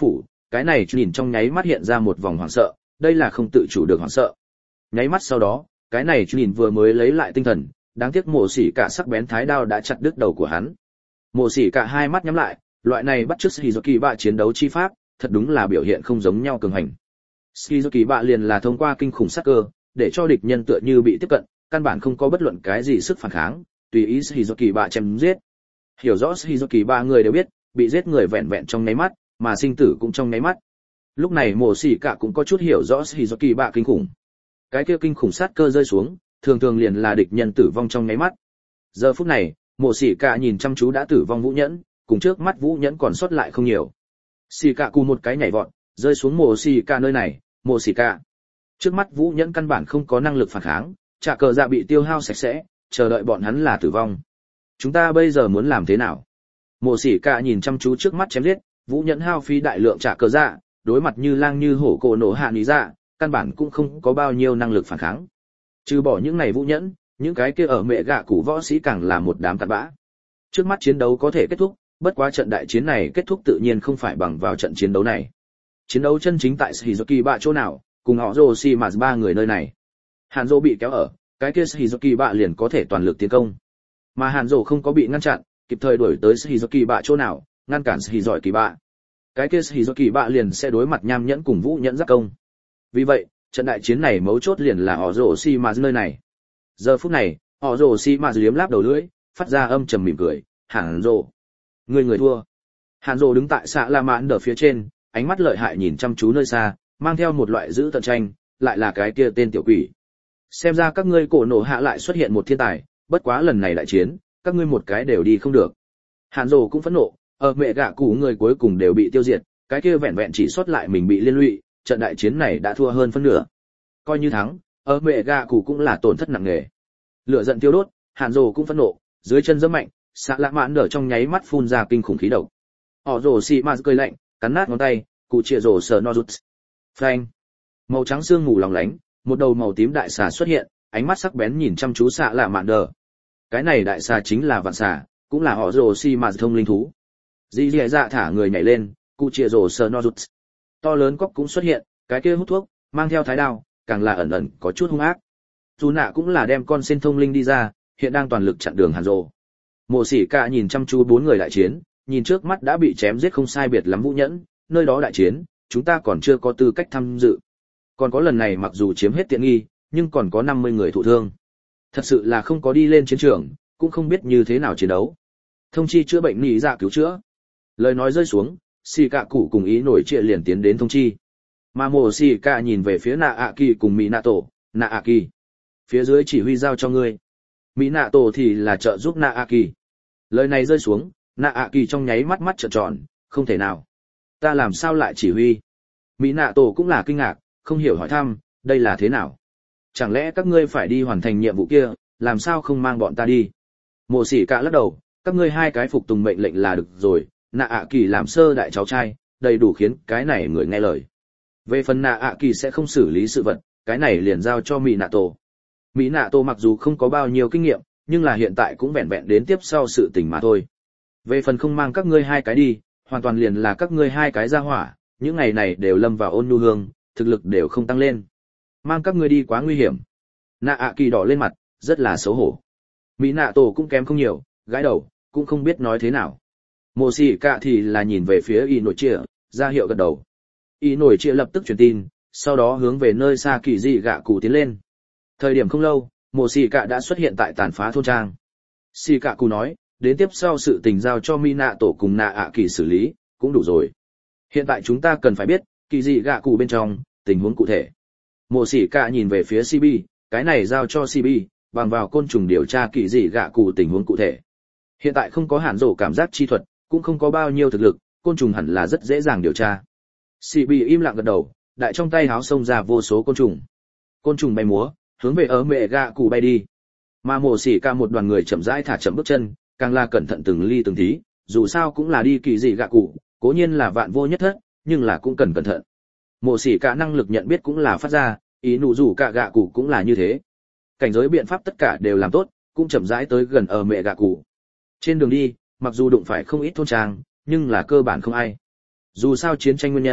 cái này nhìn trong nháy mắt hiện ra một vòng hoảng sợ, đây là không tự chủ được hoảng sợ. Nháy mắt sau đó, cái này nhìn vừa mới lấy lại tinh thần, đáng tiếc Mộ Sĩ Cả sắc bén thái đao đã chặt đứt đầu của hắn. Mộ Sĩ Cả hai mắt nhắm lại, loại này bắt chước Shizuki bạ chiến đấu chi pháp, thật đúng là biểu hiện không giống nhau cường hành. Shizuki bạ liền là thông qua kinh khủng sát cơ, để cho địch nhân tựa như bị tiếp cận, căn bản không có bất luận cái gì sức phản kháng, tùy ý Shizuki bạ chém giết. Hiểu rõ Shizuki bạ người đều biết, bị giết người vẹn vẹn trong nháy mắt, mà sinh tử cũng trong nháy mắt. Lúc này Mộ Sĩ Cả cũng có chút hiểu rõ Shizuki bạ kinh khủng. Cái kia kinh khủng sát cơ rơi xuống, thường thường liền là địch nhân tử vong trong nháy mắt. Giờ phút này, Mộ Sĩ Cả nhìn chăm chú đã tử vong Vũ Nhẫn, cùng trước mắt Vũ Nhẫn còn sót lại không nhiều. Sĩ Cả cùng một cái nhảy vọt, rơi xuống Mộ Sĩ Cả nơi này, Mộ Sĩ Cả. Trước mắt Vũ Nhẫn căn bản không có năng lực phản kháng, trả cờ dạ bị tiêu hao sạch sẽ, chờ đợi bọn hắn là tử vong. Chúng ta bây giờ muốn làm thế nào? Mộ Sĩ Cả nhìn chăm chú trước mắt chém giết, Vũ Nhẫn hao phí đại lượng trả cờ dạ, đối mặt như lang như hổ cổ nổ hạ lý dạ, căn bản cũng không có bao nhiêu năng lực phản kháng. Trừ bỏ những này Vũ Nhẫn, những cái kia ở mẹ gạ cũ võ sĩ càng là một đám cặn bã. Trước mắt chiến đấu có thể kết thúc, bất quá trận đại chiến này kết thúc tự nhiên không phải bằng vào trận chiến đấu này. Chiến đấu chân chính tại Shizuki bạ chỗ nào, cùng họ Orochimaru ba người nơi này. Hàn Dỗ bị kéo ở, cái kia Shizuki bạ liền có thể toàn lực tiến công. Mà Hàn Dỗ không có bị ngăn chặn, kịp thời đuổi tới Shizuki bạ chỗ nào, ngăn cản Shizuki bạ. Cái kia Shizuki bạ liền sẽ đối mặt Nham Nhẫn cùng Vũ Nhẫn giáp công. Vì vậy, trận đại chiến này mấu chốt liền là Orochimaru nơi này. Giờ phút này, Orochimaru liếm láp đầu lưỡi, phát ra âm trầm mỉm cười, Hàn Dỗ, người thua. Hàn Dỗ đứng tại xạ La Mãn ở phía trên, ánh mắt lợi hại nhìn chăm chú nơi xa, mang theo một loại dữ tợn tranh, lại là cái kia tên tiểu quỷ. Xem ra các ngươi cổ nổ hạ lại xuất hiện một thiên tài, bất quá lần này đại chiến, các ngươi một cái đều đi không được. Hàn Dỗ cũng phẫn nộ, ở mẹ gạ cũ người cuối cùng đều bị tiêu diệt, cái kia vẹn vẹn chỉ sót lại mình bị liên lụy, trận đại chiến này đã thua hơn phân nửa. Coi như thắng, ở mẹ gạ cũ cũng là tổn thất nặng nề. Lửa giận tiêu đốt, Hàn Dỗ cũng phẫn nộ, dưới chân giẫm mạnh, xạ lạ mãn ở trong nháy mắt phun ra kinh khủng khí độc. Orochimaru cười lạnh, cắn nát ngón tay, cụ chĩa rồ sờ no rút. Phanh. Màu trắng xương ngủ lóng lánh, một đầu màu tím đại xà xuất hiện, ánh mắt sắc bén nhìn chăm chú xạ lạ mạn đờ. Cái này đại xà chính là vạn xà, cũng là Orochimaru thông linh thú. Dì dì dạ thả người nhảy lên, cụ chĩa rồ sờ no rút. To lớn cóc cũng xuất hiện, cái kia hút thuốc, mang theo thái đao, càng là ẩn ẩn có chút hung ác. Dù nạ cũng là đem con sen thông linh đi ra, hiện đang toàn lực chặn đường Hàn Dỗ. Mộ Sĩ Cả nhìn chăm chú bốn người đại chiến, nhìn trước mắt đã bị chém giết không sai biệt lắm Vũ Nhẫn, nơi đó đại chiến, chúng ta còn chưa có tư cách tham dự. Còn có lần này mặc dù chiếm hết tiện nghi, nhưng còn có 50 người thụ thương. Thật sự là không có đi lên chiến trường, cũng không biết như thế nào chiến đấu. Thông chi chữa bệnh nỉ dạ cứu chữa. Lời nói rơi xuống, Sĩ Cả cụ cùng ý nổi trịa liền tiến đến thông chi. Mà Mộ Sĩ Cả nhìn về phía Nạ ạ kỳ cùng Minato, Nạ ạ kỳ, phía dưới chỉ huy giao cho ngươi. Minato thì là trợ giúp Nạ ạ kỳ. Lời này rơi xuống, Nạ ạ kỳ trong nháy mắt mắt trợn tròn, không thể nào. Ta làm sao lại chỉ huy? Minato cũng là kinh ngạc, không hiểu hỏi thăm, đây là thế nào? Chẳng lẽ các ngươi phải đi hoàn thành nhiệm vụ kia, làm sao không mang bọn ta đi? Mộ Sĩ Cả lắc đầu, các ngươi hai cái phục tùng mệnh lệnh là được rồi, Nạ ạ kỳ làm sơ đại cháu trai, đầy đủ khiến cái này người nghe lời. Về phần Nạ ạ kỳ sẽ không xử lý sự vật, cái này liền giao cho Minato. Minato mặc dù không có bao nhiêu kinh nghiệm, nhưng là hiện tại cũng vẹn vẹn đến tiếp sau sự tình mà thôi. Về phần không mang các ngươi hai cái đi, hoàn toàn liền là các ngươi hai cái ra hỏa, những ngày này đều lâm vào ôn nhu hương, thực lực đều không tăng lên. Mang các ngươi đi quá nguy hiểm. Nạ ạ kỳ đỏ lên mặt, rất là xấu hổ. Minato cũng kém không nhiều, gãi đầu, cũng không biết nói thế nào. Mộ Sĩ Cả thì là nhìn về phía Y Nổi Chia, ra hiệu gật đầu. Y Nổi Chia lập tức truyền tin, sau đó hướng về nơi xa kỳ dị gạ cụ tiến lên. Thời điểm không lâu, Mộ Sĩ Cả đã xuất hiện tại tàn phá thôn trang. Sĩ Cả cụ nói, đến tiếp sau sự tình giao cho Minato cùng Nạ ạ kỳ xử lý, cũng đủ rồi. Hiện tại chúng ta cần phải biết, kỳ dị gạ cụ bên trong, tình huống cụ thể. Mộ Sĩ Cả nhìn về phía CB, cái này giao cho CB, bằng vào côn trùng điều tra kỳ dị gạ cụ tình huống cụ thể. Hiện tại không có Hàn Dỗ cảm giác chi thuật, cũng không có bao nhiêu thực lực, côn trùng hẳn là rất dễ dàng điều tra. CB im lặng gật đầu, đại trong tay háo xông ra vô số côn trùng. Côn trùng bay múa, hướng về ở mẹ gạ cụ bay đi. Mà Mộ Sĩ Cả một đoàn người chậm rãi thả chậm bước chân, càng là cẩn thận từng ly từng tí, dù sao cũng là đi kỳ dị gạ cụ, cố nhiên là vạn vô nhất thất, nhưng là cũng cần cẩn thận. Mộ Sĩ Cả năng lực nhận biết cũng là phát ra, ý nụ rủ cả gạ cụ cũng là như thế. Cảnh giới biện pháp tất cả đều làm tốt, cũng chậm rãi tới gần ở mẹ gạ cụ. Trên đường đi, mặc dù đụng phải không ít thôn trang, nhưng là cơ bản không ai. Dù sao chiến tranh nguyên nhân,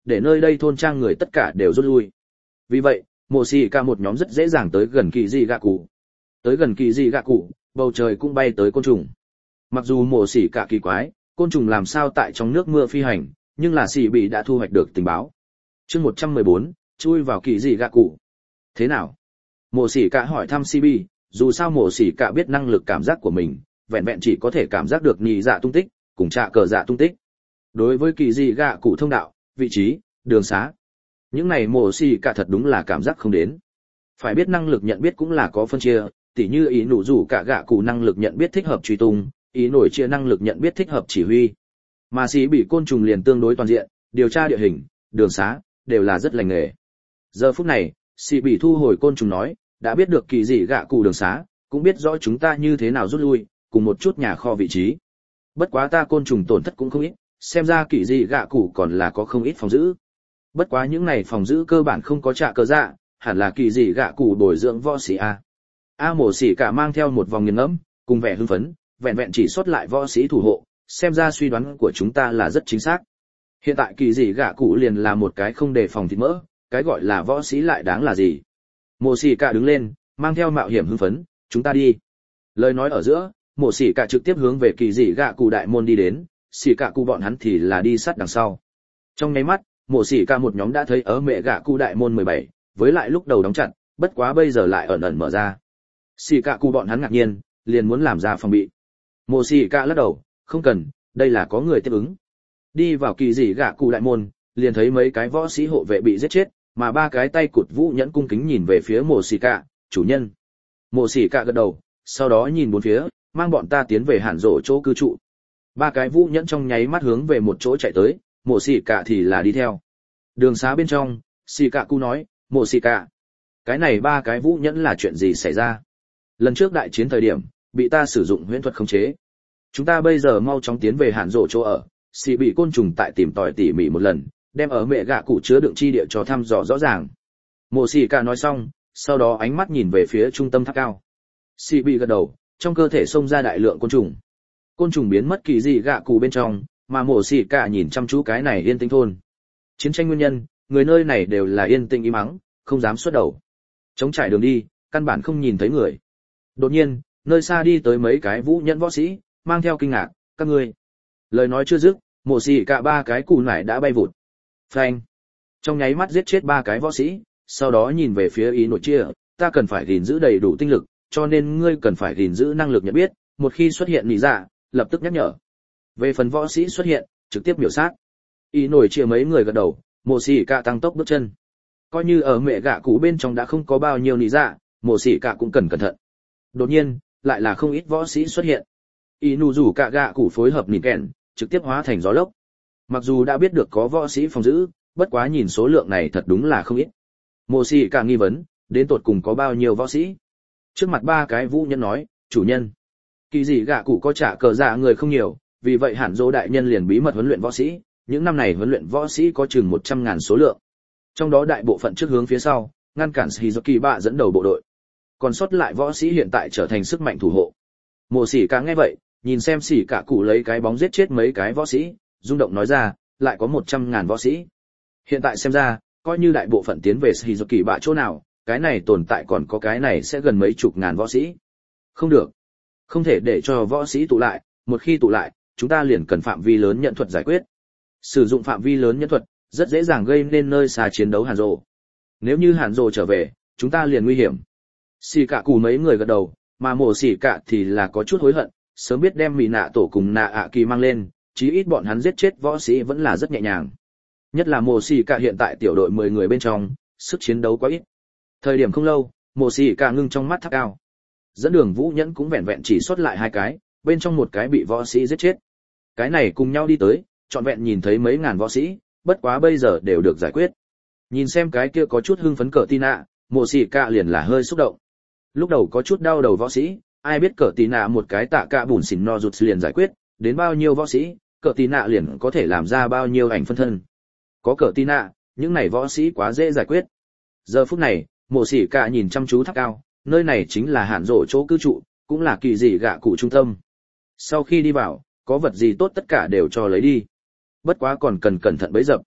để nơi đây thôn trang người tất cả đều rút lui. Vì vậy, mộ xỉ cả một nhóm rất dễ dàng tới gần kỳ dị gạ cụ. Tới gần kỳ dị gạ cụ, bầu trời cũng bay tới côn trùng. Mặc dù mộ xỉ cả kỳ quái, côn trùng làm sao tại trong nước mưa phi hành, nhưng là xỉ bị đã thu hoạch được tình báo. Chương 114, chui vào kỳ dị gạ cụ. Thế nào? Mộ xỉ cả hỏi thăm CB, dù sao mộ xỉ cả biết năng lực cảm giác của mình, vẹn vẹn chỉ có thể cảm giác được nhị dạ tung tích, cùng trạ cờ dạ tung tích. Đối với kỳ dị gạ cụ thông đạo, vị trí, đường xá, những này mộ xỉ cả thật đúng là cảm giác không đến. Phải biết năng lực nhận biết cũng là có phân chia, tỉ như ý nụ rủ cả gạ cụ năng lực nhận biết thích hợp truy tung, ý nổi chia năng lực nhận biết thích hợp chỉ huy. Mà xỉ bị côn trùng liền tương đối toàn diện, điều tra địa hình, đường xá, đều là rất lành nghề. Giờ phút này, xỉ bị thu hồi côn trùng nói, đã biết được kỳ dị gạ cụ đường xá, cũng biết rõ chúng ta như thế nào rút lui, cùng một chút nhà kho vị trí. Bất quá ta côn trùng tổn thất cũng không ít, xem ra kỳ dị gạ cụ còn là có không ít phòng giữ. Bất quá những này phòng giữ cơ bản không có trạ cờ dạ, hẳn là kỳ dị gạ cụ bồi dưỡng võ sĩ a. Mổ xỉ cả mang theo một vòng nghiền ngẫm, cùng vẻ hưng phấn, vẹn vẹn chỉ xuất lại võ sĩ thủ hộ, xem ra suy đoán của chúng ta là rất chính xác. Hiện tại kỳ dị gạ cụ liền là một cái không đề phòng thịt mỡ, cái gọi là võ sĩ lại đáng là gì? Mổ xỉ cả đứng lên, mang theo mạo hiểm hưng phấn, chúng ta đi. Lời nói ở giữa, mổ xỉ cả trực tiếp hướng về kỳ dị gạ cụ đại môn đi đến, xỉ cả cụ bọn hắn thì là đi sát đằng sau. Trong nháy mắt, mổ xỉ cả một nhóm đã thấy ở mẹ gạ cụ đại môn 17, với lại lúc đầu đóng chặt, bất quá bây giờ lại ẩn ẩn mở ra. Xỉ cả cụ bọn hắn ngạc nhiên, liền muốn làm ra phòng bị. Mổ xỉ cả lắc đầu, không cần, đây là có người tiếp ứng. Đi vào kỳ dị gạ cụ đại môn, liền thấy mấy cái võ sĩ hộ vệ bị giết chết, mà ba cái tay cụt vũ nhẫn cung kính nhìn về phía mổ xỉ cả, chủ nhân. Mổ xỉ cả gật đầu, sau đó nhìn bốn phía, mang bọn ta tiến về hàn rổ chỗ cư trụ. Ba cái vũ nhẫn trong nháy mắt hướng về một chỗ chạy tới, mổ xỉ cả thì là đi theo. Đường xá bên trong, xỉ cả cụ nói, mổ xỉ cả, cái này ba cái vũ nhẫn là chuyện gì xảy ra? Lần trước đại chiến thời điểm, bị ta sử dụng huyễn thuật khống chế. Chúng ta bây giờ mau chóng tiến về hàn rổ chỗ ở, xỉ bị côn trùng tại tìm tòi tỉ mỉ một lần, đem ở mẹ gạ cụ chứa đựng chi địa cho thăm dò rõ ràng. Mộ xỉ cả nói xong, sau đó ánh mắt nhìn về phía trung tâm tháp cao. Xỉ bị gật đầu, trong cơ thể xông ra đại lượng côn trùng. Côn trùng biến mất kỳ dị gạ cụ bên trong, mà mộ xỉ cả nhìn chăm chú cái này yên tĩnh thôn. Chiến tranh nguyên nhân, người nơi này đều là yên tĩnh im ắng, không dám xuất đầu. Chống trải đường đi, căn bản không nhìn thấy người. Đột nhiên, nơi xa đi tới mấy cái vũ nhẫn võ sĩ, mang theo kinh ngạc, các ngươi. Lời nói chưa dứt, mộ xỉ cả ba cái cù nải đã bay vụt. Phanh. Trong nháy mắt giết chết ba cái võ sĩ, sau đó nhìn về phía ý nội chia, ta cần phải gìn giữ đầy đủ tinh lực, cho nên ngươi cần phải gìn giữ năng lực nhận biết, một khi xuất hiện nị dạ, lập tức nhắc nhở. Về phần võ sĩ xuất hiện, trực tiếp biểu sát. Ý nổi chia mấy người gật đầu, mộ xỉ cả tăng tốc bước chân. Coi như ở mẹ gạ cụ bên trong đã không có bao nhiêu nị dạ, mộ xỉ cả cũng cần cẩn thận. Đột nhiên, lại là không ít võ sĩ xuất hiện. Ý nụ rủ cả gạ cụ phối hợp nịt kèn, trực tiếp hóa thành gió lốc. Mặc dù đã biết được có võ sĩ phòng giữ, bất quá nhìn số lượng này thật đúng là không ít. Mộ xỉ cả nghi vấn, đến tột cùng có bao nhiêu võ sĩ? Trước mặt ba cái vũ nhân nói, chủ nhân. Kỳ dị gạ cụ có trả cờ dạ người không nhiều, vì vậy hẳn dỗ đại nhân liền bí mật huấn luyện võ sĩ, những năm này huấn luyện võ sĩ có chừng 100.000 số lượng. Trong đó đại bộ phận trước hướng phía sau, ngăn cản Shizuki bạ dẫn đầu bộ đội. Còn sót lại võ sĩ hiện tại trở thành sức mạnh thủ hộ. Mộ xỉ cả nghe vậy, nhìn xem xỉ cả cụ lấy cái bóng giết chết mấy cái võ sĩ, rung động nói ra, lại có 100.000 võ sĩ. Hiện tại xem ra, coi như đại bộ phận tiến về Shizuki bạ chỗ nào, cái này tồn tại còn có cái này sẽ gần mấy chục ngàn võ sĩ. Không được. Không thể để cho võ sĩ tụ lại, một khi tụ lại, chúng ta liền cần phạm vi lớn nhận thuật giải quyết. Sử dụng phạm vi lớn nhận thuật, rất dễ dàng gây nên nơi xa chiến đấu Hàn Dồ. Nếu như Hàn Dồ trở về, chúng ta liền nguy hiểm. Xỉ cả cù mấy người gật đầu, mà mổ xỉ cả thì là có chút hối hận, sớm biết đem mì nạ tổ cùng nạ ạ kỳ mang lên, chí ít bọn hắn giết chết võ sĩ vẫn là rất nhẹ nhàng. Nhất là mổ xỉ cả hiện tại tiểu đội 10 người bên trong, sức chiến đấu quá ít. Thời điểm không lâu, mổ xỉ cả ngưng trong mắt tháp cao. Dẫn đường vũ nhẫn cũng vẹn vẹn chỉ sót lại 2 cái, bên trong một cái bị võ sĩ giết chết. Cái này cùng nhau đi tới, trọn vẹn nhìn thấy mấy ngàn võ sĩ, bất quá bây giờ đều được giải quyết. Nhìn xem cái kia có chút hưng phấn cờ tì nạ, mộ xỉ cả liền là hơi xúc động. Lúc đầu có chút đau đầu võ sĩ, ai biết cờ tì nạ một cái tạ cạ bùn xỉn no rụt liền giải quyết, đến bao nhiêu võ sĩ, cờ tì nạ liền có thể làm ra bao nhiêu ảnh phân thân. Có cờ tì nạ, những này võ sĩ quá dễ giải quyết. Giờ phút này, mộ xỉ cả nhìn chăm chú tháp cao, nơi này chính là hạn rộ chỗ cư trụ, cũng là kỳ dị gạ cụ trung tâm. Sau khi đi vào, có vật gì tốt tất cả đều cho lấy đi. Bất quá còn cần cẩn thận bấy dập.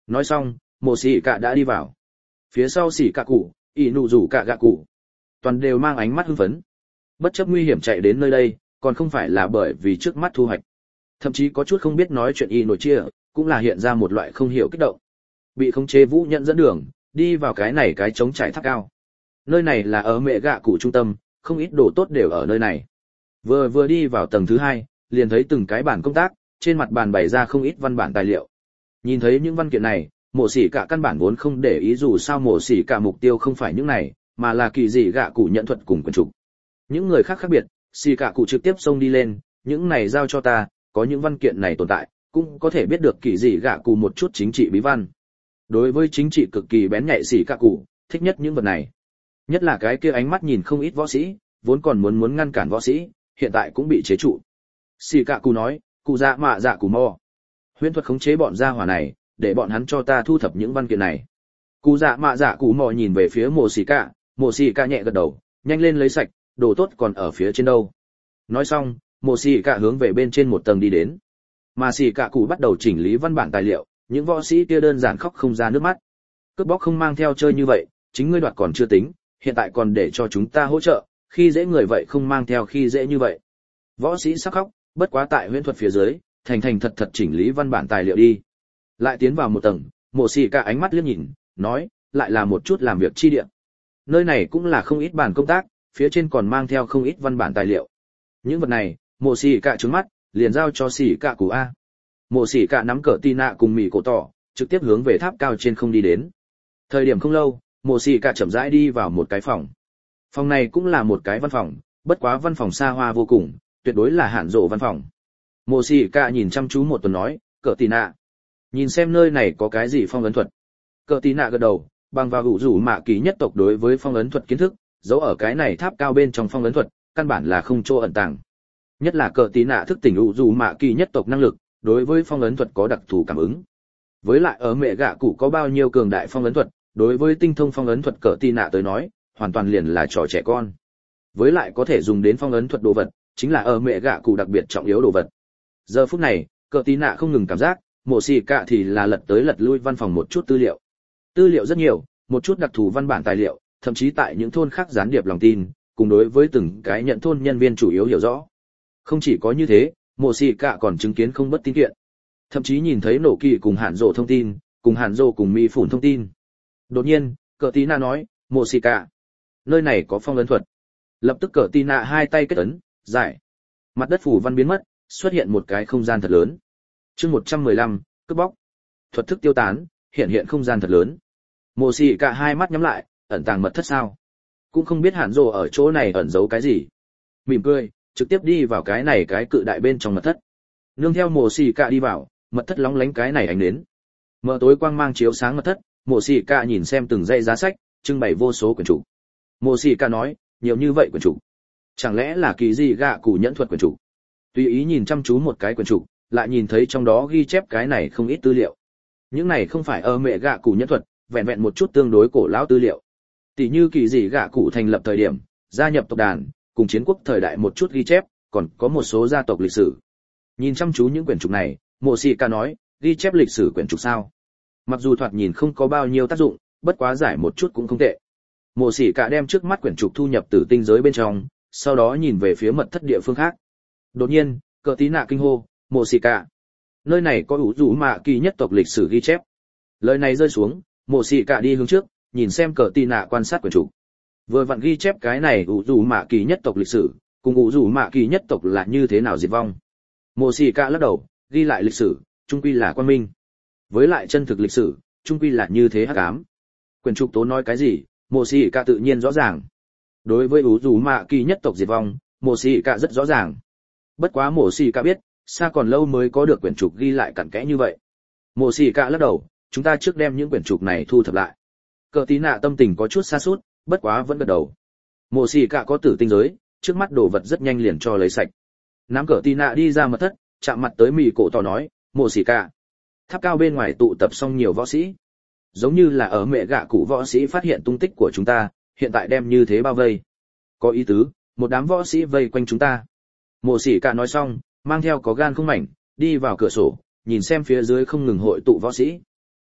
Nói xong, mộ xỉ cả đã đi vào. Phía sau xỉ cả cụ, ỷ nụ rủ cả gạ cụ, toàn đều mang ánh mắt hưng phấn. Bất chấp nguy hiểm chạy đến nơi đây, còn không phải là bởi vì trước mắt thu hoạch. Thậm chí có chút không biết nói chuyện y nổi chia, cũng là hiện ra một loại không hiểu kích động. Bị khống chế Vũ Nhẫn dẫn đường, đi vào cái này cái trống trải tháp cao. Nơi này là ở mẹ gạ cụ trung tâm, không ít đồ tốt đều ở nơi này. Vừa đi vào tầng thứ 2, liền thấy từng cái bản công tác, trên mặt bàn bày ra không ít văn bản tài liệu. Nhìn thấy những văn kiện này, mộ xỉ cả căn bản vốn không để ý, dù sao mộ xỉ cả mục tiêu không phải những này, mà là kỳ dị gạ cụ nhận thuật cùng quyền trục. Những người khác khác biệt, xỉ cả cụ trực tiếp xông đi lên, những này giao cho ta, có những văn kiện này tồn tại, cũng có thể biết được kỳ dị gạ cụ một chút chính trị bí văn. Đối với chính trị cực kỳ bén nhạy xỉ cả cụ, thích nhất những vật này. Nhất là cái kia ánh mắt nhìn không ít võ sĩ, vốn còn muốn ngăn cản võ sĩ, hiện tại cũng bị chế trụ. Xỉ cả cụ nói, cụ dạ mạ dạ cụ mò. Huyễn thuật khống chế bọn gia hỏa này, để bọn hắn cho ta thu thập những văn kiện này. Cụ dạ mạ dạ cụ mò nhìn về phía mộ xỉ cả nhẹ gật đầu, nhanh lên lấy sạch, đồ tốt còn ở phía trên đâu. Nói xong, mộ xỉ cả hướng về bên trên một tầng đi đến. Mà xỉ cả cụ bắt đầu chỉnh lý văn bản tài liệu, những võ sĩ kia đơn giản khóc không ra nước mắt. Cướp bóc không mang theo chơi như vậy, chính ngươi đoạt còn chưa tính, hiện tại còn để cho chúng ta hỗ trợ, khi dễ người vậy không mang theo khi dễ như vậy. Võ sĩ sắc khóc, bất quá tại huyễn thuật phía dưới, thành thật chỉnh lý văn bản tài liệu đi. Lại tiến vào một tầng, mộ xỉ cả ánh mắt liếc nhìn, nói, lại là một chút làm việc chi địa. Nơi này cũng là không ít bàn công tác, phía trên còn mang theo không ít văn bản tài liệu. Những vật này, mộ xỉ cả trừng mắt, liền giao cho xỉ cả cụ a. Mộ xỉ cả nắm cờ tì nạ cùng mì cổ tỏ, trực tiếp hướng về tháp cao trên không đi đến. Thời điểm không lâu, mộ xỉ cả chậm rãi đi vào một cái phòng. Phòng này cũng là một cái văn phòng, bất quá văn phòng xa hoa vô cùng, tuyệt đối là hạn rộ văn phòng. Mộ xỉ cả nhìn chăm chú một tuần nói, cờ tì nạ, nhìn xem nơi này có cái gì phong ấn thuật. Cờ tì nạ gật đầu, bằng vào hữu rủ mạ kỳ nhất tộc đối với phong ấn thuật kiến thức, giấu ở cái này tháp cao bên trong phong ấn thuật, căn bản là không chỗ ẩn tàng. Nhất là cờ tì nạ thức tỉnh hữu rủ mạ kỳ nhất tộc năng lực, đối với phong ấn thuật có đặc thù cảm ứng. Với lại ở mẹ gạ cụ có bao nhiêu cường đại phong ấn thuật, đối với tinh thông phong ấn thuật cờ tì nạ tới nói, hoàn toàn liền là trò trẻ con. Với lại có thể dùng đến phong ấn thuật đồ vật, chính là ở mẹ gạ cụ đặc biệt trọng yếu đồ vật. Giờ phút này, cờ tì nạ không ngừng cảm giác, mộ xỉ cả thì là lật tới lật lui văn phòng một chút tư liệu. Tư liệu rất nhiều, một chút đặc thù văn bản tài liệu, thậm chí tại những thôn khác gián điệp lòng tin, cùng đối với từng cái nhận thôn nhân viên chủ yếu hiểu rõ. Không chỉ có như thế, mộ xỉ cả còn chứng kiến không bất tín kiện. Thậm chí nhìn thấy nổ kỳ cùng hạn rộ thông tin, cùng hạn rộ cùng mi phủn thông tin. Đột nhiên, cờ tí nạ nói, mộ xỉ cả, nơi này có phong ấn thuật. Lập tức cờ tí nạ hai tay kết ấn, giải. Mặt đất phủ văn biến mất, xuất hiện một cái không gian thật lớn. Chương 115, cướp bóc. Thuật thức tiêu tán, hiện không gian thật lớn. Mộ xỉ cả hai mắt nhắm lại, ẩn tàng mật thất sao? Cũng không biết hạn rộ ở chỗ này ẩn giấu cái gì. Mỉm cười, trực tiếp đi vào cái này cái cự đại bên trong mật thất. Nương theo mộ xỉ cả đi vào, mật thất lóng lánh cái này ánh đến. Mở tối quang mang chiếu sáng mật thất, mộ xỉ cả nhìn xem từng dãy giá sách, trưng bày vô số quyển trục. Mộ xỉ cả nói, nhiều như vậy quyển trục, chẳng lẽ là kỳ gì gạ cụ nhẫn thuật quyển trục? Tùy ý nhìn chăm chú một cái quyển trục, lại nhìn thấy trong đó ghi chép cái này không ít tư liệu. Những này không phải ở mẹ gạ cụ nhẫn thuật, vẹn vẹn một chút tương đối cổ lão tư liệu. Tỷ như kỳ gì gạ cụ thành lập thời điểm, gia nhập tộc đàn, cùng chiến quốc thời đại một chút ghi chép, còn có một số gia tộc lịch sử. Nhìn chăm chú những quyển trục này, mộ xỉ cả nói, ghi chép lịch sử quyển trục sao? Mặc dù thoạt nhìn không có bao nhiêu tác dụng, bất quá giải một chút cũng không tệ. Mộ xỉ cả đem trước mắt quyển trục thu nhập từ tinh giới bên trong, sau đó nhìn về phía mật thất địa phương khác. Đột nhiên, cờ tí nạ kinh hô, mộ xỉ cả, nơi này có ủ rủ mạ kỳ nhất tộc lịch sử ghi chép. Lời này rơi xuống, mộ xỉ cả đi hướng trước, nhìn xem cờ tí nạ quan sát quyển trục. Vừa vặn ghi chép cái này ủ rủ mạ kỳ nhất tộc lịch sử, cùng ủ rủ mạ kỳ nhất tộc là như thế nào diệt vong. Mộ xỉ cả lắc đầu, ghi lại lịch sử, chung quy là quang minh. Với lại chân thực lịch sử, chung quy là như thế hắc ám. Quyển trục tố nói cái gì, mộ xỉ cả tự nhiên rõ ràng. Đối với ủ rủ mạ kỳ nhất tộc diệt vong, mộ xỉ cả rất rõ ràng. Bất quá mộ xỉ cả biết, xa còn lâu mới có được quyển trục ghi lại cặn kẽ như vậy. Mộ xỉ cả lắc đầu, chúng ta trước đem những quyển trục này thu thập lại. Cờ tí nạ tâm tình có chút sa sút, bất quá vẫn gật đầu. Mộ xỉ cả có tử tinh giới, trước mắt đồ vật rất nhanh liền cho lấy sạch. Nắm cờ tí nạ đi ra mật thất, chạm mặt tới mì cổ tỏ nói, mộ xỉ cả, tháp cao bên ngoài tụ tập xong nhiều võ sĩ, giống như là ở mẹ gạ cụ võ sĩ phát hiện tung tích của chúng ta, hiện tại đem như thế bao vây. Có ý tứ, một đám võ sĩ vây quanh chúng ta. Mộ xỉ cả nói xong, mang theo có gan không mảnh, đi vào cửa sổ, nhìn xem phía dưới không ngừng hội tụ võ sĩ.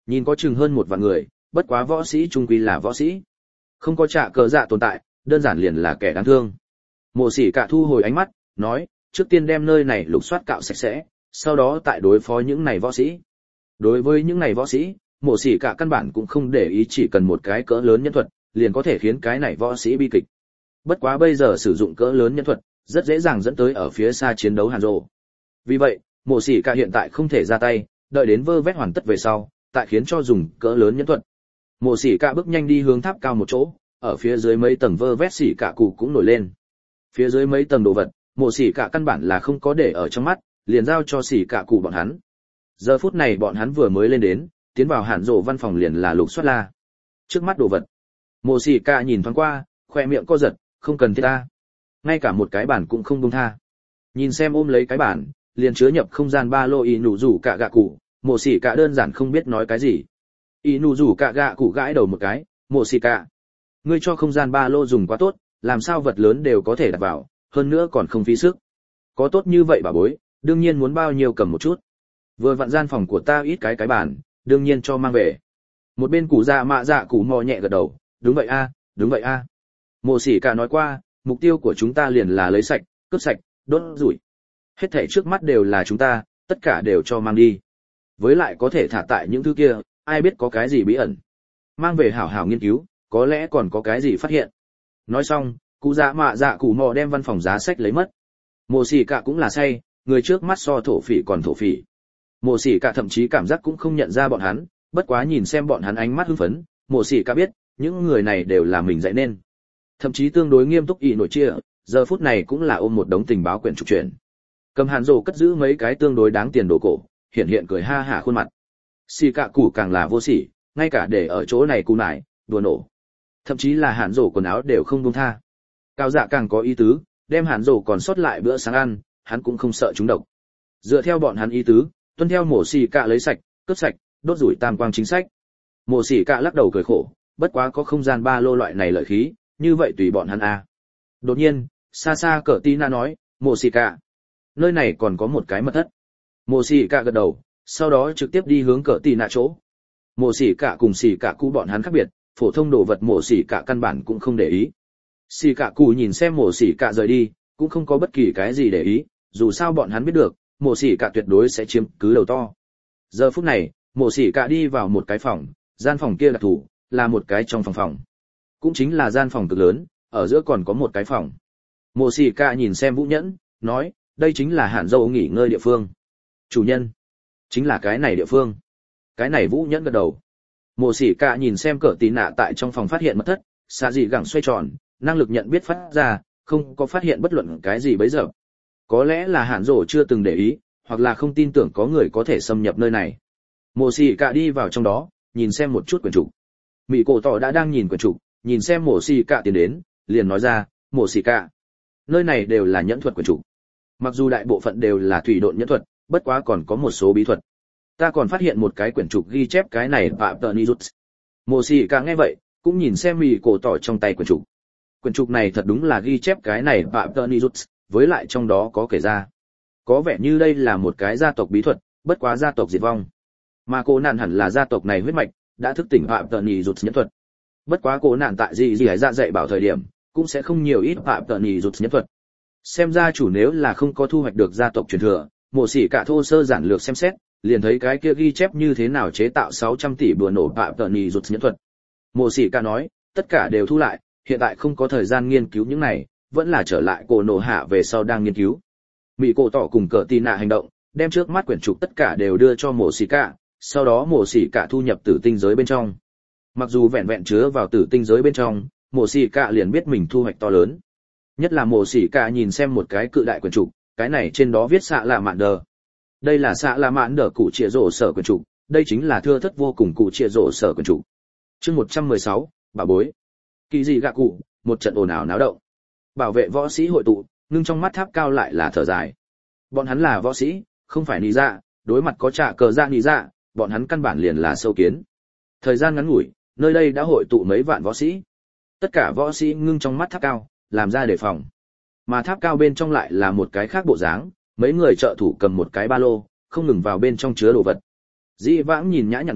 Nhìn có chừng hơn 1 vạn người, bất quá võ sĩ trung quy là võ sĩ. Không có trả cờ dạ tồn tại, đơn giản liền là kẻ đáng thương. Mộ Sĩ Cả thu hồi ánh mắt, nói, trước tiên đem nơi này lục soát cạo sạch sẽ, sau đó tại đối phó những này võ sĩ. Đối với những này võ sĩ, Mộ Sĩ Cả căn bản cũng không để ý, chỉ cần một cái cỡ lớn nhân thuật, liền có thể khiến cái này võ sĩ bi kịch. Bất quá bây giờ sử dụng cỡ lớn nhân thuật, rất dễ dàng dẫn tới ở phía xa chiến đấu Hàn Dụ. Vì vậy, Mộ Sĩ Cả hiện tại không thể ra tay, đợi đến vơ vét hoàn tất về sau, tại khiến cho dùng cỡ lớn nhân thuật. Mộ Sĩ Cả bước nhanh đi hướng tháp cao một chỗ, ở phía dưới mấy tầng vơ vét Sĩ Cả cụ cũng nổi lên. Phía dưới mấy tầng đồ vật, Mộ Sĩ Cả căn bản là không có để ở trong mắt, liền giao cho Sĩ Cả cụ bọn hắn. Giờ phút này bọn hắn vừa mới lên đến, tiến vào Hàn Dụ văn phòng liền là lục soát la. Trước mắt đồ vật, Mộ Sĩ Cả nhìn thoáng qua, khoe miệng co giật, không cần thiết ta. Ngay cả một cái bản cũng không buông tha. Nhìn xem ôm lấy cái bản, liền chứa nhập không gian ba lô y nụ rủ cả gạ cụ, Mộ Sĩ Cả đơn giản không biết nói cái gì. Y nụ rủ cả gạ cụ gãi đầu một cái, Mộ Sĩ Cả, ngươi cho không gian ba lô dùng quá tốt, làm sao vật lớn đều có thể đặt vào, hơn nữa còn không phí sức. Có tốt như vậy bà bối, đương nhiên muốn bao nhiêu cầm một chút. Vừa vặn gian phòng của ta ít cái bản, đương nhiên cho mang về. Một bên Củ Dạ Mạ Dạ Cụ mò nhẹ gật đầu, đúng vậy a, đúng vậy a. Mộ Sĩ Cả nói qua, mục tiêu của chúng ta liền là lấy sạch, cướp sạch, đốt rủi. Hết thảy trước mắt đều là chúng ta, tất cả đều cho mang đi. Với lại có thể thả tại những thứ kia, ai biết có cái gì bí ẩn. Mang về hảo hảo nghiên cứu, có lẽ còn có cái gì phát hiện. Nói xong, Cú Dạ Mạ Dạ Cụ mò đem văn phòng giá sách lấy mất. Mộ Sĩ Cả cũng là say, người trước mắt so thổ phỉ còn thổ phỉ. Mộ Sĩ Cả thậm chí cảm giác cũng không nhận ra bọn hắn, bất quá nhìn xem bọn hắn ánh mắt hưng phấn, Mộ Sĩ Cả biết, những người này đều là mình dạy nên. Thậm chí tương đối nghiêm túc ý nổi chia, giờ phút này cũng là ôm một đống tình báo quyển trục chuyển. Cầm Hàn Dụ cất giữ mấy cái tương đối đáng tiền đồ cổ, hiện cười ha hả khuôn mặt. Sĩ Cả cụ càng là vô sỉ, ngay cả để ở chỗ này cú nải, đùa nổ. Thậm chí là Hàn Dụ quần áo đều không buông tha. Cao Dạ càng có ý tứ, đem Hàn Dụ còn sót lại bữa sáng ăn, hắn cũng không sợ chúng độc. Dựa theo bọn hắn ý tứ, tuân theo Mộ Sĩ Cả lấy sạch, cướp sạch, đốt rủi tam quang chính sách. Mộ Sĩ Cả lắc đầu cười khổ, bất quá có không gian ba lô loại này lợi khí, như vậy tùy bọn hắn a. Đột nhiên, xa xa Cờ Tí Na nói, Mộ Sĩ Cả, nơi này còn có một cái mật thất. Mộ Sĩ Cả gật đầu, sau đó trực tiếp đi hướng Cờ Tí Na chỗ. Mộ Sĩ Cả cùng Sĩ Cả cụ bọn hắn khác biệt, phổ thông đồ vật Mộ Sĩ Cả căn bản cũng không để ý. Sĩ Cả cụ nhìn xem Mộ Sĩ Cả rời đi, cũng không có bất kỳ cái gì để ý, dù sao bọn hắn biết được, Mộ Sĩ Cả tuyệt đối sẽ chiếm cứ đầu to. Giờ phút này, Mộ Sĩ Cả đi vào một cái phòng, gian phòng kia đặc thù, là một cái trong phòng. Cũng chính là gian phòng cực lớn, ở giữa còn có một cái phòng. Mộ Sĩ Cả nhìn xem Vũ Nhẫn, nói, đây chính là Hàn Dụ nghỉ ngơi địa phương. Chủ nhân, chính là cái này địa phương. Cái này Vũ Nhẫn gật đầu. Mộ Sĩ Cả nhìn xem Cờ Tí Na tại trong phòng phát hiện mật thất, xạ dị gẳng xoay tròn, năng lực nhận biết phát ra, không có phát hiện bất luận cái gì bấy giờ. Có lẽ là Hàn Dụ chưa từng để ý, hoặc là không tin tưởng có người có thể xâm nhập nơi này. Mộ Sĩ Cả đi vào trong đó, nhìn xem một chút quyển trục. Mị Cổ Tỏ đã đang nhìn quyển trục, nhìn xem Mộ Sĩ Cả tiến đến, liền nói ra, Mộ Sĩ Cả, nơi này đều là nhẫn thuật quyển trục. Mặc dù đại bộ phận đều là thủy độn nhẫn thuật, bất quá còn có một số bí thuật. Ta còn phát hiện một cái quyển trục ghi chép cái này Phạm Tợ Nijut. Mộ Sĩ Cả nghe vậy, cũng nhìn xem Mị Cổ Tỏ trong tay quyển trục. Quyển trục này thật đúng là ghi chép cái này Phạm Tợ Nijut, với lại trong đó có kể ra. Có vẻ như đây là một cái gia tộc bí thuật, bất quá gia tộc diệt vong. Mà cô nạn hẳn là gia tộc này huyết mạch, đã thức tỉnh Phạm Tợ Nijut nhẫn thuật. Bất quá cô nạn tại gì hải dạ dạy bảo thời điểm, cũng sẽ không nhiều ít Phạm Tợ Nijut nhẫn thuật. Xem ra chủ nếu là không có thu hoạch được gia tộc truyền thừa, Mộ Sĩ Cả thô sơ giản lược xem xét, liền thấy cái kia ghi chép như thế nào chế tạo 600 tỷ bùa nổ Phạm Tợ Nijut nhẫn thuật. Mộ Sĩ Cả nói, tất cả đều thu lại, hiện tại không có thời gian nghiên cứu những này, vẫn là trở lại cổ nổ hạ về sau đang nghiên cứu. Mị Cổ Tỏ cùng Cờ Tí Na hành động, đem trước mắt quyển trục tất cả đều đưa cho Mộ Sĩ Cả, sau đó Mộ Sĩ Cả thu nhập tử tinh giới bên trong. Mặc dù vẹn vẹn chứa vào tử tinh giới bên trong, Mộ Sĩ Cả liền biết mình thu hoạch to lớn. Nhất là Mộ Sĩ Cả nhìn xem một cái cự đại quyển trục, cái này trên đó viết xạ là mạn đờ. Đây là xạ là mạn đờ cụ trịa rổ sở quyển trục, đây chính là thưa thất vô cùng cụ trịa rổ sở quyển trục. Chương 116, bà bối. Kỳ gì gạ cụ, một trận ồn ào náo động. Bảo vệ võ sĩ hội tụ, ngưng trong mắt tháp cao lại là thở dài. Bọn hắn là võ sĩ, không phải nị dạ, đối mặt có trả cờ dạ nị dạ, bọn hắn căn bản liền là sâu kiến. Thời gian ngắn ngủi, nơi đây đã hội tụ mấy vạn võ sĩ. Tất cả võ sĩ ngưng trong mắt tháp cao, làm ra đề phòng. Mà tháp cao bên trong lại là một cái khác bộ dáng, mấy người trợ thủ cầm một cái ba lô, không ngừng vào bên trong chứa đồ vật. Dĩ vãng nhìn nhã nhặn người,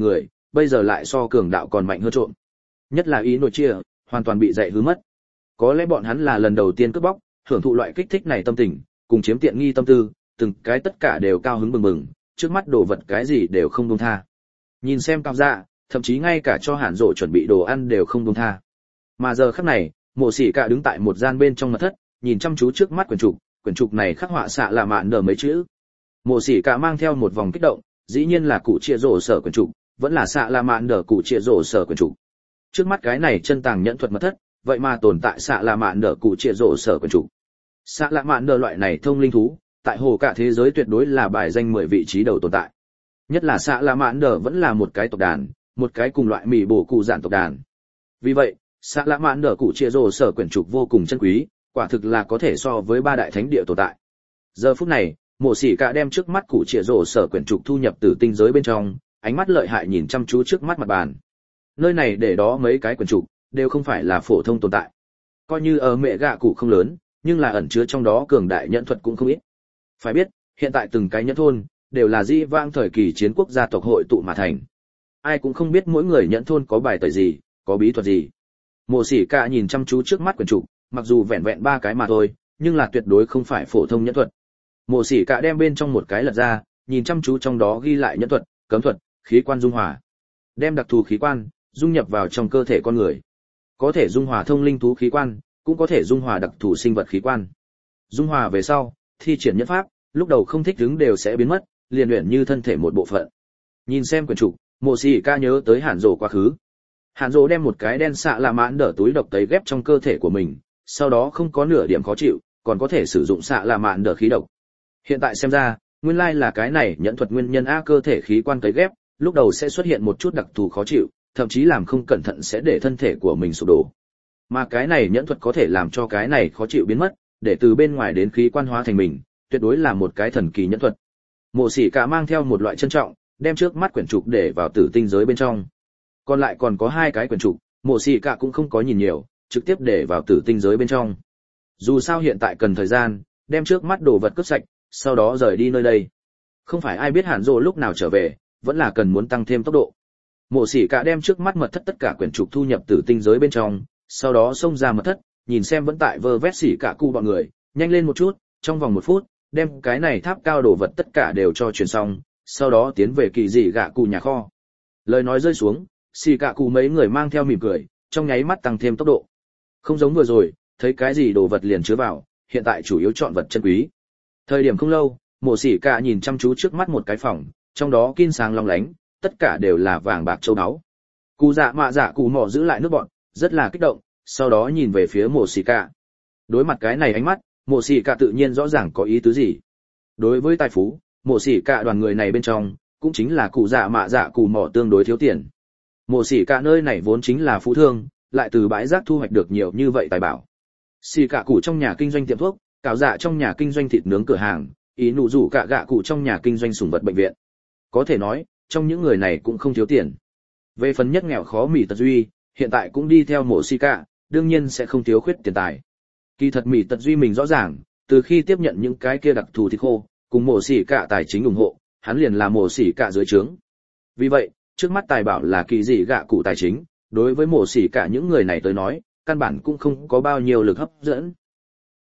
bây giờ lại so cường đạo còn mạnh hơn trộm. Nhất là ý nội chia, hoàn toàn bị dạy hư mất. Có lẽ bọn hắn là lần đầu tiên cướp bóc, hưởng thụ loại kích thích này tâm tình, cùng chiếm tiện nghi tâm tư, từng cái tất cả đều cao hứng bừng bừng, trước mắt đồ vật cái gì đều không buông tha. Nhìn xem cao dạ, thậm chí ngay cả cho Hàn Dụ chuẩn bị đồ ăn đều không buông tha. Mà giờ khắc này, Mộ Sĩ Cả đứng tại một gian bên trong mật thất, nhìn chăm chú trước mắt quyển trục này khắc họa xạ là mạn nở mấy chữ. Mộ Sĩ Cả mang theo một vòng kích động, dĩ nhiên là cụ chia rổ sở quyển trục, vẫn là xạ là mạn nở cụ chia rổ sở quyển trục. Trước mắt cái này chân tàng nhẫn thuật mật thất, vậy mà tồn tại xạ là mạn nở cụ chia rổ sở quyển trục. Xạ là mạn nở loại này thông linh thú, tại hồ cả thế giới tuyệt đối là bài danh 10 vị trí đầu tồn tại. Nhất là xạ là mạn nở vẫn là một cái tộc đàn, một cái cùng loại mỉ bổ cụ dạn tộc đàn. Vì vậy, xạ lạ mạn nở cụ chia rồ sở quyển trục vô cùng chân quý, quả thực là có thể so với ba đại thánh địa tồn tại. Giờ phút này, Mộ Sĩ Cả đem trước mắt cụ chia rồ sở quyển trục thu nhập từ tinh giới bên trong, ánh mắt lợi hại nhìn chăm chú trước mắt mặt bàn. Nơi này để đó mấy cái quyển trục đều không phải là phổ thông tồn tại. Coi như ở mẹ gạ cụ không lớn, nhưng là ẩn chứa trong đó cường đại nhẫn thuật cũng không ít. Phải biết, hiện tại từng cái nhẫn thôn đều là di vãng thời kỳ chiến quốc gia tộc hội tụ mà thành. Ai cũng không biết mỗi người nhẫn thôn có bài tẩy gì, có bí thuật gì. Mộ Sĩ Cả nhìn chăm chú trước mắt quyển trục, mặc dù vẹn vẹn 3 cái mà thôi, nhưng là tuyệt đối không phải phổ thông nhẫn thuật. Mộ Sĩ Cả đem bên trong một cái lật ra, nhìn chăm chú trong đó ghi lại nhẫn thuật, cấm thuật, khí quan dung hòa. Đem đặc thù khí quan dung nhập vào trong cơ thể con người. Có thể dung hòa thông linh thú khí quan, cũng có thể dung hòa đặc thù sinh vật khí quan. Dung hòa về sau, thi triển nhẫn pháp, lúc đầu không thích ứng đều sẽ biến mất, liền luyện như thân thể một bộ phận. Nhìn xem quyển trục, Mộ Sĩ Cả nhớ tới Hàn Dụ quá khứ. Hàn Dụ đem một cái đen xạ là mãn đỡ túi độc tấy ghép trong cơ thể của mình, sau đó không có nửa điểm khó chịu, còn có thể sử dụng xạ là mãn đỡ khí độc. Hiện tại xem ra, nguyên lai là cái này nhẫn thuật nguyên nhân a, cơ thể khí quan tấy ghép, lúc đầu sẽ xuất hiện một chút đặc thù khó chịu, thậm chí làm không cẩn thận sẽ để thân thể của mình sụp đổ. Mà cái này nhẫn thuật có thể làm cho cái này khó chịu biến mất, để từ bên ngoài đến khí quan hóa thành mình, tuyệt đối là một cái thần kỳ nhẫn thuật. Mộ Sĩ Cả mang theo một loại trân trọng, đem trước mắt quyển trục để vào tử tinh giới bên trong. Còn lại còn có 2 cái quyển trục, Mộ Sĩ Cả cũng không có nhìn nhiều, trực tiếp để vào tử tinh giới bên trong. Dù sao hiện tại cần thời gian, đem trước mắt đồ vật cướp sạch, sau đó rời đi nơi đây. Không phải ai biết Hàn Dụ lúc nào trở về, vẫn là cần muốn tăng thêm tốc độ. Mộ Sĩ Cả đem trước mắt mật thất tất cả quyển trục thu nhập tử tinh giới bên trong, sau đó xông ra mật thất, nhìn xem vẫn tại vơ vét Sĩ Cả cụ bọn người, nhanh lên một chút, trong vòng 1 phút, đem cái này tháp cao đồ vật tất cả đều cho truyền xong, sau đó tiến về kỳ dị gạ cụ nhà kho. Lời nói rơi xuống, Sĩ Cả cụ mấy người mang theo mỉm cười, trong nháy mắt tăng thêm tốc độ. Không giống vừa rồi, thấy cái gì đồ vật liền chứa vào, hiện tại chủ yếu chọn vật chân quý. Thời điểm không lâu, Mộ Sĩ Cả nhìn chăm chú trước mắt một cái phòng, trong đó kim sáng long lánh, tất cả đều là vàng bạc châu báu. Cụ dạ mạ dạ cụ mỏ giữ lại nước bọn, rất là kích động, sau đó nhìn về phía Mộ Sĩ Cả. Đối mặt cái này ánh mắt, Mộ Sĩ Cả tự nhiên rõ ràng có ý tứ gì. Đối với tài phú, Mộ Sĩ Cả đoàn người này bên trong, cũng chính là cụ dạ mạ dạ cụ mỏ tương đối thiếu tiền. Mộ Sĩ Cả nơi này vốn chính là phú thương, lại từ bãi rác thu hoạch được nhiều như vậy tài bảo. Sĩ Cả cụ trong nhà kinh doanh tiệm thuốc, cảo dạ trong nhà kinh doanh thịt nướng cửa hàng, ý nụ rủ cả gạ cụ trong nhà kinh doanh sủng vật bệnh viện. Có thể nói, trong những người này cũng không thiếu tiền. Về phần nhất nghèo khó Mỹ Tật Duy, hiện tại cũng đi theo Mộ Sĩ Cả, đương nhiên sẽ không thiếu khuyết tiền tài. Kỳ thật Mỹ Tật Duy mình rõ ràng, từ khi tiếp nhận những cái kia đặc thù thịt khô, cùng Mộ Sĩ Cả tài chính ủng hộ, hắn liền là Mộ Sĩ Cả dưới trướng. Vì vậy, trước mắt tài bảo là kỳ dị gạ cụ tài chính, đối với Mộ Sĩ Cả những người này tới nói, căn bản cũng không có bao nhiêu lực hấp dẫn.